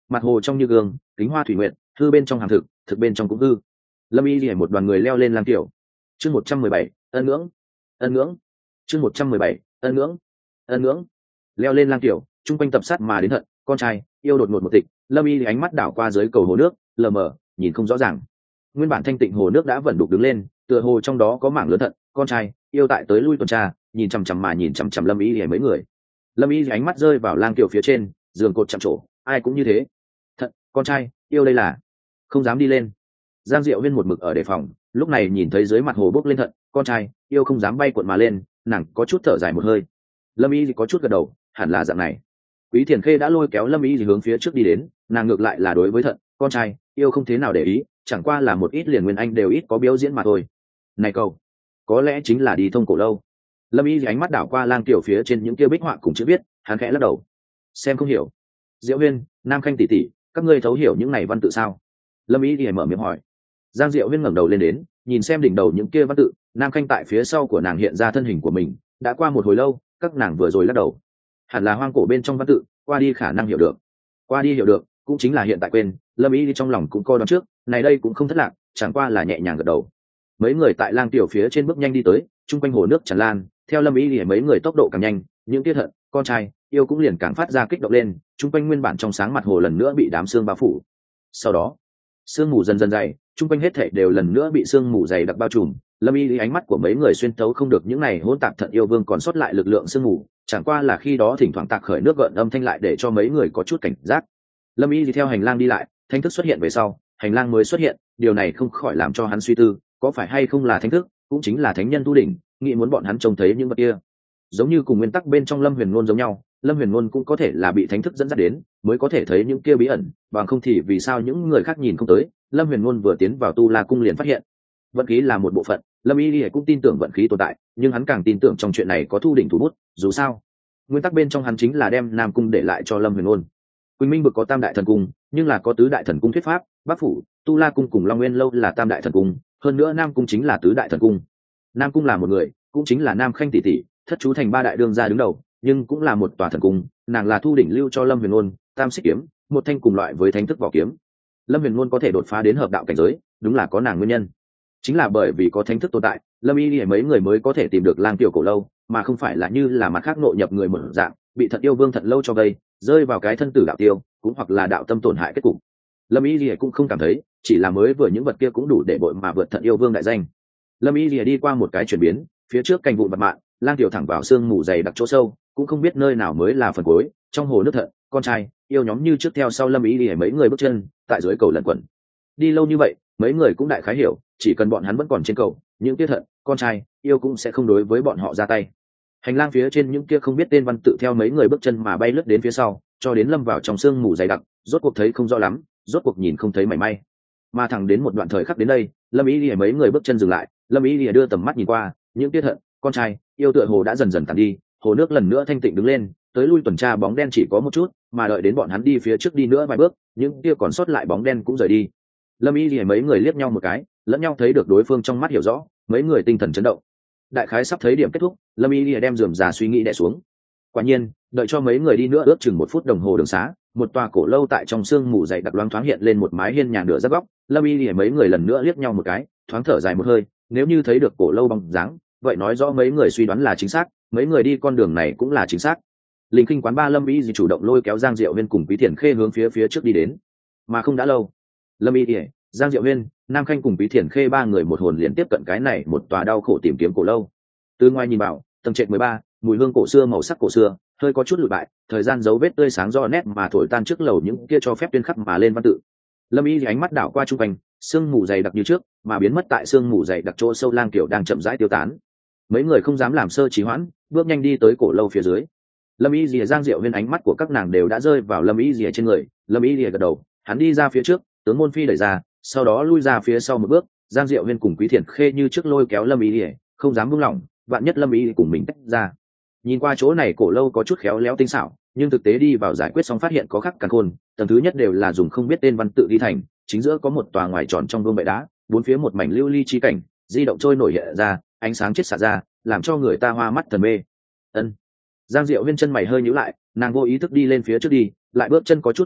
mặt hồ trong như gương, kính hoa thủy nguyện, hư bên trong hàng thực, thực bên trong cũng hư. Lâm y lìa một đoàn người leo lên lang tiểu. Chương một trăm mười bảy, ân ngưỡng, ân ngưỡng. Chương một trăm mười bảy, ân ngưỡng, ân ngưỡng. Leo lên lang tiểu, trung quanh tập sát mà đến thận, con trai yêu đột ngột một tịch. Lâm y ánh mắt đảo qua dưới cầu hồ nước, lờ mờ, nhìn không rõ ràng. Nguyên bản thanh tịnh hồ nước đã vẩn đục đứng lên, tựa hồ trong đó có mảng lớn thận, con trai yêu tại tới lui tuần tra, nhìn chằm chằm mà nhìn chằm chằm Lâm y lìa mấy người. Lâm y ánh mắt rơi vào lang tiểu phía trên, giường cột chạm trổ, ai cũng như thế. Thận, con trai yêu đây là không dám đi lên. Giang Diệu Huyên một mực ở đề phòng, lúc này nhìn thấy dưới mặt hồ bốc lên thận, con trai yêu không dám bay cuộn mà lên, nàng có chút thở dài một hơi. Lâm y có chút gật đầu, hẳn là dạng này. Quý Thiền Khê đã lôi kéo Lâm y hướng phía trước đi đến, nàng ngược lại là đối với thận, con trai yêu không thế nào để ý, chẳng qua là một ít liền nguyên anh đều ít có biểu diễn mà thôi. Này cầu, có lẽ chính là đi thông cổ lâu. Lâm y ánh mắt đảo qua lang tiểu phía trên những kia bích họa cùng chữ viết, hắn khẽ lắc đầu, xem không hiểu. Diệu Huyên, Nam Khanh tỷ tỷ, các ngươi thấu hiểu những này văn tự sao? Lâm y thì mở miệng hỏi. Giang Diệu Huyên ngẩng đầu lên đến, nhìn xem đỉnh đầu những kia văn tự. Nam Khanh tại phía sau của nàng hiện ra thân hình của mình. Đã qua một hồi lâu, các nàng vừa rồi lắc đầu. Hẳn là hoang cổ bên trong văn tự, qua đi khả năng hiểu được. Qua đi hiểu được, cũng chính là hiện tại quên. Lâm y trong lòng cũng coi đoán trước, này đây cũng không thất lạc, chẳng qua là nhẹ nhàng gật đầu. Mấy người tại lang tiểu phía trên bước nhanh đi tới, chung quanh hồ nước tràn lan. Theo Lâm y thì mấy người tốc độ càng nhanh, những tiết thận, con trai yêu cũng liền càng phát ra kích động lên. Chung quanh nguyên bản trong sáng mặt hồ lần nữa bị đám sương bao phủ. Sau đó sương mù dần dần dày, chung quanh hết thảy đều lần nữa bị sương mù dày đặc bao trùm. Lâm y lý ánh mắt của mấy người xuyên tấu không được những này hỗn tạp thận yêu vương còn sót lại lực lượng sương mù, chẳng qua là khi đó thỉnh thoảng tạc khởi nước gợn âm thanh lại để cho mấy người có chút cảnh giác. Lâm y thì theo hành lang đi lại, thánh thức xuất hiện về sau, hành lang mới xuất hiện, điều này không khỏi làm cho hắn suy tư, có phải hay không là thánh thức, cũng chính là thánh nhân tu đỉnh, nghĩ muốn bọn hắn trông thấy những vật kia. Giống như cùng nguyên tắc bên trong Lâm Huyền Ngôn giống nhau, Lâm Huyền Ngôn cũng có thể là bị thánh thức dẫn dắt đến, mới có thể thấy những kia bí ẩn, bằng không thì vì sao những người khác nhìn không tới. Lâm Huyền Ngôn vừa tiến vào Tu La cung liền phát hiện, vận khí là một bộ phận, Lâm Y Lì cũng tin tưởng vận khí tồn tại, nhưng hắn càng tin tưởng trong chuyện này có thu đỉnh thủ bút, dù sao, nguyên tắc bên trong hắn chính là đem Nam cung để lại cho Lâm Huyền Ngôn. Quỳnh Minh vực có Tam đại thần cung, nhưng là có tứ đại thần cung thuyết pháp, Bắc phủ, Tu La cung cùng Long Nguyên lâu là Tam đại thần cung, hơn nữa Nam cung chính là tứ đại thần cung. Nam cung là một người, cũng chính là Nam Khanh tỷ tỷ, thất chú thành ba đại đương gia đứng đầu, nhưng cũng là một tòa thần cung, nàng là thu đỉnh lưu cho Lâm Huyền Ngôn, Tam xích kiếm, một thanh cùng loại với thánh thức vỏ kiếm. Lâm Huyền Ngôn có thể đột phá đến hợp đạo cảnh giới, đúng là có nàng nguyên nhân. Chính là bởi vì có thánh thức tồn tại, Lâm Y Lì mấy người mới có thể tìm được Lang tiểu cổ lâu, mà không phải là như là mặt khác nội nhập người mở dạng, bị Thận yêu vương Thận lâu cho vây, rơi vào cái thân tử đạo tiêu, cũng hoặc là đạo tâm tổn hại kết cục. Lâm Y Lì cũng không cảm thấy, chỉ là mới vừa những vật kia cũng đủ để bội mà vượt Thận yêu vương đại danh. Lâm Y Lì đi qua một cái chuyển biến, phía trước cành vụn bạt mạng, Lang tiểu thẳng vào xương mù dày đặc chỗ sâu, cũng không biết nơi nào mới là phần cuối. Trong hồ nước Thận, con trai yêu nhóm như trước theo sau Lâm Y Lì mấy người bước chân tại dưới cầu lẩn quẩn. Đi lâu như vậy, mấy người cũng đại khái hiểu, chỉ cần bọn hắn vẫn còn trên cầu, những kia Thận, con trai yêu cũng sẽ không đối với bọn họ ra tay. Hành lang phía trên những kia không biết tên văn tự theo mấy người bước chân mà bay lướt đến phía sau, cho đến lâm vào trong sương mù dày đặc, rốt cuộc thấy không rõ lắm, rốt cuộc nhìn không thấy mảy may. Mà thẳng đến một đoạn thời khắc đến đây, Lâm Ý Lìa mấy người bước chân dừng lại, Lâm Ý Lìa đưa tầm mắt nhìn qua, những kia Thận, con trai yêu tựa hồ đã dần dần tàn đi, hồ nước lần nữa thanh tịnh đứng lên, tới lui tuần tra bóng đen chỉ có một chút, mà đợi đến bọn hắn đi phía trước đi nữa vài bước, những kia còn sót lại bóng đen cũng rời đi. Lâm Ý Lìa mấy người liếc nhau một cái, lẫn nhau thấy được đối phương trong mắt hiểu rõ, mấy người tinh thần chấn động. Đại khái sắp thấy điểm kết thúc, Lâm Y Lìa đem rườm rà suy nghĩ đè xuống. Quả nhiên, đợi cho mấy người đi nữa ước chừng một phút đồng hồ đường xá, một tòa cổ lâu tại trong sương mù dày đặc loáng thoáng hiện lên một mái hiên nhà nửa giáp góc. Lâm Y Lìa mấy người lần nữa liếc nhau một cái, thoáng thở dài một hơi, nếu như thấy được cổ lâu bóng dáng, vậy nói rõ mấy người suy đoán là chính xác, mấy người đi con đường này cũng là chính xác. Linh Kinh quán ba Lâm Y Lìa chủ động lôi kéo Giang Diệu Huyên cùng Quý Thiền Khê hướng phía phía trước đi đến. Mà không đã lâu, Lâm Y Lìa, Giang Diệu Huyên, Nam Khanh cùng Quý Thiền Khê ba người một hồn liền tiếp cận cái này một tòa đau khổ tìm kiếm cổ lâu. Từ ngoài nhìn vào, tầng trệt mười ba, mùi hương cổ xưa màu sắc cổ xưa, hơi có chút lụi bại, thời gian dấu vết tươi sáng do nét mà thổi tan trước lầu những kia cho phép tuyên khắc mà lên văn tự. Lâm Y ánh mắt đảo qua trung quanh, sương mù dày đặc như trước, mà biến mất tại sương mù dày đặc chỗ sâu Lang Tiểu đang chậm rãi tiêu tán. Mấy người không dám làm sơ trì hoãn, bước nhanh đi tới cổ lâu phía dưới. Lâm Y Lìa, Giang Diệu Huyên ánh mắt của các nàng đều đã rơi vào Lâm Y Lìa trên người, Lâm Y Lìa gật đầu, hắn đi ra phía trước, tướng môn phi đẩy ra, sau đó lui ra phía sau một bước, Giang Diệu Huyên cùng Quý Thiền Khê như trước lôi kéo Lâm Y Lìa, không dám buông lỏng, vạn nhất Lâm Y cùng mình tách ra. Nhìn qua chỗ này cổ lâu có chút khéo léo tinh xảo, nhưng thực tế đi vào giải quyết xong phát hiện có khắc càn khôn, tầng thứ nhất đều là dùng không biết tên văn tự ghi thành, chính giữa có một tòa ngoài tròn trong vương bệ đá, bốn phía một mảnh lưu ly chi cảnh, di động trôi nổi hiện ra, ánh sáng chết xạ ra, làm cho người ta hoa mắt thần mê. Ân. Giang Diệu Huyên chân mày hơi nhíu lại, nàng vô ý thức đi lên phía trước đi, lại bước chân có chút dừng lại,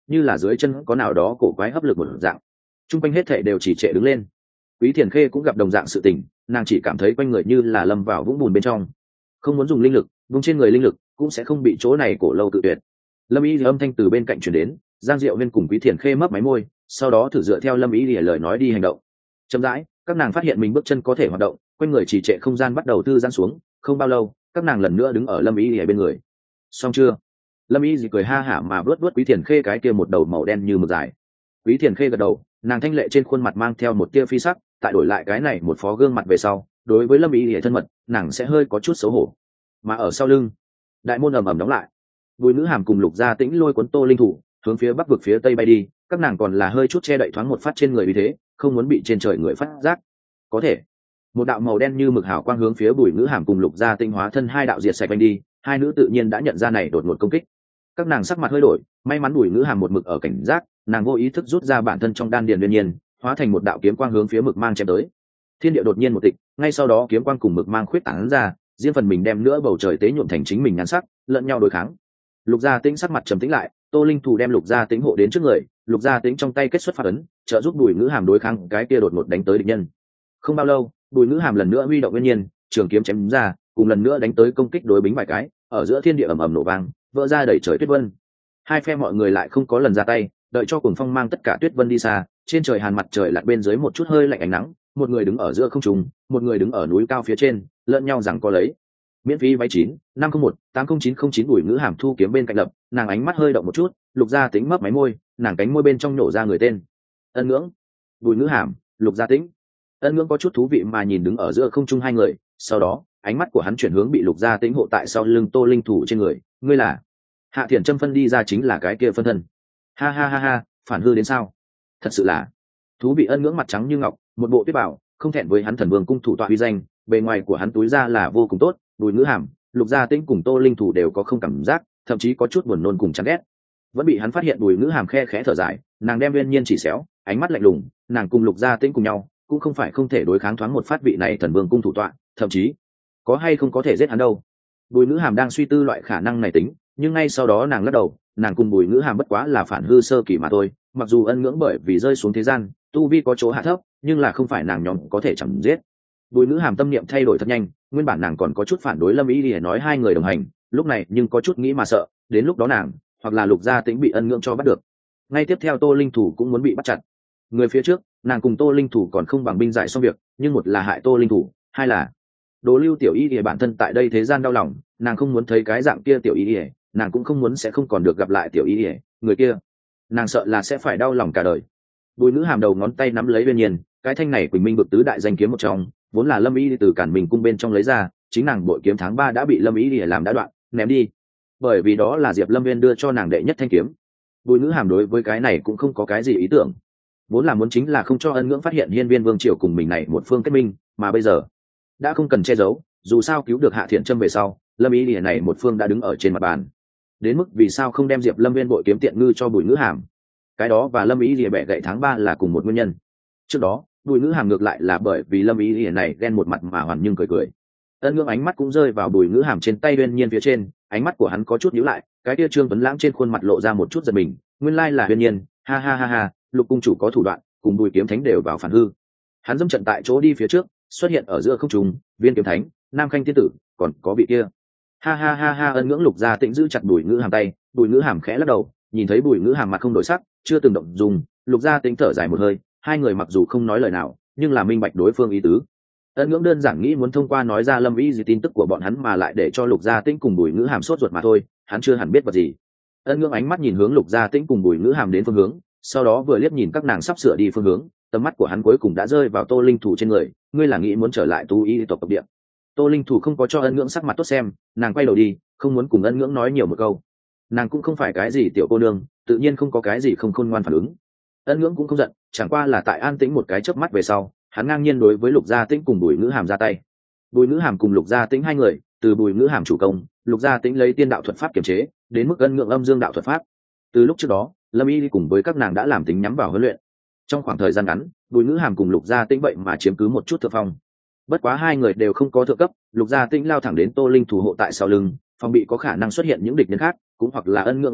như là dưới chân có nào đó cổ quái hấp lực một dạng. Trung quanh hết thảy đều chỉ trệ đứng lên. Quý Thiền Khê cũng gặp đồng dạng sự tình, nàng chỉ cảm thấy quanh người như là lâm vào vũng bùn bên trong, không muốn dùng linh lực, vùng trên người linh lực cũng sẽ không bị chỗ này cổ lâu tự tuyệt. Lâm Y thì âm thanh từ bên cạnh truyền đến, Giang Diệu Viên cùng Quý Thiền Khê mấp máy môi, sau đó thử dựa theo Lâm Y thì lời nói đi hành động. Chậm rãi, các nàng phát hiện mình bước chân có thể hoạt động, quanh người chỉ trệ không gian bắt đầu thư giãn xuống, không bao lâu, các nàng lần nữa đứng ở Lâm Y thì bên người. Xong chưa? Lâm Y thì cười ha hả mà vớt vớt Quý Thiền Khê cái kia một đầu màu đen như mực dài. Quý Thiền Khê gật đầu, nàng thanh lệ trên khuôn mặt mang theo một tia phi sắc, tại đổi lại cái này một phó gương mặt về sau, đối với Lâm Y thì thân mật, nàng sẽ hơi có chút xấu hổ. Mà ở sau lưng, đại môn ầm ầm đóng lại. Bùi Nữ Hàm cùng Lục Gia Tĩnh lôi cuốn Tô Linh Thủ hướng phía bắc vực phía tây bay đi, các nàng còn là hơi chút che đậy thoáng một phát trên người vì thế không muốn bị trên trời người phát giác. Có thể một đạo màu đen như mực hào quang hướng phía Bùi Nữ Hàm cùng Lục Gia Tĩnh hóa thân hai đạo diệt sạch bay đi, hai nữ tự nhiên đã nhận ra này đột ngột công kích. Các nàng sắc mặt hơi đổi, may mắn Bùi Nữ Hàm một mực ở cảnh giác, nàng vô ý thức rút ra bản thân trong đan điền đương nhiên, hóa thành một đạo kiếm quang hướng phía mực mang chém tới. Thiên địa đột nhiên một tịch, ngay sau đó kiếm quang cùng mực mang khuyết tán ra, riêng phần mình đem nữa bầu trời tế nhuộm thành chính mình nhan sắc, lẫn nhau đối kháng. Lục Gia Tĩnh sắc mặt trầm tĩnh lại, Tô Linh Thủ đem Lục Gia Tĩnh hộ đến trước người, Lục Gia Tĩnh trong tay kết xuất phát ấn, trợ giúp Bùi Nữ Hàm đối kháng cái kia đột ngột đánh tới địch nhân. Không bao lâu, Bùi Nữ Hàm lần nữa huy động nguyên nhiên, trường kiếm chém ra, cùng lần nữa đánh tới công kích đối bính vài cái, ở giữa thiên địa ầm ầm nổ vang, vỡ ra đầy trời tuyết vân. Hai phe mọi người lại không có lần ra tay, đợi cho Cuồng Phong mang tất cả tuyết vân đi xa, trên trời hàn mặt trời lặn bên dưới một chút hơi lạnh ánh nắng, một người đứng ở giữa không trung, một người đứng ở núi cao phía trên, lẫn nhau giằng co lấy. Miễn phí váy chín năm không một tám không chín không chín. Bùi Nữ Hàm thu kiếm bên cạnh lập, nàng ánh mắt hơi động một chút, Lục Gia Tĩnh mấp máy môi, nàng cánh môi bên trong nổ ra người tên. Ân Ngưỡng. Bùi Nữ Hàm, Lục Gia Tĩnh. Ân Ngưỡng có chút thú vị mà nhìn đứng ở giữa không trung hai người, sau đó ánh mắt của hắn chuyển hướng bị Lục Gia Tĩnh hộ tại sau lưng Tô Linh Thủ trên người. Ngươi là? Hạ Thiền Trâm phân đi ra chính là cái kia phân thân. Ha ha ha ha, phản hư đến sao? Thật sự là thú vị. Ân Ngưỡng mặt trắng như ngọc, một bộ tuyết bảo, không thẹn với hắn Thần Vương cung thủ tọa uy danh, bề ngoài của hắn túi ra là vô cùng tốt. Bùi Nữ Hàm, Lục Gia Tĩnh cùng Tô Linh Thủ đều có không cảm giác, thậm chí có chút buồn nôn cùng chán ghét. Vẫn bị hắn phát hiện. Bùi Nữ Hàm khe khẽ thở dài, nàng đem Uyên Nhiên chỉ xéo, ánh mắt lạnh lùng, nàng cùng Lục Gia Tĩnh cùng nhau, cũng không phải không thể đối kháng thoáng một phát vị này Thần Vương cung thủ tọa, thậm chí có hay không có thể giết hắn đâu. Bùi Nữ Hàm đang suy tư loại khả năng này tính, nhưng ngay sau đó nàng lắc đầu, nàng cùng Bùi Nữ Hàm bất quá là phản hư sơ kỳ mà thôi, mặc dù Ân Ngưỡng bởi vì rơi xuống thế gian, tu vi có chỗ hạ thấp, nhưng là không phải nàng nhóm có thể chẳng giết. Bùi Nữ Hàm tâm niệm thay đổi thật nhanh, nguyên bản nàng còn có chút phản đối Lâm Y để nói hai người đồng hành, lúc này nhưng có chút nghĩ mà sợ, đến lúc đó nàng hoặc là Lục Gia Tĩnh bị Ân Ngưỡng cho bắt được. Ngay tiếp theo Tô Linh Thủ cũng muốn bị bắt chặt. Người phía trước, nàng cùng Tô Linh Thủ còn không bằng binh giải xong việc, nhưng một là hại Tô Linh Thủ, hai là Đỗ Lưu tiểu y thì bản thân tại đây thế gian đau lòng, nàng không muốn thấy cái dạng kia tiểu y, nàng cũng không muốn sẽ không còn được gặp lại tiểu y, người kia, nàng sợ là sẽ phải đau lòng cả đời. Bùi Nữ Hàm đầu ngón tay nắm lấy Uyên Nhiên, cái thanh này Quỳnh Minh bực tứ đại danh kiếm một trong, vốn là Lâm Y từ Cản Mình cung bên trong lấy ra, chính nàng bội kiếm tháng ba đã bị Lâm Y để làm đã đoạn, ném đi. Bởi vì đó là Diệp Lâm Viên đưa cho nàng đệ nhất thanh kiếm. Bùi Nữ Hàm đối với cái này cũng không có cái gì ý tưởng, vốn là muốn chính là không cho Ân Ngưỡng phát hiện Hiên Viên Vương triều cùng mình này một phương kết minh, mà bây giờ đã không cần che giấu, dù sao cứu được Hạ Thiện Trâm về sau, Lâm Y lìa này một phương đã đứng ở trên mặt bàn. Đến mức vì sao không đem Diệp Lâm Viên bội kiếm tiện ngư cho Bùi Nữ Hàm, cái đó và Lâm Y lìa bẻ gậy tháng ba là cùng một nguyên nhân. Trước đó Bùi Nữ Hàm ngược lại là bởi vì Lâm Y lìa này ghen một mặt mà hoàn nhưng cười cười. Ân Ngưỡng ánh mắt cũng rơi vào Bùi Nữ Hàm trên tay Uyên Nhiên phía trên, ánh mắt của hắn có chút nhíu lại, cái kia Trương Tuấn Lãng trên khuôn mặt lộ ra một chút giật mình, nguyên lai là Uyên Nhiên, ha ha ha ha, Lục cung chủ có thủ đoạn, cùng Bùi kiếm thánh đều vào phản hư. Hắn dẫm trận tại chỗ đi phía trước, xuất hiện ở giữa không trung, Viên kiếm thánh, Nam Khanh tiên tử, còn có vị kia. Ha ha ha ha. Ân Ngưỡng Lục Gia Tĩnh giữ chặt Bùi Nữ Hàm tay, Bùi Nữ Hàm khẽ lắc đầu, nhìn thấy Bùi Nữ Hàm mặt không đổi sắc, chưa từng động dung, Lục Gia Tĩnh thở dài một hơi, hai người mặc dù không nói lời nào, nhưng là minh bạch đối phương ý tứ. Ân Ngưỡng đơn giản nghĩ muốn thông qua nói ra Lâm Y gì tin tức của bọn hắn mà lại để cho Lục Gia Tĩnh cùng Bùi Nữ Hàm sốt ruột mà thôi, hắn chưa hẳn biết vật gì. Ân Ngưỡng ánh mắt nhìn hướng Lục Gia Tĩnh cùng Bùi Nữ Hàm đến phương hướng, sau đó vừa liếc nhìn các nàng sắp sửa đi phương hướng, tầm mắt của hắn cuối cùng đã rơi vào Tô Linh Thủ trên người. Ngươi là nghĩ muốn trở lại Tu Y tộc tộc địa? Tô Linh Thủ không có cho Ân Ngưỡng sắc mặt tốt xem, nàng quay đầu đi, không muốn cùng Ân Ngưỡng nói nhiều một câu. Nàng cũng không phải cái gì tiểu cô nương, tự nhiên không có cái gì không khôn ngoan phản ứng. Ân Ngưỡng cũng không giận, chẳng qua là tại an tĩnh một cái chớp mắt về sau, hắn ngang nhiên đối với Lục Gia Tĩnh cùng Bùi Nữ Hàm ra tay. Bùi Nữ Hàm cùng Lục Gia Tĩnh hai người, từ Bùi Nữ Hàm chủ công, Lục Gia Tĩnh lấy tiên đạo thuật pháp kiềm chế, đến mức Ân Ngưỡng âm dương đạo thuật pháp. Từ lúc trước đó, Lâm Y cùng với các nàng đã làm tính nhắm vào huấn luyện. Trong khoảng thời gian ngắn, Bùi Nữ Hàm cùng Lục Gia Tĩnh vậy mà chiếm cứ một chút thượng phong. Bất quá hai người đều không có thượng cấp, Lục Gia Tĩnh lao thẳng đến Tô Linh Thủ hộ tại sau lưng, phòng bị có khả năng xuất hiện những địch nhân khác, cũng hoặc là Ân Ngưỡng yếu thế,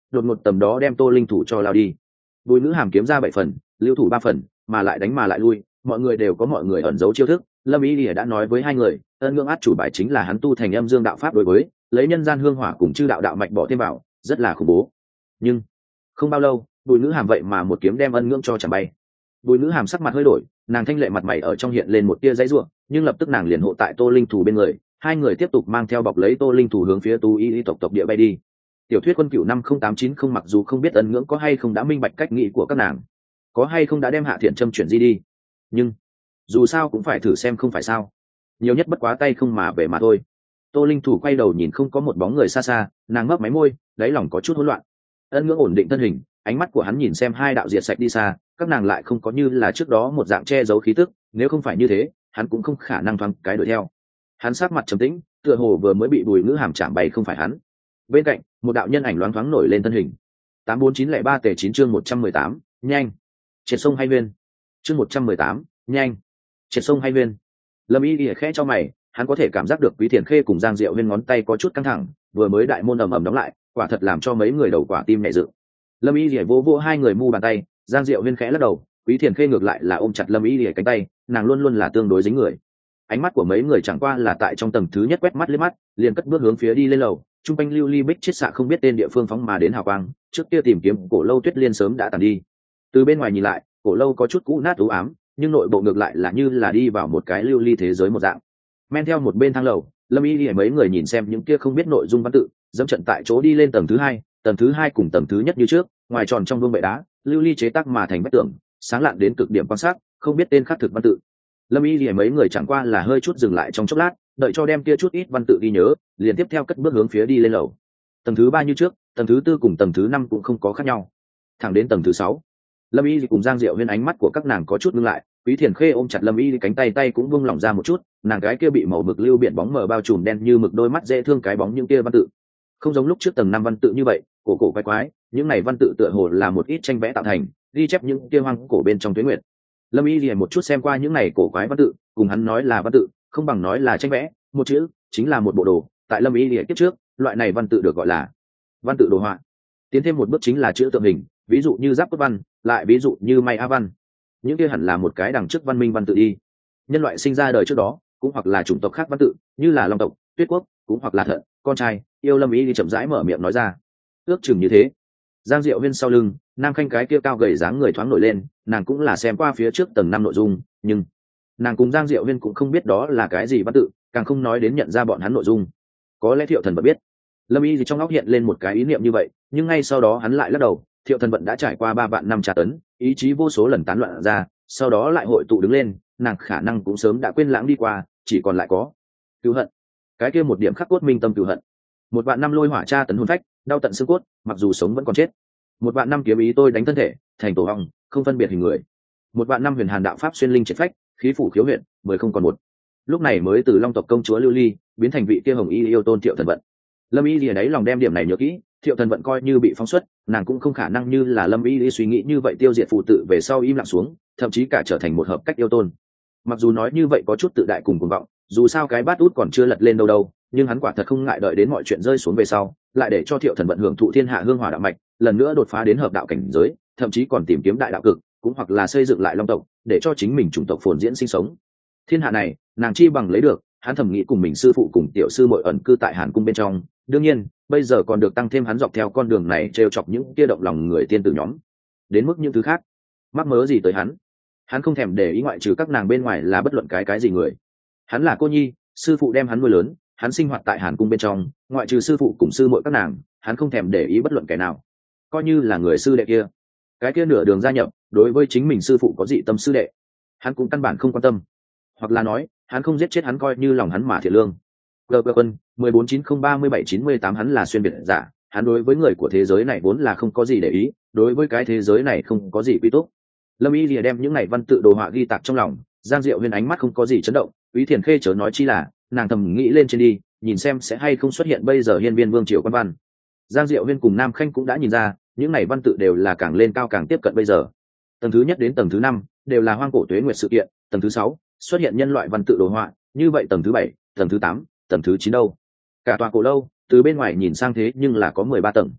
đột ngột tầm đó đem Tô Linh thủ cho lao đi. Bùi Nữ Hàm kiếm ra bảy phần, lưu thủ ba phần, mà lại đánh mà lại lui, mọi người đều có mọi người ẩn giấu chiêu thức. Lâm Y Lìa đã nói với hai người, ân ngưỡng át chủ bài chính là hắn tu thành âm dương đạo pháp đối với, lấy nhân gian hương hỏa cùng chư đạo đạo mạch bỏ thêm vào, rất là khủng bố. Nhưng không bao lâu, Bùi Nữ Hàm vậy mà một kiếm đem ân ngưỡng cho chạm bay. Bùi Nữ Hàm sắc mặt hơi đổi, nàng thanh lệ mặt mày ở trong hiện lên một tia giãy giụa, nhưng lập tức nàng liền hộ tại Tô Linh thủ bên người, hai người tiếp tục mang theo bọc lấy Tô Linh thủ hướng phía Tu Y Y tộc tộc địa bay đi. Tiểu thuyết quân cửu năm không tám chín không mặc dù không biết ân ngưỡng có hay không đã minh bạch cách nghĩ của các nàng, có hay không đã đem Hạ Thiện Trâm chuyển di đi, nhưng dù sao cũng phải thử xem không phải sao, nhiều nhất bất quá tay không mà về mà thôi. Tô Linh thủ quay đầu nhìn không có một bóng người xa xa, nàng mấp máy môi, đáy lòng có chút hỗn loạn. Ân ngưỡng ổn định thân hình, ánh mắt của hắn nhìn xem hai đạo diệt sạch đi xa, các nàng lại không có như là trước đó một dạng che giấu khí tức, nếu không phải như thế hắn cũng không khả năng thoáng cái đuổi theo. Hắn sát mặt trầm tĩnh, tựa hồ vừa mới bị Bùi Nữ Hàm chạm bay không phải hắn. Bên cạnh một đạo nhân ảnh loáng thoáng nổi lên thân hình. Tám bốn chín lẻ ba tề chín chương một trăm mười tám, nhanh triệt sông hay nguyên. Chương một trăm mười tám, nhanh triệt sông hay nguyên. Lâm Y Lìa khẽ cho mày, hắn có thể cảm giác được Quý Thiền Khê cùng Giang Diệu Huyên ngón tay có chút căng thẳng, vừa mới đại môn ầm ầm đóng lại, quả thật làm cho mấy người đầu quả tim nhảy dựng. Lâm Y Lìa vỗ vỗ hai người mu bàn tay, Giang Diệu Huyên khẽ lắc đầu, Quý Thiền Khê ngược lại là ôm chặt Lâm Y Lìa cánh tay, nàng luôn luôn là tương đối dính người. Ánh mắt của mấy người chẳng qua là tại trong tầng thứ nhất quét mắt liếc mắt, liền cất bước hướng phía đi lên lầu. Trung quanh lưu ly bích chiết xạ không biết tên địa phương phóng mà đến hào quang, trước kia tìm kiếm cổ lâu Tuyết Liên sớm đã tàn đi. Từ bên ngoài nhìn lại, cổ lâu có chút cũ nát u ám, nhưng nội bộ ngược lại là như là đi vào một cái lưu ly thế giới một dạng. Men theo một bên thang lầu, Lâm Y Lìa mấy người nhìn xem những kia không biết nội dung văn tự, dẫm trận tại chỗ đi lên tầng thứ hai. Tầng thứ hai cùng tầng thứ nhất như trước, ngoài tròn trong vương bệ đá, lưu ly chế tác mà thành vách tường, sáng lạn đến cực điểm quan sát, không biết tên khắc thực văn tự. Lâm Y Lìa mấy người chẳng qua là hơi chút dừng lại trong chốc lát, đợi cho đem kia chút ít văn tự ghi nhớ, liền tiếp theo cất bước hướng phía đi lên lầu. Tầng thứ ba như trước, tầng thứ tư cùng tầng thứ năm cũng không có khác nhau. Thẳng đến tầng thứ sáu, Lâm Y cùng Giang Diệu Huyên ánh mắt của các nàng có chút ngưng lại, Quý Thiền Khê ôm chặt Lâm Y cánh tay tay cũng buông lỏng ra một chút, nàng gái kia bị màu mực lưu biển bóng mờ bao trùm đen như mực đôi mắt dễ thương cái bóng những kia văn tự. Không giống lúc trước tầng năm văn tự như vậy, cổ cổ quái quái, những này văn tự tựa hồ là một ít tranh vẽ tạo thành, ghi chép những kia hoang cổ bên trong tuyết nguyệt. Lâm Y liền một chút xem qua những này cổ quái văn tự, cùng hắn nói là văn tự, không bằng nói là tranh vẽ, một chữ chính là một bộ đồ. Tại Lâm Y liền kiếp trước, loại này văn tự được gọi là văn tự đồ họa. Tiến thêm một bước chính là chữ tượng hình, ví dụ như giáp cốt văn, lại ví dụ như may a văn. Những kia hẳn là một cái đằng trước văn minh văn tự đi. Nhân loại sinh ra đời trước đó, cũng hoặc là chủng tộc khác văn tự, như là long tộc, tuyết quốc, cũng hoặc là thận, con trai. Yêu Lâm Y đi chậm rãi mở miệng nói ra, ước chừng như thế. Giang Diệu Huyên sau lưng, Nam Khanh cái kia cao gầy dáng người thoáng nổi lên, nàng cũng là xem qua phía trước tầng năm nội dung, nhưng nàng cùng Giang Diệu Huyên cũng không biết đó là cái gì văn tự, càng không nói đến nhận ra bọn hắn nội dung. Có lẽ Thiệu Thần Vận biết. Lâm Y gì trong óc hiện lên một cái ý niệm như vậy, nhưng ngay sau đó hắn lại lắc đầu. Thiệu Thần Vận đã trải qua ba vạn năm tra tấn, ý chí vô số lần tán loạn ra, sau đó lại hội tụ đứng lên, nàng khả năng cũng sớm đã quên lãng đi qua, chỉ còn lại có cừu hận. Cái kia một điểm khắc cốt minh tâm cừu hận. Một vạn năm lôi hỏa tra tấn hồn phách, đau tận xương cốt, mặc dù sống vẫn còn chết. Một vạn năm kiếm ý tôi đánh thân thể thành tổ hong, không phân biệt hình người. Một vạn năm huyền hàn đạo pháp xuyên linh triệt phách, khí phủ khiếu huyện, mười không còn một. Lúc này mới từ long tộc công chúa Lưu Ly biến thành vị kia hồng y yêu tôn Thiệu Thần Vận. Lâm Y lìa đấy lòng đem điểm này nhớ kỹ, Thiệu Thần Vận coi như bị phóng xuất, nàng cũng không khả năng như là Lâm Y suy nghĩ như vậy tiêu diệt phụ tự về sau im lặng xuống, thậm chí cả trở thành một hợp cách yêu tôn. Mặc dù nói như vậy có chút tự đại cùng cuồng vọng, dù sao cái bát út còn chưa lật lên đâu đâu, nhưng hắn quả thật không ngại đợi đến mọi chuyện rơi xuống về sau, lại để cho Thiệu Thần Vận hưởng thụ thiên hạ hương hỏa đạo mạch, lần nữa đột phá đến hợp đạo cảnh giới, thậm chí còn tìm kiếm đại đạo cực, cũng hoặc là xây dựng lại long tộc, để cho chính mình chủng tộc phồn diễn sinh sống. Thiên hạ này, nàng chi bằng lấy được, hắn thầm nghĩ cùng mình sư phụ cùng tiểu sư muội ẩn cư tại Hàn cung bên trong, đương nhiên, bây giờ còn được tăng thêm hắn dọc theo con đường này trêu chọc những kia động lòng người tiên tử nhóm. Đến mức những thứ khác, mắc mớ gì tới hắn? Hắn không thèm để ý ngoại trừ các nàng bên ngoài là bất luận cái cái gì người. Hắn là cô nhi, sư phụ đem hắn nuôi lớn, hắn sinh hoạt tại Hàn cung bên trong, ngoại trừ sư phụ cùng sư muội các nàng, hắn không thèm để ý bất luận kẻ nào. Coi như là người sư đệ kia, cái kia nửa đường gia nhập, đối với chính mình sư phụ có dị tâm sư đệ, hắn cũng căn bản không quan tâm. Hoặc là nói, hắn không giết chết hắn coi như lòng hắn mà thiệt lương. Gờ gờ quân mười bốn chín không ba mươi bảy chín mươi tám hắn là xuyên biệt giả, hắn đối với người của thế giới này vốn là không có gì để ý, đối với cái thế giới này không có gì quý túc. Lâm Y lìa đem những này văn tự đồ họa ghi tạc trong lòng, Giang Diệu Huyên ánh mắt không có gì chấn động, Quý Thiền Khê chớ nói chi là, nàng thầm nghĩ lên trên đi, nhìn xem sẽ hay không xuất hiện bây giờ hiên viên vương triều quan văn. Giang Diệu Huyên cùng Nam Khanh cũng đã nhìn ra, những này văn tự đều là càng lên cao càng tiếp cận bây giờ. Tầng thứ nhất đến tầng thứ năm đều là hoang cổ tuế nguyệt sự kiện, tầng thứ sáu xuất hiện nhân loại văn tự đồ họa, như vậy tầng thứ bảy, tầng thứ tám, tầng thứ chín đâu? Cả tòa cổ lâu, từ bên ngoài nhìn sang thế nhưng là có mười ba tầng.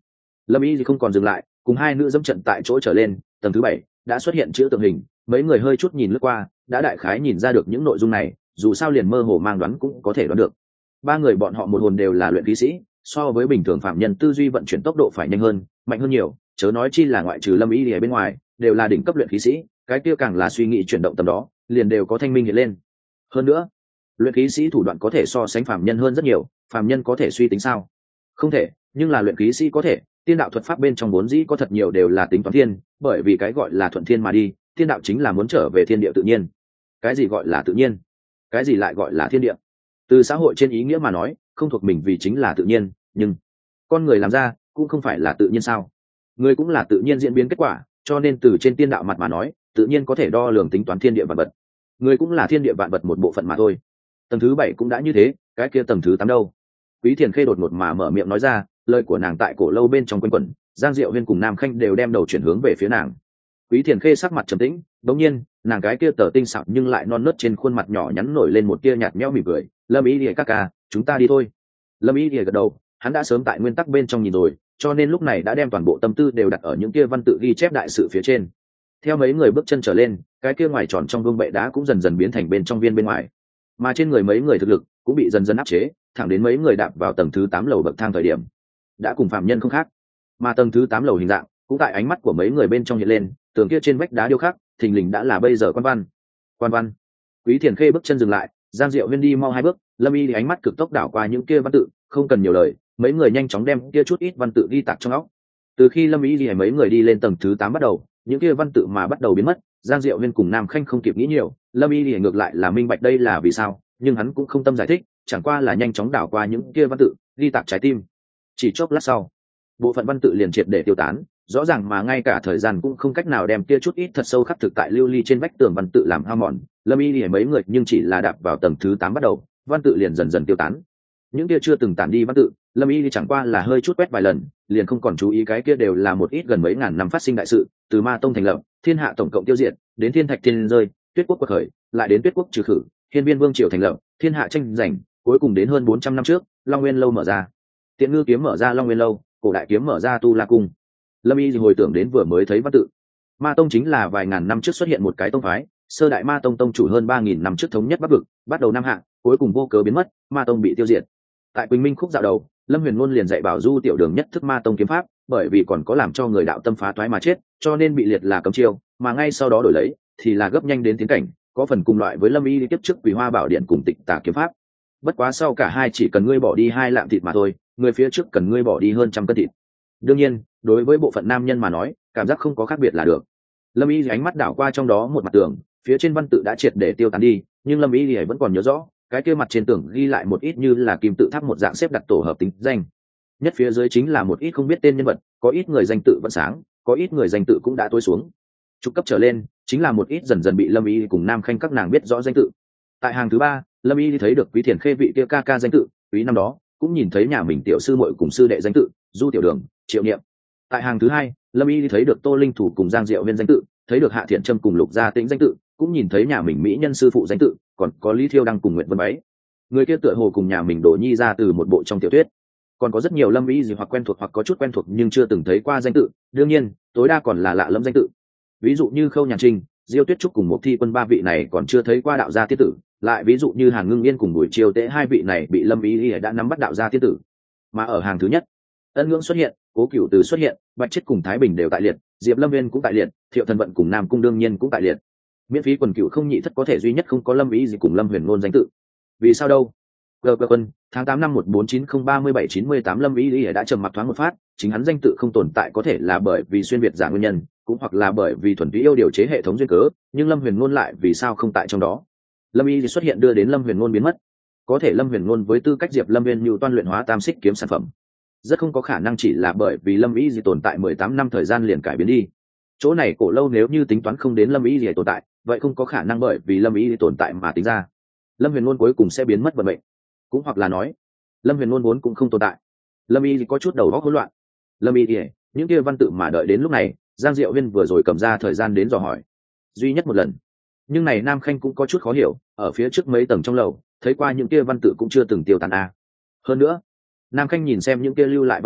Lâm y thì không còn dừng lại, cùng hai nữ dẫm trận tại chỗ trở lên. Tầng thứ bảy đã xuất hiện chữ tượng hình, mấy người hơi chút nhìn lướt qua đã đại khái nhìn ra được những nội dung này, dù sao liền mơ hồ mang đoán cũng có thể đoán được. Ba người bọn họ một hồn đều là luyện khí sĩ, so với bình thường phạm nhân tư duy vận chuyển tốc độ phải nhanh hơn, mạnh hơn nhiều, chớ nói chi là ngoại trừ Lâm y ở bên ngoài đều là đỉnh cấp luyện khí sĩ, cái kia càng là suy nghĩ chuyển động tầm đó liền đều có thanh minh hiện lên. Hơn nữa luyện khí sĩ thủ đoạn có thể so sánh phạm nhân hơn rất nhiều. Phạm nhân có thể suy tính sao? Không thể, nhưng là luyện khí sĩ có thể. Tiên đạo thuật pháp bên trong vốn dĩ có thật nhiều đều là tính toán thiên, bởi vì cái gọi là thuận thiên mà đi, tiên đạo chính là muốn trở về thiên địa tự nhiên. Cái gì gọi là tự nhiên? Cái gì lại gọi là thiên địa? Từ xã hội trên ý nghĩa mà nói, không thuộc mình vì chính là tự nhiên, nhưng con người làm ra cũng không phải là tự nhiên sao? Người cũng là tự nhiên diễn biến kết quả, cho nên từ trên tiên đạo mặt mà nói, tự nhiên có thể đo lường tính toán thiên địa vạn vật. Người cũng là thiên địa vạn vật một bộ phận mà thôi. Tầng thứ bảy cũng đã như thế, cái kia tầng thứ tám đâu? Quý Thiền Khê đột ngột mà mở miệng nói ra, lời của nàng tại cổ lâu bên trong quanh quẩn. Giang Diệu Huyên cùng Nam Khanh đều đem đầu chuyển hướng về phía nàng. Quý Thiền Khê sắc mặt trầm tĩnh, đống nhiên nàng cái kia tờ tinh xảo nhưng lại non nớt trên khuôn mặt nhỏ nhắn nổi lên một tia nhạt nhẽo mỉm cười. Lâm Ý Lìa ca ca, chúng ta đi thôi. Lâm Ý Lìa gật đầu, hắn đã sớm tại nguyên tắc bên trong nhìn rồi, cho nên lúc này đã đem toàn bộ tâm tư đều đặt ở những kia văn tự ghi chép đại sự phía trên. Theo mấy người bước chân trở lên, cái kia ngoài tròn trong vương bệ đá cũng dần dần biến thành bên trong viên bên ngoài, mà trên người mấy người thực lực cũng bị dần dần áp chế, thẳng đến mấy người đạp vào tầng thứ tám lầu bậc thang thời điểm đã cùng phạm nhân không khác. Mà tầng thứ tám lầu hình dạng cũng tại ánh mắt của mấy người bên trong hiện lên, tường kia trên vách đá điêu khắc thình lình đã là bây giờ quan văn. Quan văn. Quý Thiền Khê bước chân dừng lại, Giang Diệu Huyên đi mau hai bước, Lâm Y thì ánh mắt cực tốc đảo qua những kia văn tự, không cần nhiều lời, mấy người nhanh chóng đem kia chút ít văn tự ghi tạc trong óc. Từ khi Lâm Y thì mấy người đi lên tầng thứ tám bắt đầu, những kia văn tự mà bắt đầu biến mất. Giang Diệu Huyên cùng Nam Khanh không kịp nghĩ nhiều, Lâm Y thì ngược lại là minh bạch đây là vì sao, nhưng hắn cũng không tâm giải thích, chẳng qua là nhanh chóng đảo qua những kia văn tự ghi tạc trái tim. Chỉ chốc lát sau, bộ phận văn tự liền triệt để tiêu tán, rõ ràng mà ngay cả thời gian cũng không cách nào đem kia chút ít thật sâu khắc thực tại lưu ly trên vách tường văn tự làm hao mòn. Lâm Y thì mấy người nhưng chỉ là đạp vào tầng thứ tám bắt đầu, văn tự liền dần dần tiêu tán. Những kia chưa từng tản đi văn tự, Lâm Y thì chẳng qua là hơi chút quét vài lần, liền không còn chú ý, cái kia đều là một ít gần mấy ngàn năm phát sinh đại sự, từ Ma Tông thành lập, thiên hạ tổng cộng tiêu diệt, đến thiên thạch thiên rơi, tuyết quốc quật khởi, lại đến tuyết quốc trừ khử, hiên viên vương triều thành lập, thiên hạ tranh giành, cuối cùng đến hơn bốn trăm năm trước, Long Nguyên lâu mở ra, Tiện Ngư kiếm mở ra Long Nguyên lâu, cổ đại kiếm mở ra Tu La cung. Lâm Y thì hồi tưởng đến vừa mới thấy văn tự, Ma Tông chính là vài ngàn năm trước xuất hiện một cái tông phái, sơ đại Ma Tông tông chủ hơn ba nghìn năm trước thống nhất Bắc vực, bắt đầu Nam Hạ, cuối cùng vô cớ biến mất, Ma Tông bị tiêu diệt. Tại Quỳnh Minh khúc dạo đầu, Lâm Huyền Ngôn liền dạy bảo Du Tiểu Đường nhất thức Ma Tông kiếm pháp, bởi vì còn có làm cho người đạo tâm phá toái mà chết, cho nên bị liệt là cấm chiêu, mà ngay sau đó đổi lấy thì là gấp nhanh đến tiến cảnh, có phần cùng loại với Lâm Y tiếp trước Quỳ Hoa Bảo Điện cùng Tịch Tà kiếm pháp. Bất quá sau cả hai chỉ cần ngươi bỏ đi hai lạng thịt mà thôi, người phía trước cần ngươi bỏ đi hơn trăm cân thịt. Đương nhiên, đối với bộ phận nam nhân mà nói, cảm giác không có khác biệt là được. Lâm Y ánh mắt đảo qua trong đó một mặt tường, phía trên văn tự đã triệt để tiêu tán đi, nhưng Lâm Y vẫn còn nhớ rõ, cái kia mặt trên tường ghi lại một ít như là kim tự tháp một dạng xếp đặt tổ hợp tính danh. Nhất phía dưới chính là một ít không biết tên nhân vật, có ít người danh tự vẫn sáng, có ít người danh tự cũng đã tối xuống. Trục cấp trở lên chính là một ít dần dần bị Lâm Y cùng Nam Khanh các nàng biết rõ danh tự. Tại hàng thứ ba, Lâm Y thấy được Quý Thiền Khê vị kia ca ca danh tự, quý năm đó cũng nhìn thấy nhà mình tiểu sư muội cùng sư đệ danh tự, Du Tiểu Đường, Triệu Niệm. Tại hàng thứ hai, Lâm Y thấy được Tô Linh Thủ cùng Giang Diệu Viên danh tự, thấy được Hạ Thiện Trâm cùng Lục Gia Tĩnh danh tự, cũng nhìn thấy nhà mình mỹ nhân sư phụ danh tự, còn có Lý Thiêu Đăng cùng Nguyệt Vân Váy. Người kia tựa hồ cùng nhà mình Đỗ Nhi ra từ một bộ trong tiểu thuyết. Còn có rất nhiều Lâm Y gì hoặc quen thuộc hoặc có chút quen thuộc nhưng chưa từng thấy qua danh tự, đương nhiên, tối đa còn là lạ lẫm danh tự. Ví dụ như Khâu Nhàn Trinh, Diêu Tuyết Trúc cùng một Thi Quân ba vị này còn chưa thấy qua đạo gia tiết tử, lại ví dụ như Hàn Ngưng Yên cùng Bùi Chiêu Tế hai vị này bị Lâm Y đã nắm bắt đạo gia tiết tử. Mà ở hàng thứ nhất, Ân Ngưỡng xuất hiện, Cố Cửu Từ xuất hiện, Bạch Chiết cùng Thái Bình đều tại liệt, Diệp Lâm Viên cũng tại liệt, Thiệu Thần Vận cùng Nam Cung đương nhiên cũng tại liệt. Miễn phí quần cửu không nhị thất có thể duy nhất không có Lâm Y gì cùng Lâm Huyền Ngôn danh tự. Vì sao đâu? Gờ Gờ Quân, tháng tám năm một bốn chín không ba mươi bảy chín mươi tám Lâm Y đã trầm mặc thoáng một phát, chính hắn danh tự không tồn tại có thể là bởi vì xuyên việt giả nguyên nhân, cũng hoặc là bởi vì thuần túy yêu điều chế hệ thống duyên cớ, nhưng Lâm Huyền Ngôn lại vì sao không tại trong đó? Lâm Y xuất hiện đưa đến Lâm Huyền Ngôn biến mất. Có thể Lâm Huyền Ngôn với tư cách Diệp Lâm Viên nhu toan luyện hóa tam xích kiếm sản phẩm, rất không có khả năng chỉ là bởi vì Lâm Y gì tồn tại mười tám năm thời gian liền cải biến đi. Chỗ này cổ lâu nếu như tính toán không đến Lâm Y gì tồn tại, vậy không có khả năng bởi vì Lâm Y gì tồn tại mà tính ra Lâm Huyền Ngôn cuối cùng sẽ biến mất vận mệnh, cũng hoặc là nói Lâm Huyền Ngôn vốn cũng không tồn tại. Lâm Y gì có chút đầu óc hỗn loạn. Lâm Y gì, những kia văn tự mà đợi đến lúc này, Giang Diệu Viên vừa rồi cầm ra thời gian đến dò hỏi duy nhất một lần, nhưng này Nam Khanh cũng có chút khó hiểu, ở phía trước mấy tầng trong lầu thấy qua những kia văn tự cũng chưa từng tiêu tán a. Hơn nữa Nam Khanh nhìn xem những kia lưu lại văn tự,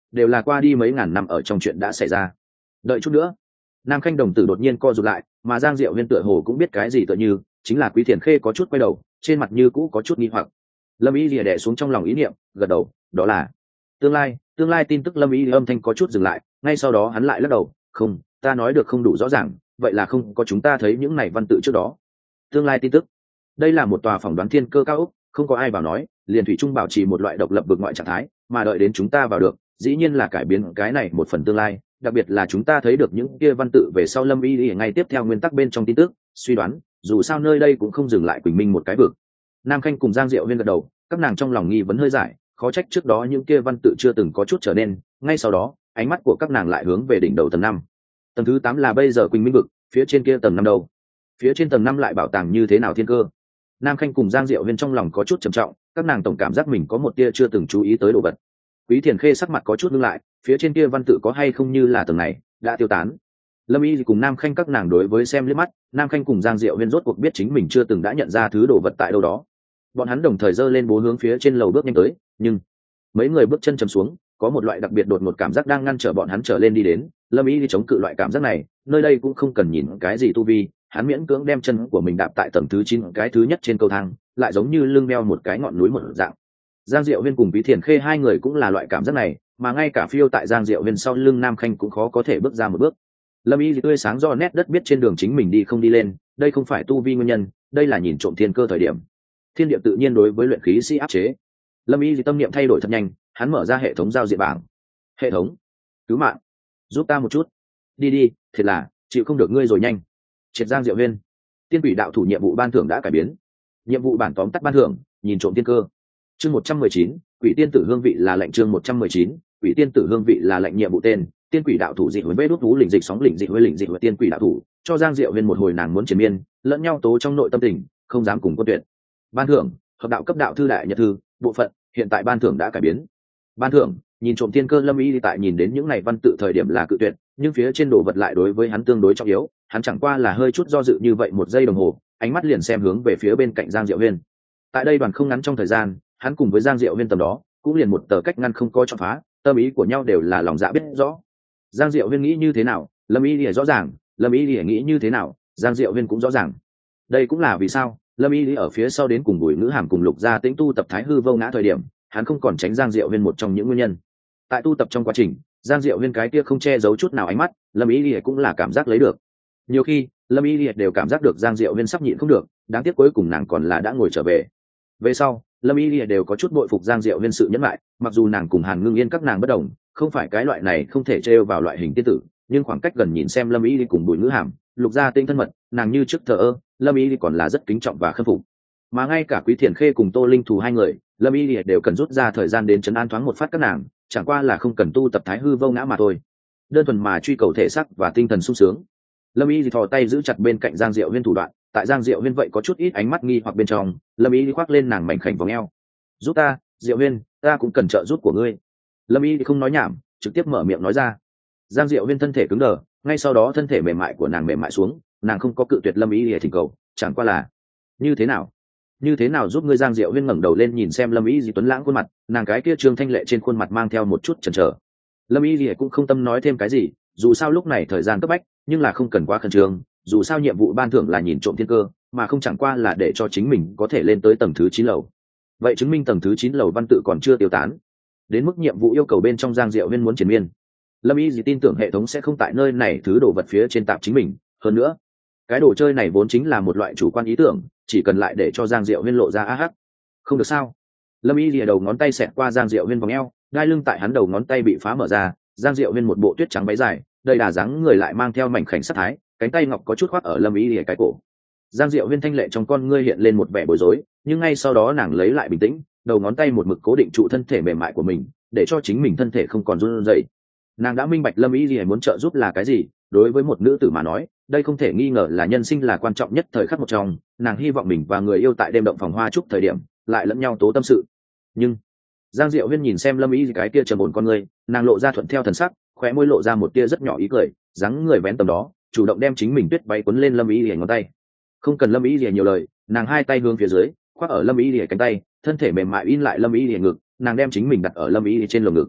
đều là qua đi mấy ngàn năm ở trong chuyện đã xảy ra. Đợi chút nữa. Nam Khanh đồng tử đột nhiên co rụt lại, mà Giang Diệu Huyên tựa hồ cũng biết cái gì tựa như, chính là Quý Thiền Khê có chút quay đầu, trên mặt như cũ có chút nghi hoặc. Lâm Y lìa đè xuống trong lòng ý niệm, gật đầu, đó là tương lai, tương lai tin tức. Lâm Y âm thanh có chút dừng lại, ngay sau đó hắn lại lắc đầu, không, ta nói được không đủ rõ ràng, vậy là không có chúng ta thấy những này văn tự trước đó. Tương lai tin tức. Đây là một tòa phỏng đoán thiên cơ cao ốc, không có ai vào nói, liền thủy trung bảo trì một loại độc lập vực ngoại trạng thái, mà đợi đến chúng ta vào được, dĩ nhiên là cải biến cái này một phần tương lai, đặc biệt là chúng ta thấy được những kia văn tự về sau. Lâm Y ngay tiếp theo nguyên tắc bên trong tin tức suy đoán, dù sao nơi đây cũng không dừng lại Quỳnh Minh một cái vực. Nam Khanh cùng Giang Diệu Huyên gật đầu, các nàng trong lòng nghi vấn hơi giải, khó trách trước đó những kia văn tự chưa từng có chút trở nên. Ngay sau đó ánh mắt của các nàng lại hướng về đỉnh đầu tầng năm. Tầng thứ tám là bây giờ Quỳnh Minh vực, phía trên kia tầng năm đâu? Phía trên tầng năm lại bảo tàng như thế nào thiên cơ? Nam Khanh cùng Giang Diệu Huyên trong lòng có chút trầm trọng, các nàng tổng cảm giác mình có một tia chưa từng chú ý tới đồ vật. Quý Thiền Khê sắc mặt có chút ngưng lại, phía trên kia văn tự có hay không như là tầng này đã tiêu tán. Lâm Y cùng Nam Khanh các nàng đối với xem liếc mắt, Nam Khanh cùng Giang Diệu Huyên rốt cuộc biết chính mình chưa từng đã nhận ra thứ đồ vật tại đâu đó. Bọn hắn đồng thời giơ lên bố hướng phía trên lầu bước nhanh tới, nhưng mấy người bước chân chầm xuống, có một loại đặc biệt đột ngột cảm giác đang ngăn trở bọn hắn trở lên đi đến. Lâm Y chống cự loại cảm giác này, nơi đây cũng không cần nhìn cái gì tu vi, hắn miễn cưỡng đem chân của mình đạp tại tầng thứ chín cái thứ nhất trên cầu thang, lại giống như lưng đeo một cái ngọn núi một dạng. Giang Diệu Huyên cùng Quý Thiền Khê hai người cũng là loại cảm giác này, mà ngay cả phiêu tại Giang Diệu Huyên sau lưng Nam Khanh cũng khó có thể bước ra một bước. Lâm Y tươi sáng do nét đất biết trên đường chính mình đi không đi lên, đây không phải tu vi nguyên nhân, đây là nhìn trộm thiên cơ thời điểm. Thiên địa tự nhiên đối với luyện khí sĩ áp chế. Lâm Y tâm niệm thay đổi thật nhanh, hắn mở ra hệ thống giao diện bảng. Hệ thống, cứu mạng, giúp ta một chút. Đi đi, thiệt là chịu không được ngươi rồi nhanh. Triệt Giang Diệu Huyên. Tiên quỷ đạo thủ nhiệm vụ ban thưởng đã cải biến. Nhiệm vụ bản tóm tắt ban thưởng, nhìn trộm thiên cơ. Chương một trăm mười chín, quỷ tiên tử hương vị là lệnh. Chương một trăm mười chín, quỷ tiên tử hương vị là lệnh. Nhiệm vụ tên: tiên quỷ đạo thủ dị với vết đốt thú lĩnh dịch sóng lĩnh dịch với lĩnh dịch với tiên quỷ đạo thủ. Cho Giang Diệu Huyên một hồi nàng muốn triền miên, lẫn nhau tố trong nội tâm tình, không dám cùng quân tuyệt. Ban thưởng: hợp đạo cấp đạo thư đại nhật thư bộ phận, hiện tại ban thưởng đã cải biến. Ban thưởng: nhìn trộm thiên cơ. Lâm Y tại nhìn đến những này văn tự thời điểm là cự tuyệt, nhưng phía trên đồ vật lại đối với hắn tương đối trọng yếu, hắn chẳng qua là hơi chút do dự như vậy một giây đồng hồ, ánh mắt liền xem hướng về phía bên cạnh Giang Diệu Huyên. Tại đây đoàn không ngắn trong thời gian, hắn cùng với Giang Diệu Huyên tầm đó cũng liền một tờ cách ngăn không có chọn phá, tâm ý của nhau đều là lòng dạ biết rõ. Giang Diệu Huyên nghĩ như thế nào, Lâm Y lìa rõ ràng, Lâm Y lìa nghĩ như thế nào, Giang Diệu Huyên cũng rõ ràng. Đây cũng là vì sao Lâm Y lìa ở phía sau đến cùng Bùi Ngữ Hàm cùng Lục Gia Tĩnh tu tập Thái Hư Vô Ngã thời điểm, hắn không còn tránh Giang Diệu Huyên một trong những nguyên nhân. Tại tu tập trong quá trình, Giang Diệu Huyên cái kia không che giấu chút nào ánh mắt, Lâm Y lìa cũng là cảm giác lấy được. Nhiều khi Lâm Y lìa đều cảm giác được Giang Diệu Huyên sắp nhịn không được, đáng tiếc cuối cùng nàng còn là đã ngồi trở về. Về sau Lâm Y lìa đều có chút bội phục Giang Diệu Huyên sự nhẫn lại, mặc dù nàng cùng Hàn Ngưng Yên các nàng bất đồng, không phải cái loại này không thể trêu vào loại hình tiên tử, nhưng khoảng cách gần nhìn xem Lâm Y lìa cùng Bùi Ngữ Hàm, Lục Gia Tĩnh thân mật, nàng như trước thờ ơ, Lâm Y lìa còn là rất kính trọng và khâm phục. Mà ngay cả Quý Thiền Khê cùng Tô Linh Thù hai người, Lâm Y lìa đều cần rút ra thời gian đến trấn an thoáng một phát các nàng, chẳng qua là không cần tu tập Thái Hư Vô Ngã mà thôi, đơn thuần mà truy cầu thể xác và tinh thần sung sướng. Lâm Y thì thò tay giữ chặt bên cạnh Giang Diệu Huyên thủ đoạn, tại Giang Diệu Huyên vậy có chút ít ánh mắt nghi hoặc bên trong, Lâm Y khoác lên nàng mảnh khảnh vòng eo. Giúp ta, Diệu Huyên, ta cũng cần trợ giúp của ngươi. Lâm Y thì không nói nhảm, trực tiếp mở miệng nói ra. Giang Diệu Huyên thân thể cứng đờ, ngay sau đó thân thể mềm mại của nàng mềm mại xuống, nàng không có cự tuyệt Lâm Y để thỉnh cầu, chẳng qua là như thế nào, như thế nào giúp ngươi. Giang Diệu Huyên ngẩng đầu lên nhìn xem Lâm Y Di tuấn lãng khuôn mặt, nàng cái kia trương thanh lệ trên khuôn mặt mang theo một chút chần chờ. Lâm Y Di cũng không tâm nói thêm cái gì, dù sao lúc này thời gian cấp bách, nhưng là không cần quá khẩn trương, dù sao nhiệm vụ ban thưởng là nhìn trộm thiên cơ, mà không chẳng qua là để cho chính mình có thể lên tới tầng thứ chín lầu. Vậy chứng minh tầng thứ chín lầu văn tự còn chưa tiêu tán, đến mức nhiệm vụ yêu cầu bên trong Giang Diệu Huyên muốn triển miên. Lâm Y Di tin tưởng hệ thống sẽ không tại nơi này thứ đồ vật phía trên tạp chính mình, hơn nữa cái đồ chơi này vốn chính là một loại chủ quan ý tưởng, chỉ cần lại để cho Giang Diệu Huyên lộ ra a hắc. Không được sao? Lâm Y lìa đầu ngón tay xẹt qua Giang Diệu Huyên vòng eo, đai lưng tại hắn đầu ngón tay bị phá mở ra, Giang Diệu Huyên một bộ tuyết trắng váy dài, đầy đà dáng người lại mang theo mảnh khảnh sắc thái, cánh tay ngọc có chút khoác ở Lâm Y lìa cái cổ. Giang Diệu Huyên thanh lệ trong con ngươi hiện lên một vẻ bối rối, nhưng ngay sau đó nàng lấy lại bình tĩnh, đầu ngón tay một mực cố định trụ thân thể mềm mại của mình, để cho chính mình thân thể không còn run rẩy. Nàng đã minh bạch Lâm Y lìa muốn trợ giúp là cái gì, đối với một nữ tử mà nói, đây không thể nghi ngờ là nhân sinh là quan trọng nhất thời khắc một trong, nàng hy vọng mình và người yêu tại đêm động phòng hoa chúc thời điểm lại lẫn nhau tố tâm sự. Nhưng Giang Diệu Huyên nhìn xem Lâm Y cái kia trầm ổn con người, nàng lộ ra thuận theo thần sắc, khóe môi lộ ra một tia rất nhỏ ý cười, dáng người vén tầm đó, chủ động đem chính mình tuyết váy quấn lên Lâm Y lìa ngón tay. Không cần Lâm Y lìa nhiều lời, nàng hai tay hướng phía dưới, khoác ở Lâm Y lìa cánh tay, thân thể mềm mại in lại Lâm Y lìa ngực, nàng đem chính mình đặt ở Lâm Y lìa trên lồng ngực.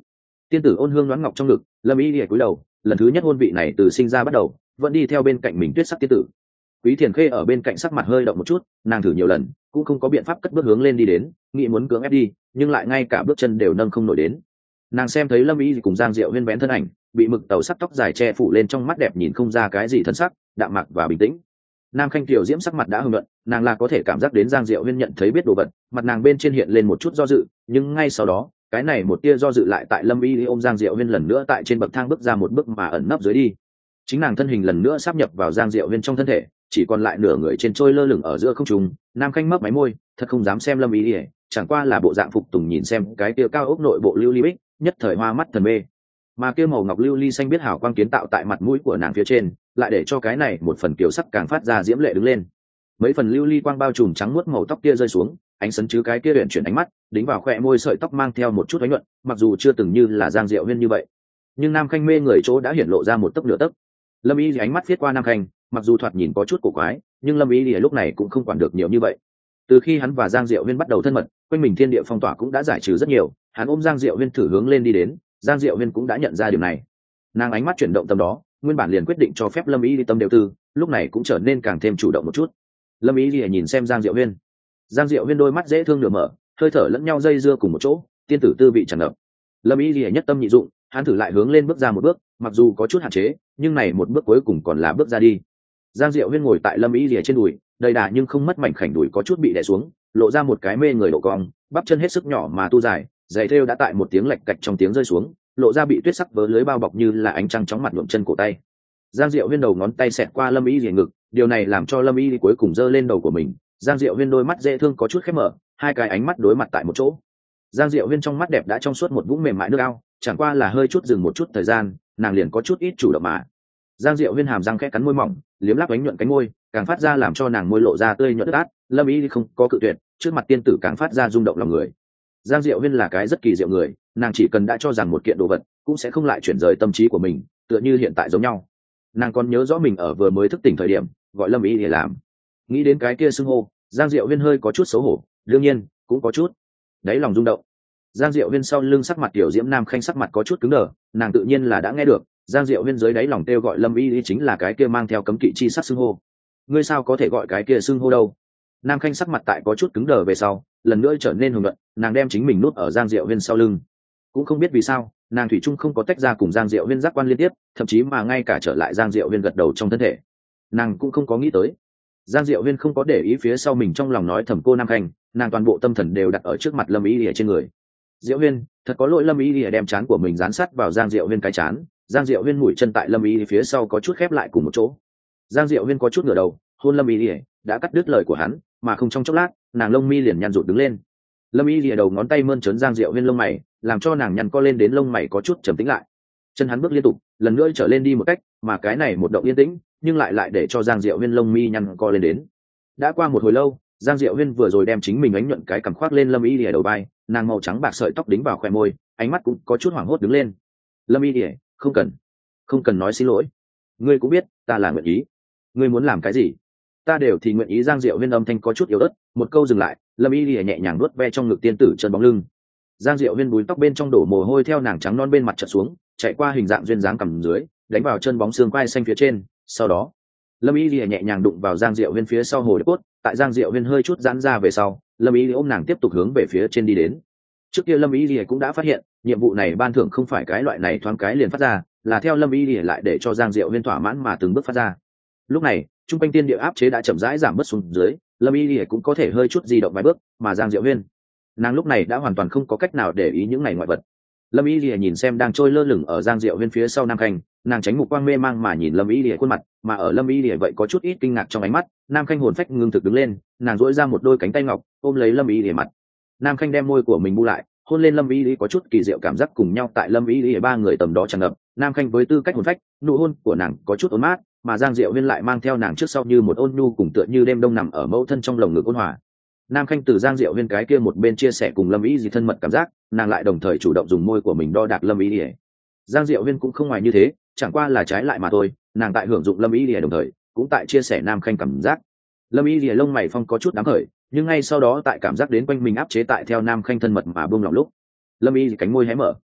Tiên tử ôn hương đoán ngọc trong ngực, lâm y lìa cúi đầu, lần thứ nhất hôn vị này từ sinh ra bắt đầu vẫn đi theo bên cạnh mình tuyết sắc tiên tử. Quý Thiền Khê ở bên cạnh sắc mặt hơi động một chút, nàng thử nhiều lần cũng không có biện pháp cất bước hướng lên đi đến, nghĩ muốn cưỡng ép đi nhưng lại ngay cả bước chân đều nâng không nổi đến. Nàng xem thấy lâm y cùng Giang Diệu Huyên vén thân ảnh, bị mực tàu sắc tóc dài che phủ lên, trong mắt đẹp nhìn không ra cái gì thân sắc, đạm mạc và bình tĩnh. Nam Khanh tiểu diễm sắc mặt đã hưng luận, nàng là có thể cảm giác đến Giang Diệu Huyên nhận thấy biết đồ vật, mặt nàng bên trên hiện lên một chút do dự, nhưng ngay sau đó cái này một tia do dự lại tại lâm y ôm Giang Diệu Huyên lần nữa tại trên bậc thang bước ra một bước mà ẩn nấp dưới đi. Chính nàng thân hình lần nữa sáp nhập vào Giang Diệu Huyên trong thân thể, chỉ còn lại nửa người trên trôi lơ lửng ở giữa không trung. Nam Khanh mấp máy môi, thật không dám xem lâm y, chẳng qua là bộ dạng phục tùng nhìn xem cái tia cao ốc nội bộ lưu ly bích, nhất thời hoa mắt thần mê. Mà kia màu ngọc lưu ly xanh biết hào quang kiến tạo tại mặt mũi của nàng phía trên, lại để cho cái này một phần kiểu sắc càng phát ra diễm lệ đứng lên. Mấy phần lưu ly quang bao trùm trắng muốt màu tóc kia rơi xuống, ánh sấn chứ cái kia luyện chuyển ánh mắt, đính vào khóe môi sợi tóc mang theo một chút ánh nhuận, mặc dù chưa từng như là Giang Diệu Huyên như vậy, nhưng Nam Khanh mê người chỗ đã hiển lộ ra một tấc nửa tấc. Lâm Y ánh mắt viết qua Nam Khanh, mặc dù thoạt nhìn có chút cổ quái, nhưng Lâm Y lúc này cũng không quản được nhiều như vậy. Từ khi hắn và Giang Diệu Huyên bắt đầu thân mật, quanh mình thiên địa phong tỏa cũng đã giải trừ rất nhiều, hắn ôm Giang Diệu Huyên thử hướng lên đi đến, Giang Diệu Huyên cũng đã nhận ra điều này. Nàng ánh mắt chuyển động tâm đó, nguyên bản liền quyết định cho phép Lâm Y đi tâm đều tư, lúc này cũng trở nên càng thêm chủ động một chút. Lâm Y lìa nhìn xem Giang Diệu Huyên, Giang Diệu Huyên đôi mắt dễ thương nửa mở, hơi thở lẫn nhau dây dưa cùng một chỗ, tiên tử tư vị tràn ngập. Lâm Y lìa nhất tâm nhị dụng, hắn thử lại hướng lên bước ra một bước, mặc dù có chút hạn chế, nhưng này một bước cuối cùng còn là bước ra đi. Giang Diệu Huyên ngồi tại Lâm Y lìa trên đùi, đầy đà nhưng không mất mảnh khảnh đùi có chút bị đè xuống, lộ ra một cái mê người độ cong, bắp chân hết sức nhỏ mà tu dài, giày thêu đã tại một tiếng lạch cạch trong tiếng rơi xuống, lộ ra bị tuyết sắc vớ lưới bao bọc như là ánh trăng chóng mặt nhuộm chân cổ tay. Giang Diệu Huyên đầu ngón tay xẹt qua Lâm Y lìa ngực, điều này làm cho Lâm Y cuối cùng giơ lên đầu của mình. Giang Diệu Huyên đôi mắt dễ thương có chút khép mở, hai cái ánh mắt đối mặt tại một chỗ. Giang Diệu Huyên trong mắt đẹp đã trong suốt một vũng mềm mại nước ao, chẳng qua là hơi chút dừng một chút thời gian, nàng liền có chút ít chủ động mà. Giang Diệu Huyên hàm răng khẽ cắn môi mỏng, liếm láp ánh nhuận cánh môi, càng phát ra làm cho nàng môi lộ ra tươi nhuận át. Lâm Y không có cự tuyệt, trước mặt tiên tử càng phát ra rung động lòng người. Giang Diệu Huyên là cái rất kỳ diệu người, nàng chỉ cần đã cho rằng một kiện đồ vật, cũng sẽ không lại chuyển rời tâm trí của mình, tựa như hiện tại giống nhau. Nàng còn nhớ rõ mình ở vừa mới thức tỉnh thời điểm, gọi Lâm Y để làm. Nghĩ đến cái kia xưng hô, Giang Diệu Huyên hơi có chút xấu hổ, đương nhiên cũng có chút đáy lòng rung động. Giang Diệu Huyên sau lưng sắc mặt tiểu diễm Nam Khanh sắc mặt có chút cứng đờ, nàng tự nhiên là đã nghe được, Giang Diệu Huyên dưới đáy lòng kêu gọi Lâm Y chính là cái kia mang theo cấm kỵ chi sắc xưng hô. Ngươi sao có thể gọi cái kia xưng hô đâu? Nam Khanh sắc mặt tại có chút cứng đờ về sau, lần nữa trở nên hùng luận, nàng đem chính mình nút ở Giang Diệu Huyên sau lưng. Cũng không biết vì sao, nàng thủy chung không có tách ra cùng Giang Diệu Huyên giác quan liên tiếp, thậm chí mà ngay cả trở lại Giang Diệu Huyên gật đầu trong thân thể. Nàng cũng không có nghĩ tới, Giang Diệu Huyên không có để ý phía sau mình trong lòng nói thầm cô Nam Khanh, nàng toàn bộ tâm thần đều đặt ở trước mặt Lâm Y lìa trên người. Diệu Huyên, thật có lỗi. Lâm Y lìa đem trán của mình dán sát vào Giang Diệu Huyên cái trán, Giang Diệu Huyên mũi chân tại Lâm Y phía sau có chút khép lại cùng một chỗ. Giang Diệu Huyên có chút ngửa đầu, hôn Lâm Y lìa, đã cắt đứt lời của hắn, mà không trong chốc lát, nàng lông mi liền nhăn rụt đứng lên. Lâm Y lìa đầu ngón tay mơn trớn Giang Diệu Huyên lông mày, làm cho nàng nhăn co lên đến lông mày có chút trầm tĩnh lại. Chân hắn bước liên tục, lần nữa trở lên đi một cách, mà cái này một động yên tĩnh, nhưng lại lại để cho Giang Diệu Huyên lông mi nhăn co lên đến. Đã qua một hồi lâu, Giang Diệu Huyên vừa rồi đem chính mình ánh nhuận cái cằm khoác lên Lâm Y lìa đầu vai, nàng màu trắng bạc sợi tóc đính vào khóe môi, ánh mắt cũng có chút hoảng hốt đứng lên. Lâm Y lìa, không cần, không cần nói xin lỗi, ngươi cũng biết ta là nguyện ý, ngươi muốn làm cái gì ta đều thì nguyện ý. Giang Diệu Huyên âm thanh có chút yếu ớt, một câu dừng lại, Lâm Y lìa nhẹ nhàng nuốt ve trong ngực tiên tử chân bóng lưng. Giang Diệu Huyên búi tóc bên trong đổ mồ hôi theo nàng trắng non bên mặt trật xuống, chạy qua hình dạng duyên dáng cằm dưới, đánh vào chân bóng xương quai xanh phía trên. Sau đó, Lâm Y lìa nhẹ nhàng đụng vào Giang Diệu Huyên phía sau hồ đế cốt, tại Giang Diệu Huyên hơi chút giãn ra về sau, Lâm Y ôm nàng tiếp tục hướng về phía trên đi đến. Trước kia Lâm Y lìa cũng đã phát hiện, nhiệm vụ này ban thưởng không phải cái loại này thoáng cái liền phát ra, là theo Lâm Y lìa lại để cho Giang Diệu Huyên thỏa mãn mà từng bước phát ra. Lúc này, trung quanh tiên địa áp chế đã chậm rãi giảm bớt xuống dưới, Lâm Y lìa cũng có thể hơi chút di động vài bước, mà Giang Diệu Huyên, nàng lúc này đã hoàn toàn không có cách nào để ý những này ngoại vật. Lâm Y lìa nhìn xem đang trôi lơ lửng ở Giang Diệu Huyên phía sau Nam Khanh, nàng tránh mục quang mê mang mà nhìn Lâm Y lìa khuôn mặt, mà ở Lâm Y lìa vậy có chút ít kinh ngạc trong ánh mắt. Nam Khanh hồn phách ngưng thực đứng lên, nàng duỗi ra một đôi cánh tay ngọc ôm lấy Lâm Y lìa mặt. Nam Khanh đem môi của mình bu lại, hôn lên Lâm Y lìa, có chút kỳ diệu cảm giác cùng nhau tại Lâm Y lìa ba người tầm đó tràn ngập. Nam Khanh với tư cách hồn phách, nụ hôn của nàng có chút ôn mát, mà Giang Diệu Huyên lại mang theo nàng trước sau như một ôn nhu, cùng tựa như đêm đông nằm ở mẫu thân trong lồng ngực ôn hòa. Nam Khanh từ Giang Diệu Huyên cái kia một bên chia sẻ cùng Lâm Y gì thân mật cảm giác, nàng lại đồng thời chủ động dùng môi của mình đo đạc Lâm Y lìa. Giang Diệu Huyên cũng không ngoài như thế, chẳng qua là trái lại mà thôi, nàng tại hưởng dụng Lâm Y lìa đồng thời cũng tại chia sẻ Nam Khanh cảm giác. Lâm Y lìa lông mày phong có chút đáng khởi, nhưng ngay sau đó tại cảm giác đến quanh mình áp chế tại theo Nam Khanh thân mật mà buông lỏng lúc, Lâm Y cánh môi hé mở.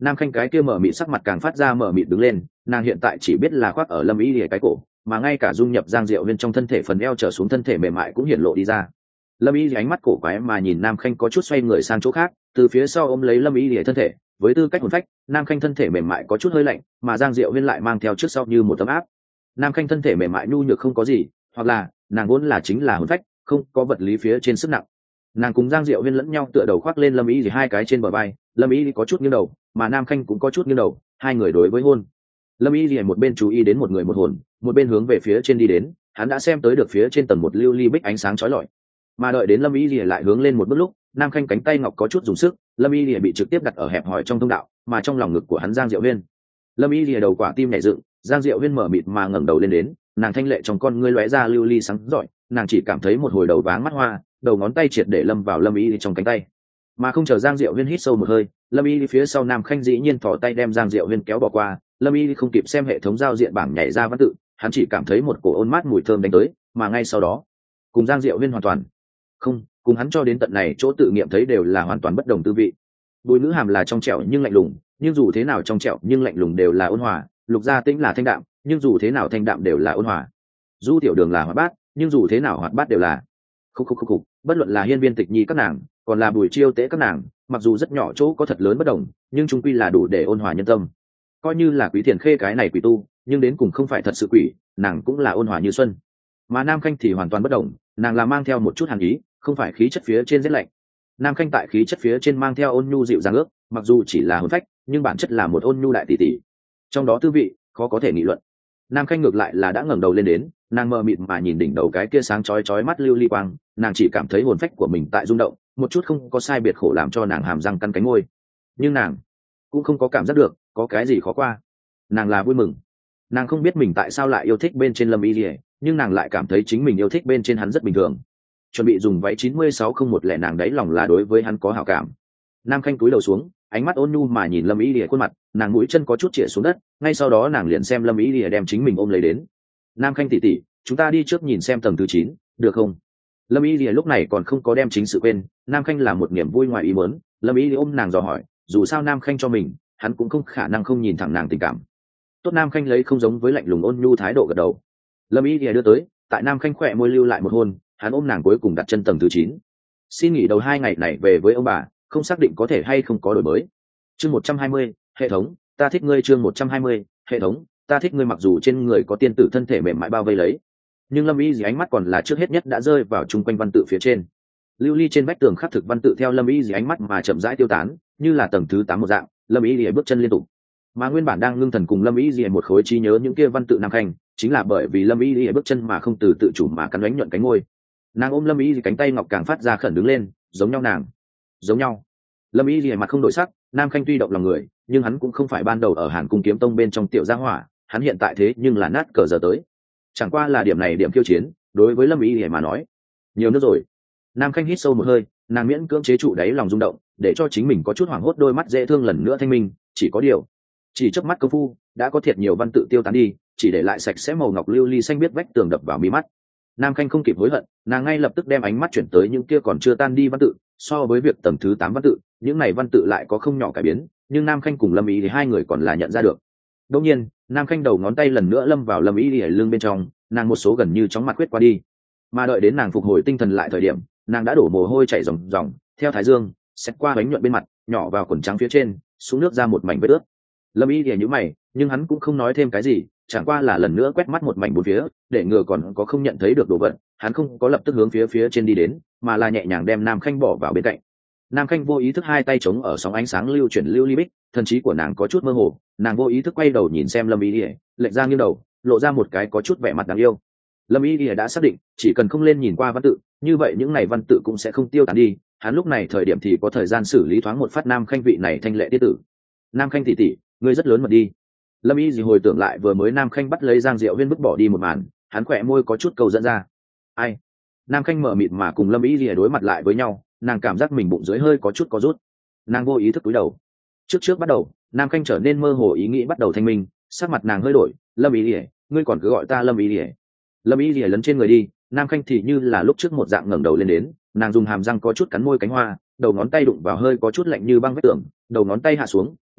Nam khanh cái kia mở mịt sắc mặt càng phát ra mở mịt đứng lên, nàng hiện tại chỉ biết là khoác ở lâm y lìa cái cổ, mà ngay cả dung nhập giang diệu huyên trong thân thể phần eo trở xuống thân thể mềm mại cũng hiển lộ đi ra. Lâm y ánh mắt cổ quái mà nhìn Nam khanh có chút xoay người sang chỗ khác, từ phía sau ôm lấy lâm y lìa thân thể. Với tư cách hồn phách, Nam khanh thân thể mềm mại có chút hơi lạnh, mà giang diệu huyên lại mang theo trước sau như một tấm áp. Nam khanh thân thể mềm mại nhu nhược không có gì, hoặc là nàng vốn là chính là hồn phách, không có vật lý phía trên sức nặng. Nàng cùng giang diệu huyên lẫn nhau tựa đầu khoác lên lâm y thì hai cái trên bờ vai, lâm y có chút nghiêng đầu, mà Nam khanh cũng có chút nghiêng đầu, hai người đối với hôn. Lâm y thì một bên chú ý đến một người một hồn, một bên hướng về phía trên đi đến, hắn đã xem tới được phía trên tầng một lưu ly bích ánh sáng chói lọi, mà đợi đến lâm y lìa lại hướng lên một bước lúc, Nam khanh cánh tay ngọc có chút dùng sức, lâm y lìa bị trực tiếp đặt ở hẹp hòi trong thông đạo, mà trong lòng ngực của hắn giang diệu huyên. Lâm y lìa đầu quả tim nhảy dựng, giang diệu huyên mở mịt mà ngẩng đầu lên đến, nàng thanh lệ trong con ngươi lóe ra lưu ly sáng rọi, nàng chỉ cảm thấy một hồi đầu váng mắt hoa, đầu ngón tay triệt để lâm vào lâm y trong cánh tay. Mà không chờ giang diệu huyên hít sâu một hơi, lâm y phía sau Nam khanh dĩ nhiên thò tay đem giang diệu huyên kéo bỏ qua. Lâm y không kịp xem hệ thống giao diện bảng nhảy ra văn tự, hắn chỉ cảm thấy một cổ ôn mát mùi thơm đánh tới, mà ngay sau đó cùng giang diệu huyên hoàn toàn không, cùng hắn cho đến tận này chỗ tự nghiệm thấy đều là hoàn toàn bất đồng tư vị. Bùi nữ hàm là trong trẻo nhưng lạnh lùng, nhưng dù thế nào trong trẻo nhưng lạnh lùng đều là ôn hòa. Lục gia tĩnh là thanh đạm, nhưng dù thế nào thanh đạm đều là ôn hòa. Du tiểu đường là hoạt bát, nhưng dù thế nào hoạt bát đều là khúc khúc khúc khúc. Bất luận là hiên viên tịch nhi các nàng, còn là bùi chiêu tế các nàng, mặc dù rất nhỏ chỗ có thật lớn bất đồng, nhưng chung quy là đủ để ôn hòa nhân tâm. Coi như là Quý Thiền Khê cái này quỷ tu, nhưng đến cùng không phải thật sự quỷ, nàng cũng là ôn hòa như xuân. Mà Nam khanh thì hoàn toàn bất đồng, nàng là mang theo một chút hàn ý, không phải khí chất phía trên rét lạnh. Nam khanh tại khí chất phía trên mang theo ôn nhu dịu dàng ước, mặc dù chỉ là hồn phách, nhưng bản chất là một ôn nhu đại tỷ tỷ. Trong đó tư vị khó có thể nghị luận. Nam khanh ngược lại là đã ngẩng đầu lên đến, nàng mờ mịt mà nhìn đỉnh đầu cái kia sáng chói chói mắt lưu ly quang, nàng chỉ cảm thấy hồn phách của mình tại rung động, một chút không có sai biệt khổ làm cho nàng hàm răng căn cánh môi. Nhưng nàng cũng không có cảm giác được có cái gì khó qua. Nàng là vui mừng. Nàng không biết mình tại sao lại yêu thích bên trên lâm y lìa, nhưng nàng lại cảm thấy chính mình yêu thích bên trên hắn rất bình thường. Chuẩn bị dùng váy chín mươi sáu không một lẻ, nàng đáy lòng là đối với hắn có hảo cảm. Nam khanh cúi đầu xuống, ánh mắt ôn nhu mà nhìn lâm y lìa khuôn mặt, nàng mũi chân có chút chĩa xuống đất, ngay sau đó nàng liền xem lâm y lìa đem chính mình ôm lấy đến. Nam khanh tỷ tỷ, chúng ta đi trước nhìn xem tầng thứ chín, được không? Lâm y lìa lúc này còn không có đem chính sự quên, Nam khanh là một niềm vui ngoài ý muốn. Lâm y lìa ôm nàng dò hỏi, dù sao Nam khanh cho mình, hắn cũng không khả năng không nhìn thẳng nàng tình cảm. Tốt. Nam khanh lấy không giống với lạnh lùng ôn nhu thái độ gật đầu. Lâm y lìa đưa tới, tại Nam khanh khỏe môi lưu lại một hôn, hắn ôm nàng cuối cùng đặt chân tầng thứ chín. Xin nghỉ đầu hai ngày này về với ông bà, không xác định có thể hay không có đổi mới. Chương một trăm hai mươi, hệ thống, ta thích ngươi. Chương một trăm hai mươi, hệ thống, ta thích ngươi. Mặc dù trên người có tiên tử thân thể mềm mại bao vây lấy, nhưng Lâm y dì ánh mắt còn là trước hết nhất đã rơi vào chung quanh văn tự phía trên. Lưu ly trên vách tường khắc thực văn tự theo Lâm y dì ánh mắt mà chậm rãi tiêu tán, như là tầng thứ tám một dạng. Lâm y dì bước chân liên tục, mà nguyên bản đang ngưng thần cùng Lâm y dì một khối trí nhớ những kia văn tự Nam khanh, chính là bởi vì Lâm y dì bước chân mà không từ tự chủ mà cắn đánh nhuận cánh ngôi. Nàng ôm Lâm y dì cánh tay ngọc càng phát ra khẩn đứng lên, giống nhau nàng giống nhau. Lâm y dì mặt không đổi sắc, Nam khanh tuy động lòng người, nhưng hắn cũng không phải ban đầu ở Hàn Cung Kiếm Tông bên trong tiểu gia hỏa, hắn hiện tại thế nhưng là nát cờ giờ tới. Chẳng qua là điểm này điểm khiêu chiến, đối với Lâm y dì mà nói nhiều nước rồi. Nam khanh hít sâu một hơi, nàng miễn cưỡng chế trụ đáy lòng rung động, để cho chính mình có chút hoảng hốt, đôi mắt dễ thương lần nữa thanh minh. Chỉ có điều, chỉ chớp mắt công phu đã có thiệt nhiều văn tự tiêu tán đi, chỉ để lại sạch sẽ màu ngọc lưu ly xanh biết vách tường đập vào mí mắt. Nam khanh không kịp hối hận, nàng ngay lập tức đem ánh mắt chuyển tới những kia còn chưa tan đi văn tự. So với việc tầng thứ tám văn tự, những này văn tự lại có không nhỏ cải biến, nhưng Nam khanh cùng Lâm y thì hai người còn là nhận ra được. Đột nhiên, Nam khanh đầu ngón tay lần nữa lâm vào Lâm y thì lưng bên trong, nàng một số gần như chóng mặt quyết qua đi. Mà đợi đến nàng phục hồi tinh thần lại thời điểm, nàng đã đổ mồ hôi chảy ròng ròng, theo thái dương xét qua bánh nhuận bên mặt, nhỏ vào quần trắng phía trên, xuống nước ra một mảnh vết ướt. Lâm y thì nhíu mày, nhưng hắn cũng không nói thêm cái gì, chẳng qua là lần nữa quét mắt một mảnh bốn phía, để ngừa còn có không nhận thấy được đồ vật. Hắn không có lập tức hướng phía phía trên đi đến, mà là nhẹ nhàng đem Nam khanh bỏ vào bên cạnh. Nam khanh vô ý thức hai tay chống ở sóng ánh sáng lưu chuyển lưu ly bích, thần trí của nàng có chút mơ hồ, nàng vô ý thức quay đầu nhìn xem Lâm y lìa, lệch ra nghiêng đầu, lộ ra một cái có chút vẻ mặt đáng yêu. Lâm y lìa đã xác định, chỉ cần không lên nhìn qua văn tự, như vậy những này văn tự cũng sẽ không tiêu tán đi. Hắn lúc này thời điểm thì có thời gian xử lý thoáng một phát Nam khanh vị này thanh lệ tiết tử. Nam khanh tỷ tỷ, ngươi rất lớn mật đi. Lâm y gì hồi tưởng lại vừa mới Nam khanh bắt lấy Giang Diệu Huyên vứt bỏ đi một màn, hắn khỏe môi có chút cầu dẫn ra. Ai? Nam khanh mở mịt mà cùng Lâm y gì đối mặt lại với nhau, nàng cảm giác mình bụng dưới hơi có chút có rút, nàng vô ý thức cúi đầu. Trước trước bắt đầu, Nam khanh trở nên mơ hồ, ý nghĩ bắt đầu thanh minh, sắc mặt nàng hơi đổi. Lâm y gì, ngươi còn cứ gọi ta Lâm y gì? Lâm y gì lấn trên người đi, Nam khanh thì như là lúc trước một dạng ngẩng đầu lên đến, nàng dùng hàm răng có chút cắn môi cánh hoa, đầu ngón tay đụng vào hơi có chút lạnh như băng vách tường, đầu ngón tay hạ xuống,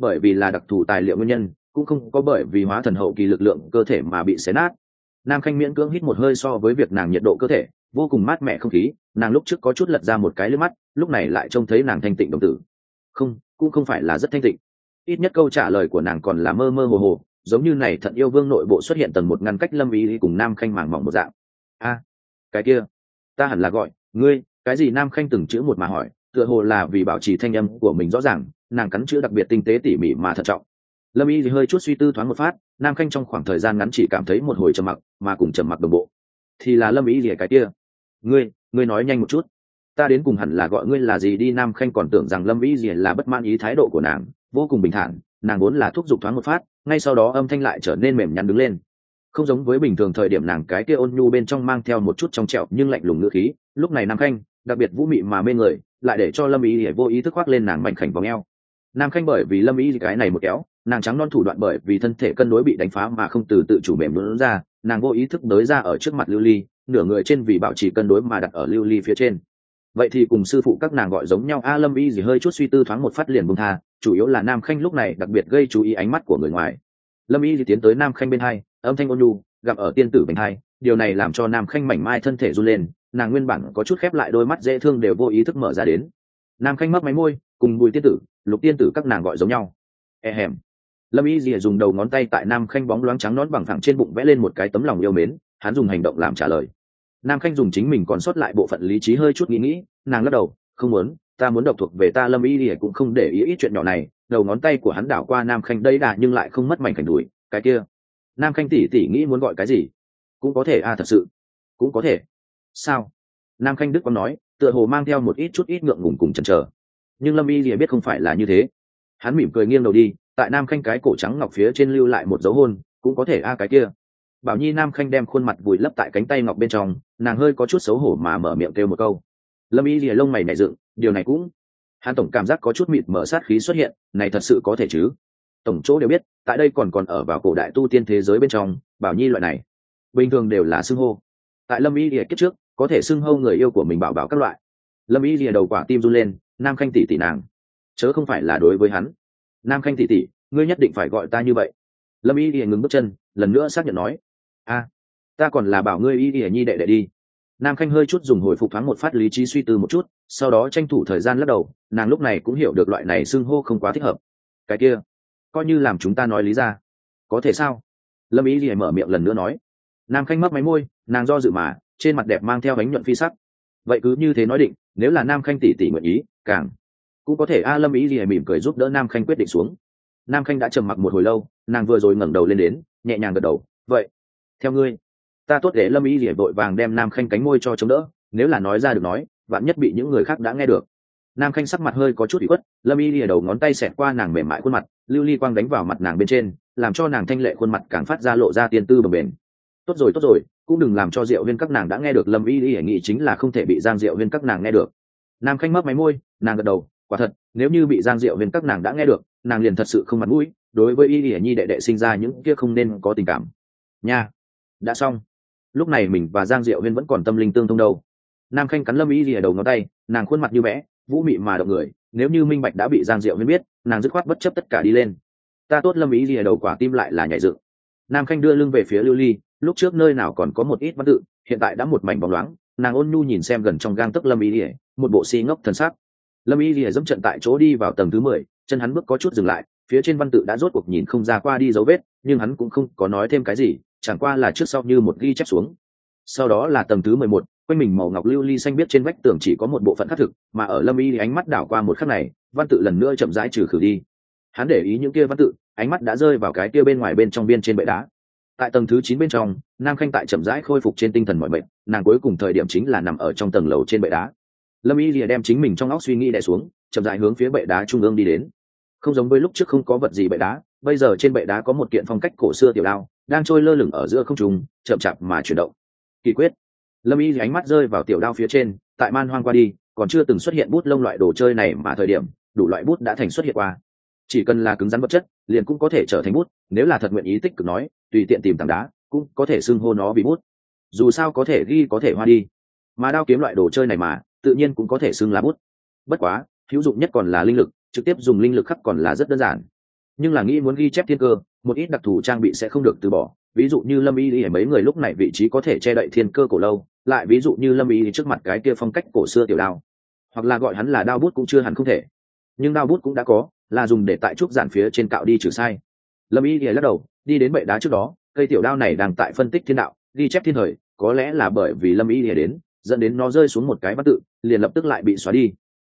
bởi vì là đặc thù tài liệu nguyên nhân, cũng không có bởi vì hóa thần hậu kỳ lực lượng cơ thể mà bị xé nát. Nam khanh miễn cưỡng hít một hơi, so với việc nàng nhiệt độ cơ thể vô cùng mát mẻ không khí, nàng lúc trước có chút lật ra một cái lướt mắt, lúc này lại trông thấy nàng thanh tịnh đồng tử. Không, cũng không phải là rất thanh tịnh, ít nhất câu trả lời của nàng còn là mơ mơ hồ hồ, giống như này thận yêu vương nội bộ xuất hiện tầng một ngăn cách lâm ý cùng Nam khanh màng mỏng một dạng. A, cái kia, ta hẳn là gọi ngươi cái gì? Nam khanh từng chữ một mà hỏi, tựa hồ là vì bảo trì thanh âm của mình rõ ràng, nàng cắn chữ đặc biệt tinh tế tỉ mỉ mà thận trọng. Lâm y thì hơi chút suy tư thoáng một phát, Nam khanh trong khoảng thời gian ngắn chỉ cảm thấy một hồi trầm mặc, mà cùng trầm mặc đồng bộ thì là Lâm y gì cái kia. ngươi ngươi nói nhanh một chút, ta đến cùng hẳn là gọi ngươi là gì đi? Nam khanh còn tưởng rằng Lâm y gì là bất mãn ý thái độ của nàng, vô cùng bình thản, nàng vốn là thúc giục thoáng một phát, ngay sau đó âm thanh lại trở nên mềm nhắn đứng lên, không giống với bình thường thời điểm nàng cái kia ôn nhu bên trong mang theo một chút trong trẹo nhưng lạnh lùng ngữ khí. Lúc này Nam khanh đặc biệt vũ mị mà mê người, lại để cho Lâm y vô ý thức khoác lên nàng mảnh khảnh vòng eo. Nam khanh bởi vì Lâm y cái này một kéo, nàng trắng non thủ đoạn bởi vì thân thể cân đối bị đánh phá mà không từ tự chủ mềm lún ra, nàng vô ý thức đới ra ở trước mặt lưu ly, nửa người trên vì bảo trì cân đối mà đặt ở lưu ly phía trên. Vậy thì cùng sư phụ các nàng gọi giống nhau a? Lâm y gì hơi chút suy tư thoáng một phát liền buông tha, chủ yếu là Nam khanh lúc này đặc biệt gây chú ý ánh mắt của người ngoài. Lâm y thì tiến tới Nam khanh bên hai, âm thanh ôn nhu gặp ở tiên tử bên hai, điều này làm cho Nam khanh mảnh mai thân thể run lên, nàng nguyên bản có chút khép lại đôi mắt dễ thương đều vô ý thức mở ra đến. Nam khanh mấp máy môi, cùng Bùi tiên tử, Lục tiên tử các nàng gọi giống nhau. E hèm. Lâm y dìa dùng đầu ngón tay tại Nam khanh bóng loáng trắng nón bằng thẳng trên bụng vẽ lên một cái tấm lòng yêu mến, hắn dùng hành động làm trả lời. Nam khanh dùng chính mình còn sót lại bộ phận lý trí hơi chút nghĩ nghĩ, nàng lắc đầu, không muốn, ta muốn độc thuộc về ta. Lâm y dìa cũng không để ý ít chuyện nhỏ này, đầu ngón tay của hắn đảo qua Nam khanh đây đà nhưng lại không mất mảnh khảnh đùi, cái kia. Nam khanh tỉ tỉ nghĩ muốn gọi cái gì? Cũng có thể a? Thật sự cũng có thể. Sao? Nam khanh đức có nói, tựa hồ mang theo một ít chút ít ngượng ngùng cùng chần chờ. Nhưng Lâm y lìa biết không phải là như thế, hắn mỉm cười nghiêng đầu đi, tại Nam khanh cái cổ trắng ngọc phía trên lưu lại một dấu hôn. Cũng có thể a? Cái kia. Bảo Nhi. Nam khanh đem khuôn mặt vùi lấp tại cánh tay ngọc bên trong, nàng hơi có chút xấu hổ mà mở miệng kêu một câu. Lâm y lìa lông mày nảy dựng, điều này cũng. Hắn tổng cảm giác có chút mịt mở sát khí xuất hiện, này thật sự có thể chứ? Tổng chỗ đều biết, tại đây còn còn ở vào cổ đại tu tiên thế giới bên trong, Bảo Nhi loại này bình thường đều là xưng hô. Tại Lâm y lìa kiếp trước, có thể xưng hô người yêu của mình bảo bảo các loại. Lâm y lìa đầu quả tim run lên, Nam khanh tỷ tỷ nàng chớ không phải là đối với hắn. Nam khanh tỷ tỷ, ngươi nhất định phải gọi ta như vậy. Lâm y lìa ngừng bước chân, lần nữa xác nhận nói, a, ta còn là bảo ngươi y lìa nhi đệ đệ đi. Nam khanh hơi chút dùng hồi phục thoáng một phát lý trí suy tư một chút, sau đó tranh thủ thời gian lắc đầu, nàng lúc này cũng hiểu được loại này xưng hô không quá thích hợp. Cái kia, coi như làm chúng ta nói lý ra, có thể sao? Lâm y lìa mở miệng lần nữa nói. Nam khanh mấp máy môi, nàng do dự mà trên mặt đẹp mang theo ánh nhuận phi sắc. Vậy cứ như thế nói định, nếu là Nam khanh tỷ tỷ nguyện ý, càng cũng có thể a. Lâm y lìa mỉm cười giúp đỡ Nam khanh quyết định xuống. Nam khanh đã trầm mặc một hồi lâu, nàng vừa rồi ngẩng đầu lên đến, nhẹ nhàng gật đầu, vậy theo ngươi. Ta tốt để. Lâm y lìa vội vàng đem Nam khanh cánh môi cho chống đỡ, nếu là nói ra được nói, vạn nhất bị những người khác đã nghe được. Nam khanh sắc mặt hơi có chút ủy khuất, Lâm y lìa đầu ngón tay xẹt qua nàng mềm mại khuôn mặt, lưu ly quang đánh vào mặt nàng bên trên, làm cho nàng thanh lệ khuôn mặt càng phát ra lộ ra tiên tư bồng bềnh. Tốt rồi tốt rồi, cũng đừng làm cho Diệu Huyên các nàng đã nghe được. Lâm y lìa nghĩ chính là không thể bị Giang Diệu Huyên các nàng nghe được. Nam khanh mấp máy môi, nàng gật đầu, quả thật, nếu như bị Giang Diệu Huyên các nàng đã nghe được, nàng liền thật sự không mặt mũi, đối với y lìa nhi đệ đệ sinh ra những kia không nên có tình cảm nha. Đã xong. Lúc này mình và Giang Diệu Huyên vẫn còn tâm linh tương thông đâu. Nam khanh cắn Lâm y lìa đầu ngón tay, nàng khuôn mặt như vẽ, vũ mị mà động người, nếu như minh bạch đã bị Giang Diệu Huyên biết, nàng dứt khoát bất chấp tất cả đi lên. Ta tốt. Lâm y lìa đầu quả tim lại là nhảy dựng. Nam khanh đưa lưng về phía lưu ly, lúc trước nơi nào còn có một ít văn tự, hiện tại đã một mảnh bóng loáng, nàng ôn nhu nhìn xem gần trong gang tấc Lâm y lìa, một bộ si ngốc thần sắc. Lâm y lìa dẫm trận tại chỗ đi vào tầng thứ mười, chân hắn bước có chút dừng lại, phía trên văn tự đã rốt cuộc nhìn không ra qua đi dấu vết, nhưng hắn cũng không có nói thêm cái gì, chẳng qua là trước sau như một ghi chép xuống. Sau đó là tầng thứ mười một, quanh mình màu ngọc lưu ly xanh biết trên vách tường chỉ có một bộ phận khắc thực, mà ở Lâm y ánh mắt đảo qua một khắc này, văn tự lần nữa chậm rãi trừ khử đi. Hắn để ý những kia văn tự, ánh mắt đã rơi vào cái kia bên ngoài bên trong biên trên bệ đá. Tại tầng thứ chín bên trong, Nam khanh tại chậm rãi khôi phục trên tinh thần mọi mệnh, nàng cuối cùng thời điểm chính là nằm ở trong tầng lầu trên bệ đá. Lâm y lìa đem chính mình trong óc suy nghĩ đè xuống, chậm rãi hướng phía bệ đá trung ương đi đến. Không giống với lúc trước không có vật gì bệ đá, bây giờ trên bệ đá có một kiện phong cách cổ xưa tiểu đao, đang trôi lơ lửng ở giữa không trung, chậm chạp mà chuyển động. Kỳ quyết. Lâm y ánh mắt rơi vào tiểu đao phía trên, tại man hoang qua đi, còn chưa từng xuất hiện bút lông loại đồ chơi này mà thời điểm, đủ loại bút đã thành xuất hiện qua. Chỉ cần là cứng rắn vật chất, liền cũng có thể trở thành bút, nếu là thật nguyện ý tích cực nói, tùy tiện tìm tảng đá, cũng có thể xưng hô nó vì bút. Dù sao có thể ghi có thể hoa đi. Mà đao kiếm loại đồ chơi này mà, tự nhiên cũng có thể xưng là bút. Bất quá, hữu dụng nhất còn là linh lực, trực tiếp dùng linh lực khắc còn là rất đơn giản. nhưng là nghĩ muốn ghi chép thiên cơ, một ít đặc thù trang bị sẽ không được từ bỏ, ví dụ như lâm y y mấy người lúc này vị trí có thể che đậy thiên cơ cổ lâu, lại ví dụ như lâm y y trước mặt cái kia phong cách cổ xưa tiểu đao, hoặc là gọi hắn là đao bút cũng chưa hẳn không thể, nhưng đao bút cũng đã có, là dùng để tại trúc giản phía trên cạo đi trừ sai. Lâm y y lắc đầu đi đến bệ đá trước đó, cây tiểu đao này đang tại phân tích thiên đạo, ghi chép thiên thời, có lẽ là bởi vì lâm y y đến dẫn đến nó rơi xuống một cái văn tự, liền lập tức lại bị xóa đi.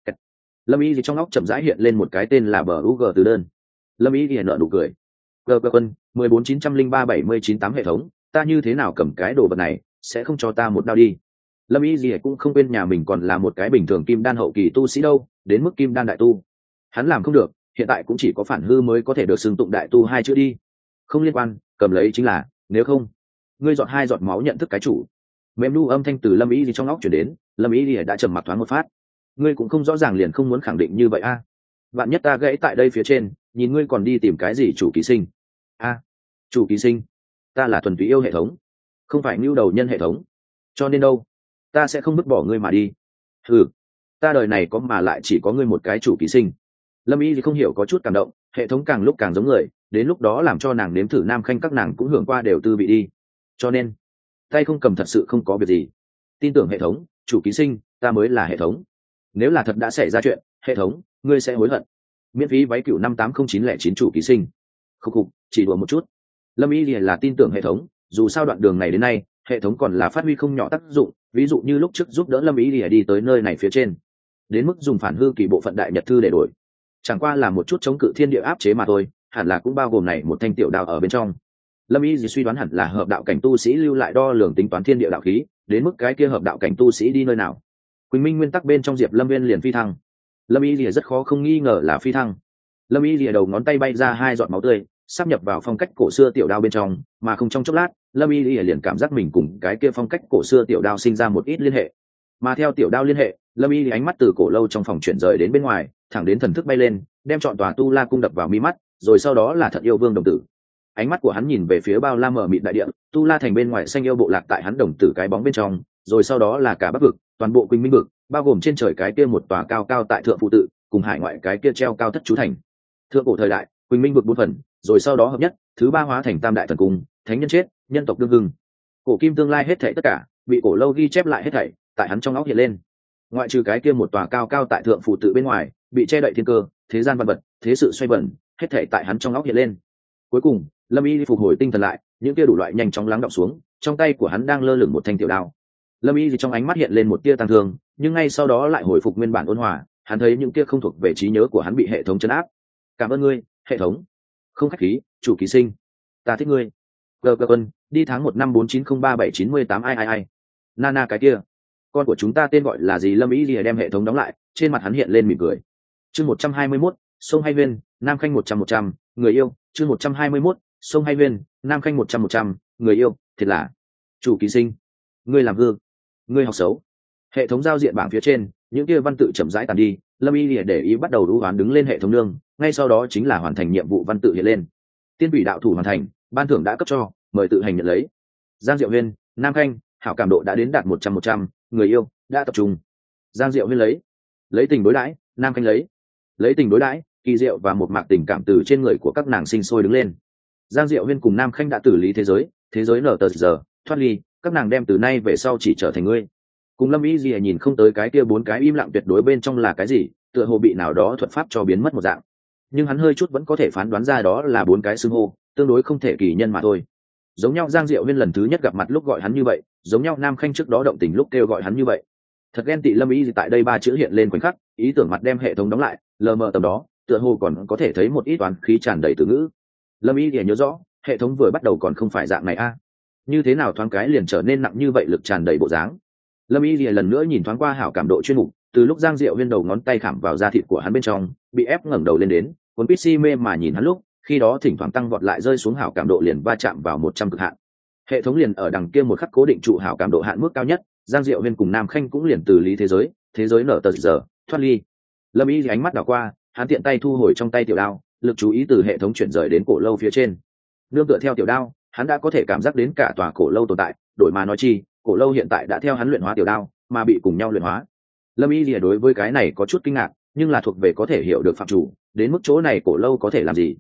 Lâm y y trong óc chậm rãi hiện lên một cái tên là bờ u g từ đơn. Lâm y y nở nụ cười. Cơ cơ quân mười bốn chín trăm linh ba bảy mươi chín tám hệ thống, ta như thế nào cầm cái đồ vật này, sẽ không cho ta một đao đi. Lâm y y cũng không quên nhà mình còn là một cái bình thường kim đan hậu kỳ tu sĩ đâu, đến mức kim đan đại tu hắn làm không được, hiện tại cũng chỉ có phản hư mới có thể được xưng tụng đại tu hai chữ đi. Không liên quan, cầm lấy chính là, nếu không ngươi dọn hai giọt máu nhận thức cái chủ. Mềm nu âm thanh từ Lâm y y trong óc chuyển đến. Lâm y y đã trầm mặc thoáng một phát. Ngươi cũng không rõ ràng liền không muốn khẳng định như vậy a à. Vạn nhất ta gãy tại đây phía trên, nhìn ngươi còn đi tìm cái gì chủ ký sinh a à, chủ ký sinh, ta là thuần túy yêu hệ thống, không phải ngưu đầu nhân hệ thống, cho nên đâu, ta sẽ không vứt bỏ ngươi mà đi. Ừ, ta đời này có mà lại chỉ có ngươi một cái chủ ký sinh. Lâm y thì không hiểu có chút cảm động, hệ thống càng lúc càng giống người, đến lúc đó làm cho nàng nếm thử nam khanh các nàng cũng hưởng qua đều tư vị đi. Cho nên tay không cầm thật sự không có việc gì, tin tưởng hệ thống, chủ ký sinh, ta mới là hệ thống. Nếu là thật đã xảy ra chuyện, hệ thống, ngươi sẽ hối hận. Miễn phí váy cửu năm tám không chín lẻ chín chủ ký sinh. Khúc khục, chỉ đùa một chút. Lâm y là tin tưởng hệ thống, dù sao đoạn đường này đến nay hệ thống còn là phát huy không nhỏ tác dụng, ví dụ như lúc trước giúp đỡ Lâm y đi tới nơi này phía trên, đến mức dùng phản hư kỳ bộ phận đại nhật thư để đổi, chẳng qua là một chút chống cự thiên địa áp chế mà thôi, hẳn là cũng bao gồm này một thanh tiểu đao ở bên trong. Lâm y suy đoán hẳn là hợp đạo cảnh tu sĩ lưu lại đo lường tính toán thiên địa đạo khí, đến mức cái kia hợp đạo cảnh tu sĩ đi nơi nào. Quỳnh Minh nguyên tắc bên trong Diệp Lâm Viên liền phi thăng. Lâm y lìa rất khó không nghi ngờ là phi thăng. Lâm y lìa đầu ngón tay bay ra hai giọt máu tươi, sắp nhập vào phong cách cổ xưa tiểu đao bên trong, mà không trong chốc lát, Lâm y lìa liền cảm giác mình cùng cái kia phong cách cổ xưa tiểu đao sinh ra một ít liên hệ. Mà theo tiểu đao liên hệ, Lâm y lìa ánh mắt từ cổ lâu trong phòng chuyển rời đến bên ngoài, thẳng đến thần thức bay lên, đem trọn tòa tu la cung đập vào mi mắt, rồi sau đó là Thật Yêu Vương đồng tử. Ánh mắt của hắn nhìn về phía bao la mở mịt đại địa, tu la thành bên ngoài xanh yêu bộ lạc tại hắn đồng tử cái bóng bên trong, rồi sau đó là cả Bắc vực, toàn bộ Quỳnh Minh vực, bao gồm trên trời cái kia một tòa cao cao tại thượng phụ tự, cùng hải ngoại cái kia treo cao thất chú thành. Thượng cổ thời đại, Quỳnh Minh vực bốn phần, rồi sau đó hợp nhất, thứ ba hóa thành tam đại thần cung, thánh nhân chết, nhân tộc đương hưng. Cổ kim tương lai hết thảy tất cả, bị cổ lâu ghi chép lại hết thảy, tại hắn trong óc hiện lên. Ngoại trừ cái kia một tòa cao cao tại thượng phụ tự bên ngoài, bị che đậy thiên cơ, thế gian văn vật, thế sự xoay vần, hết thảy tại hắn trong óc hiện lên. Cuối cùng, Lâm y phục hồi tinh thần lại, những kia đủ loại nhanh chóng lắng đọng xuống, trong tay của hắn đang lơ lửng một thanh tiểu đao. Lâm y trong ánh mắt hiện lên một tia tăng thương, nhưng ngay sau đó lại hồi phục nguyên bản ôn hòa. Hắn thấy những kia không thuộc về trí nhớ của hắn bị hệ thống chấn áp. Cảm ơn ngươi, hệ thống. Không khách khí, chủ ký sinh, ta thích ngươi. Gờ gờ quân, đi tháng một năm bốn chín không ba bảy chín mươi tám ai ai ai. Nana cái kia, con của chúng ta tên gọi là gì? Lâm y lìa đem hệ thống đóng lại, trên mặt hắn hiện lên mỉm cười. Chương một trăm hai mươi mốt, sông hay viên, nam khanh một trăm một trăm, người yêu. Chương một trăm hai mươi mốt, sông hay viên, nam khanh một trăm một trăm, người yêu. Thiệt là chủ ký sinh, ngươi làm hư, ngươi học xấu. Hệ thống giao diện bảng phía trên, những kia văn tự chậm rãi tàn đi. Lâm y lìa để ý bắt đầu đu đoán đứng lên hệ thống nương, ngay sau đó chính là hoàn thành nhiệm vụ văn tự hiện lên. Tiên quỷ đạo thủ hoàn thành, ban thưởng đã cấp cho, mời tự hành nhận lấy. Giang Diệu Huyên, nam khanh, hảo cảm độ đã đến đạt một trăm một trăm, người yêu đã tập trung. Giang Diệu Huyên lấy lấy tình đối đãi, nam khanh lấy lấy tình đối đãi, kỳ diệu và một mạc tình cảm từ trên người của các nàng sinh sôi đứng lên. Giang Diệu Huyên cùng nam khanh đã tử lý thế giới, thế giới nở tờ giờ thoát ly, các nàng đem từ nay về sau chỉ trở thành ngươi. Cùng Lâm y gì nhìn không tới cái kia bốn cái im lặng tuyệt đối bên trong là cái gì, tựa hồ bị nào đó thuật pháp cho biến mất một dạng, nhưng hắn hơi chút vẫn có thể phán đoán ra đó là bốn cái xưng hô tương đối không thể kỳ nhân mà thôi. Giống nhau Giang Diệu Huyên lần thứ nhất gặp mặt lúc gọi hắn như vậy, giống nhau nam khanh trước đó động tình lúc kêu gọi hắn như vậy. Thật ghen tị Lâm y gì tại đây ba chữ hiện lên khoảnh khắc, ý tưởng mặt đem hệ thống đóng lại, lờ mờ tầm đó tựa hồ còn có thể thấy một ít toán khí tràn đầy từ ngữ. Lâm y thì nhớ rõ, hệ thống vừa bắt đầu còn không phải dạng này a, như thế nào thoáng cái liền trở nên nặng như vậy, lực tràn đầy bộ dáng. Lâm y thì lần nữa nhìn thoáng qua hảo cảm độ chuyên mục, từ lúc Giang Diệu Huyên đầu ngón tay khảm vào da thịt của hắn bên trong, bị ép ngẩng đầu lên đến, cuốn pê xê mê mà nhìn hắn lúc, khi đó thỉnh thoảng tăng vọt lại rơi xuống hảo cảm độ liền va chạm vào một trăm cực hạn. Hệ thống liền ở đằng kia một khắc cố định trụ hảo cảm độ hạn mức cao nhất, Giang Diệu Huyên cùng nam khanh cũng liền từ lý thế giới, thế giới nở tờ giờ thoát ly. Lâm y thì ánh mắt đảo qua, hắn tiện tay thu hồi trong tay tiểu đao, lực chú ý từ hệ thống chuyển rời đến cổ lâu phía trên. Nương tựa theo tiểu đao, hắn đã có thể cảm giác đến cả tòa cổ lâu tồn tại, đổi mà nói chi, cổ lâu hiện tại đã theo hắn luyện hóa tiểu đao, mà bị cùng nhau luyện hóa. Lâm y lìa đối với cái này có chút kinh ngạc, nhưng là thuộc về có thể hiểu được phạm chủ, đến mức chỗ này cổ lâu có thể làm gì.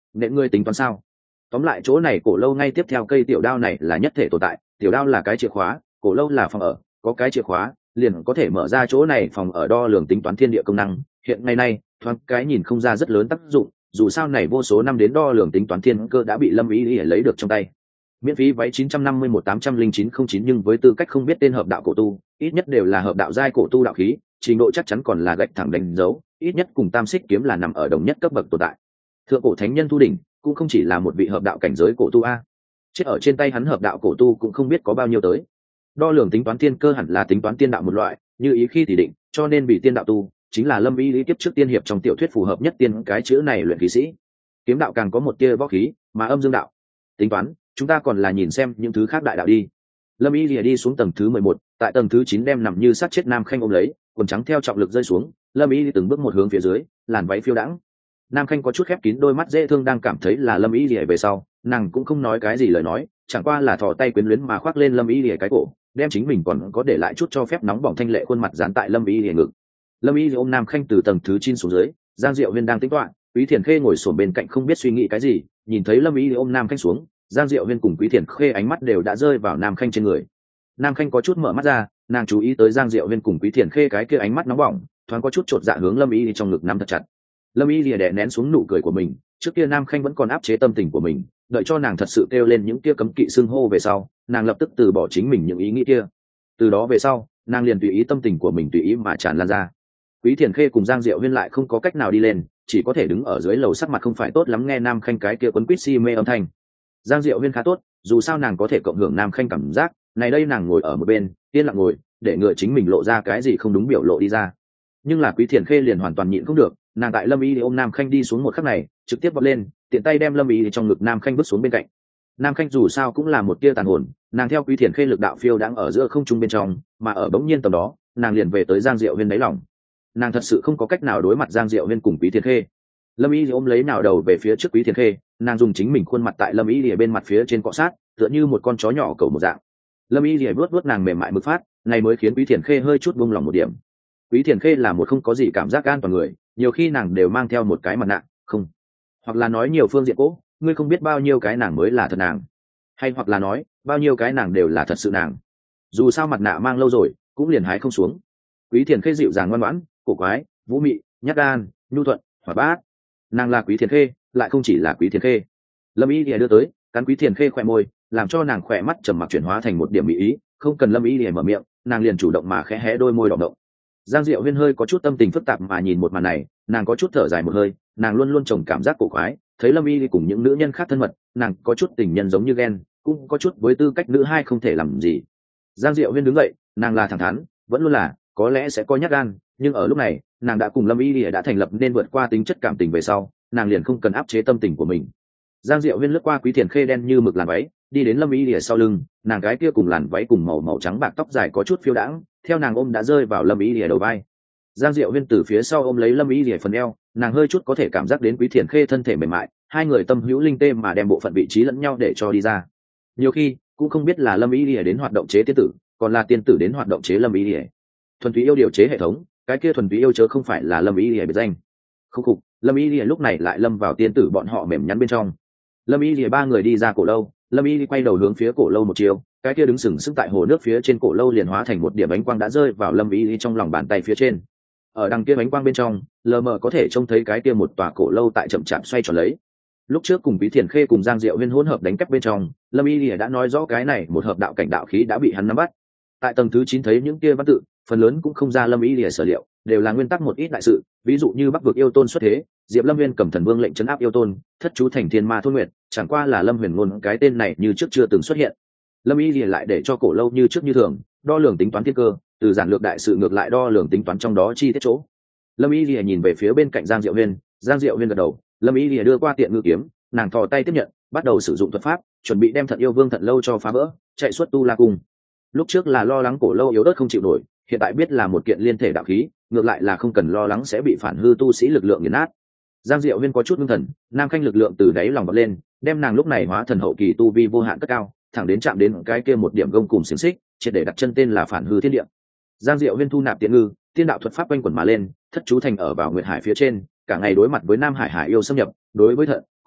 nện ngươi tính toán sao? Tóm lại chỗ này cổ lâu ngay tiếp theo cây tiểu đao này là nhất thể tồn tại, tiểu đao là cái chìa khóa, cổ lâu là phòng ở, có cái chìa khóa liền có thể mở ra chỗ này phòng ở đo lường tính toán thiên địa công năng. Hiện ngày nay thoáng cái nhìn không ra rất lớn tác dụng, dù sao này vô số năm đến đo lường tính toán thiên cơ đã bị Lâm Ý Ý lấy được trong tay. Miễn phí váy chín trăm năm mươi mốt tám trăm linh chín không chín, nhưng với tư cách không biết tên hợp đạo cổ tu, ít nhất đều là hợp đạo giai cổ tu đạo khí, trình độ chắc chắn còn là gạch thẳng đánh dấu, ít nhất cùng Tam Xích kiếm là nằm ở đồng nhất cấp bậc tồn tại. Thượng cổ thánh nhân Thu Đỉnh cũng không chỉ là một vị hợp đạo cảnh giới cổ tu a, chết ở trên tay hắn hợp đạo cổ tu cũng không biết có bao nhiêu tới. Đo lường tính toán thiên cơ hẳn là tính toán tiên đạo một loại, như ý khi thì định, cho nên bị tiên đạo tu chính là Lâm Ý lý tiếp trước tiên hiệp trong tiểu thuyết phù hợp nhất tiên cái chữ này luyện khí sĩ. Kiếm đạo càng có một tia võ khí, mà âm dương đạo tính toán, chúng ta còn là nhìn xem những thứ khác đại đạo đi. Lâm Ý lìa đi xuống tầng thứ mười một, tại tầng thứ chín đem nằm như sát chết Nam Khanh ôm lấy, quần trắng theo trọng lực rơi xuống. Lâm Ý từng bước một hướng phía dưới, làn váy phiêu đãng. Nam Khanh có chút khép kín đôi mắt dễ thương, đang cảm thấy là Lâm Ý lìa về sau, nàng cũng không nói cái gì lời nói, chẳng qua là thò tay quyến luyến mà khoác lên Lâm Ý lìa cái cổ, đem chính mình còn có để lại chút cho phép nóng bỏng thanh lệ khuôn mặt dán tại Lâm Ý lìa ngực. Lâm Ý ôm Nam Khanh từ tầng thứ chín xuống dưới, Giang Diệu Huyên đang tính toán, Quý Thiền Khê ngồi xổm bên cạnh không biết suy nghĩ cái gì, nhìn thấy Lâm Ý ôm Nam Khanh xuống, Giang Diệu Huyên cùng Quý Thiền Khê ánh mắt đều đã rơi vào Nam Khanh trên người. Nam Khanh có chút mở mắt ra, nàng chú ý tới Giang Diệu Huyên cùng Quý Thiền Khê cái kia ánh mắt nóng bỏng, thoáng có chút chột dạ hướng Lâm Ý trong ngực nắm thật chặt. Lâm Ý lìa đè nén xuống nụ cười của mình, trước kia Nam Khanh vẫn còn áp chế tâm tình của mình, đợi cho nàng thật sự kêu lên những kia cấm kỵ xưng hô về sau, nàng lập tức từ bỏ chính mình những ý nghĩ kia. Từ đó về sau, nàng liền tùy ý tâm tình của mình tùy ý mà tràn lan ra. Quý Thiền Khê cùng Giang Diệu Huyên lại không có cách nào đi lên, chỉ có thể đứng ở dưới lầu, sắc mặt không phải tốt lắm, nghe Nam Khanh cái kia quấn quýt si mê âm thanh. Giang Diệu Huyên khá tốt, dù sao nàng có thể cộng hưởng Nam Khanh cảm giác, này đây nàng ngồi ở một bên, yên lặng ngồi, để ngựa chính mình lộ ra cái gì không đúng biểu lộ đi ra. Nhưng là Quý Thiền Khê liền hoàn toàn nhịn không được, nàng tại Lâm Ý ôm Nam Khanh đi xuống một khắc này, trực tiếp vọt lên, tiện tay đem Lâm Ý trong ngực Nam Khanh vứt xuống bên cạnh. Nam Khanh dù sao cũng là một tia tàn hồn, nàng theo Quý Thiền Khê lực đạo phiêu đang ở giữa không trung bên trong, mà ở bỗng nhiên tầm đó, nàng liền về tới Giang Diệu Huyên đáy lòng. Nàng thật sự không có cách nào đối mặt Giang Diệu Huyên cùng Quý Thiền Khê. Lâm Ý ôm lấy nào đầu về phía trước Quý Thiền Khê, nàng dùng chính mình khuôn mặt tại Lâm Ý lìa bên mặt phía trên cọ sát, tựa như một con chó nhỏ cầu một dạng. Lâm Ý lìa vuốt vuốt nàng mềm mại mực phát, này mới khiến Quý Thiền Khê hơi chút buông lòng một điểm. Quý Thiền Khê là một không có gì cảm giác an toàn người, nhiều khi nàng đều mang theo một cái mặt nạ, không, hoặc là nói nhiều phương diện cố, ngươi không biết bao nhiêu cái nàng mới là thật nàng, hay hoặc là nói bao nhiêu cái nàng đều là thật sự nàng. Dù sao mặt nạ mang lâu rồi, cũng liền hái không xuống. Quý Thiền Khê dịu dàng ngoan ngoãn, cổ quái, vũ mị, nhát gan, nhu thuận, hoạt bát. Nàng là Quý Thiền Khê, lại không chỉ là Quý Thiền Khê. Lâm Ý lìa đưa tới, cắn Quý Thiền Khê khỏe môi, làm cho nàng khỏe mắt trầm mặc chuyển hóa thành một điểm mỹ ý, không cần Lâm Ý lìa mở miệng, nàng liền chủ động mà khẽ hé đôi môi đỏ động. Giang Diệu Huyên hơi có chút tâm tình phức tạp mà nhìn một màn này, nàng có chút thở dài một hơi, nàng luôn luôn trồng cảm giác cổ quái, thấy Lâm Y cùng những nữ nhân khác thân mật, nàng có chút tình nhân giống như ghen, cũng có chút với tư cách nữ hai không thể làm gì. Giang Diệu Huyên đứng dậy, nàng là thẳng thắn, vẫn luôn là, có lẽ sẽ có nhát gan, nhưng ở lúc này, nàng đã cùng Lâm Y đã thành lập nên vượt qua tính chất cảm tình về sau, nàng liền không cần áp chế tâm tình của mình. Giang Diệu Huyên lướt qua Quý Thiền Khê đen như mực làn váy, đi đến Lâm Y lìa sau lưng, nàng cái kia cùng làn váy cùng màu màu trắng bạc tóc dài có chút phiêu đãng, theo nàng ôm đã rơi vào Lâm Y lìa đầu vai. Giang Diệu Huyên từ phía sau ôm lấy Lâm Y lìa phần eo, nàng hơi chút có thể cảm giác đến Quý Thiền Khê thân thể mềm mại, hai người tâm hữu linh tê mà đem bộ phận vị trí lẫn nhau để cho đi ra. Nhiều khi cũng không biết là Lâm Y lìa đến hoạt động chế tiên tử, còn là tiên tử đến hoạt động chế Lâm Y lìa. Thuần túy yêu điều chế hệ thống, cái kia thuần túy yêu chớ không phải là Lâm Y lìa biệt danh. Khúc khục, Lâm Y lìa lúc này lại lâm vào tiên tử bọn họ mềm nhắn bên trong. Lâm Y lìa ba người đi ra cổ lâu, Lâm Y quay đầu hướng phía cổ lâu một chiều, cái kia đứng sừng sững tại hồ nước phía trên cổ lâu liền hóa thành một điểm ánh quang đã rơi vào Lâm Y trong lòng bàn tay phía trên. Ở đằng kia ánh quang bên trong, lờ mờ có thể trông thấy cái kia một tòa cổ lâu tại chậm chạp xoay tròn lấy. Lúc trước cùng Quý Thiền Khê cùng Giang Diệu Huyên hỗn hợp đánh cắp bên trong, Lâm Y lìa đã nói rõ cái này một hợp đạo cảnh đạo khí đã bị hắn nắm bắt. Tại tầng thứ chín thấy những kia văn tự, phần lớn cũng không ra Lâm Y lìa sở liệu, đều là nguyên tắc một ít đại sự, ví dụ như Bắc vực yêu tôn xuất thế, Diệp Lâm Nguyên cầm thần vương lệnh trấn áp yêu tôn, thất chú thành thiên ma thôn nguyệt, chẳng qua là Lâm Huyền ngôn cái tên này như trước chưa từng xuất hiện. Lâm Y lìa lại để cho cổ lâu như trước như thường, đo lường tính toán thiên cơ, từ giản lược đại sự ngược lại đo lường tính toán trong đó chi tiết chỗ. Lâm Y lìa nhìn về phía bên cạnh Giang Diệu Huyên, Giang Diệu Huyên gật đầu, Lâm Y lìa đưa qua tiện ngư kiếm, nàng thò tay tiếp nhận, bắt đầu sử dụng thuật pháp, chuẩn bị đem Thận Yêu Vương Thận lâu cho phá vỡ, chạy xuất tu la cung. Lúc trước là lo lắng cổ lâu yếu ớt không chịu nổi, hiện tại biết là một kiện liên thể đạo khí, ngược lại là không cần lo lắng sẽ bị phản hư tu sĩ lực lượng nghiền nát. Giang Diệu Huyên có chút ngưng thần, Nam Khanh lực lượng từ đáy lòng bật lên, đem nàng lúc này hóa thần hậu kỳ tu vi vô hạn cất cao, thẳng đến chạm đến cái kia một điểm gông cùng xiềng xích, triệt để đặt chân tên là phản hư thiên địa. Giang Diệu Huyên thu nạp tiện ngư, tiên đạo thuật pháp quanh quẩn mà lên, thất chú thành ở vào Nguyệt Hải phía trên, cả ngày đối mặt với Nam Hải Hải yêu xâm nhập, đối với Thận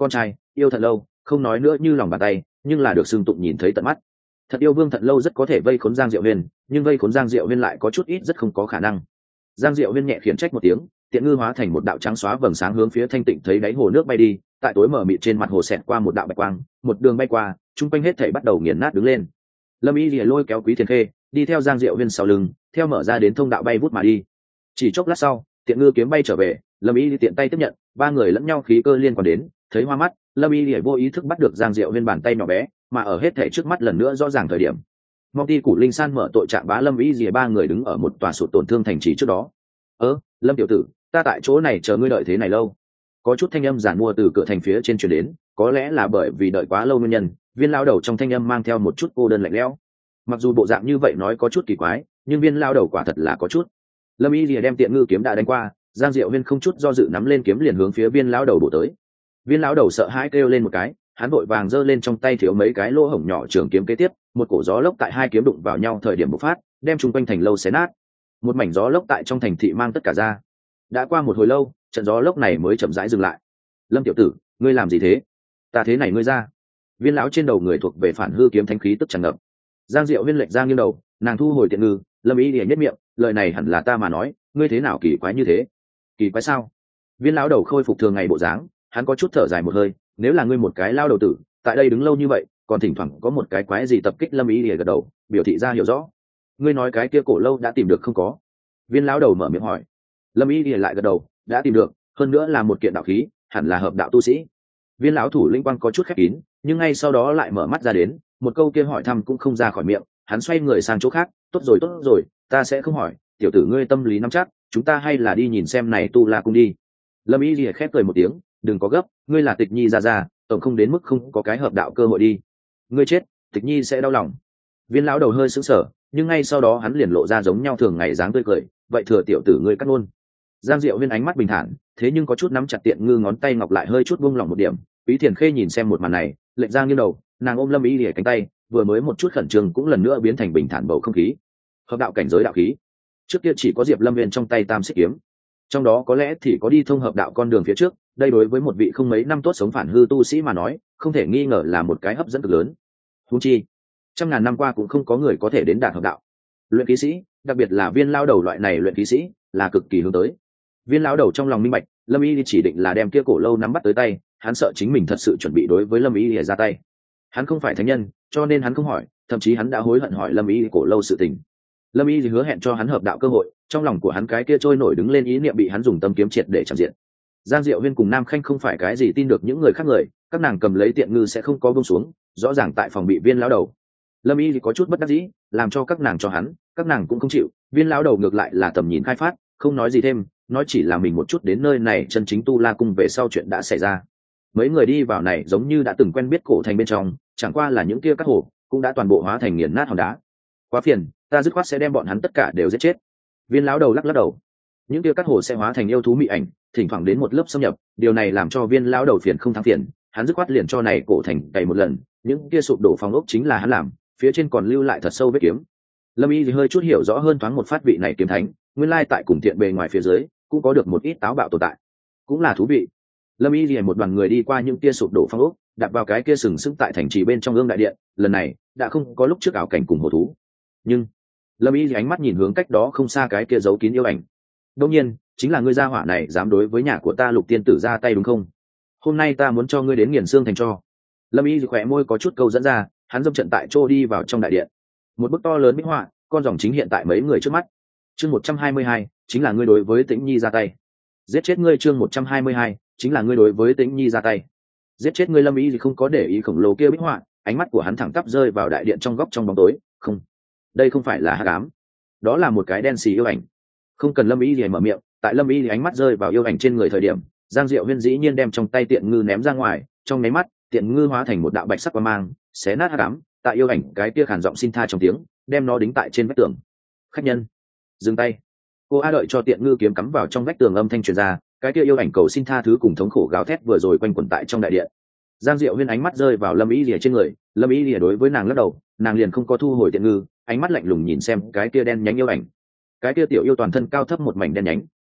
con trai yêu thật lâu không nói nữa như lòng bàn tay, nhưng là được xưng tụng nhìn thấy tận mắt. Thật yêu vương thật lâu rất có thể vây khốn Giang Diệu Huyên, nhưng vây khốn Giang Diệu Huyên lại có chút ít rất không có khả năng. Giang Diệu Huyên nhẹ khiển trách một tiếng, tiện ngư hóa thành một đạo trắng xóa vầng sáng hướng phía thanh tịnh thấy đáy hồ nước bay đi, tại tối mở mịt trên mặt hồ xẹt qua một đạo bạch quang, một đường bay qua, trung quanh hết thảy bắt đầu nghiền nát đứng lên. Lâm Y Lìa lôi kéo Quý Thiền Khê, đi theo Giang Diệu Huyên sau lưng, theo mở ra đến thông đạo bay vút mà đi. Chỉ chốc lát sau, tiện ngư kiếm bay trở về, Lâm Y tiện tay tiếp nhận, ba người lẫn nhau khí cơ liên quan đến, thấy hoa mắt, Lâm Y Lìa vô ý thức bắt được Giang Diệu Huyên bàn tay nhỏ bé, mà ở hết thảy trước mắt lần nữa rõ ràng thời điểm. Mong Ti Củ Linh San mở tội trạng bá Lâm Y Lìa ba người đứng ở một tòa sụt tổn thương thành trì trước đó. Ơ, Lâm tiểu tử, ta tại chỗ này chờ ngươi đợi thế này lâu. Có chút thanh âm giản mua từ cửa thành phía trên truyền đến, có lẽ là bởi vì đợi quá lâu nguyên nhân, Viên lão đầu trong thanh âm mang theo một chút cô đơn lạnh lẽo. Mặc dù bộ dạng như vậy nói có chút kỳ quái, nhưng Viên lão đầu quả thật là có chút. Lâm Y Lìa đem tiện ngư kiếm đã đánh qua, Giang Diệu Huyên không chút do dự nắm lên kiếm liền hướng phía Viên lão đầu bổ tới. Viên lão đầu sợ hãi kêu lên một cái, hắn vội vàng giơ lên trong tay thiếu mấy cái lỗ hổng nhỏ trường kiếm kế tiếp, một cổ gió lốc tại hai kiếm đụng vào nhau thời điểm bộc phát, đem chung quanh thành lâu xé nát. Một mảnh gió lốc tại trong thành thị mang tất cả ra. Đã qua một hồi lâu, trận gió lốc này mới chậm rãi dừng lại. Lâm tiểu tử, ngươi làm gì thế? Ta thế này ngươi ra. Viên lão trên đầu người thuộc về phản hư kiếm thánh khí tức tràn ngập. Giang Diệu Huyên lệch Giang nghiêng đầu, nàng thu hồi tiện ngư, Lâm Y Lìa nhất miệng, lời này hẳn là ta mà nói, ngươi thế nào kỳ quái như thế? Kỳ quái sao? Viên lão đầu khôi phục thường ngày bộ dáng, hắn có chút thở dài một hơi, nếu là ngươi một cái lao đầu tử, tại đây đứng lâu như vậy, còn thỉnh thoảng có một cái quái gì tập kích Lâm Y Lìa gật đầu, biểu thị ra hiểu rõ. Ngươi nói cái kia cổ lâu đã tìm được không có? Viên lão đầu mở miệng hỏi. Lâm Y Lìa lại gật đầu, đã tìm được, hơn nữa là một kiện đạo khí, hẳn là hợp đạo tu sĩ. Viên lão thủ linh quang có chút khép kín, nhưng ngay sau đó lại mở mắt ra đến, một câu kia hỏi thăm cũng không ra khỏi miệng, hắn xoay người sang chỗ khác, tốt rồi tốt rồi, ta sẽ không hỏi, tiểu tử ngươi tâm lý nắm chắc, chúng ta hay là đi nhìn xem này tu la cung đi. Lâm Y Lìa khép cười một tiếng, đừng có gấp, ngươi là Tịch Nhi ra ra, tổng không đến mức không có cái hợp đạo cơ hội đi. Ngươi chết, Tịch Nhi sẽ đau lòng. Viên lão đầu hơi sững sờ, nhưng ngay sau đó hắn liền lộ ra giống nhau thường ngày dáng tươi cười, vậy thừa tiểu tử ngươi cắt luôn. Giang Diệu Huyên ánh mắt bình thản, thế nhưng có chút nắm chặt tiện ngư ngón tay ngọc lại hơi chút buông lỏng một điểm. Quý Thiền Khê nhìn xem một màn này, lệnh Giang nghiêng đầu, nàng ôm Lâm Y Lìa cánh tay, vừa mới một chút khẩn trương cũng lần nữa biến thành bình thản bầu không khí. Hợp đạo cảnh giới đạo khí, trước kia chỉ có Diệp Lâm Huyền trong tay Tam Xích kiếm, trong đó có lẽ thì có đi thông hợp đạo con đường phía trước. Đây đối với một vị không mấy năm tốt sống phản hư tu sĩ mà nói, không thể nghi ngờ là một cái hấp dẫn cực lớn. Huống chi, trăm ngàn năm qua cũng không có người có thể đến đạt hợp đạo. Luyện khí sĩ, đặc biệt là Viên lao đầu loại này luyện khí sĩ, là cực kỳ hướng tới. Viên lão đầu trong lòng minh bạch, Lâm Y chỉ định là đem kia cổ lâu nắm bắt tới tay, hắn sợ chính mình thật sự chuẩn bị đối với Lâm Y để ra tay. Hắn không phải thánh nhân, cho nên hắn không hỏi, thậm chí hắn đã hối hận hỏi Lâm Y cổ lâu sự tình. Lâm Y hứa hẹn cho hắn hợp đạo cơ hội, trong lòng của hắn cái kia trôi nổi đứng lên ý niệm bị hắn dùng tâm kiếm triệt để chạm diện. Giang Diệu Huyên cùng Nam Khanh không phải cái gì tin được những người khác người, các nàng cầm lấy tiện ngư sẽ không có buông xuống, rõ ràng tại phòng bị Viên lão đầu. Lâm Y có chút bất đắc dĩ, làm cho các nàng cho hắn, các nàng cũng không chịu, Viên lão đầu ngược lại là tầm nhìn khai phát, không nói gì thêm, nói chỉ là mình một chút đến nơi này chân chính tu la cung về sau chuyện đã xảy ra. Mấy người đi vào này giống như đã từng quen biết cổ thành bên trong, chẳng qua là những kia các hồ cũng đã toàn bộ hóa thành nghiền nát hòn đá. Quá phiền, ta dứt khoát sẽ đem bọn hắn tất cả đều giết chết. Viên lão đầu lắc lắc đầu. Những kia các hồ sẽ hóa thành yêu thú mị ảnh, thỉnh thoảng đến một lớp xâm nhập, điều này làm cho Viên lão đầu phiền không thắng phiền, hắn dứt khoát liền cho này cổ thành cày một lần, những kia sụp đổ phòng ốc chính là hắn làm, phía trên còn lưu lại thật sâu vết kiếm. Lâm Y thì hơi chút hiểu rõ hơn thoáng một phát vị này kiếm thánh, nguyên lai tại cùng tiện bề ngoài phía dưới cũng có được một ít táo bạo tồn tại, cũng là thú vị. Lâm Y thì một đoàn người đi qua những kia sụp đổ phong ốc, đặt vào cái kia sừng sững tại thành trì bên trong ương đại điện, lần này đã không có lúc trước ảo cảnh cùng hồ thú. Nhưng Lâm Y thì ánh mắt nhìn hướng cách đó không xa cái kia giấu kín yêu ảnh. Đương nhiên, chính là ngươi gia hỏa này dám đối với nhà của ta Lục tiên tử ra tay đúng không? Hôm nay ta muốn cho ngươi đến nghiền xương thành cho. Lâm Y thì khỏe môi có chút câu dẫn ra, hắn dâm trận tại chỗ đi vào trong đại điện. Một bức to lớn minh họa, con dòng chính hiện tại mấy người trước mắt. Chương một trăm hai mươi hai, chính là ngươi đối với Tĩnh Nhi ra tay. Giết chết ngươi. Chương một trăm hai mươi hai, chính là ngươi đối với Tĩnh Nhi ra tay. Giết chết ngươi. Lâm Y thì không có để ý khổng lồ kia bích họa, ánh mắt của hắn thẳng tắp rơi vào đại điện trong góc trong bóng tối. Không, đây không phải là hắc ám, đó là một cái đen xì yêu ảnh. Không cần Lâm Y thì mở miệng, tại Lâm Y thì ánh mắt rơi vào yêu ảnh trên người thời điểm, Giang Diệu Huyên dĩ nhiên đem trong tay tiện ngư ném ra ngoài, trong nháy mắt, tiện ngư hóa thành một đạo bạch sắc quang mang, xé nát hắc ám, tại yêu ảnh cái kia khàn giọng xin tha trong tiếng, đem nó đính tại trên vách tường. Khách nhân, dừng tay. Cô A đợi cho tiện ngư kiếm cắm vào trong vách tường âm thanh truyền ra, cái kia yêu ảnh cầu xin tha thứ cùng thống khổ gào thét vừa rồi quanh quẩn tại trong đại điện. Giang Diệu Huyên ánh mắt rơi vào Lâm Y Lìa trên người, Lâm Y Lìa đối với nàng lắc đầu, nàng liền không có thu hồi tiện ngư, ánh mắt lạnh lùng nhìn xem cái kia đen nhánh yêu ảnh. Cái kia tiểu yêu toàn thân cao thấp một mảnh đen nhánh,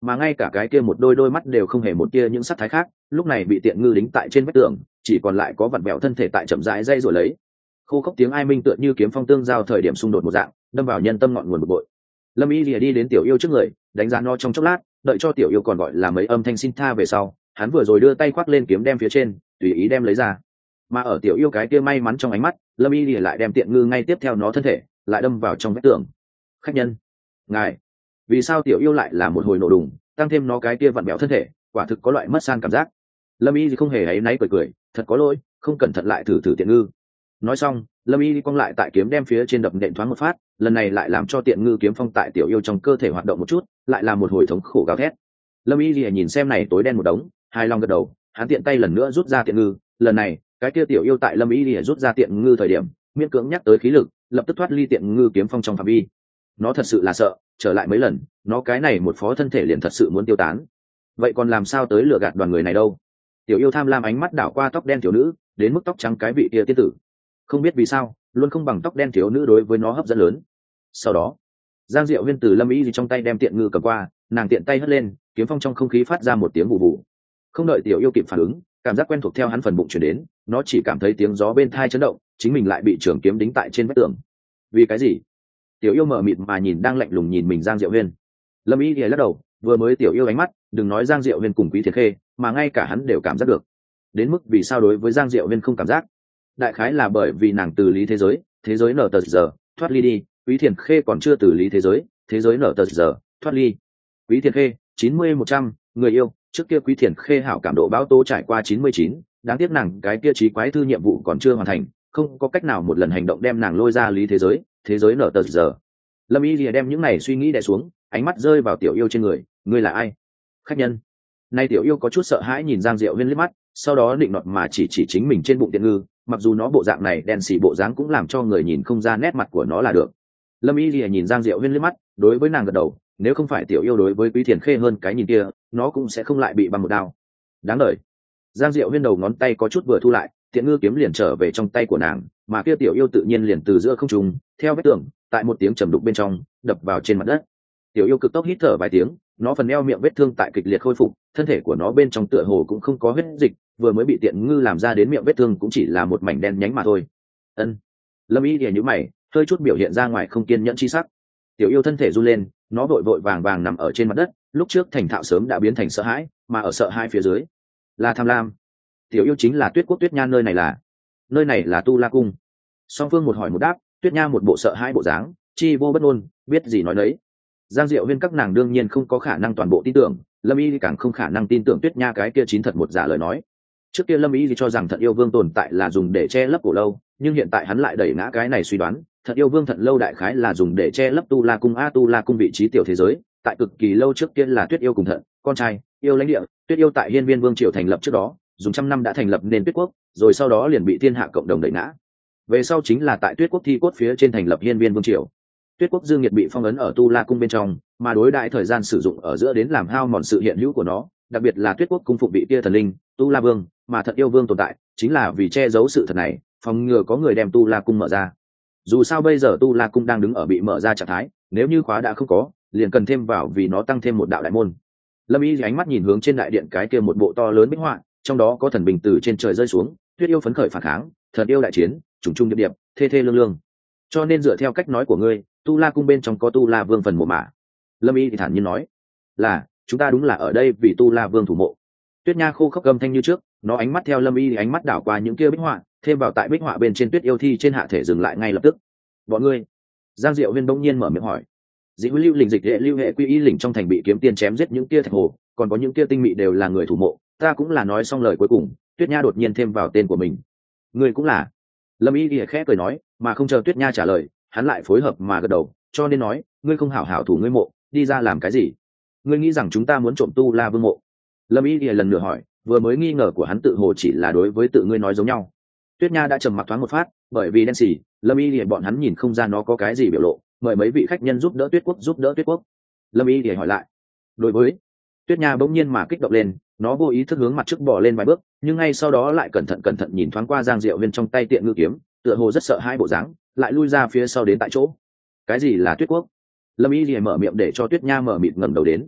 mà ngay cả cái kia một đôi đôi mắt đều không hề một kia những sắc thái khác, lúc này bị tiện ngư đính tại trên vách tường, chỉ còn lại có vặn vẹo thân thể tại chậm rãi dây rồi lấy. Khô khốc tiếng ai minh tựa như kiếm phong tương giao thời điểm xung đột một dạng, đâm vào nhân tâm ngọn nguồn bực bội. Lâm Y Lìa đi đến tiểu yêu trước người, đánh giá nó trong chốc lát, đợi cho tiểu yêu còn gọi là mấy âm thanh xin tha về sau, hắn vừa rồi đưa tay khoác lên kiếm đem phía trên, tùy ý đem lấy ra. Mà ở tiểu yêu cái kia may mắn trong ánh mắt, Lâm Y Lìa lại đem tiện ngư ngay tiếp theo nó thân thể, lại đâm vào trong vách tường. Khách nhân, ngài, vì sao tiểu yêu lại là một hồi nổ đùng, tăng thêm nó cái kia vặn bẹo thân thể, quả thực có loại mất san cảm giác. Lâm Y thì không hề áy náy cười cười, thật có lỗi, không cẩn thận lại thử thử tiện ngư. Nói xong, Lâm Y cong lại tại kiếm đem phía trên đập nện thoáng một phát, lần này lại làm cho tiện ngư kiếm phong tại tiểu yêu trong cơ thể hoạt động một chút, lại là một hồi thống khổ gào thét. Lâm Y lìa nhìn xem này tối đen một đống, hai lòng gật đầu, hắn tiện tay lần nữa rút ra tiện ngư, lần này cái kia tiểu yêu tại Lâm Y lìa rút ra tiện ngư thời điểm, miễn cưỡng nhắc tới khí lực, lập tức thoát ly tiện ngư kiếm phong trong phạm vi. Nó thật sự là sợ, trở lại mấy lần, nó cái này một phó thân thể liền thật sự muốn tiêu tán. Vậy còn làm sao tới lừa gạt đoàn người này đâu? Tiểu yêu tham lam ánh mắt đảo qua tóc đen thiếu nữ, đến mức tóc trắng cái vị kia tiên tử, không biết vì sao luôn không bằng tóc đen thiếu nữ đối với nó hấp dẫn lớn. Sau đó Giang Diệu Huyên từ Lâm Y gì trong tay đem tiện ngư cầm qua, nàng tiện tay hất lên, kiếm phong trong không khí phát ra một tiếng vụ vụ. Không đợi tiểu yêu kịp phản ứng, cảm giác quen thuộc theo hắn phần bụng chuyển đến, nó chỉ cảm thấy tiếng gió bên thai chấn động, chính mình lại bị trường kiếm đính tại trên vách tường. Vì cái gì? Tiểu yêu mờ mịt mà nhìn đang lạnh lùng nhìn mình Giang Diệu Huyên. Lâm Y lìa lắc đầu, vừa mới tiểu yêu ánh mắt, đừng nói Giang Diệu Huyên cùng Quý Thiền Khê, mà ngay cả hắn đều cảm giác được. Đến mức vì sao đối với Giang Diệu Huyên không cảm giác? Đại khái là bởi vì nàng từ lý thế giới, thế giới nở tờ giờ, thoát ly đi, Quý Thiền Khê còn chưa từ lý thế giới, thế giới nở tờ giờ, thoát ly. Quý Thiền Khê, chín mươi một trăm, người yêu, trước kia Quý Thiền Khê hảo cảm độ bão tố trải qua chín mươi chín, đáng tiếc nàng cái kia trí quái thư nhiệm vụ còn chưa hoàn thành, không có cách nào một lần hành động đem nàng lôi ra lý thế giới, thế giới nở tờ giờ. Lâm Y lìa đem những này suy nghĩ đè xuống, ánh mắt rơi vào tiểu yêu trên người, ngươi là ai? Khách nhân. Nay tiểu yêu có chút sợ hãi nhìn Giang Diệu Huyên liếc mắt, sau đó định nọt mà chỉ chỉ chính mình trên bụng tiện ngư, mặc dù nó bộ dạng này đen xì bộ dáng cũng làm cho người nhìn không ra nét mặt của nó là được. Lâm Y lìa nhìn Giang Diệu Huyên liếc mắt, đối với nàng gật đầu, nếu không phải tiểu yêu đối với Quý Thiền Khê hơn cái nhìn kia, nó cũng sẽ không lại bị bằng một đao. Đáng đời. Giang Diệu Huyên đầu ngón tay có chút vừa thu lại, tiện ngư kiếm liền trở về trong tay của nàng, mà kia tiểu yêu tự nhiên liền từ giữa không trung, theo vết tường, tại một tiếng trầm đục bên trong, đập vào trên mặt đất. Tiểu yêu cực tốc hít thở vài tiếng, nó phần eo miệng vết thương tại kịch liệt khôi phục, thân thể của nó bên trong tựa hồ cũng không có huyết dịch, vừa mới bị tiện ngư làm ra đến miệng vết thương cũng chỉ là một mảnh đen nhánh mà thôi. Ân. Lâm Y lìa nhíu mày, hơi chút biểu hiện ra ngoài không kiên nhẫn chi sắc. Tiểu yêu thân thể run lên, nó vội vội vàng vàng nằm ở trên mặt đất, lúc trước thành thạo sớm đã biến thành sợ hãi, mà ở sợ hãi phía dưới là tham lam. Tiểu yêu chính là Tuyết Quốc Tuyết Nha, nơi này là nơi này là Tu La Cung. Song phương một hỏi một đáp, Tuyết Nha một bộ sợ hãi bộ dáng, chi vô bất ngôn, biết gì nói đấy. Giang Diệu Huyên các nàng đương nhiên không có khả năng toàn bộ tin tưởng, Lâm Y càng không khả năng tin tưởng Tuyết Nha cái kia chín thật một giả lời nói. Trước kia Lâm Y cho rằng Thận Yêu Vương tồn tại là dùng để che lấp cổ lâu, nhưng hiện tại hắn lại đẩy ngã cái này suy đoán, Thận Yêu Vương Thận lâu đại khái là dùng để che lấp Tu La Cung. A Tu La Cung vị trí tiểu thế giới, tại cực kỳ lâu trước kia là Tuyết Yêu cùng Thận, con trai, yêu lãnh địa, Tuyết Yêu tại Hiên Viên Vương triều thành lập trước đó, dùng trăm năm đã thành lập nên Tuyết Quốc, rồi sau đó liền bị thiên hạ cộng đồng đẩy ngã. Về sau chính là tại Tuyết Quốc thi cốt phía trên thành lập Hiên Viên Vương triều. Tuyết Quốc dương nhiệt bị phong ấn ở Tu La Cung bên trong, mà đối đại thời gian sử dụng ở giữa đến làm hao mòn sự hiện hữu của nó, đặc biệt là Tuyết Quốc cung phụng vị kia thần linh Tu La Vương, mà Thận Yêu Vương tồn tại chính là vì che giấu sự thật này, phòng ngừa có người đem Tu La Cung mở ra. Dù sao bây giờ Tu La Cung đang đứng ở bị mở ra trạng thái, nếu như khóa đã không có, liền cần thêm vào vì nó tăng thêm một đạo đại môn. Lâm Y ánh mắt nhìn hướng trên đại điện cái kia một bộ to lớn bích họa, trong đó có thần bình từ trên trời rơi xuống, Tuyết Yêu phấn khởi phản kháng, Thần Yêu đại chiến, trùng trùng điệp điệp, thê thê lương lương. Cho nên dựa theo cách nói của ngươi, Tu La Cung bên trong có Tu La Vương phần mộ mả. Lâm Y thì thản nhiên nói, là chúng ta đúng là ở đây vì Tu La Vương thủ mộ. Tuyết Nha khô khốc gầm thanh như trước, nó ánh mắt theo Lâm Y thì ánh mắt đảo qua những kia bích họa, thêm vào tại bích họa bên trên Tuyết Yêu thi trên hạ thể dừng lại ngay lập tức. Bọn ngươi? Giang Diệu Huyên bỗng nhiên mở miệng hỏi. Dĩ Huy lưu lình dịch hệ lưu hệ quy y lình trong thành bị kiếm tiên chém giết những kia thạch hồ, còn có những kia tinh mị đều là người thủ mộ, ta cũng là nói xong lời cuối cùng, Tuyết Nha đột nhiên thêm vào tên của mình. Ngươi cũng là? Lâm Y thì khẽ cười nói, mà không chờ Tuyết Nha trả lời, hắn lại phối hợp mà gật đầu, cho nên nói, ngươi không hảo hảo thủ ngươi mộ, đi ra làm cái gì? Ngươi nghĩ rằng chúng ta muốn trộm Tu La Vương mộ? Lâm Y thì lần nữa hỏi, vừa mới nghi ngờ của hắn tự hồ chỉ là đối với tự ngươi nói giống nhau. Tuyết Nha đã trầm mặc thoáng một phát, bởi vì đen xì, Lâm Y thì bọn hắn nhìn không ra nó có cái gì biểu lộ, mời mấy vị khách nhân giúp đỡ Tuyết Quốc giúp đỡ Tuyết Quốc. Lâm Y thì hỏi lại, đối với Tuyết Nha bỗng nhiên mà kích động lên, nó vô ý thức hướng mặt trước bỏ lên vài bước, nhưng ngay sau đó lại cẩn thận cẩn thận nhìn thoáng qua Giang Diệu Huyên trong tay tiện ngư kiếm, tựa hồ rất sợ hai bộ dáng, lại lui ra phía sau đến tại chỗ. Cái gì là Tuyết Quốc? Lâm Y thì mở miệng để cho Tuyết Nha mở mịt ngẩng đầu đến.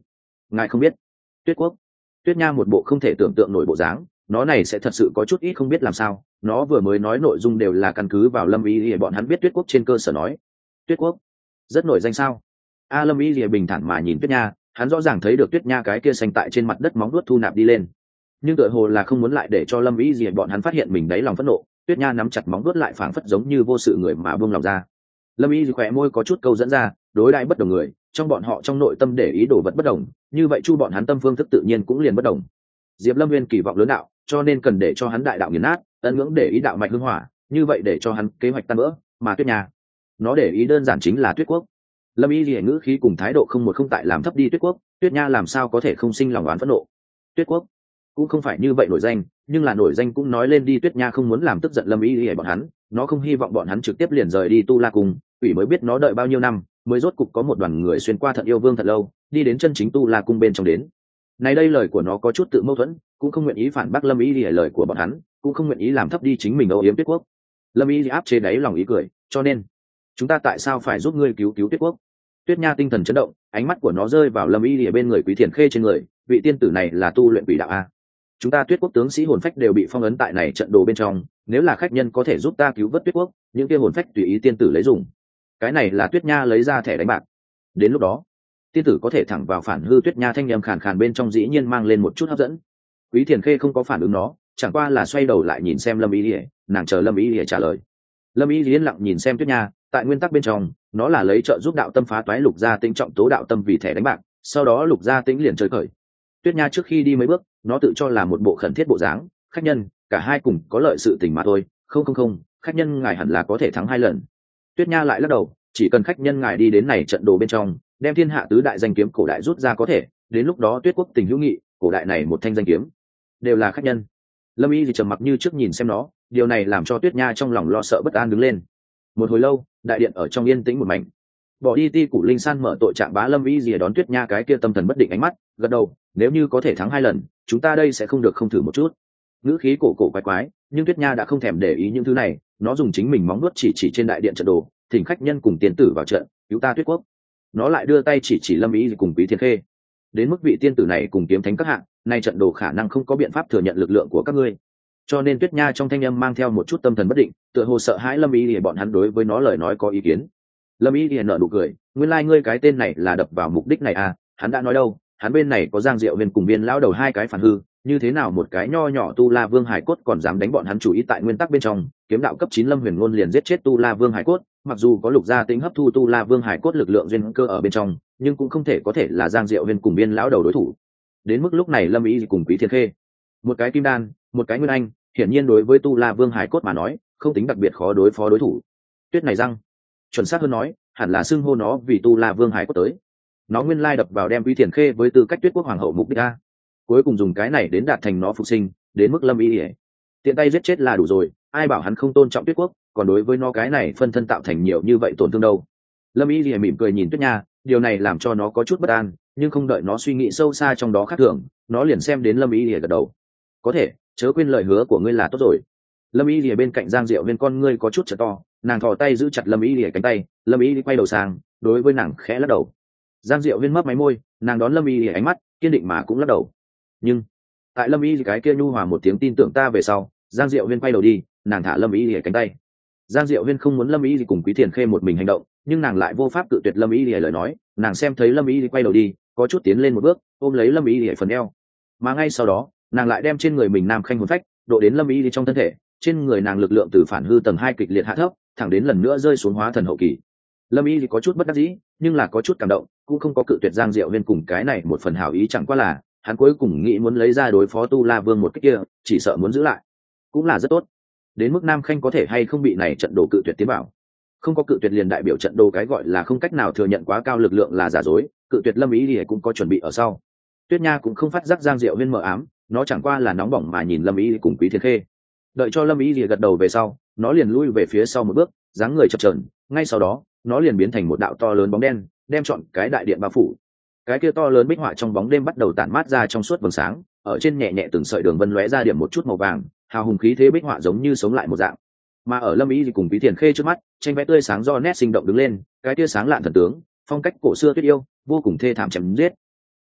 ngài không biết Tuyết Quốc. Tuyết Nha một bộ không thể tưởng tượng nổi bộ dáng, nó này sẽ thật sự có chút ít không biết làm sao. Nó vừa mới nói nội dung đều là căn cứ vào Lâm Y Lìa bọn hắn biết Tuyết Quốc trên cơ sở nói. Tuyết Quốc rất nổi danh sao? A Lâm Y Lìa bình thản mà nhìn Tuyết Nha, hắn rõ ràng thấy được Tuyết Nha cái kia xanh tại trên mặt đất móng vuốt thu nạp đi lên, nhưng tựa hồ là không muốn lại để cho Lâm Y Lìa bọn hắn phát hiện mình đáy lòng phẫn nộ. Tuyết Nha nắm chặt móng vuốt lại phảng phất giống như vô sự người mà buông lòng ra. Lâm Y khỏe môi có chút câu dẫn ra, đối đãi bất đồng người, trong bọn họ trong nội tâm để ý đồ vật bất đồng, như vậy chu bọn hắn tâm phương thức tự nhiên cũng liền bất đồng. Diệp Lâm Nguyên kỳ vọng lớn đạo, cho nên cần để cho hắn đại đạo nghiền nát, ân ngưỡng để ý đạo mạch hương hỏa, như vậy để cho hắn kế hoạch tan vỡ. Mà Tuyết Nha, nó để ý đơn giản chính là Tuyết Quốc. Lâm Y lìa ngữ khí cùng thái độ không một không tại làm thấp đi Tuyết Quốc. Tuyết Nha làm sao có thể không sinh lòng oán phẫn nộ? Tuyết Quốc cũng không phải như vậy nổi danh, nhưng là nổi danh cũng nói lên đi. Tuyết Nha không muốn làm tức giận Lâm Y lìa bọn hắn, nó không hy vọng bọn hắn trực tiếp liền rời đi Tu La Cung. Quỷ mới biết nó đợi bao nhiêu năm mới rốt cục có một đoàn người xuyên qua Thận Yêu Vương thật lâu, đi đến chân chính Tu La Cung bên trong đến. Này đây lời của nó có chút tự mâu thuẫn, cũng không nguyện ý phản bác Lâm Y lìa lời của bọn hắn, cũng không nguyện ý làm thấp đi chính mình âu yếm Tuyết Quốc. Lâm Y áp chế đáy lòng ý cười, cho nên chúng ta tại sao phải giúp ngươi cứu cứu Tuyết Quốc? Tuyết Nha tinh thần chấn động, ánh mắt của nó rơi vào Lâm Y lìa bên người Quý Thiền Khê trên người. Vị tiên tử này là tu luyện quỷ đạo a? Chúng ta Tuyết Quốc tướng sĩ hồn phách đều bị phong ấn tại này trận đồ bên trong, nếu là khách nhân có thể giúp ta cứu vớt Tuyết Quốc, những kia hồn phách tùy ý tiên tử lấy dùng. Cái này là Tuyết Nha lấy ra thẻ đánh bạc. Đến lúc đó tiên tử có thể thẳng vào phản hư. Tuyết Nha thanh âm khàn khàn bên trong dĩ nhiên mang lên một chút hấp dẫn. Quý Thiền Khê không có phản ứng nó, chẳng qua là xoay đầu lại nhìn xem Lâm Y lìa, nàng chờ Lâm Y lìa trả lời. Lâm Y lìa lặng nhìn xem Tuyết Nha, tại nguyên tắc bên trong nó là lấy trợ giúp đạo tâm phá toái Lục Gia Tĩnh trọng tố đạo tâm vì thẻ đánh bạc, sau đó Lục Gia Tĩnh liền chơi khởi. Tuyết Nha trước khi đi mấy bước, nó tự cho là một bộ khẩn thiết bộ dáng, khách nhân, cả hai cùng có lợi sự tình mà thôi. Không không không, khách nhân ngài hẳn là có thể thắng hai lần. Tuyết Nha lại lắc đầu, chỉ cần khách nhân ngài đi đến này trận đồ bên trong, đem thiên hạ tứ đại danh kiếm cổ đại rút ra có thể, đến lúc đó Tuyết Quốc tình hữu nghị, cổ đại này một thanh danh kiếm đều là khách nhân. Lâm Y thì trầm mặc như trước nhìn xem nó, điều này làm cho Tuyết Nha trong lòng lo sợ bất an đứng lên. Một hồi lâu, đại điện ở trong yên tĩnh một mảnh. Bỏ đi Ti Củ Linh San mở tội trạng bá Lâm Y rìa đón Tuyết Nha cái kia tâm thần bất định ánh mắt, gật đầu, nếu như có thể thắng hai lần, chúng ta đây sẽ không được không thử một chút. Ngữ khí cổ cổ quái quái, nhưng Tuyết Nha đã không thèm để ý những thứ này, nó dùng chính mình móng nuốt chỉ chỉ trên đại điện trận đồ, thỉnh khách nhân cùng tiên tử vào trận, cứu ta Tuyết Quốc. Nó lại đưa tay chỉ chỉ Lâm Y cùng Quý Thiên Khê. Đến mức vị tiên tử này cùng kiếm thánh các hạng, nay trận đồ khả năng không có biện pháp thừa nhận lực lượng của các ngươi. Cho nên Tuyết Nha trong thanh âm mang theo một chút tâm thần bất định, tựa hồ sợ hãi Lâm Y để bọn hắn đối với nó lời nói có ý kiến. Lâm Y thì nở nụ cười, nguyên lai like ngươi cái tên này là đập vào mục đích này à? Hắn đã nói đâu, hắn bên này có Giang Diệu Huyền cùng Viên lão đầu hai cái phản hư, như thế nào một cái nho nhỏ Tu La Vương Hải Cốt còn dám đánh bọn hắn chủ ý tại nguyên tắc bên trong, kiếm đạo cấp chín Lâm Huyền Ngôn liền giết chết Tu La Vương Hải Cốt, mặc dù có Lục Gia Tính hấp thu Tu La Vương Hải Cốt lực lượng duyên cơ ở bên trong, nhưng cũng không thể có thể là Giang Diệu Huyền cùng Viên lão đầu đối thủ. Đến mức lúc này Lâm Y cùng Quý Thiên Khê, một cái kim đan, một cái nguyên anh, hiển nhiên đối với Tu La Vương Hải Cốt mà nói, không tính đặc biệt khó đối phó đối thủ. Tuyết này răng, chuẩn xác hơn nói, hẳn là xưng hô nó vì Tu La Vương Hải Cốt tới. Nó nguyên lai đập vào đem Quý Thiền Khê với tư cách Tuyết Quốc hoàng hậu mục đích a, cuối cùng dùng cái này đến đạt thành nó phục sinh, đến mức Lâm Y tiện tay giết chết là đủ rồi, ai bảo hắn không tôn trọng Tuyết Quốc, còn đối với nó cái này phân thân tạo thành nhiều như vậy tổn thương đâu. Lâm Y mỉm cười nhìn Tuyết Nha, điều này làm cho nó có chút bất an, nhưng không đợi nó suy nghĩ sâu xa trong đó khác thường, nó liền xem đến Lâm Y gật đầu. Có thể, chớ quên lời hứa của ngươi là tốt rồi. Lâm Y bên cạnh Giang Diệu Viên con ngươi có chút trở to, nàng thò tay giữ chặt Lâm Y cánh tay, Lâm Y quay đầu sang, đối với nàng khẽ lắc đầu. Giang Diệu Viên mấp máy môi, nàng đón Lâm Y ánh mắt kiên định mà cũng lắc đầu. Nhưng tại Lâm Y cái kia nhu hòa một tiếng tin tưởng ta về sau, Giang Diệu Viên quay đầu đi, nàng thả Lâm Y cánh tay. Giang Diệu Viên không muốn Lâm Y cùng Quý Thiền Khê một mình hành động, nhưng nàng lại vô pháp cự tuyệt Lâm Y lời nói, nàng xem thấy Lâm Y quay đầu đi, có chút tiến lên một bước, ôm lấy Lâm Y phần eo. Mà ngay sau đó, nàng lại đem trên người mình nam khanh hồn phách độ đến Lâm Y trong thân thể, trên người nàng lực lượng từ phản hư tầng hai kịch liệt hạ thấp, thẳng đến lần nữa rơi xuống hóa thần hậu kỳ. Lâm Y có chút bất đắc dĩ, nhưng là có chút cảm động, cũng không có cự tuyệt Giang Diệu Viên cùng cái này một phần hảo ý, chẳng qua là hắn cuối cùng nghĩ muốn lấy ra đối phó Tu La Vương một cách kia, chỉ sợ muốn giữ lại, cũng là rất tốt. Đến mức nam khanh có thể hay không bị này trận đồ cự tuyệt tiến bảo, không có cự tuyệt liền đại biểu trận đồ cái gọi là không cách nào thừa nhận quá cao lực lượng là giả dối, cự tuyệt Lâm Y thì cũng có chuẩn bị ở sau. Tuyết Nha cũng không phát giác Giang Diệu Viên mờ ám, nó chẳng qua là nóng bỏng mà nhìn Lâm Y cùng Quý Thiên Khê. Đợi cho Lâm Y thì gật đầu về sau, nó liền lui về phía sau một bước, dáng người chập chờn, ngay sau đó nó liền biến thành một đạo to lớn bóng đen, đem trọn cái đại điện bao phủ. Cái kia to lớn bích họa trong bóng đêm bắt đầu tản mát ra trong suốt vầng sáng, ở trên nhẹ nhẹ từng sợi đường vân lóe ra điểm một chút màu vàng, hào hùng khí thế bích họa giống như sống lại một dạng. Mà ở Lâm Y thì cùng Quý Thiền Khê trước mắt, tranh vẽ tươi sáng do nét sinh động đứng lên, cái tia sáng lạn thần tướng, phong cách cổ xưa tuyết yêu, vô cùng thê thảm chém giết.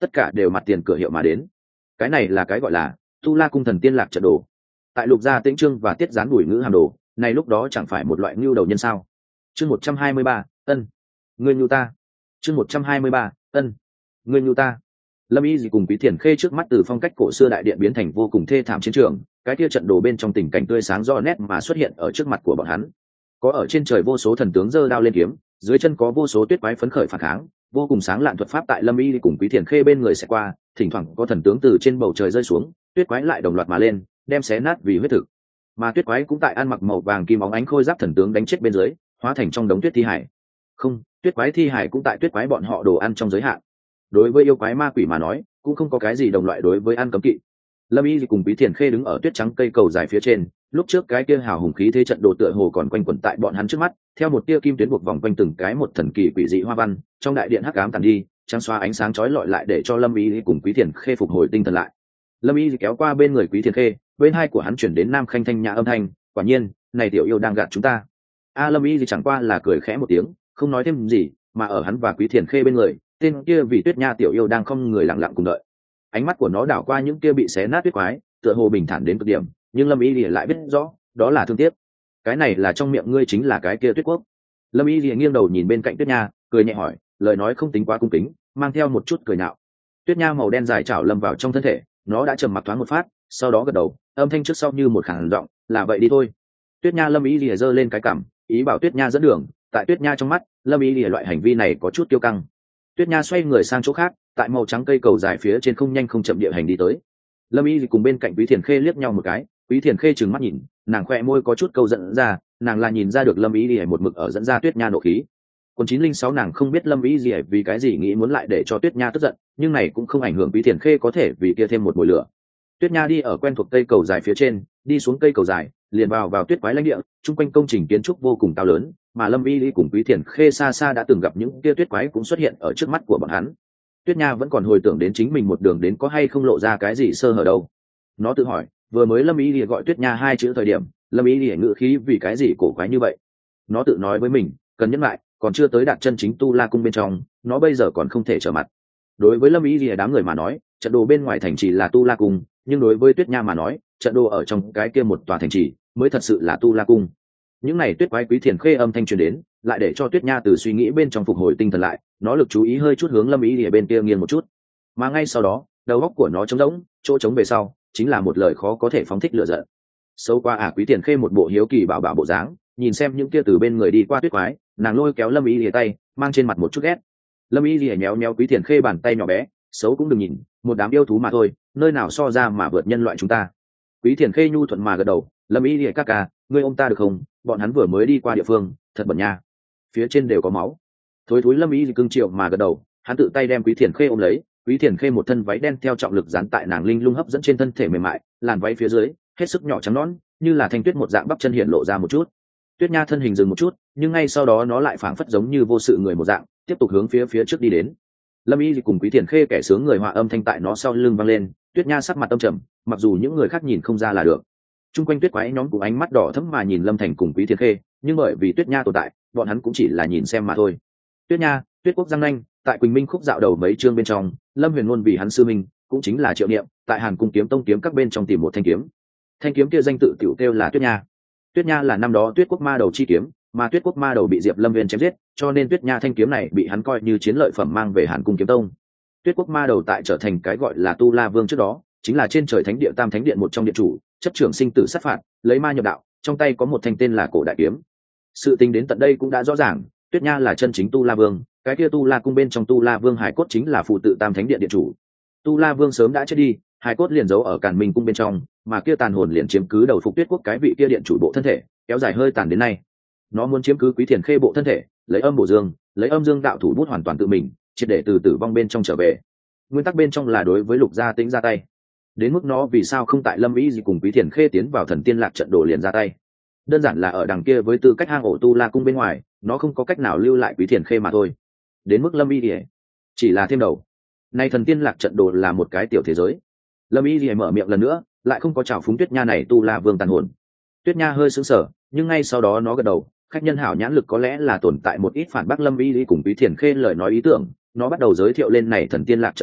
tất cả đều mặt tiền cửa hiệu mà đến. Cái này là cái gọi là tu la cung thần tiên lạc trận đồ. Tại Lục Gia Tĩnh Trương và Tiết Gián đuổi ngữ hàm đồ này, lúc đó chẳng phải một loại ngưu đầu nhân sao? Chương một trăm hai mươi ba, ân ngươi ngưu ta. Chương một trăm hai mươi ba, ân ngươi ngưu ta. Lâm Y gì cùng Quý Thiền Khê trước mắt từ phong cách cổ xưa đại điện biến thành vô cùng thê thảm chiến trường, cái kia trận đồ bên trong tình cảnh tươi sáng rõ nét mà xuất hiện ở trước mặt của bọn hắn. Có ở trên trời vô số thần tướng giơ đao lên kiếm, dưới chân có vô số tuyết quái phấn khởi phản kháng, vô cùng sáng lạn thuật pháp tại Lâm Y cùng Quý Thiền Khê bên người sẽ qua, thỉnh thoảng có thần tướng từ trên bầu trời rơi xuống, tuyết quái lại đồng loạt mà lên, đem xé nát vì huyết thực. Mà tuyết quái cũng tại ăn mặc màu vàng kim óng ánh khôi giáp thần tướng đánh chết bên dưới, hóa thành trong đống tuyết thi hải. Không, tuyết quái thi hải cũng tại tuyết quái bọn họ đồ ăn trong giới hạn. Đối với yêu quái ma quỷ mà nói, cũng không có cái gì đồng loại đối với ăn cấm kỵ. Lâm Y cùng Quý Thiền Khê đứng ở tuyết trắng cây cầu dài phía trên, lúc trước cái kia hào hùng khí thế trận đồ tựa hồ còn quanh quẩn tại bọn hắn trước mắt, theo một tia kim tuyến buộc vòng quanh từng cái một thần kỳ quỷ dị hoa văn, trong đại điện hắc ám tàn đi, trắng xóa ánh sáng chói lọi lại để cho Lâm Y cùng Quý Thiền Khê phục hồi tinh thần lại. Lâm Y kéo qua bên người Quý Thiền Khê, bên hai của hắn chuyển đến nam khanh thanh nhã âm thanh, quả nhiên, này tiểu yêu đang gạt chúng ta. A Lâm Y chẳng qua là cười khẽ một tiếng, không nói thêm gì, mà ở hắn và Quý Thiền Khê bên người, tên kia vì Tuyết Nha tiểu yêu đang không người lặng lặng cùng đợi. Ánh mắt của nó đảo qua những kia bị xé nát tuyết quái, tựa hồ bình thản đến cực điểm, nhưng Lâm Y lại biết rõ, đó là thương tiếc. Cái này là trong miệng ngươi chính là cái kia Tuyết Quốc. Lâm Y nghiêng đầu nhìn bên cạnh Tuyết Nha, cười nhẹ hỏi, lời nói không tính quá cung kính, mang theo một chút cười nhạo. Tuyết Nha màu đen dài chảo lâm vào trong thân thể, nó đã trầm mặc thoáng một phát, sau đó gật đầu, âm thanh trước sau như một khàn giọng, là vậy đi thôi. Tuyết Nha Lâm Y lìa giơ lên cái cằm, ý bảo Tuyết Nha dẫn đường. Tại Tuyết Nha trong mắt, Lâm Y lìa loại hành vi này có chút kiêu căng. Tuyết Nha xoay người sang chỗ khác, tại màu trắng cây cầu dài phía trên không nhanh không chậm địa hành đi tới. Lâm Y cùng bên cạnh Quý Thiền Khê liếc nhau một cái, Quý Thiền Khê trừng mắt nhìn, nàng khoe môi có chút câu giận ra, nàng là nhìn ra được Lâm Y lìa một mực ở dẫn ra Tuyết Nha nộ khí. Còn chín linh sáu nàng không biết Lâm Y lìa vì cái gì nghĩ muốn lại để cho Tuyết Nha tức giận, nhưng này cũng không ảnh hưởng Quý Thiền Khê có thể vì kia thêm một mùi lửa. Tuyết Nha đi ở quen thuộc cây cầu dài phía trên, đi xuống cây cầu dài, liền vào vào tuyết quái lãnh địa, chung quanh công trình kiến trúc vô cùng cao lớn, mà Lâm Y cùng Quý Thiền Khê xa xa đã từng gặp những kia tuyết quái cũng xuất hiện ở trước mắt của bọn hắn. Tuyết Nha vẫn còn hồi tưởng đến chính mình một đường đến có hay không lộ ra cái gì sơ hở đâu. Nó tự hỏi, vừa mới Lâm Y gọi Tuyết Nha hai chữ thời điểm, Lâm Y ngữ khí vì cái gì cổ quái như vậy. Nó tự nói với mình, cần nhẫn lại, còn chưa tới đạt chân chính tu la cung bên trong, nó bây giờ còn không thể trở mặt. Đối với Lâm Y đám người mà nói, trận đồ bên ngoài thành trì là tu la cung, nhưng đối với Tuyết Nha mà nói, trận đồ ở trong cái kia một tòa thành trì mới thật sự là tu la cung. Những này tuyết quái Quý Thiền Khê âm thanh truyền đến, lại để cho Tuyết Nha từ suy nghĩ bên trong phục hồi tinh thần lại, nó lực chú ý hơi chút hướng Lâm Y ở bên kia nghiêng một chút, mà ngay sau đó, đầu óc của nó trống rỗng, chỗ trống về sau, chính là một lời khó có thể phóng thích lửa giận. Xấu qua à Quý Thiền Khê một bộ hiếu kỳ bảo bảo bộ dáng, nhìn xem những kia từ bên người đi qua tuyết quái, nàng lôi kéo Lâm Y tay, mang trên mặt một chút ghét. Lâm Y nhéo nhéo Quý Thiền Khê bàn tay nhỏ bé, xấu cũng đừng nhìn, một đám yêu thú mà thôi, nơi nào so ra mà vượt nhân loại chúng ta. Quý Thiền Khê nhu thuận mà gật đầu, Lâm Y ca ca, ngươi ôm ta được không? Bọn hắn vừa mới đi qua địa phương, thật bẩn nha, phía trên đều có máu. Thối thối Lâm Y cưng chiều mà gật đầu, hắn tự tay đem Quý Thiền Khê ôm lấy. Quý Thiền Khê một thân váy đen theo trọng lực dán tại nàng linh lung hấp dẫn trên thân thể mềm mại, làn váy phía dưới hết sức nhỏ trắng nõn, như là thanh tuyết một dạng bắp chân hiện lộ ra một chút. Tuyết Nha thân hình dừng một chút, nhưng ngay sau đó nó lại phảng phất giống như vô sự người một dạng, tiếp tục hướng phía phía trước đi đến. Lâm Y cùng Quý Thiền Khê kẻ sướng người họa âm thanh tại nó sau lưng vang lên. Tuyết Nha sắc mặt âm trầm, mặc dù những người khác nhìn không ra là được. Trung quanh tuyết quái nhóm cùng ánh mắt đỏ thẫm mà nhìn Lâm Thành cùng Quý Thiền Khê, nhưng bởi vì Tuyết Nha tồn tại, bọn hắn cũng chỉ là nhìn xem mà thôi. Tuyết Nha, Tuyết Quốc Giang Nanh, tại Quỳnh Minh khúc dạo đầu mấy chương bên trong, Lâm Huyền luôn vì hắn sư minh, cũng chính là Triệu Niệm, tại Hàn Cung kiếm tông kiếm các bên trong tìm một thanh kiếm. Thanh kiếm kia danh tự tiểu kêu là Tuyết Nha. Tuyết Nha là năm đó Tuyết Quốc ma đầu chi kiếm, mà Tuyết Quốc ma đầu bị Diệp Lâm Viên chém giết, cho nên Tuyết Nha thanh kiếm này bị hắn coi như chiến lợi phẩm mang về Hàn Cung kiếm tông. Tuyết Quốc ma đầu tại trở thành cái gọi là Tu La Vương trước đó, chính là trên trời thánh địa Tam Thánh điện một trong điện chủ, chấp trưởng sinh tử sát phạt, lấy ma nhập đạo, trong tay có một thanh tên là Cổ Đại kiếm. Sự tình đến tận đây cũng đã rõ ràng, Tuyết Nha là chân chính Tu La Vương, cái kia Tu La cung bên trong Tu La Vương hải cốt chính là phụ tự Tam Thánh điện điện chủ. Tu La Vương sớm đã chết đi, hải cốt liền giấu ở Càn Minh cung bên trong, mà kia tàn hồn liền chiếm cứ đầu phục Tuyết Quốc cái vị kia điện chủ bộ thân thể, kéo dài hơi tàn đến nay. Nó muốn chiếm cứ Quý Thiền Khê bộ thân thể, lấy âm bổ dương, lấy âm dương đạo thủ bút hoàn toàn tự mình, triệt để từ tử vong bên trong trở về. Nguyên tắc bên trong là đối với Lục Gia Tĩnh ra tay. Đến mức nó vì sao không tại Lâm Y gì cùng Quý Thiền Khê tiến vào thần tiên lạc trận đồ liền ra tay? Đơn giản là ở đằng kia với tư cách hang ổ Tu La cung bên ngoài, nó không có cách nào lưu lại Quý Thiền Khê mà thôi. Đến mức Lâm Y gì chỉ là thêm đầu. Nay thần tiên lạc trận đồ là một cái tiểu thế giới. Lâm Y gì mở miệng lần nữa, lại không có chào phúng Tuyết Nha này Tu La Vương tàn hồn. Tuyết Nha hơi sững sờ, nhưng ngay sau đó nó gật đầu, khách nhân hảo nhãn lực có lẽ là tồn tại một ít phản bác Lâm Y cùng Quý Thiền Khê lời nói ý tưởng, nó bắt đầu giới thiệu lên này thần tiên lạc trận đồ,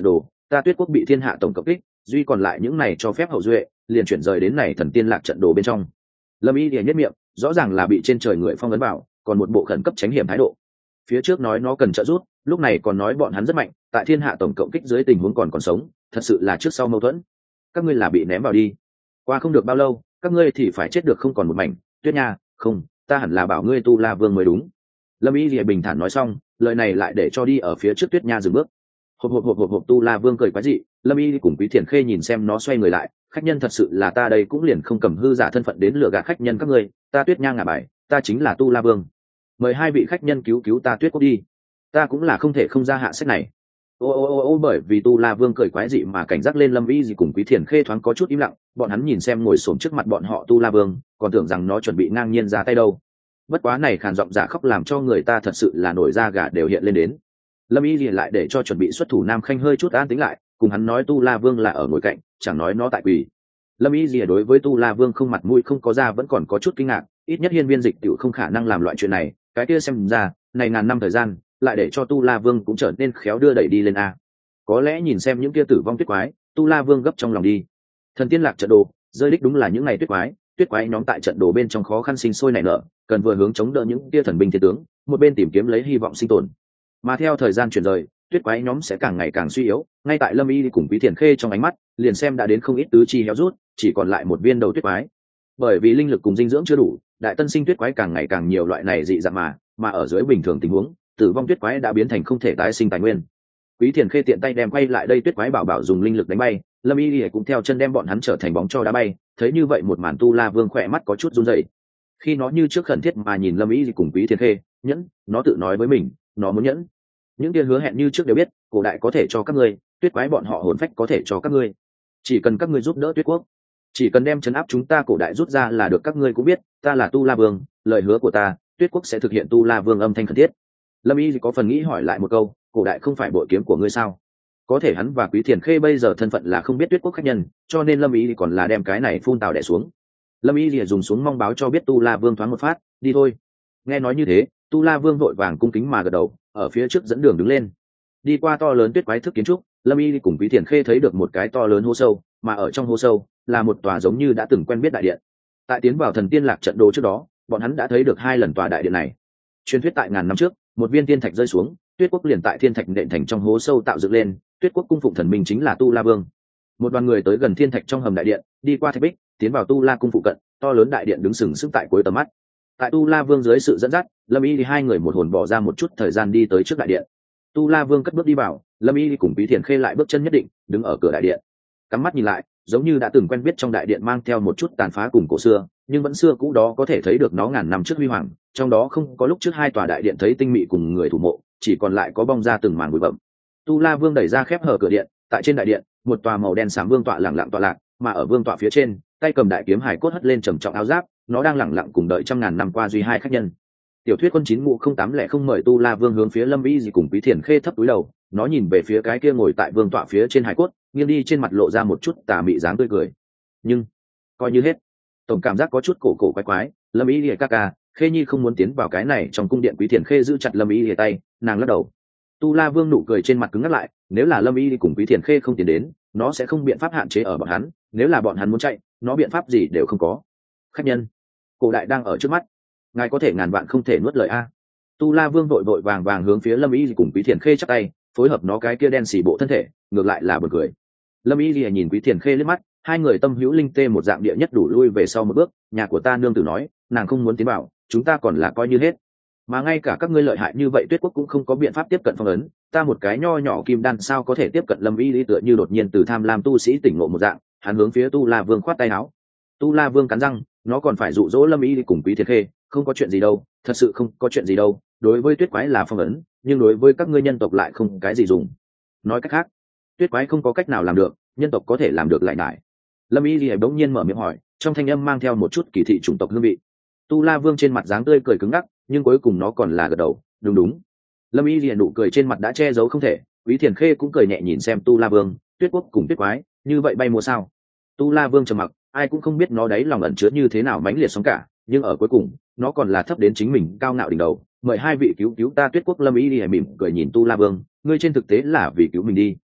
ta tuyết quốc bị thiên hạ tổng cộng kích, duy còn lại những này cho phép hậu duệ liền chuyển rời đến này thần tiên lạc trận đồ bên trong. Lâm y thì nhất miệng rõ ràng là bị trên trời người phong ấn vào, còn một bộ khẩn cấp tránh hiểm thái độ. Phía trước nói nó cần trợ giúp, lúc này còn nói bọn hắn rất mạnh, tại thiên hạ tổng cộng kích dưới tình huống còn còn sống, thật sự là trước sau mâu thuẫn. Các ngươi là bị ném vào đi, qua không được bao lâu các ngươi thì phải chết được không còn một mảnh. Tuyết nha, không, ta hẳn là bảo ngươi tu la vương mới đúng. Lâm y lìa bình thản nói xong, lời này lại để cho đi ở phía trước Tuyết nha dừng bước. Hộp hộp hộp hộp hộp, tu la vương cười quái dị. Lâm y cùng Quý Thiền Khê nhìn xem nó xoay người lại, khách nhân thật sự là ta đây cũng liền không cầm hư giả thân phận đến lừa gạt khách nhân các ngươi. Ta Tuyết nha ngả bài, ta chính là tu la vương, mời hai vị khách nhân cứu cứu ta Tuyết quốc đi, ta cũng là không thể không ra hạ sách này. Ô ô ô ô, bởi vì tu la vương cười quái dị mà cảnh giác lên Lâm y gì cùng Quý Thiền Khê thoáng có chút im lặng, bọn hắn nhìn xem ngồi xổm trước mặt bọn họ tu la vương, còn tưởng rằng nó chuẩn bị ngang nhiên ra tay đâu. Bất quá này khàn giọng giả khóc làm cho người ta thật sự là nổi da gà đều hiện lên đến. Lâm y liền lại để cho chuẩn bị xuất thủ Nam Khanh hơi chút an tính lại, cùng hắn nói tu la vương là ở ngồi cạnh, chẳng nói nó tại quỳ. Lâm y gì đối với tu la vương không mặt mũi không có da vẫn còn có chút kinh ngạc, ít nhất hiên viên dịch tiểu không khả năng làm loại chuyện này, cái kia xem ra này ngàn năm thời gian lại để cho tu la vương cũng trở nên khéo đưa đẩy đi lên a. Có lẽ nhìn xem những kia tử vong tuyết quái, tu la vương gấp trong lòng đi. Thần tiên lạc trận đồ rơi đích đúng là những ngày tuyết quái, tuyết quái nhóm tại trận đồ bên trong khó khăn sinh sôi nảy nở, cần vừa hướng chống đỡ những kia thần binh thiên tướng, một bên tìm kiếm lấy hy vọng sinh tồn. Mà theo thời gian chuyển rời, tuyết quái nhóm sẽ càng ngày càng suy yếu, ngay tại Lâm y cùng Quý Thiền Khê trong ánh mắt liền xem đã đến không ít tứ chi héo rút, chỉ còn lại một viên đầu tuyết quái. Bởi vì linh lực cùng dinh dưỡng chưa đủ, đại tân sinh tuyết quái càng ngày càng nhiều, loại này dị dạng mà mà ở dưới bình thường tình huống, tử vong tuyết quái đã biến thành không thể tái sinh tài nguyên. Quý Thiền Khê tiện tay đem quay lại đây tuyết quái bảo bảo dùng linh lực đánh bay, Lâm y cũng theo chân đem bọn hắn trở thành bóng cho đá bay. Thấy như vậy một màn tu la vương khỏe mắt có chút run rẩy. Khi nó như trước khẩn thiết mà nhìn Lâm y cùng Quý Thiền Khê, nhẫn, nó tự nói với mình, nó muốn nhẫn. Những kia hứa hẹn như trước đều biết, cổ đại có thể cho các ngươi, tuyết quái bọn họ hồn phách có thể cho các ngươi, chỉ cần các ngươi giúp đỡ tuyết quốc, chỉ cần đem chấn áp chúng ta cổ đại rút ra là được. Các ngươi cũng biết ta là tu la vương, lời hứa của ta tuyết quốc sẽ thực hiện. Tu la vương âm thanh khẩn thiết. Lâm y có phần nghĩ hỏi lại một câu, cổ đại không phải bội kiếm của ngươi sao? Có thể hắn và Quý Thiền Khê bây giờ thân phận là không biết tuyết quốc khách nhân, cho nên Lâm y còn là đem cái này phun tào đẻ xuống. Lâm y lìa dùng xuống mong báo cho biết tu la vương thoáng một phát, đi thôi. Nghe nói như thế, tu la vương vội vàng cung kính mà gật đầu, ở phía trước dẫn đường đứng lên. Đi qua to lớn tuyết quái thức kiến trúc, Lâm y cùng Quý Thiền Khê thấy được một cái to lớn hố sâu, mà ở trong hố sâu là một tòa giống như đã từng quen biết đại điện. Tại tiến vào thần tiên lạc trận đồ trước đó, bọn hắn đã thấy được hai lần tòa đại điện này. Truyền thuyết tại ngàn năm trước, một viên thiên thạch rơi xuống, tuyết quốc liền tại thiên thạch nện thành trong hố sâu tạo dựng lên. Tuyết quốc cung phụng thần minh chính là tu la vương. Một đoàn người tới gần thiên thạch trong hầm đại điện, đi qua thạch bích, tiến vào tu la cung phụ cận. To lớn đại điện đứng sừng sững tại cuối tầm mắt. Tại tu la vương dưới sự dẫn dắt, Lâm y thì hai người một hồn bỏ ra một chút thời gian đi tới trước đại điện. Tu la vương cất bước đi vào, Lâm y cùng Quý Thiền Khê lại bước chân nhất định đứng ở cửa đại điện, cắm mắt nhìn lại, giống như đã từng quen biết. Trong đại điện mang theo một chút tàn phá cùng cổ xưa, nhưng vẫn xưa cũ đó có thể thấy được nó ngàn năm trước huy hoàng. Trong đó không có lúc trước hai tòa đại điện thấy tinh mị cùng người thủ mộ, chỉ còn lại có bong ra từng màn bụi bậm. Tu la vương đẩy ra khép hở cửa điện, tại trên đại điện một tòa màu đen xám vương tọa lẳng lặng tọa lạc, mà ở vương tọa phía trên, tay cầm đại kiếm hải cốt hất lên trầm trọng áo giáp, nó đang lẳng lặng cùng đợi trăm ngàn năm qua duy hai khách nhân. Tiểu thuyết quân chín mụ không tám lẻ không mời tu la vương hướng phía Lâm y gì cùng Quý Thiền Khê thấp túi đầu, nó nhìn về phía cái kia ngồi tại vương tọa phía trên hải cốt, nghiêng đi trên mặt lộ ra một chút tà mị dáng tươi cười. Nhưng coi như hết, tổng cảm giác có chút cổ cổ quái quái. Lâm y lìa ca ca, Khê nhi không muốn tiến vào cái này trong cung điện. Quý Thiền Khê giữ chặt Lâm y lìa tay, nàng lắc đầu. Tu la vương nụ cười trên mặt cứng ngắt lại, nếu là Lâm y cùng Quý Thiền Khê không tiến đến, nó sẽ không biện pháp hạn chế ở bọn hắn, nếu là bọn hắn muốn chạy, nó biện pháp gì đều không có. Khách nhân, cổ đại đang ở trước mắt, ngài có thể ngàn vạn không thể nuốt lời a. Tu la vương vội vội vàng vàng hướng phía Lâm y cùng Quý Thiền Khê chắp tay, phối hợp nó cái kia đen xì bộ thân thể, ngược lại là buồn cười. Lâm y lìa nhìn Quý Thiền Khê liếc mắt, hai người tâm hữu linh tê một dạng địa nhất đủ lui về sau một bước. Nhà của ta nương tử nói, nàng không muốn tiến vào, chúng ta còn là coi như hết. Mà ngay cả các ngươi lợi hại như vậy tuyết quốc cũng không có biện pháp tiếp cận phong ấn, ta một cái nho nhỏ kim đan sao có thể tiếp cận. Lâm y lý tựa như đột nhiên từ tham lam tu sĩ tỉnh ngộ một dạng, hắn hướng phía tu la vương khoát tay áo. Tu la vương cắn răng, nó còn phải dụ dỗ Lâm y cùng Quý Thiền Khê, không có chuyện gì đâu, thật sự không có chuyện gì đâu. Đối với tuyết quái là phong ấn, nhưng đối với các ngươi nhân tộc lại không cái gì dùng. Nói cách khác, tuyết quái không có cách nào làm được, nhân tộc có thể làm được lại nại. Lâm y lìa bỗng nhiên mở miệng hỏi, trong thanh âm mang theo một chút kỳ thị chủng tộc hương vị. Tu la vương trên mặt dáng tươi cười cứng ngắc, nhưng cuối cùng nó còn là gật đầu, đúng đúng. Lâm y lìa nụ cười trên mặt đã che giấu không thể. Quý Thiền Khê cũng cười nhẹ nhìn xem tu la vương, tuyết quốc cùng tuyết quái như vậy bay mua sao? Tu la vương trầm mặc, ai cũng không biết nó đấy lòng ẩn chứa như thế nào mãnh liệt sóng cả, nhưng ở cuối cùng nó còn là thấp đến chính mình cao ngạo đỉnh đầu. Mời hai vị cứu cứu ta tuyết quốc. Lâm y lìa mỉm cười nhìn tu la vương, ngươi trên thực tế là vì cứu mình đi.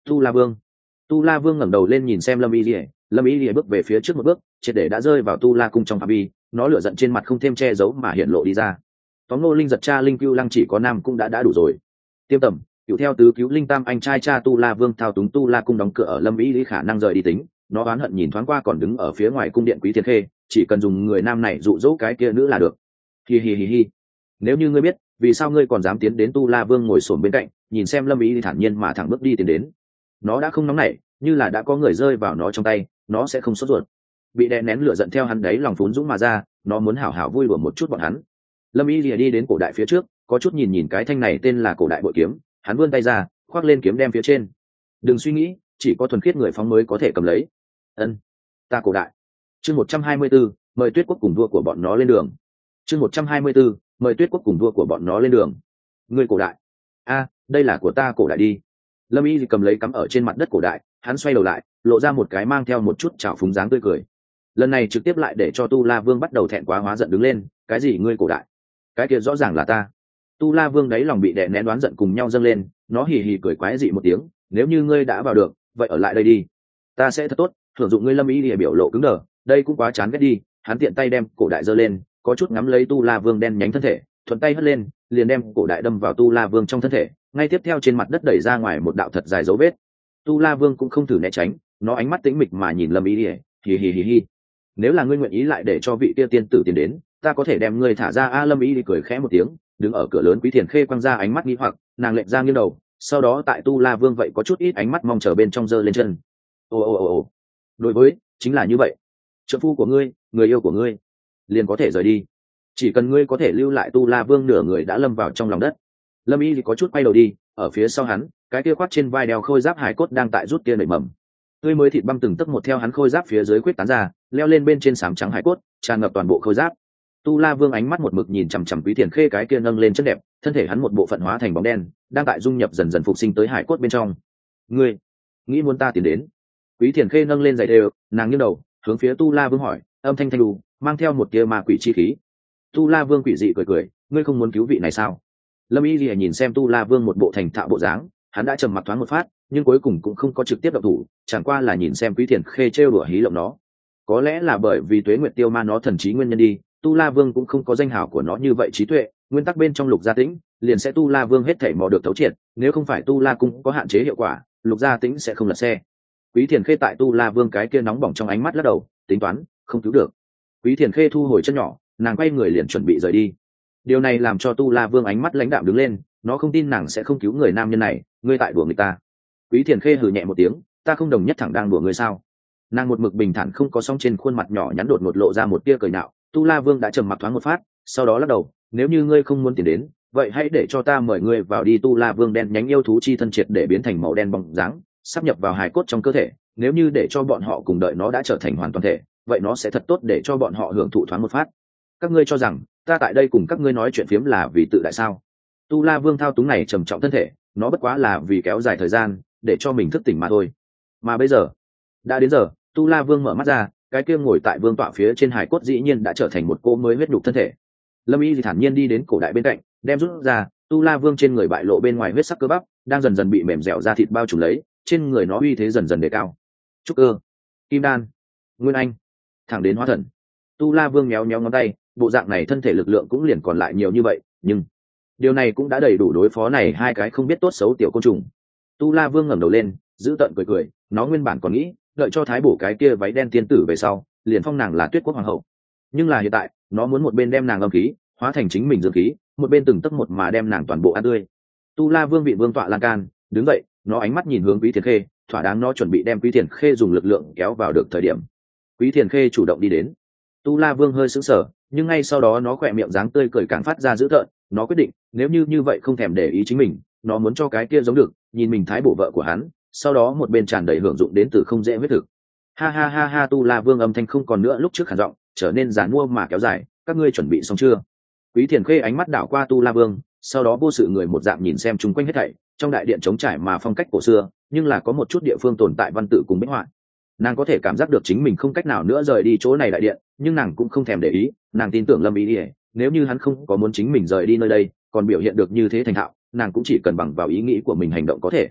Tu La Vương. Tu La Vương ngẩng đầu lên nhìn xem Lâm Y Lìa, Lâm Y Lìa bước về phía trước một bước, triệt để đã rơi vào Tu La cung trong phạm vi, nó lửa giận trên mặt không thêm che giấu mà hiện lộ đi ra. Tóm nô linh giật cha linh cưu lăng chỉ có nam cũng đã đã đủ rồi. Tiêm tầm, cựu theo tứ cứu linh tam anh trai cha Tu La Vương thao túng Tu La cung đóng cửa ở Lâm Y Lý khả năng rời đi tính, nó oán hận nhìn thoáng qua còn đứng ở phía ngoài cung điện Quý Thiền Khê, chỉ cần dùng người nam này dụ dỗ cái kia nữ là được. Hi hi hi hi. Nếu như ngươi biết, vì sao ngươi còn dám tiến đến Tu La Vương ngồi xổm bên cạnh, nhìn xem Lâm Y Lý thản nhiên mà thẳng bước đi tiến đến. Nó đã không nóng nảy, như là đã có người rơi vào nó trong tay, nó sẽ không sốt ruột. Bị đè nén lửa giận theo hắn đấy lòng phún dũng mà ra, nó muốn hảo hảo vui đùa một chút bọn hắn. Lâm Y lìa đi đến cổ đại phía trước, có chút nhìn nhìn cái thanh này tên là cổ đại bội kiếm, hắn vươn tay ra, khoác lên kiếm đem phía trên. Đừng suy nghĩ, chỉ có thuần khiết người phóng mới có thể cầm lấy. Ân, ta cổ đại. Chương một trăm hai mươi 124, mời Tuyết Quốc cùng vua của bọn nó lên đường. Chương một trăm hai mươi 124, mời Tuyết Quốc cùng vua của bọn nó lên đường. Người cổ đại? A, đây là của ta cổ đại đi. Lâm Y cầm lấy cắm ở trên mặt đất cổ đại, hắn xoay đầu lại, lộ ra một cái mang theo một chút trào phúng dáng tươi cười. Lần này trực tiếp lại để cho Tu La Vương bắt đầu thẹn quá hóa giận đứng lên, cái gì ngươi cổ đại? Cái kia rõ ràng là ta. Tu La Vương đáy lòng bị đè nén đoán giận cùng nhau dâng lên, nó hì hì cười quái dị một tiếng, nếu như ngươi đã vào được, vậy ở lại đây đi, ta sẽ thật tốt thưởng dụng ngươi. Lâm Y địa biểu lộ cứng đờ, đây cũng quá chán ghét đi. Hắn tiện tay đem cổ đại giơ lên, có chút ngắm lấy Tu La Vương đen nhánh thân thể, thuận tay hất lên, liền đem cổ đại đâm vào Tu La Vương trong thân thể, ngay tiếp theo trên mặt đất đẩy ra ngoài một đạo thật dài dấu vết. Tu La Vương cũng không thử né tránh, nó ánh mắt tĩnh mịch mà nhìn Lâm Y địa, hì hì hì hì. Nếu là ngươi nguyện ý lại để cho vị kia tiên tử tiến đến, ta có thể đem ngươi thả ra. A Lâm Y đi cười khẽ một tiếng, đứng ở cửa lớn. Quý Thiền Khê quăng ra ánh mắt nghi hoặc, nàng lệch ra nghiêng đầu, sau đó tại Tu La Vương vậy có chút ít ánh mắt mong chờ bên trong giơ lên chân. Ồ ồ ồ ồ, đối với chính là như vậy, trợ phu của ngươi, người yêu của ngươi, liền có thể rời đi, chỉ cần ngươi có thể lưu lại. Tu La Vương nửa người đã lâm vào trong lòng đất. Lâm Y thì có chút quay đầu đi, ở phía sau hắn, cái kia khoác trên vai đeo khôi giáp hải cốt đang tại rút kia nảy mầm. Tươi mới thịt băm từng tấc một theo hắn khôi giáp phía dưới quyết tán ra, leo lên bên trên sám trắng hải cốt, tràn ngập toàn bộ khôi giáp. Tu La Vương ánh mắt một mực nhìn chằm chằm Quý Thiền Khê cái kia nâng lên chất đẹp, thân thể hắn một bộ phận hóa thành bóng đen, đang tại dung nhập dần dần phục sinh tới hải cốt bên trong. Ngươi nghĩ muốn ta tiến đến? Quý Thiền Khê nâng lên giày đều, nàng nghiêng đầu, hướng phía Tu La Vương hỏi, âm thanh thanh đù, mang theo một tia ma quỷ chi khí. Tu La Vương quỷ dị cười cười, ngươi không muốn cứu vị này sao? Lâm Y Lìa nhìn xem Tu La Vương một bộ thành thạo bộ dáng, hắn đã trầm mặc thoáng một phát, nhưng cuối cùng cũng không có trực tiếp động thủ, chẳng qua là nhìn xem Quý Thiền Khê trêu đùa hí lộng nó. Có lẽ là bởi vì Tuế Nguyệt Tiêu Ma nó thần trí nguyên nhân đi, Tu La Vương cũng không có danh hào của nó như vậy trí tuệ, nguyên tắc bên trong Lục Gia Tĩnh, liền sẽ Tu La Vương hết thảy mò được thấu triệt, nếu không phải Tu La cung có hạn chế hiệu quả, Lục Gia Tĩnh sẽ không lật xe. Quý Thiền Khê tại Tu La Vương cái kia nóng bỏng trong ánh mắt lắc đầu, tính toán, không cứu được. Quý Thiền Khê thu hồi chân nhỏ, nàng quay người liền chuẩn bị rời đi. Điều này làm cho Tu La Vương ánh mắt lãnh đạm đứng lên, nó không tin nàng sẽ không cứu người nam nhân này, ngươi tại đùa người ta. Quý Thiền Khê hừ nhẹ một tiếng, ta không đồng nhất thẳng đang đùa ngươi sao? Nàng một mực bình thản không có song, trên khuôn mặt nhỏ nhắn đột ngột lộ ra một tia cười nhạo. Tu La Vương đã trầm mặc thoáng một phát, sau đó lắc đầu, nếu như ngươi không muốn tiền đến, vậy hãy để cho ta mời ngươi vào đi. Tu La Vương đen nhánh yêu thú chi thân triệt để biến thành màu đen bóng dáng, sắp nhập vào hài cốt trong cơ thể. Nếu như để cho bọn họ cùng đợi nó đã trở thành hoàn toàn thể, vậy nó sẽ thật tốt để cho bọn họ hưởng thụ thoáng một phát. Các ngươi cho rằng ta tại đây cùng các ngươi nói chuyện phiếm là vì tự đại sao? Tu La Vương thao túng này trầm trọng thân thể, nó bất quá là vì kéo dài thời gian, để cho mình thức tỉnh mà thôi. Mà bây giờ đã đến giờ, Tu La Vương mở mắt ra, cái kia ngồi tại vương tọa phía trên hài cốt dĩ nhiên đã trở thành một cô mới huyết nhục thân thể. Lâm Y thì thản nhiên đi đến cổ đại bên cạnh, đem rút ra. Tu La Vương trên người bại lộ bên ngoài huyết sắc cơ bắp, đang dần dần bị mềm dẻo da thịt bao trùm lấy, trên người nó uy thế dần dần đề cao. Trúc cơ, Kim Đan, Nguyên Anh, thẳng đến Hóa Thần. Tu La Vương méo méo ngón tay, bộ dạng này thân thể lực lượng cũng liền còn lại nhiều như vậy, nhưng điều này cũng đã đầy đủ đối phó này hai cái không biết tốt xấu tiểu côn trùng. Tu La Vương ngẩng đầu lên, giữ tợn cười cười, nó nguyên bản còn nghĩ đợi cho Thái Bổ cái kia váy đen tiên tử về sau, liền phong nàng là Tuyết Quốc hoàng hậu. Nhưng là hiện tại, nó muốn một bên đem nàng âm khí hóa thành chính mình dương khí, một bên từng tấc một mà đem nàng toàn bộ ăn tươi. Tu La Vương vị vương tọa lan can, đứng dậy, nó ánh mắt nhìn hướng Quý Thiền Khê, thỏa đáng nó chuẩn bị đem Quý Thiền Khê dùng lực lượng kéo vào được thời điểm. Quý Thiền Khê chủ động đi đến. Tu La Vương hơi sững sờ, nhưng ngay sau đó nó khỏe miệng dáng tươi cười càng phát ra dữ tợn. Nó quyết định, nếu như như vậy không thèm để ý chính mình, nó muốn cho cái kia giống được, nhìn mình Thái Bổ vợ của hắn, sau đó một bên tràn đầy hưởng dụng đến từ không dễ huyết thực. Ha ha ha ha. Tu La Vương âm thanh không còn nữa lúc trước khản giọng, trở nên giàn mua mà kéo dài, các ngươi chuẩn bị xong chưa? Quý Thiền Khê ánh mắt đảo qua Tu La Vương, sau đó vô sự người một dạng nhìn xem chung quanh hết thảy. Trong đại điện trống trải mà phong cách cổ xưa, nhưng là có một chút địa phương tồn tại văn tự cùng bích họa. Nàng có thể cảm giác được chính mình không cách nào nữa rời đi chỗ này đại điện, nhưng nàng cũng không thèm để ý. Nàng tin tưởng Lâm Ý, nếu như hắn không có muốn chính mình rời đi nơi đây, còn biểu hiện được như thế thành thạo, nàng cũng chỉ cần bằng vào ý nghĩ của mình hành động có thể.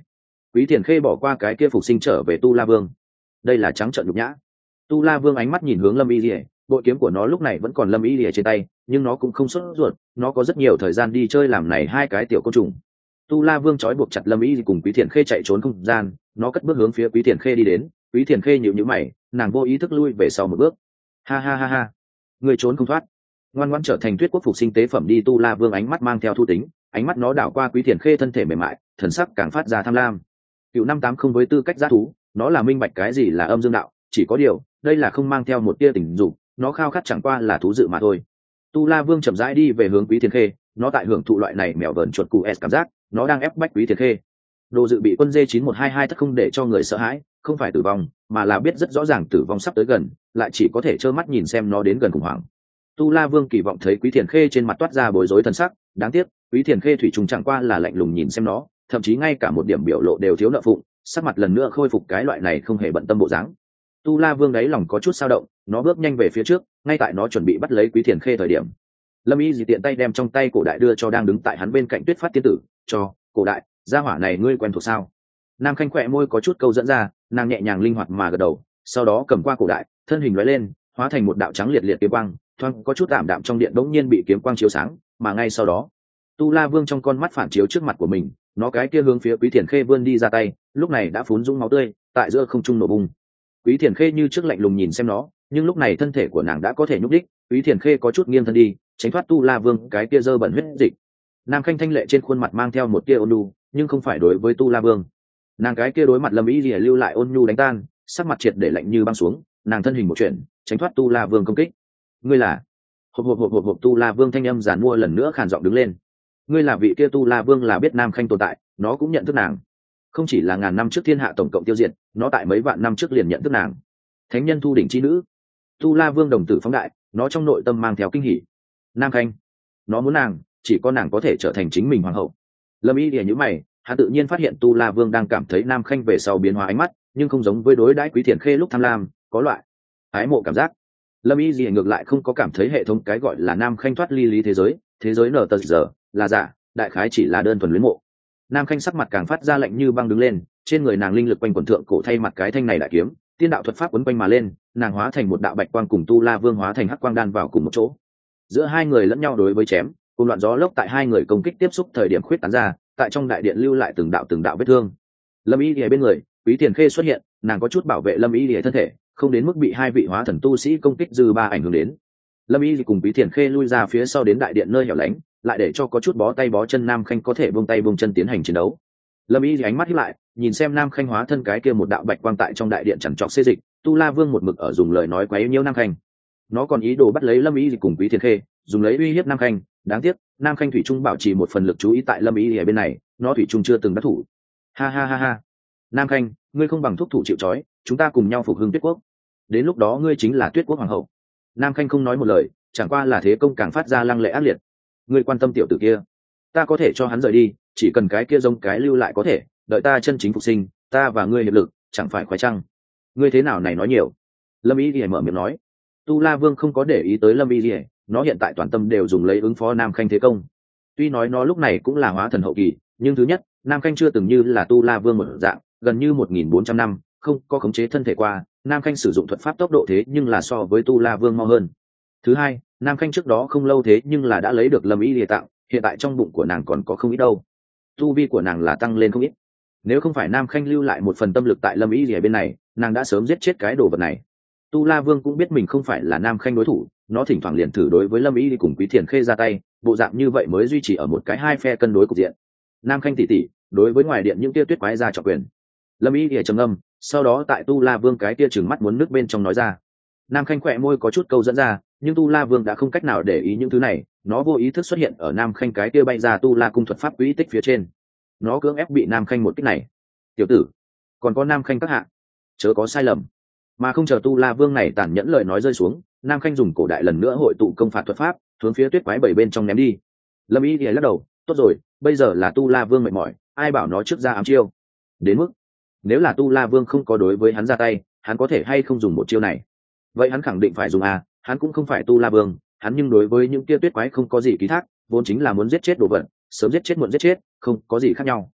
Quý Thiền Khê bỏ qua cái kia phục sinh trở về Tu La Vương. Đây là trắng trợn nhục nhã. Tu La Vương ánh mắt nhìn hướng Lâm Y Lìa, bội kiếm của nó lúc này vẫn còn Lâm Y Lìa trên tay, nhưng nó cũng không sốt ruột, nó có rất nhiều thời gian đi chơi làm này hai cái tiểu côn trùng. Tu La Vương trói buộc chặt Lâm Y cùng Quý Thiền Khê chạy trốn không gian, nó cất bước hướng phía Quý Thiền Khê đi đến. Quý Thiền Khê nhíu nhíu mày, nàng vô ý thức lui về sau một bước. Ha ha ha ha, người trốn không thoát. Ngoan ngoãn trở thành Tuyết Quốc phục sinh tế phẩm đi. Tu La Vương ánh mắt mang theo thu tính, ánh mắt nó đảo qua Quý Thiền Khê thân thể mềm mại, thần sắc càng phát ra tham lam. Cựu năm tám không với tư cách giá thú, nó là minh bạch cái gì là âm dương đạo, chỉ có điều đây là không mang theo một tia tình dục, nó khao khát chẳng qua là thú dự mà thôi. Tu La Vương chậm rãi đi về hướng Quý Thiền Khê, nó tại hưởng thụ loại này mèo vờn chuột cù s cảm giác, nó đang ép bách Quý Thiền Khê. Đồ dự bị quân D chín một hai hai tất không để cho người sợ hãi, không phải tử vong, mà là biết rất rõ ràng tử vong sắp tới gần, lại chỉ có thể trơ mắt nhìn xem nó đến gần khủng hoảng. Tu La Vương kỳ vọng thấy Quý Thiền Khê trên mặt toát ra bối rối thần sắc, đáng tiếc Quý Thiền Khê thủy trùng chẳng qua là lạnh lùng nhìn xem nó, thậm chí ngay cả một điểm biểu lộ đều thiếu nợ phụng, sắc mặt lần nữa khôi phục cái loại này không hề bận tâm bộ dáng. Tu La Vương đáy lòng có chút dao động, nó bước nhanh về phía trước, ngay tại nó chuẩn bị bắt lấy Quý Thiền Khê thời điểm, Lâm Y dị tiện tay đem trong tay cổ đại đưa cho đang đứng tại hắn bên cạnh Tuyết Phát tiên tử, cho cổ đại, gia hỏa này ngươi quen thuộc sao? Nam Khanh khỏe môi có chút câu dẫn ra, nàng nhẹ nhàng linh hoạt mà gật đầu, sau đó cầm qua cổ đại, thân hình lóe lên, hóa thành một đạo trắng liệt liệt kiếm quang, thoáng có chút tạm đạm trong điện đống nhiên bị kiếm quang chiếu sáng, mà ngay sau đó, Tu La Vương trong con mắt phản chiếu trước mặt của mình, nó cái kia hướng phía Quý Thiền Khê vươn đi ra tay, lúc này đã phún dũng máu tươi, tại giữa không trung nổ bung. Quý Thiền Khê như trước lạnh lùng nhìn xem nó, nhưng lúc này thân thể của nàng đã có thể nhúc đích, Quý Thiền Khê có chút nghiêng thân đi, tránh thoát Tu La Vương cái kia dơ bẩn huyết dịch. Nam Khanh thanh lệ trên khuôn mặt mang theo một tia ôn nhu, nhưng không phải đối với Tu La Vương. Nàng cái kia đối mặt Lâm Y Lìa lưu lại ôn nhu đánh tan, sắc mặt triệt để lạnh như băng xuống, nàng thân hình một chuyển, tránh thoát Tu La Vương công kích. Ngươi là? Hộp hộp hộp hộp hộp Tu La Vương thanh âm giàn mua lần nữa khàn giọng đứng lên. Ngươi là vị kia Tu La Vương là biết Nam Khanh tồn tại, nó cũng nhận thức nàng. Không chỉ là ngàn năm trước thiên hạ tổng cộng tiêu diệt, nó tại mấy vạn năm trước liền nhận thức nàng. Thánh nhân thu đỉnh chi nữ. Tu La Vương đồng tử phóng đại, nó trong nội tâm mang theo kinh hỉ. Nam Khanh, nó muốn nàng, chỉ có nàng có thể trở thành chính mình hoàng hậu. Lâm Y Lìa nhíu mày, hắn tự nhiên phát hiện Tu La Vương đang cảm thấy Nam Khanh về sau biến hóa ánh mắt, nhưng không giống với đối đãi Quý Thiền Khê lúc tham lam, có loại ái mộ cảm giác. Lâm Y Lìa ngược lại không có cảm thấy hệ thống cái gọi là Nam Khanh thoát ly lý thế giới, thế giới nở tờ giờ là giả, đại khái chỉ là đơn thuần luyến mộ. Nam Khanh sắc mặt càng phát ra lạnh như băng đứng lên, trên người nàng linh lực quanh quần thượng cổ thay mặt cái thanh này đại kiếm, tiên đạo thuật pháp quấn quanh mà lên, nàng hóa thành một đạo bạch quang cùng Tu La Vương hóa thành hắc quang đan vào cùng một chỗ. Giữa hai người lẫn nhau đối với chém, cùng loạn gió lốc tại hai người công kích tiếp xúc thời điểm khuyết tán ra, tại trong đại điện lưu lại từng đạo từng đạo vết thương. Lâm Y Lìa bên người, Quý Thiền Khê xuất hiện, nàng có chút bảo vệ Lâm Y Lìa thân thể, không đến mức bị hai vị hóa thần tu sĩ công kích dư ba ảnh hưởng đến. Lâm Y cùng Quý Thiền Khê lui ra phía sau đến đại điện nơi hẻo lánh, lại để cho có chút bó tay bó chân Nam Khanh có thể buông tay buông chân tiến hành chiến đấu. Lâm Y ánh mắt híp lại, nhìn xem Nam Khanh hóa thân cái kia một đạo bạch quang tại trong đại điện chẳng trọc xê dịch, Tu La Vương một mực ở dùng lời nói quấy nhiễu Nam Khanh. Nó còn ý đồ bắt lấy Lâm Y cùng Quý Thiền Khê, dùng lấy uy hiếp Nam Khanh, đáng tiếc Nam Khanh thủy trung bảo trì một phần lực chú ý tại Lâm Y ở bên này, nó thủy trung chưa từng đắc thủ. Ha ha ha ha, Nam Khanh, ngươi không bằng thúc thủ chịu trói, chúng ta cùng nhau phục hưng Tuyết Quốc, đến lúc đó ngươi chính là Tuyết Quốc hoàng hậu. Nam Khanh không nói một lời, chẳng qua là thế công càng phát ra lăng lệ ác liệt. Ngươi quan tâm tiểu tử kia, ta có thể cho hắn rời đi, chỉ cần cái kia giống cái lưu lại có thể, đợi ta chân chính phục sinh, ta và ngươi hiệp lực, chẳng phải khoái chăng? Ngươi thế nào này nói nhiều? Lâm Y Lìa mở miệng nói. Tu La Vương không có để ý tới Lâm Y Lìa, nó hiện tại toàn tâm đều dùng lấy ứng phó Nam Khanh thế công. Tuy nói nó lúc này cũng là hóa thần hậu kỳ, nhưng thứ nhất, Nam Khanh chưa từng như là Tu La Vương một dạng, gần như một nghìn bốn trăm năm, không có khống chế thân thể qua, Nam Khanh sử dụng thuật pháp tốc độ thế nhưng là so với Tu La Vương mau hơn. Thứ hai, Nam Khanh trước đó không lâu thế nhưng là đã lấy được Lâm Y Lìa tặng, hiện tại trong bụng của nàng còn có không ít đâu. Tu vi của nàng là tăng lên không ít. Nếu không phải Nam Khanh lưu lại một phần tâm lực tại Lâm Y Lìa bên này, nàng đã sớm giết chết cái đồ vật này. Tu La Vương cũng biết mình không phải là Nam Khanh đối thủ, nó thỉnh thoảng liền thử đối với Lâm Y cùng Quý Thiền Khê ra tay, bộ dạng như vậy mới duy trì ở một cái hai phe cân đối cục diện. Nam Khanh tỷ tỷ, đối với ngoài điện những tia tuyết quái ra trọng quyền. Lâm Y lìa trầm âm, sau đó tại Tu La Vương cái tia trừng mắt muốn nước bên trong nói ra. Nam Khanh khỏe môi có chút câu dẫn ra, nhưng Tu La Vương đã không cách nào để ý những thứ này, nó vô ý thức xuất hiện ở Nam Khanh cái tia bay ra Tu La cung thuật pháp quỹ tích phía trên. Nó cưỡng ép bị Nam Khanh một kích này. Tiểu tử, còn có Nam Khanh các hạ, chớ có sai lầm. Mà không chờ Tu La Vương này tàn nhẫn lời nói rơi xuống, Nam Khanh dùng cổ đại lần nữa hội tụ công phạt thuật pháp, hướng phía tuyết quái bảy bên trong ném đi. Lâm Y lìa lắc đầu, tốt rồi, bây giờ là Tu La Vương mệt mỏi, ai bảo nó trước ra ám chiêu. Đến mức, nếu là Tu La Vương không có đối với hắn ra tay, hắn có thể hay không dùng một chiêu này? Vậy hắn khẳng định phải dùng à, hắn cũng không phải Tu La Vương, hắn nhưng đối với những kia tuyết quái không có gì ký thác, vốn chính là muốn giết chết đồ vật, sớm giết chết muộn giết chết, không có gì khác nhau.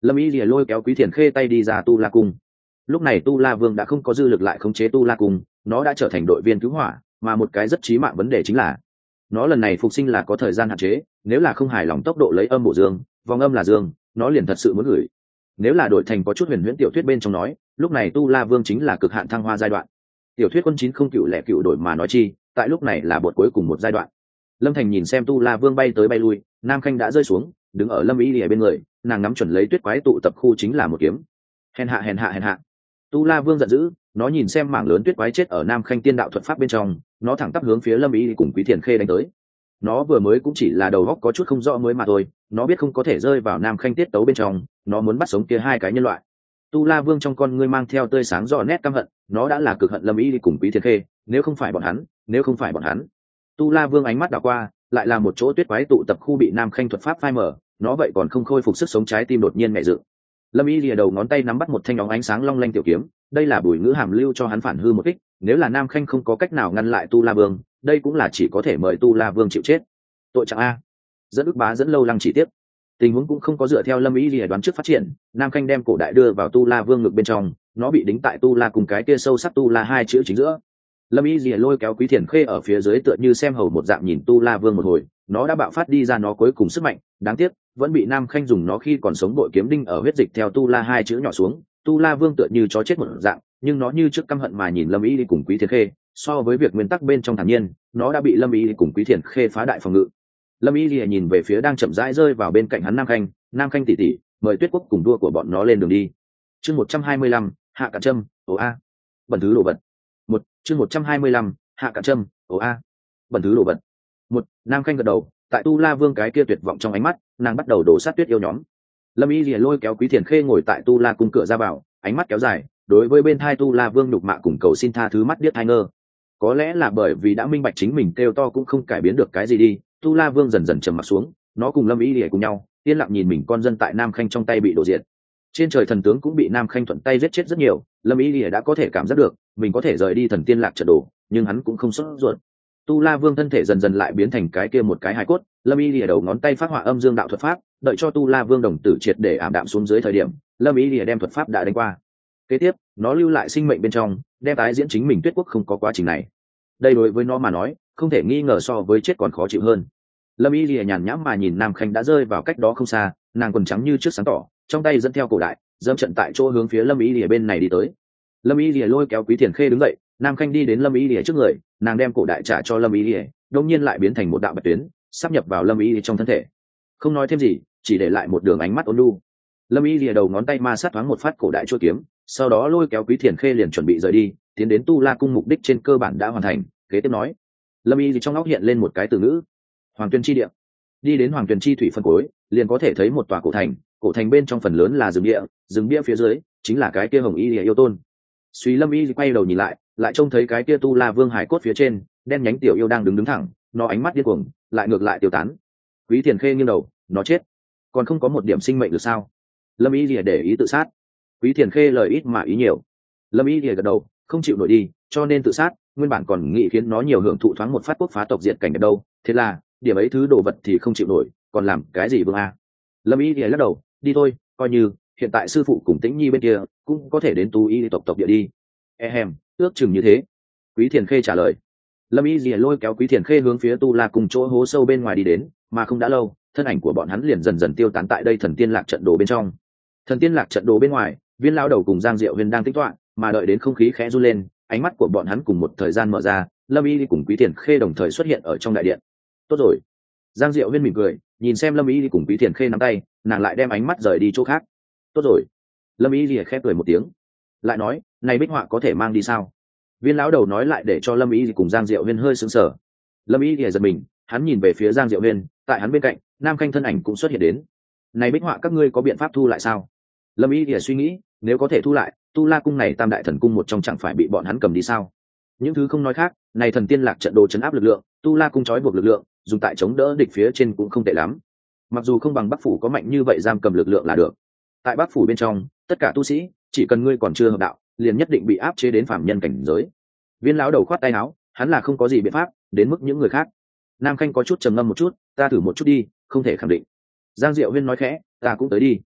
Lâm Y Lìa lôi kéo Quý Thiền Khê tay đi ra tu la cung. Lúc này tu la vương đã không có dư lực lại khống chế tu la cung, nó đã trở thành đội viên cứu hỏa, mà một cái rất chí mạng vấn đề chính là nó lần này phục sinh là có thời gian hạn chế, nếu là không hài lòng tốc độ lấy âm bổ dương, vòng âm là dương, nó liền thật sự muốn gửi. Nếu là đổi thành có chút huyền huyễn tiểu thuyết bên trong nói, lúc này tu la vương chính là cực hạn thăng hoa giai đoạn. Tiểu thuyết quân chín không cựu lẻ cựu đổi mà nói chi, tại lúc này là bột cuối cùng một giai đoạn. Lâm Thành nhìn xem tu la vương bay tới bay lui, Nam Khanh đã rơi xuống, đứng ở Lâm Y Lìa bên người, nàng nắm chuẩn lấy tuyết quái tụ tập khu chính là một kiếm. Hèn hạ hèn hạ hèn hạ. Tu la vương giận dữ, nó nhìn xem mảng lớn tuyết quái chết ở Nam Khanh tiên đạo thuật pháp bên trong, nó thẳng tắp hướng phía Lâm Y cùng Quý Thiền Khê đánh tới. Nó vừa mới cũng chỉ là đầu óc có chút không rõ mới mà thôi, nó biết không có thể rơi vào Nam Khanh tiết tấu bên trong, nó muốn bắt sống kia hai cái nhân loại. Tu la vương trong con ngươi mang theo tươi sáng rõ nét căm hận, nó đã là cực hận Lâm Y cùng Quý Thiền Khê, nếu không phải bọn hắn, nếu không phải bọn hắn. Tu la vương ánh mắt đảo qua, lại là một chỗ tuyết quái tụ tập khu bị Nam Khanh thuật pháp phai mở, nó vậy còn không khôi phục sức sống, trái tim đột nhiên mẹ dự. Lâm Y lìa đầu ngón tay nắm bắt một thanh óng ánh sáng long lanh tiểu kiếm, đây là Bùi Ngữ Hàm lưu cho hắn phản hư một kích, nếu là Nam Khanh không có cách nào ngăn lại Tu La Vương, đây cũng là chỉ có thể mời Tu La Vương chịu chết. Tội trạng a. Dẫn ức bá dẫn lâu lăng chỉ tiếp. Tình huống cũng không có dựa theo Lâm Y lìa đoán trước phát triển, Nam Khanh đem cổ đại đưa vào Tu La Vương ngực bên trong, nó bị đính tại Tu La cùng cái kia sâu sắc Tu La hai chữ chính giữa. Lâm Y lìa lôi kéo Quý Thiền Khê ở phía dưới tựa như xem hầu một dạng nhìn Tu La Vương một hồi, nó đã bạo phát đi ra nó cuối cùng sức mạnh, đáng tiếc vẫn bị Nam Khanh dùng nó khi còn sống bội kiếm đinh ở huyết dịch theo Tu La hai chữ nhỏ xuống. Tu La Vương tựa như chó chết một dạng, nhưng nó như trước căm hận mà nhìn Lâm Y đi cùng Quý Thiền Khê, so với việc nguyên tắc bên trong thản nhiên, nó đã bị Lâm Y đi cùng Quý Thiền Khê phá đại phòng ngự. Lâm Y lìa nhìn về phía đang chậm rãi rơi vào bên cạnh hắn Nam Khanh, Nam Khanh tỷ tỷ, mời Tuyết Quốc cùng đua của bọn nó lên đường đi. Chương một trăm hai mươi lăm, hạ cạn châm, ồ a. Bẩn thứ đồ vật. Một, chương một trăm hai mươi lăm, hạ cạn châm, ồ a. Bẩn thứ đồ vật. Một, Nam Khanh gật đầu, tại Tu La Vương cái kia tuyệt vọng trong ánh mắt, nàng bắt đầu đổ sát tuyết yêu nhóm. Lâm Y lìa lôi kéo Quý Thiền Khê ngồi tại Tu La cung cửa ra vào, ánh mắt kéo dài, đối với bên thai Tu La Vương nhục mạ cùng cầu xin tha thứ mắt điếc hai ngơ. Có lẽ là bởi vì đã minh bạch chính mình kêu to cũng không cải biến được cái gì đi, Tu La Vương dần dần trầm mặt xuống, nó cùng Lâm Y lìa cùng nhau, yên lặng nhìn mình con dân tại Nam Khanh trong tay bị đổ diệt. Trên trời thần tướng cũng bị Nam Khanh thuận tay giết chết rất nhiều, Lâm Y lìa đã có thể cảm giác được, mình có thể rời đi thần tiên lạc trận đồ, nhưng hắn cũng không sốt ruột. Tu La Vương thân thể dần dần lại biến thành cái kia một cái hài cốt, Lâm Y lìa đầu ngón tay phát họa âm dương đạo thuật pháp, đợi cho Tu La Vương đồng tử triệt để ảm đạm xuống dưới thời điểm, Lâm Y lìa đem thuật pháp đã đánh qua. Kế tiếp, nó lưu lại sinh mệnh bên trong, đem tái diễn chính mình Tuyết Quốc không có quá trình này. Đây đối với nó mà nói, không thể nghi ngờ so với chết còn khó chịu hơn. Lâm Y lìa nhàn nhãm mà nhìn Nam Khanh đã rơi vào cách đó không xa, nàng quần trắng như trước sáng tỏ, trong tay dẫn theo cổ đại, dẫm trận tại chỗ hướng phía Lâm Y lìa bên này đi tới. Lâm Y lìa lôi kéo Quý Thiền Khê đứng dậy, Nam Khanh đi đến Lâm Y lìa trước người, nàng đem cổ đại trả cho Lâm Y lìa, đột nhiên lại biến thành một đạo bạch tuyến, sắp nhập vào Lâm Y lìa trong thân thể. Không nói thêm gì, chỉ để lại một đường ánh mắt ôn nhu. Lâm Y lìa đầu ngón tay ma sát thoáng một phát cổ đại chuôi kiếm, sau đó lôi kéo Quý Thiền Khê liền chuẩn bị rời đi, tiến đến Tu La cung, mục đích trên cơ bản đã hoàn thành. Kế tiếp nói, Lâm Y lìa trong óc hiện lên một cái từ ngữ: Hoàng Tuyền chi địa. Đi đến Hoàng Tuyền chi thủy phân cối, liền có thể thấy một tòa cổ thành, cổ thành bên trong phần lớn là rừng địa, rừng bia phía dưới chính là cái kia Hồng Y lìa yêu tôn. Suy Lâm Y quay đầu nhìn lại, lại trông thấy cái kia Tu La Vương hải cốt phía trên, đen nhánh tiểu yêu đang đứng đứng thẳng, nó ánh mắt điên cuồng, lại ngược lại tiêu tán. Quý Thiền Khê nghiêng đầu, nó chết, còn không có một điểm sinh mệnh được sao? Lâm Y lìa để ý tự sát. Quý Thiền Khê lời ít mà ý nhiều. Lâm Y lìa gật đầu, không chịu nổi đi, cho nên tự sát. Nguyên bản còn nghĩ khiến nó nhiều hưởng thụ thoáng một phát quốc phá tộc diệt cảnh ở đâu, thế là điểm ấy thứ đồ vật thì không chịu nổi, còn làm cái gì vương a? Lâm Y lìa lắc đầu, đi thôi, coi như hiện tại sư phụ cùng Tĩnh Nhi bên kia cũng có thể đến Tu Y tộc tộc địa đi. Ehem, ước chừng như thế. Quý Thiền Khê trả lời. Lâm Y lìa lôi kéo Quý Thiền Khê hướng phía Tu La cùng chỗ hố sâu bên ngoài đi đến, mà không đã lâu, thân ảnh của bọn hắn liền dần dần tiêu tán tại đây thần tiên lạc trận đồ bên trong. Thần tiên lạc trận đồ bên ngoài, Viên lão đầu cùng Giang Diệu Huyền đang tĩnh tọa, mà đợi đến không khí khẽ run lên, ánh mắt của bọn hắn cùng một thời gian mở ra, Lâm Y cùng Quý Thiền Khê đồng thời xuất hiện ở trong đại điện. Tốt rồi. Giang Diệu Huyền mỉm cười, nhìn xem Lâm Y cùng Quý Thiền Khê nắm tay, nàng lại đem ánh mắt rời đi chỗ khác. Tốt rồi. Lâm Y lìa khẽ cười một tiếng, lại nói, này bích họa có thể mang đi sao? Viên lão đầu nói lại để cho Lâm Y cùng Giang Diệu Huyền hơi sững sờ. Lâm Y lìa giật mình, hắn nhìn về phía Giang Diệu Huyền, tại hắn bên cạnh, Nam Khanh thân ảnh cũng xuất hiện đến. Này bích họa các ngươi có biện pháp thu lại sao? Lâm Y lìa suy nghĩ, nếu có thể thu lại, Tu La cung này tam đại thần cung một trong chẳng phải bị bọn hắn cầm đi sao? Những thứ không nói khác, này thần tiên lạc trận đồ chấn áp lực lượng, Tu La cung trói buộc lực lượng, dùng tại chống đỡ địch phía trên cũng không tệ lắm. Mặc dù không bằng Bắc phủ có mạnh như vậy giam cầm lực lượng là được. Tại Bắc phủ bên trong, tất cả tu sĩ, chỉ cần ngươi còn chưa hợp đạo, liền nhất định bị áp chế đến phàm nhân cảnh giới. Viên lão đầu khoát tay áo, hắn là không có gì biện pháp, đến mức những người khác. Nam Khanh có chút trầm ngâm một chút, ta thử một chút đi, không thể khẳng định. Giang Diệu Viên nói khẽ, ta cũng tới đi.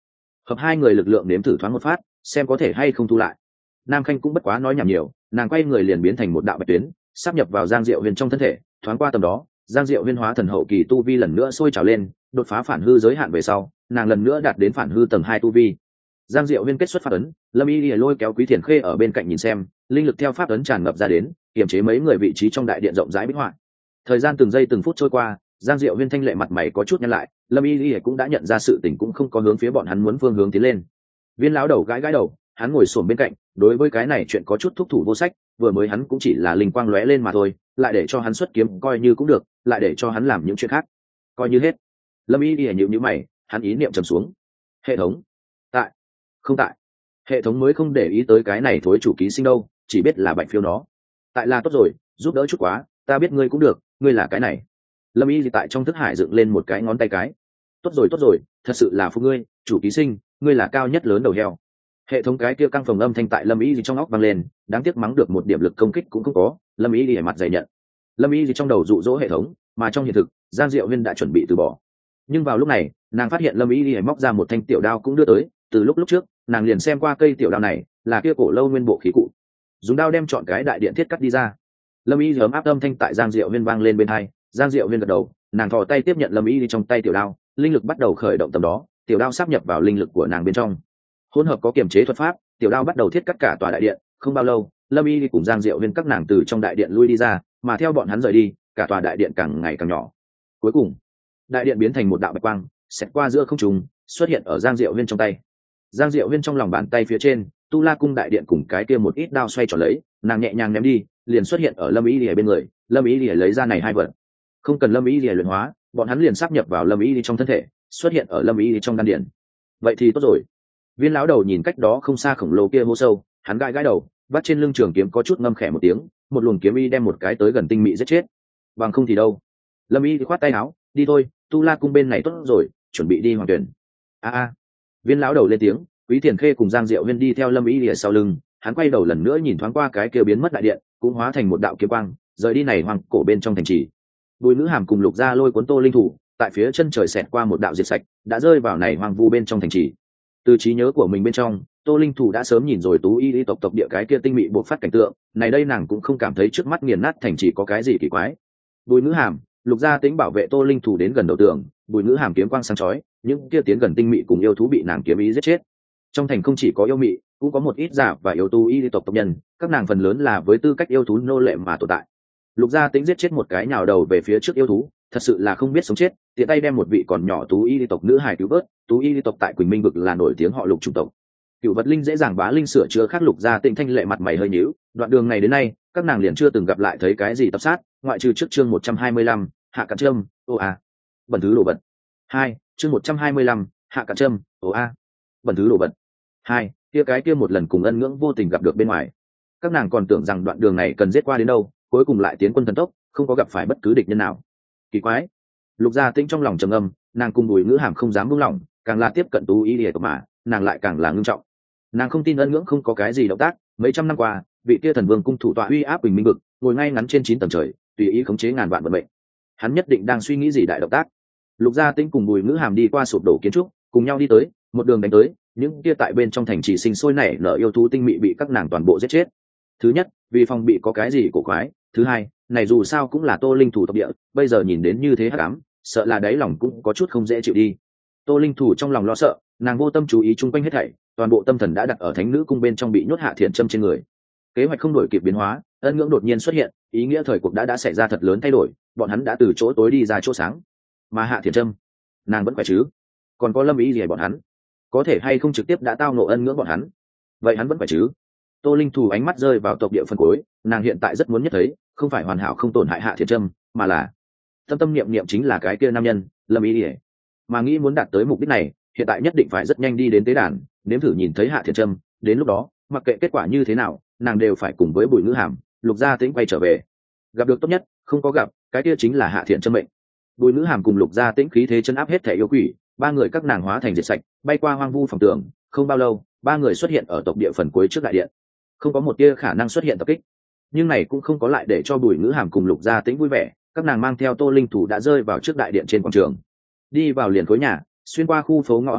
hợp hai người lực lượng nếm thử thoáng một phát xem có thể hay không thu lại. Nam Khanh cũng bất quá nói nhảm nhiều, nàng quay người liền biến thành một đạo bạch tuyến sắp nhập vào Giang Diệu Huyền trong thân thể. Thoáng qua tầm đó, Giang Diệu Huyền hóa thần hậu kỳ tu vi lần nữa sôi trào lên, đột phá phản hư giới hạn về sau, nàng lần nữa đạt đến phản hư tầng hai tu vi. Giang Diệu Huyền kết xuất pháp ấn, Lâm Y lôi kéo Quý Thiền Khê ở bên cạnh nhìn xem, linh lực theo pháp ấn tràn ngập ra đến, kiềm chế mấy người vị trí trong đại điện rộng rãi bích họa. Thời gian từng giây từng phút trôi qua, Giang Diệu Huyền thanh lệ mặt mày có chút nhăn lại, Lâm Y cũng đã nhận ra sự tình cũng không có hướng phía bọn hắn muốn phương hướng tiến lên. Viên lão đầu gãi gãi đầu, hắn ngồi xổm bên cạnh, đối với cái này chuyện có chút thúc thủ vô sách, vừa mới hắn cũng chỉ là linh quang lóe lên mà thôi, lại để cho hắn xuất kiếm coi như cũng được, lại để cho hắn làm những chuyện khác coi như hết. Lâm Y Y nhíu nhíu mày, hắn ý niệm trầm xuống. Hệ thống tại không tại? Hệ thống mới không để ý tới cái này thối chủ ký sinh đâu, chỉ biết là bạch phiêu nó tại là tốt rồi, giúp đỡ chút quá, ta biết ngươi cũng được, ngươi là cái này. Lâm Y thì tại trong thức hải dựng lên một cái ngón tay cái. Tốt rồi tốt rồi, thật sự là phụ ngươi, chủ ký sinh, ngươi là cao nhất lớn đầu heo. Hệ thống cái kia căng phòng âm thanh tại Lâm Y gì trong óc vang lên, đáng tiếc mắng được một điểm lực công kích cũng không có. Lâm Y gì mặt dày nhận. Lâm Y gì trong đầu dụ dỗ hệ thống, mà trong hiện thực Giang Diệu Huyên đã chuẩn bị từ bỏ. Nhưng vào lúc này, nàng phát hiện Lâm Y gì móc ra một thanh tiểu đao cũng đưa tới. Từ lúc lúc trước, nàng liền xem qua cây tiểu đao này, là kia cổ lâu nguyên bộ khí cụ. Dùng đao đem chọn cái đại điện thiết cắt đi ra. Lâm Y ấm áp âm thanh tại Giang Diệu Huyên vang lên bên tai. Giang Diệu Huyên gật đầu, nàng thò tay tiếp nhận Lâm Y trong tay tiểu đao, linh lực bắt đầu khởi động tầm đó, tiểu đao sáp nhập vào linh lực của nàng bên trong. Hỗn hợp có kiềm chế thuật pháp, tiểu đao bắt đầu thiết cắt cả tòa đại điện. Không bao lâu, Lâm Y cùng Giang Diệu Huyên các nàng từ trong đại điện lui đi ra, mà theo bọn hắn rời đi, cả tòa đại điện càng ngày càng nhỏ. Cuối cùng, đại điện biến thành một đạo bạch quang, xẹt qua giữa không trung, xuất hiện ở Giang Diệu Huyên trong tay. Giang Diệu Huyên trong lòng bàn tay phía trên, Tu La cung đại điện cùng cái kia một ít đao xoay tròn lấy, nàng nhẹ nhàng ném đi, liền xuất hiện ở Lâm Y Lìa bên người. Lâm Y Lìa lấy ra này hai vật, không cần Lâm Y Lìa luyện hóa, bọn hắn liền sáp nhập vào Lâm Y Lìa trong thân thể, xuất hiện ở Lâm Y Lìa trong đan điện. Vậy thì tốt rồi. Viên lão đầu nhìn cách đó không xa khổng lồ kia hô sâu, hắn gãi gãi đầu, vắt trên lưng trường kiếm có chút ngâm khẽ một tiếng, một luồng kiếm y đem một cái tới gần tinh mị giết chết. Bằng không thì đâu. Lâm Y thì khoát tay áo, đi thôi, Tu La cung bên này tốt rồi, chuẩn bị đi hoàng tuyển. A a. Viên lão đầu lên tiếng, Quý Thiền Khê cùng Giang Diệu Huyên đi theo Lâm Y lìa sau lưng, hắn quay đầu lần nữa nhìn thoáng qua cái kia biến mất đại điện, cũng hóa thành một đạo kiếm quang, rời đi này hoàng cổ bên trong thành trì. Bùi Nữ Hàm cùng Lục Gia lôi cuốn Tô Linh thủ, tại phía chân trời xẹt qua một đạo diệt sạch, đã rơi vào này hoàng vu bên trong thành trì. Từ trí nhớ của mình bên trong, Tô Linh thủ đã sớm nhìn rồi Tú Y tộc tộc địa cái kia tinh mị bộc phát cảnh tượng, này đây nàng cũng không cảm thấy trước mắt nghiền nát thành trì có cái gì kỳ quái. Bùi Nữ Hàm, Lục Gia tính bảo vệ Tô Linh thủ đến gần đầu tường, Bùi Nữ Hàm kiếm quang sáng chói, những kia tiến gần tinh mị cùng yêu thú bị nàng kiếm ý giết chết. Trong thành không chỉ có yêu mị, cũng có một ít giả và yêu tu y tộc tộc nhân, các nàng phần lớn là với tư cách yêu thú nô lệ mà tồn tại. Lục Gia tính giết chết một cái nhào đầu về phía trước yêu thú, thật sự là không biết sống chết, tiện tay đem một vị còn nhỏ tú y tộc nữ hài cứu vớt. Tú y tộc tại Quỳnh Minh vực là nổi tiếng họ Lục chủng tộc. Cựu vật linh dễ dàng bá linh sửa chữa khác. Lục Gia Tịnh thanh lệ mặt mày hơi nhíu, đoạn đường này đến nay, các nàng liền chưa từng gặp lại thấy cái gì tập sát, ngoại trừ trước chương một trăm hai mươi lăm, hạ cản trâm, ô a, bẩn thứ đồ vật. Hai, chương một trăm hai mươi lăm, hạ cản trâm, ô a, bẩn thứ đồ vật. Hai, kia cái kia một lần cùng ân ngưỡng vô tình gặp được bên ngoài, các nàng còn tưởng rằng đoạn đường này cần giết qua đến đâu, cuối cùng lại tiến quân thần tốc, không có gặp phải bất cứ địch nhân nào. Kỳ quái. Lục Gia Tĩnh trong lòng trầm âm, nàng cùng Bùi Ngữ Hàm không dám buông lỏng, càng là tiếp cận Tú Y Lìa mà, nàng lại càng là ngưng trọng. Nàng không tin ân ngưỡng không có cái gì động tác, mấy trăm năm qua, vị kia thần vương cung thủ tọa uy áp Bình Minh vực, ngồi ngay ngắn trên chín tầng trời, tùy ý khống chế ngàn vạn vận mệnh. Hắn nhất định đang suy nghĩ gì đại động tác. Lục Gia Tĩnh cùng Bùi Ngữ Hàm đi qua sụp đổ kiến trúc, cùng nhau đi tới, một đường đánh tới, những kia tại bên trong thành trì sinh sôi nảy nở yêu thú tinh mị bị các nàng toàn bộ giết chết. Thứ nhất, vì phòng bị có cái gì cổ quái, thứ hai, này dù sao cũng là Tô Linh thủ tộc địa, bây giờ nhìn đến như thế hắc ám, sợ là đáy lòng cũng có chút không dễ chịu đi. Tô Linh thủ trong lòng lo sợ, nàng vô tâm chú ý chung quanh hết thảy, toàn bộ tâm thần đã đặt ở Thánh Nữ cung bên trong bị nhốt Hạ Thiện Trâm trên người. Kế hoạch không đổi kịp biến hóa, ân ngưỡng đột nhiên xuất hiện, ý nghĩa thời cuộc đã đã xảy ra thật lớn thay đổi, bọn hắn đã từ chỗ tối đi ra chỗ sáng. Mà Hạ Thiện Trâm, nàng vẫn khỏe chứ? Còn có Lâm Ý gì bọn hắn, có thể hay không trực tiếp đã tao nộ ân ngưỡng bọn hắn? Vậy hắn vẫn khỏe chứ? Tô Linh thủ ánh mắt rơi vào tộc địa phân cuối, nàng hiện tại rất muốn nhất thấy, không phải hoàn hảo không tổn hại Hạ Thiện Trâm, mà là tâm tâm niệm niệm chính là cái kia nam nhân, Lâm Ý Lìa. Mà nghĩ muốn đạt tới mục đích này, hiện tại nhất định phải rất nhanh đi đến tế đàn, nếm thử nhìn thấy Hạ Thiện Trâm, đến lúc đó, mặc kệ kết quả như thế nào, nàng đều phải cùng với Bùi Ngữ Hàm, Lục Gia Tĩnh quay trở về. Gặp được tốt nhất, không có gặp, cái kia chính là Hạ Thiện Trâm mệnh. Bùi Ngữ Hàm cùng Lục Gia Tĩnh khí thế chân áp hết thể yêu quỷ, ba người các nàng hóa thành diệt sạch, bay qua hoang vu phòng tường, không bao lâu, ba người xuất hiện ở tộc địa phần cuối trước đại điện. Không có một tia khả năng xuất hiện tập kích, nhưng này cũng không có lại để cho Bùi Ngữ Hàm cùng Lục Gia Tĩnh vui vẻ, các nàng mang theo Tô Linh thủ đã rơi vào trước đại điện trên quảng trường. Đi vào liền khối nhà, xuyên qua khu phố ngõ hẻm mạch,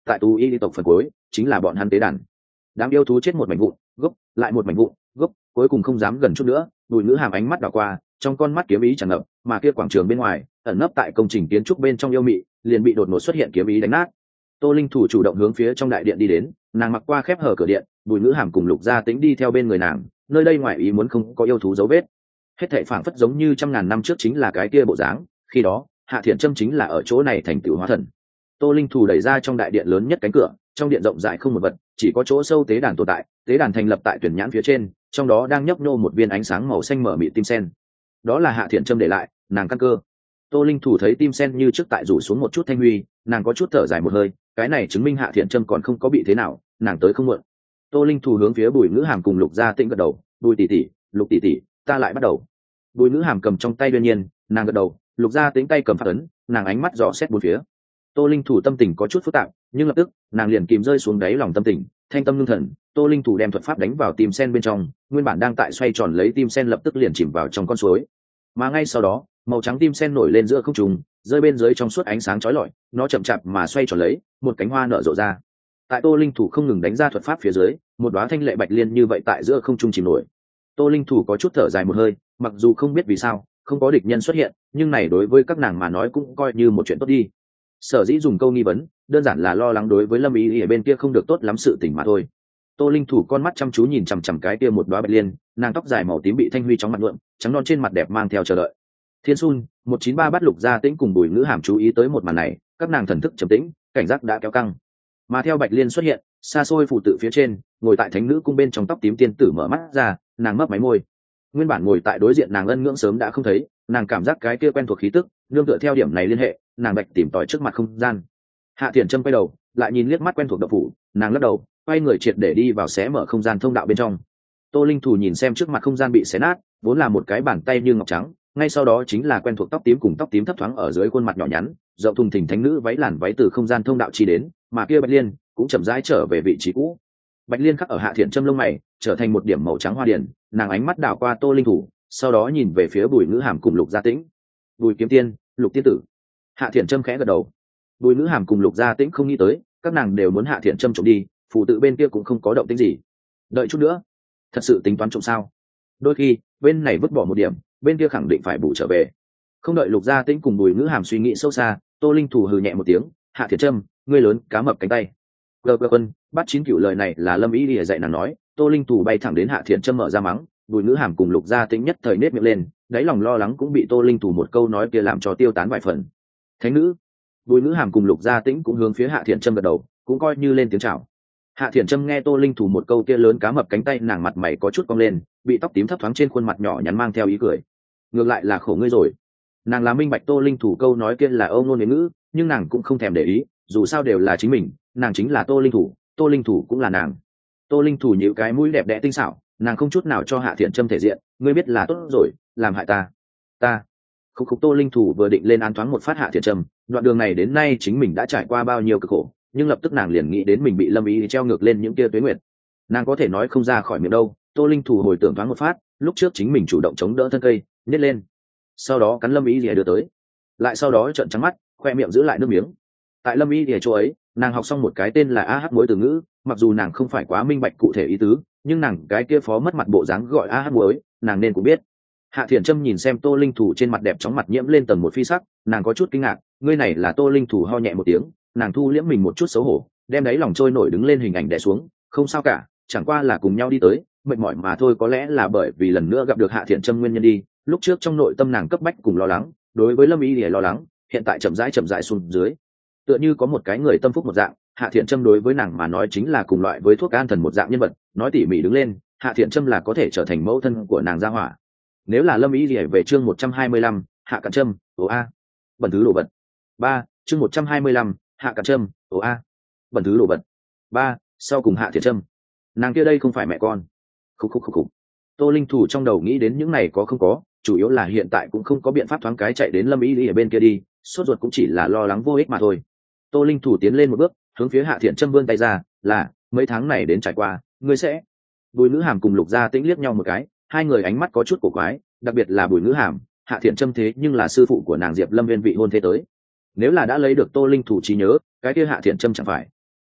tại tú y tộc phần cuối chính là bọn hắn tế đàn. Đám yêu thú chết một mảnh vụn gốc lại một mảnh vụn gốc, cuối cùng không dám gần chút nữa. Bùi Ngữ Hàm ánh mắt đảo qua, trong con mắt kiếm ý tràn ngập, mà kia quảng trường bên ngoài ẩn nấp tại công trình kiến trúc bên trong yêu mị liền bị đột ngột xuất hiện kiếm ý đánh nát. Tô Linh Thủ chủ động hướng phía trong đại điện đi đến, nàng mặc qua khép hở cửa điện, Bùi Ngữ Hàm cùng Lục Gia Tĩnh đi theo bên người nàng, nơi đây ngoài ý muốn không có yêu thú dấu vết, hết thảy phảng phất giống như trăm ngàn năm trước chính là cái kia bộ dáng. Khi đó Hạ Thiện Trâm chính là ở chỗ này thành tựu hóa thần. Tô Linh Thủ đẩy ra trong đại điện lớn nhất cánh cửa, trong điện rộng rãi không một vật, chỉ có chỗ sâu tế đàn tồn tại, tế đàn thành lập tại tuyển nhãn phía trên, trong đó đang nhấp nhô một viên ánh sáng màu xanh mở mịt tim sen. Đó là Hạ Thiện Trâm để lại, nàng căn cơ. Tô Linh Thủ thấy tim sen như trước tại rủ xuống một chút thanh huy, nàng có chút thở dài một hơi, cái này chứng minh Hạ Thiện Trâm còn không có bị thế nào, nàng tới không muộn. Tô Linh Thủ hướng phía Bùi Ngữ Hàm cùng Lục Gia Tĩnh gật đầu, "Bùi tỷ tỷ, Lục tỷ tỷ, ta lại bắt đầu." Bùi Ngữ Hàm cầm trong tay Uyên Nhiên, nàng gật đầu, Lục Gia Tĩnh tay cầm phát ấn, nàng ánh mắt dò xét bốn phía. Tô Linh Thủ tâm tình có chút phức tạp, nhưng lập tức nàng liền kìm rơi xuống đáy lòng tâm tình, thanh tâm lương thần. Tô Linh Thủ đem thuật pháp đánh vào tim sen bên trong, nguyên bản đang tại xoay tròn lấy tim sen lập tức liền chìm vào trong con suối. Mà ngay sau đó, màu trắng tim sen nổi lên giữa không trung, rơi bên dưới trong suốt ánh sáng chói lọi, nó chậm chạp mà xoay tròn lấy, một cánh hoa nở rộ ra. Tại Tô Linh Thủ không ngừng đánh ra thuật pháp phía dưới, một đóa thanh lệ bạch liên như vậy tại giữa không trung chìm nổi. Tô Linh Thủ có chút thở dài một hơi, mặc dù không biết vì sao không có địch nhân xuất hiện, nhưng này đối với các nàng mà nói cũng coi như một chuyện tốt đi. Sở dĩ dùng câu nghi vấn, đơn giản là lo lắng đối với Lâm Ý ở bên kia không được tốt lắm sự tình mà thôi. Tô Linh Thủ con mắt chăm chú nhìn chằm chằm cái kia một đóa bạch liên, nàng tóc dài màu tím bị thanh huy chóng mặt nhuộm, trắng non trên mặt đẹp mang theo chờ đợi. Thiên Sun, một chín ba bắt Lục Gia Tĩnh cùng Bùi Ngữ Hàm chú ý tới một màn này, các nàng thần thức trầm tĩnh, cảnh giác đã kéo căng. Mà theo bạch liên xuất hiện, xa xôi phụ tự phía trên, ngồi tại thánh nữ cung bên trong tóc tím tiên tử mở mắt ra, nàng mấp máy môi. Nguyên bản ngồi tại đối diện nàng ân ngưỡng sớm đã không thấy, nàng cảm giác cái kia quen thuộc khí tức, nương tựa theo điểm này liên hệ, nàng bạch tìm tòi trước mặt không gian. Hạ Thiện Trâm quay đầu, lại nhìn liếc mắt quen thuộc độc phủ, nàng lắc đầu, quay người triệt để đi vào xé mở không gian thông đạo bên trong. Tô Linh Thủ nhìn xem trước mặt không gian bị xé nát, vốn là một cái bàn tay như ngọc trắng, ngay sau đó chính là quen thuộc tóc tím cùng tóc tím thấp thoáng ở dưới khuôn mặt nhỏ nhắn, rộng thùng thình thánh nữ váy làn váy từ không gian thông đạo chi đến, mà kia bạch liên cũng chậm rãi trở về vị trí cũ. Bạch liên khắc ở Hạ Thiện Trâm lông mày, trở thành một điểm màu trắng hoa điển, nàng ánh mắt đảo qua Tô Linh Thủ, sau đó nhìn về phía Bùi Ngữ Hàm cùng Lục Gia Tĩnh. Bùi kiếm tiên, Lục tiên tử. Hạ Thiện Trâm khẽ gật đầu. Bùi Ngữ Hàm cùng Lục Gia Tĩnh không nghĩ tới, các nàng đều muốn Hạ Thiện Trâm trộm đi, phụ tự bên kia cũng không có động tĩnh gì. Đợi chút nữa, thật sự tính toán trộm sao? Đôi khi bên này vứt bỏ một điểm, bên kia khẳng định phải bù trở về. Không đợi Lục Gia Tĩnh cùng Bùi Ngữ Hàm suy nghĩ sâu xa, Tô Linh Thủ hừ nhẹ một tiếng, Hạ Thiện Trâm, ngươi lớn cá mập cánh tay. Gờ gờ quân, bắt chín cửu lời này là Lâm Ý Lìa dạy nàng nói. Tô Linh Thủ bay thẳng đến Hạ Thiện Trâm mở ra mắng, Bùi Ngữ Hàm cùng Lục Gia Tĩnh nhất thời nết miệng lên, đáy lòng lo lắng cũng bị Tô Linh Thủ một câu nói kia làm cho tiêu tán vài phần. Thánh nữ. Bùi Ngữ Hàm cùng Lục Gia Tĩnh cũng hướng phía Hạ Thiện Trâm gật đầu, cũng coi như lên tiếng chào. Hạ Thiện Trâm nghe Tô Linh Thủ một câu kia lớn cá mập cánh tay, nàng mặt mày có chút cong lên, bị tóc tím thấp thoáng trên khuôn mặt nhỏ nhắn mang theo ý cười. Ngược lại là khổ ngươi rồi. Nàng là minh bạch Tô Linh Thủ câu nói kia là âu ngôn ngữ ngữ, nhưng nàng cũng không thèm để ý, dù sao đều là chính mình, nàng chính là Tô Linh Thủ, Tô Linh Thủ cũng là nàng. Tô Linh Thủ nhíu cái mũi đẹp đẽ tinh xảo, nàng không chút nào cho Hạ Thiện Trâm thể diện, ngươi biết là tốt rồi, làm hại ta. Ta. Khúc khúc Tô Linh Thủ vừa định lên án thoáng một phát Hạ Thiện Trâm, đoạn đường này đến nay chính mình đã trải qua bao nhiêu cực khổ, nhưng lập tức nàng liền nghĩ đến mình bị Lâm Ý treo ngược lên những kia tuế nguyệt. Nàng có thể nói không ra khỏi miệng đâu. Tô Linh Thủ hồi tưởng thoáng một phát, lúc trước chính mình chủ động chống đỡ thân cây, nhét lên, sau đó cắn Lâm Ý Lìa đưa tới, lại sau đó trợn trắng mắt, khoe miệng giữ lại nước miếng. Tại Lâm Ý Lìa chỗ ấy, nàng học xong một cái tên là a hát muối từ ngữ, mặc dù nàng không phải quá minh bạch cụ thể ý tứ, nhưng nàng cái kia phó mất mặt bộ dáng gọi a hát muối, nàng nên cũng biết. Hạ Thiện Trâm nhìn xem Tô Linh Thủ trên mặt đẹp chóng mặt nhiễm lên tầng một phi sắc, nàng có chút kinh ngạc, ngươi này là Tô Linh Thủ ho nhẹ một tiếng, nàng thu liễm mình một chút xấu hổ, đem đáy lòng trôi nổi đứng lên hình ảnh đè xuống, không sao cả, chẳng qua là cùng nhau đi tới, mệt mỏi mà thôi, có lẽ là bởi vì lần nữa gặp được Hạ Thiện Trâm nguyên nhân đi, lúc trước trong nội tâm nàng cấp bách cùng lo lắng, đối với Lâm Ý Lìa lo lắng, hiện tại chậm rãi chậm rãi xuống dưới. Tựa như có một cái người tâm phúc một dạng, Hạ Thiện Trâm đối với nàng mà nói chính là cùng loại với thuốc an thần một dạng nhân vật, nói tỉ mỉ đứng lên, Hạ Thiện Trâm là có thể trở thành mẫu thân của nàng gia hỏa. Nếu là Lâm Ý Lìa về chương một trăm hai mươi lăm, Hạ Cận Trâm, ồ a, bẩn thứ đồ vật. ba, chương một trăm hai mươi lăm, Hạ Cận Trâm, ồ a, bẩn thứ đồ vật. ba, sau cùng Hạ Thiện Trâm. Nàng kia đây không phải mẹ con. Khúc khúc khúc khúc. Tô Linh Thủ trong đầu nghĩ đến những này có không có, chủ yếu là hiện tại cũng không có biện pháp thoáng cái chạy đến Lâm Ý Lìa bên kia đi, sốt ruột cũng chỉ là lo lắng vô ích mà thôi. Tô Linh Thủ tiến lên một bước, hướng phía Hạ Thiện Trâm vươn tay ra, là mấy tháng này đến trải qua, ngươi sẽ. Bùi Ngữ Hàm cùng Lục Gia Tĩnh liếc nhau một cái, hai người ánh mắt có chút cổ quái, đặc biệt là Bùi Ngữ Hàm, Hạ Thiện Trâm thế nhưng là sư phụ của nàng Diệp Lâm Viên vị hôn thế tới. Nếu là đã lấy được Tô Linh Thủ trí nhớ, cái kia Hạ Thiện Trâm chẳng phải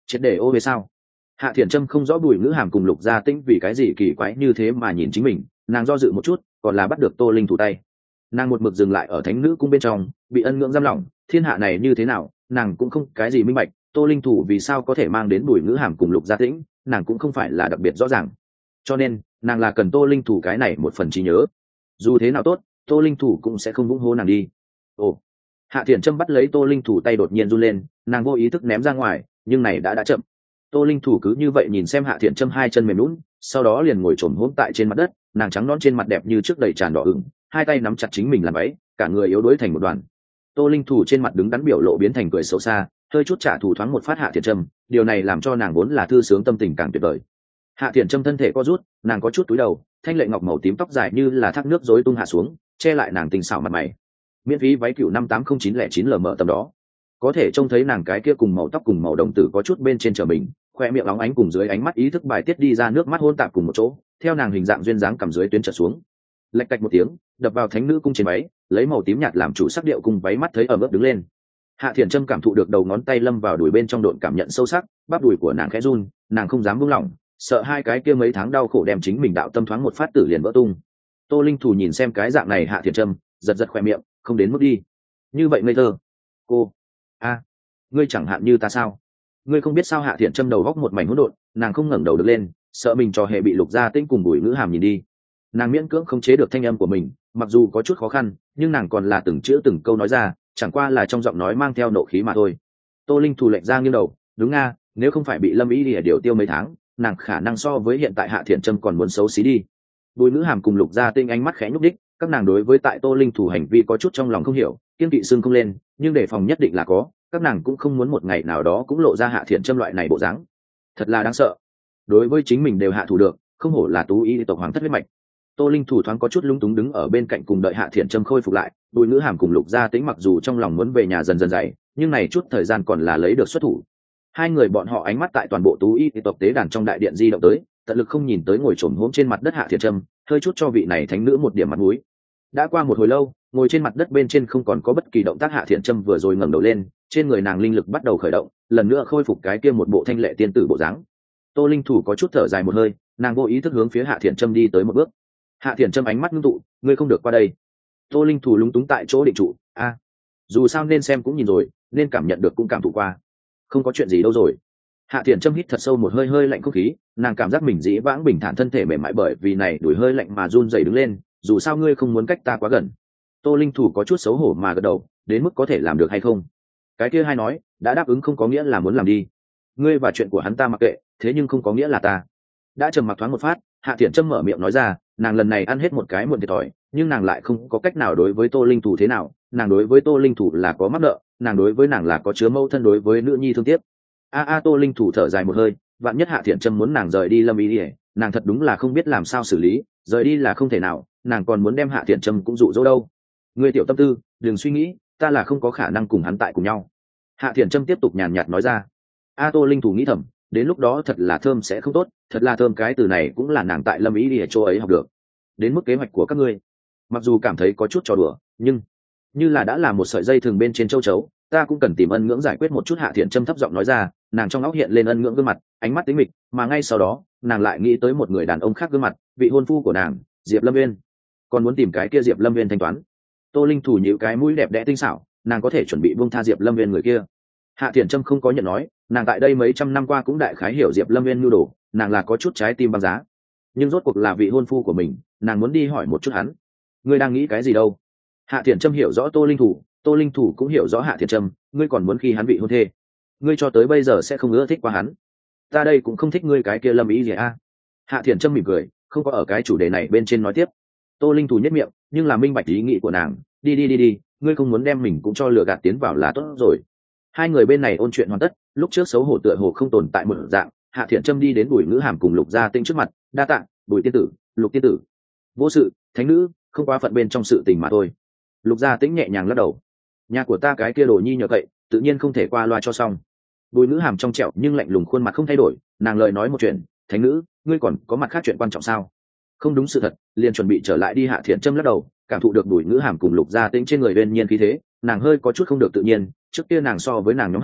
triệt để ô về sao? Hạ Thiển Trâm không rõ Bùi Ngữ Hàm cùng Lục Gia Tĩnh vì cái gì kỳ quái như thế mà nhìn chính mình, nàng do dự một chút, còn là bắt được Tô Linh Thủ tay. Nàng một mực dừng lại ở Thánh Nữ cung bên trong, bị ân ngưỡng giam lỏng, thiên hạ này như thế nào, nàng cũng không cái gì minh bạch, Tô Linh Thủ vì sao có thể mang đến Bùi Ngữ Hàm cùng Lục Gia Tĩnh, nàng cũng không phải là đặc biệt rõ ràng. Cho nên, nàng là cần Tô Linh Thủ cái này một phần trí nhớ. Dù thế nào tốt, Tô Linh Thủ cũng sẽ không vung hô nàng đi. Ồ. Hạ Thiển Trâm bắt lấy Tô Linh Thủ tay đột nhiên run lên, nàng vô ý thức ném ra ngoài, nhưng này đã đã chậm. Tô Linh Thủ cứ như vậy nhìn xem Hạ Thiển Trâm hai chân mềm lún, sau đó liền ngồi trồm hổm tại trên mặt đất, nàng trắng nõn trên mặt đẹp như trước đầy tràn đỏ ửng, hai tay nắm chặt chính mình làm váy, cả người yếu đuối thành một đoàn. Tô Linh Thủ trên mặt đứng đắn biểu lộ biến thành cười xấu xa, hơi chút trả thù thoáng một phát Hạ Thiển Trâm, điều này làm cho nàng vốn là thư sướng tâm tình càng tuyệt vời. Hạ Thiển Trâm thân thể co rút, nàng có chút cúi đầu, thanh lệ ngọc màu tím tóc dài như là thác nước rối tung hạ xuống, che lại nàng tình xảo mặt mày. Miễn phí váy cựu năm tám không chín lẻ chín lm tầm đó, có thể trông thấy nàng cái kia cùng màu tóc cùng màu đồng tử có chút bên trên trở mình, khoe miệng óng ánh cùng dưới ánh mắt ý thức bài tiết đi ra nước mắt hôn tạp cùng một chỗ, theo nàng hình dạng duyên dáng cầm dưới tuyến trở xuống. Lạch cạch một tiếng, đập vào Thánh Nữ cung trên váy, lấy màu tím nhạt làm chủ sắc điệu cùng váy mắt thấy ở mức đứng lên. Hạ Thiển Trâm cảm thụ được đầu ngón tay lâm vào đùi bên trong độn cảm nhận sâu sắc, bắp đùi của nàng khẽ run, nàng không dám buông lỏng, sợ hai cái kia mấy tháng đau khổ đem chính mình đạo tâm thoáng một phát tử liền vỡ tung. Tô Linh Thủ nhìn xem cái dạng này Hạ Thiển Trâm, giật giật khoe miệng, không đến mức đi, như vậy ngây thơ. Cô, a, ngươi chẳng hạn như ta sao? Ngươi không biết sao? Hạ Thiển Trâm đầu góc một mảnh hỗn độn, nàng không ngẩng đầu được lên, sợ mình trò hề bị Lục Gia Tĩnh cùng Bùi Ngữ Hàm nhìn đi. Nàng miễn cưỡng không chế được thanh âm của mình, mặc dù có chút khó khăn, nhưng nàng còn là từng chữ từng câu nói ra, chẳng qua là trong giọng nói mang theo nộ khí mà thôi. Tô Linh Thủ lệch ra nghiêng đầu, đúng nga, nếu không phải bị Lâm Ý Lìa điều tiêu mấy tháng, nàng khả năng so với hiện tại Hạ Thiển Trâm còn muốn xấu xí đi. Bùi Ngữ Hàm cùng Lục Gia Tĩnh ánh mắt khẽ nhúc đích, các nàng đối với tại Tô Linh Thủ hành vi có chút trong lòng không hiểu, kiên kỵ xương không lên, nhưng đề phòng nhất định là có, các nàng cũng không muốn một ngày nào đó cũng lộ ra Hạ Thiển Trâm loại này bộ dáng. Thật là đáng sợ. Đối với chính mình đều hạ thủ được, không hổ là Tú Y tộc hoàng thất huyết mạch. Tô Linh Thủ thoáng có chút lung túng đứng ở bên cạnh cùng đợi Hạ Thiển Trâm khôi phục lại, Bùi Ngữ Hàm cùng Lục Gia Tĩnh mặc dù trong lòng muốn về nhà dần dần dày, nhưng này chút thời gian còn là lấy được xuất thủ. Hai người bọn họ ánh mắt tại toàn bộ Tú Y tộc tế đàn trong đại điện di động tới, tận lực không nhìn tới ngồi trồm hổm trên mặt đất Hạ Thiển Trâm, hơi chút cho vị này thánh nữ một điểm mặt mũi. Đã qua một hồi lâu, ngồi trên mặt đất bên trên không còn có bất kỳ động tác Hạ Thiển Trâm vừa rồi ngẩng đầu lên, trên người nàng linh lực bắt đầu khởi động, lần nữa khôi phục cái kia một bộ thanh lệ tiên tử bộ dáng. Tô Linh Thủ có chút thở dài một hơi, nàng vô ý thức hướng phía Hạ Thiển Trâm đi tới một bước. Hạ Thiển Trâm ánh mắt ngưng tụ, ngươi không được qua đây. Tô Linh Thủ lúng túng tại chỗ định trụ, a, dù sao nên xem cũng nhìn rồi, nên cảm nhận được cũng cảm thụ qua, không có chuyện gì đâu rồi. Hạ Thiển Trâm hít thật sâu một hơi hơi lạnh không khí, nàng cảm giác mình dĩ vãng bình thản thân thể mềm mại bởi vì này đuổi hơi lạnh mà run rẩy đứng lên, dù sao ngươi không muốn cách ta quá gần. Tô Linh Thủ có chút xấu hổ mà gật đầu, đến mức có thể làm được hay không? Cái kia hai nói, đã đáp ứng không có nghĩa là muốn làm đi. Ngươi và chuyện của hắn ta mặc kệ, thế nhưng không có nghĩa là ta. Đã trầm mặc thoáng một phát, Hạ Thiển Trâm mở miệng nói ra, nàng lần này ăn hết một cái muộn thiệt thòi, nhưng nàng lại không có cách nào đối với Tô Linh Thủ thế nào, nàng đối với Tô Linh Thủ là có mắc nợ, nàng đối với nàng là có chứa mâu thân đối với nữ nhi thương tiếc. A a Tô Linh Thủ thở dài một hơi, vạn nhất Hạ Thiển Trâm muốn nàng rời đi Lâm Ý Ỉa, nàng thật đúng là không biết làm sao xử lý, rời đi là không thể nào, nàng còn muốn đem Hạ Thiển Trâm cũng dụ dỗ đâu. Ngươi tiểu tâm tư, đừng suy nghĩ, ta là không có khả năng cùng hắn tại cùng nhau. Hạ Thiển Trâm tiếp tục nhàn nhạt nói ra. A Tô Linh Thủ nghĩ thầm, đến lúc đó thật là thơm sẽ không tốt, thật là thơm cái từ này cũng là nàng tại Lâm Ý Ỉa chỗ ấy học được. Đến mức kế hoạch của các ngươi, mặc dù cảm thấy có chút trò đùa, nhưng như là đã là một sợi dây thường bên trên châu chấu, ta cũng cần tìm ân ngưỡng giải quyết một chút. Hạ Thiển Trâm thấp giọng nói ra, nàng trong óc hiện lên ân ngưỡng gương mặt, ánh mắt tính mịch, mà ngay sau đó nàng lại nghĩ tới một người đàn ông khác gương mặt, vị hôn phu của nàng, Diệp Lâm Viên, còn muốn tìm cái kia Diệp Lâm Viên thanh toán. Tô Linh Thủ nhíu cái mũi đẹp đẽ tinh xảo, nàng có thể chuẩn bị buông tha Diệp Lâm Viên người kia. Hạ Thiển Trâm không có nhận nói, nàng tại đây mấy trăm năm qua cũng đại khái hiểu Diệp Lâm Viên nhu đồ, nàng là có chút trái tim băng giá, nhưng rốt cuộc là vị hôn phu của mình, nàng muốn đi hỏi một chút hắn. Ngươi đang nghĩ cái gì đâu? Hạ Thiển Trâm hiểu rõ Tô Linh Thủ, Tô Linh Thủ cũng hiểu rõ Hạ Thiển Trâm, ngươi còn muốn khi hắn vị hôn thê, ngươi cho tới bây giờ sẽ không ưa thích qua hắn. Ta đây cũng không thích ngươi cái kia Lâm Ý gì a. Hạ Thiển Trâm mỉm cười, không có ở cái chủ đề này bên trên nói tiếp. Tô Linh Thủ nhất miệng, nhưng là minh bạch ý nghĩ của nàng, đi đi đi đi, ngươi không muốn đem mình cũng cho lừa gạt tiến vào là tốt rồi. Hai người bên này ôn chuyện hoàn tất, lúc trước xấu hổ tựa hồ không tồn tại một dạng. Hạ Thiển Trâm đi đến Bùi Ngữ Hàm cùng Lục Gia Tĩnh trước mặt, đa tạ, Bùi tiên tử, Lục tiên tử. Vô sự, thánh nữ, không quá phận bên trong sự tình mà thôi. Lục Gia Tĩnh nhẹ nhàng lắc đầu. Nhà của ta cái kia đồ nhi nhờ cậy, tự nhiên không thể qua loa cho xong. Bùi Ngữ Hàm trong trẻo nhưng lạnh lùng khuôn mặt không thay đổi, nàng lời nói một chuyện, thánh nữ, ngươi còn có mặt khác chuyện quan trọng sao? Không đúng sự thật, liền chuẩn bị trở lại đi. Hạ Thiển Trâm lắc đầu, cảm thụ được Bùi Ngữ Hàm cùng Lục Gia Tĩnh trên người uyên nhiên khí thế, nàng hơi có chút không được tự nhiên, trước kia nàng so với nàng nhóm hai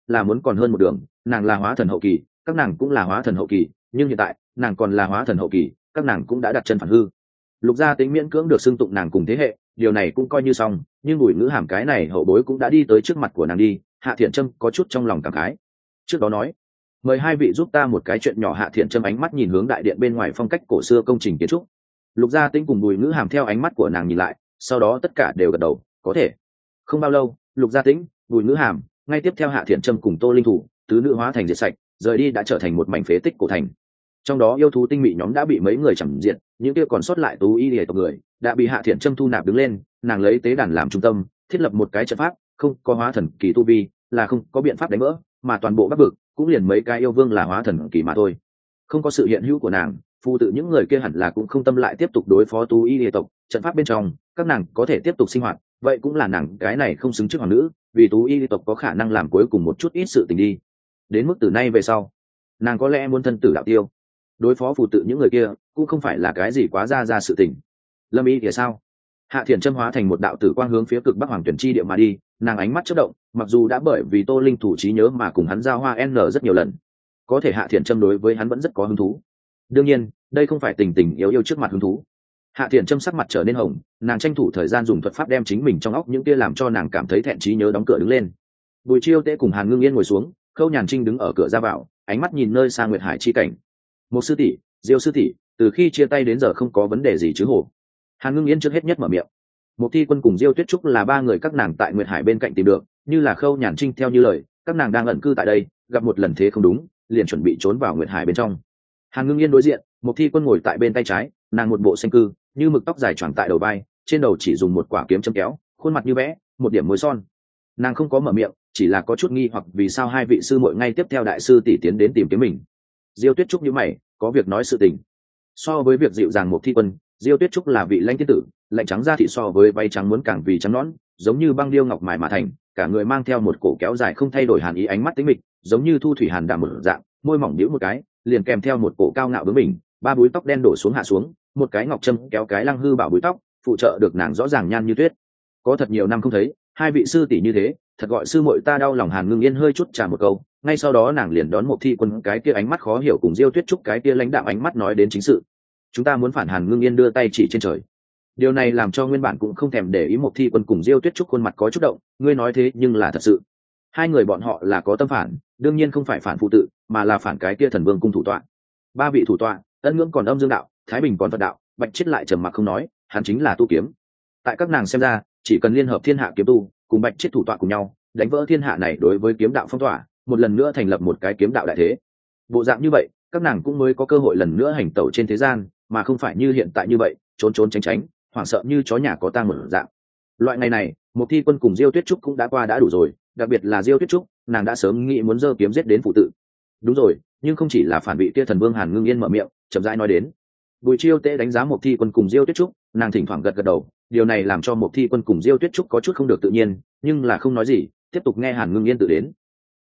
là muốn còn hơn một đường. Nàng là hóa thần hậu kỳ, các nàng cũng là hóa thần hậu kỳ, nhưng hiện tại nàng còn là hóa thần hậu kỳ, các nàng cũng đã đặt chân phản hư. Lục gia tính miễn cưỡng được xưng tụng nàng cùng thế hệ, điều này cũng coi như xong, nhưng Bùi Ngữ Hàm cái này hậu bối cũng đã đi tới trước mặt của nàng đi. Hạ Thiện Trâm có chút trong lòng cảm khái, trước đó nói mời hai vị giúp ta một cái chuyện nhỏ. Hạ Thiện Trâm ánh mắt nhìn hướng đại điện bên ngoài phong cách cổ xưa công trình kiến trúc. Lục gia tính cùng Bùi Ngữ Hàm theo ánh mắt của nàng nhìn lại, sau đó tất cả đều gật đầu có thể. Không bao lâu, Lục gia tính, Bùi Ngữ Hàm, ngay tiếp theo Hạ Thiện Trâm cùng Tô Linh Thủ tứ nữ hóa thành diệt sạch, rời đi đã trở thành một mảnh phế tích cổ thành. Trong đó yêu thú tinh mị nhóm đã bị mấy người chẳng diện, những kia còn sót lại tú y lìa tộc người đã bị Hạ Thiện Trâm thu nạp đứng lên. Nàng lấy tế đàn làm trung tâm, thiết lập một cái trận pháp, không có hóa thần kỳ tu vi là không có biện pháp đánh vỡ, mà toàn bộ Bắc Vực cũng liền mấy cái yêu vương là hóa thần kỳ mà thôi. Không có sự hiện hữu của nàng, phù tự những người kia hẳn là cũng không tâm lại tiếp tục đối phó tú y lìa tộc. Trận pháp bên trong các nàng có thể tiếp tục sinh hoạt, vậy cũng là nàng cái này không xứng trước hoàng nữ, vì tú y lìa tộc có khả năng làm cuối cùng một chút ít sự tình đi. Đến mức từ nay về sau, nàng có lẽ muốn thân tử đạo tiêu, đối phó phù tự những người kia cũng không phải là cái gì quá ra ra sự tình. Lâm y thì sao? Hạ Thiện Trâm hóa thành một đạo tử quang hướng phía cực bắc hoàng tuyển chi địa mà đi. Nàng ánh mắt chớp động, mặc dù đã bởi vì Tô Linh Thủ trí nhớ mà cùng hắn giao hoa n rất nhiều lần, có thể Hạ Thiện Trâm đối với hắn vẫn rất có hứng thú. Đương nhiên đây không phải tình tình yêu yêu trước mặt hứng thú. Hạ Thiện Trâm sắc mặt trở nên hồng, nàng tranh thủ thời gian dùng thuật pháp đem chính mình trong óc những kia làm cho nàng cảm thấy thẹn trí nhớ đóng cửa đứng lên. Bùi Chiêu Tế cùng Hàn Ngưng Yên ngồi xuống, Khâu Nhàn Trinh đứng ở cửa ra vào, ánh mắt nhìn nơi xa Nguyệt Hải chi cảnh. Một sư tỷ, Diêu sư tỷ, từ khi chia tay đến giờ không có vấn đề gì chứ hổ? Hàn Ngưng Yên trước hết nhất mở miệng. Một Thi Quân cùng Diêu Tuyết Trúc là ba người các nàng tại Nguyệt Hải bên cạnh tìm được, như là Khâu Nhàn Trinh theo như lời, các nàng đang ẩn cư tại đây, gặp một lần thế không đúng, liền chuẩn bị trốn vào Nguyệt Hải bên trong. Hàn Ngưng Yên đối diện, Một Thi Quân ngồi tại bên tay trái, nàng một bộ xanh cư, như mực tóc dài choàng tại đầu vai, trên đầu chỉ dùng một quả kiếm châm kéo, khuôn mặt như vẽ, một điểm môi son. Nàng không có mở miệng, chỉ là có chút nghi hoặc vì sao hai vị sư muội ngay tiếp theo đại sư tỷ tiến đến tìm kiếm mình. Diêu Tuyết Trúc nhíu mày, có việc nói sự tình. So với việc dịu dàng Một Thi Quân, Diêu Tuyết Trúc là vị lãnh tiên tử, lạnh trắng da thị so với váy trắng muốn càng vì trắng nõn, giống như băng điêu ngọc mài mà thành, cả người mang theo một cổ kéo dài không thay đổi hàn ý, ánh mắt tĩnh mịch, giống như thu thủy hàn đàm một dạng, môi mỏng nhíu một cái, liền kèm theo một cổ cao ngạo bướng bỉnh, ba búi tóc đen đổ xuống hạ xuống, một cái ngọc châm kéo cái lăng hư bảo búi tóc, phụ trợ được nàng rõ ràng nhan như tuyết. Có thật nhiều năm không thấy, hai vị sư tỷ như thế, thật gọi sư muội ta đau lòng. Hàn Ngưng Yên hơi chút trà một câu, ngay sau đó nàng liền đón Một Thi Quân cái kia ánh mắt khó hiểu cùng Diêu Tuyết Trúc cái kia lãnh đạm ánh mắt nói đến chính sự. Chúng ta muốn phản. Hàn Ngưng Yên đưa tay chỉ trên trời. Điều này làm cho nguyên bản cũng không thèm để ý Một Thi Quân cùng Diêu Tuyết Trúc khuôn mặt có chút động. Ngươi nói thế nhưng là thật sự? Hai người bọn họ là có tâm phản, đương nhiên không phải phản phụ tự, mà là phản cái kia Thần Vương cung thủ tọa. Ba vị thủ tọa, Ân Ngưỡng còn Âm Dương đạo, Thái Bình còn Phật đạo, Bạch Chiết lại trầm mặc không nói, hắn chính là tu kiếm. Tại các nàng xem ra, chỉ cần liên hợp thiên hạ kiếm tu, cùng Bạch Chiết thủ tọa cùng nhau, đánh vỡ thiên hạ này đối với kiếm đạo phong tỏa, một lần nữa thành lập một cái kiếm đạo đại thế. Bộ dạng như vậy, các nàng cũng mới có cơ hội lần nữa hành tẩu trên thế gian, mà không phải như hiện tại như vậy, trốn trốn tránh tránh, hoảng sợ như chó nhà có tang một dạng. Loại ngày này, Một Thi Quân cùng Diêu Tuyết Trúc cũng đã qua đã đủ rồi, đặc biệt là Diêu Tuyết Trúc, nàng đã sớm nghĩ muốn giơ kiếm giết đến phụ tự. Đúng rồi, nhưng không chỉ là phản vị kia Thần Vương. Hàn Ngưng Yên mở miệng, chậm rãi nói đến. Bùi Chiêu Tế đánh giá Một Thi Quân cùng Diêu Tuyết Trúc, nàng thỉnh thoảng gật gật đầu, điều này làm cho Một Thi Quân cùng Diêu Tuyết Trúc có chút không được tự nhiên, nhưng là không nói gì, tiếp tục nghe Hàn Ngưng Yên tự đến.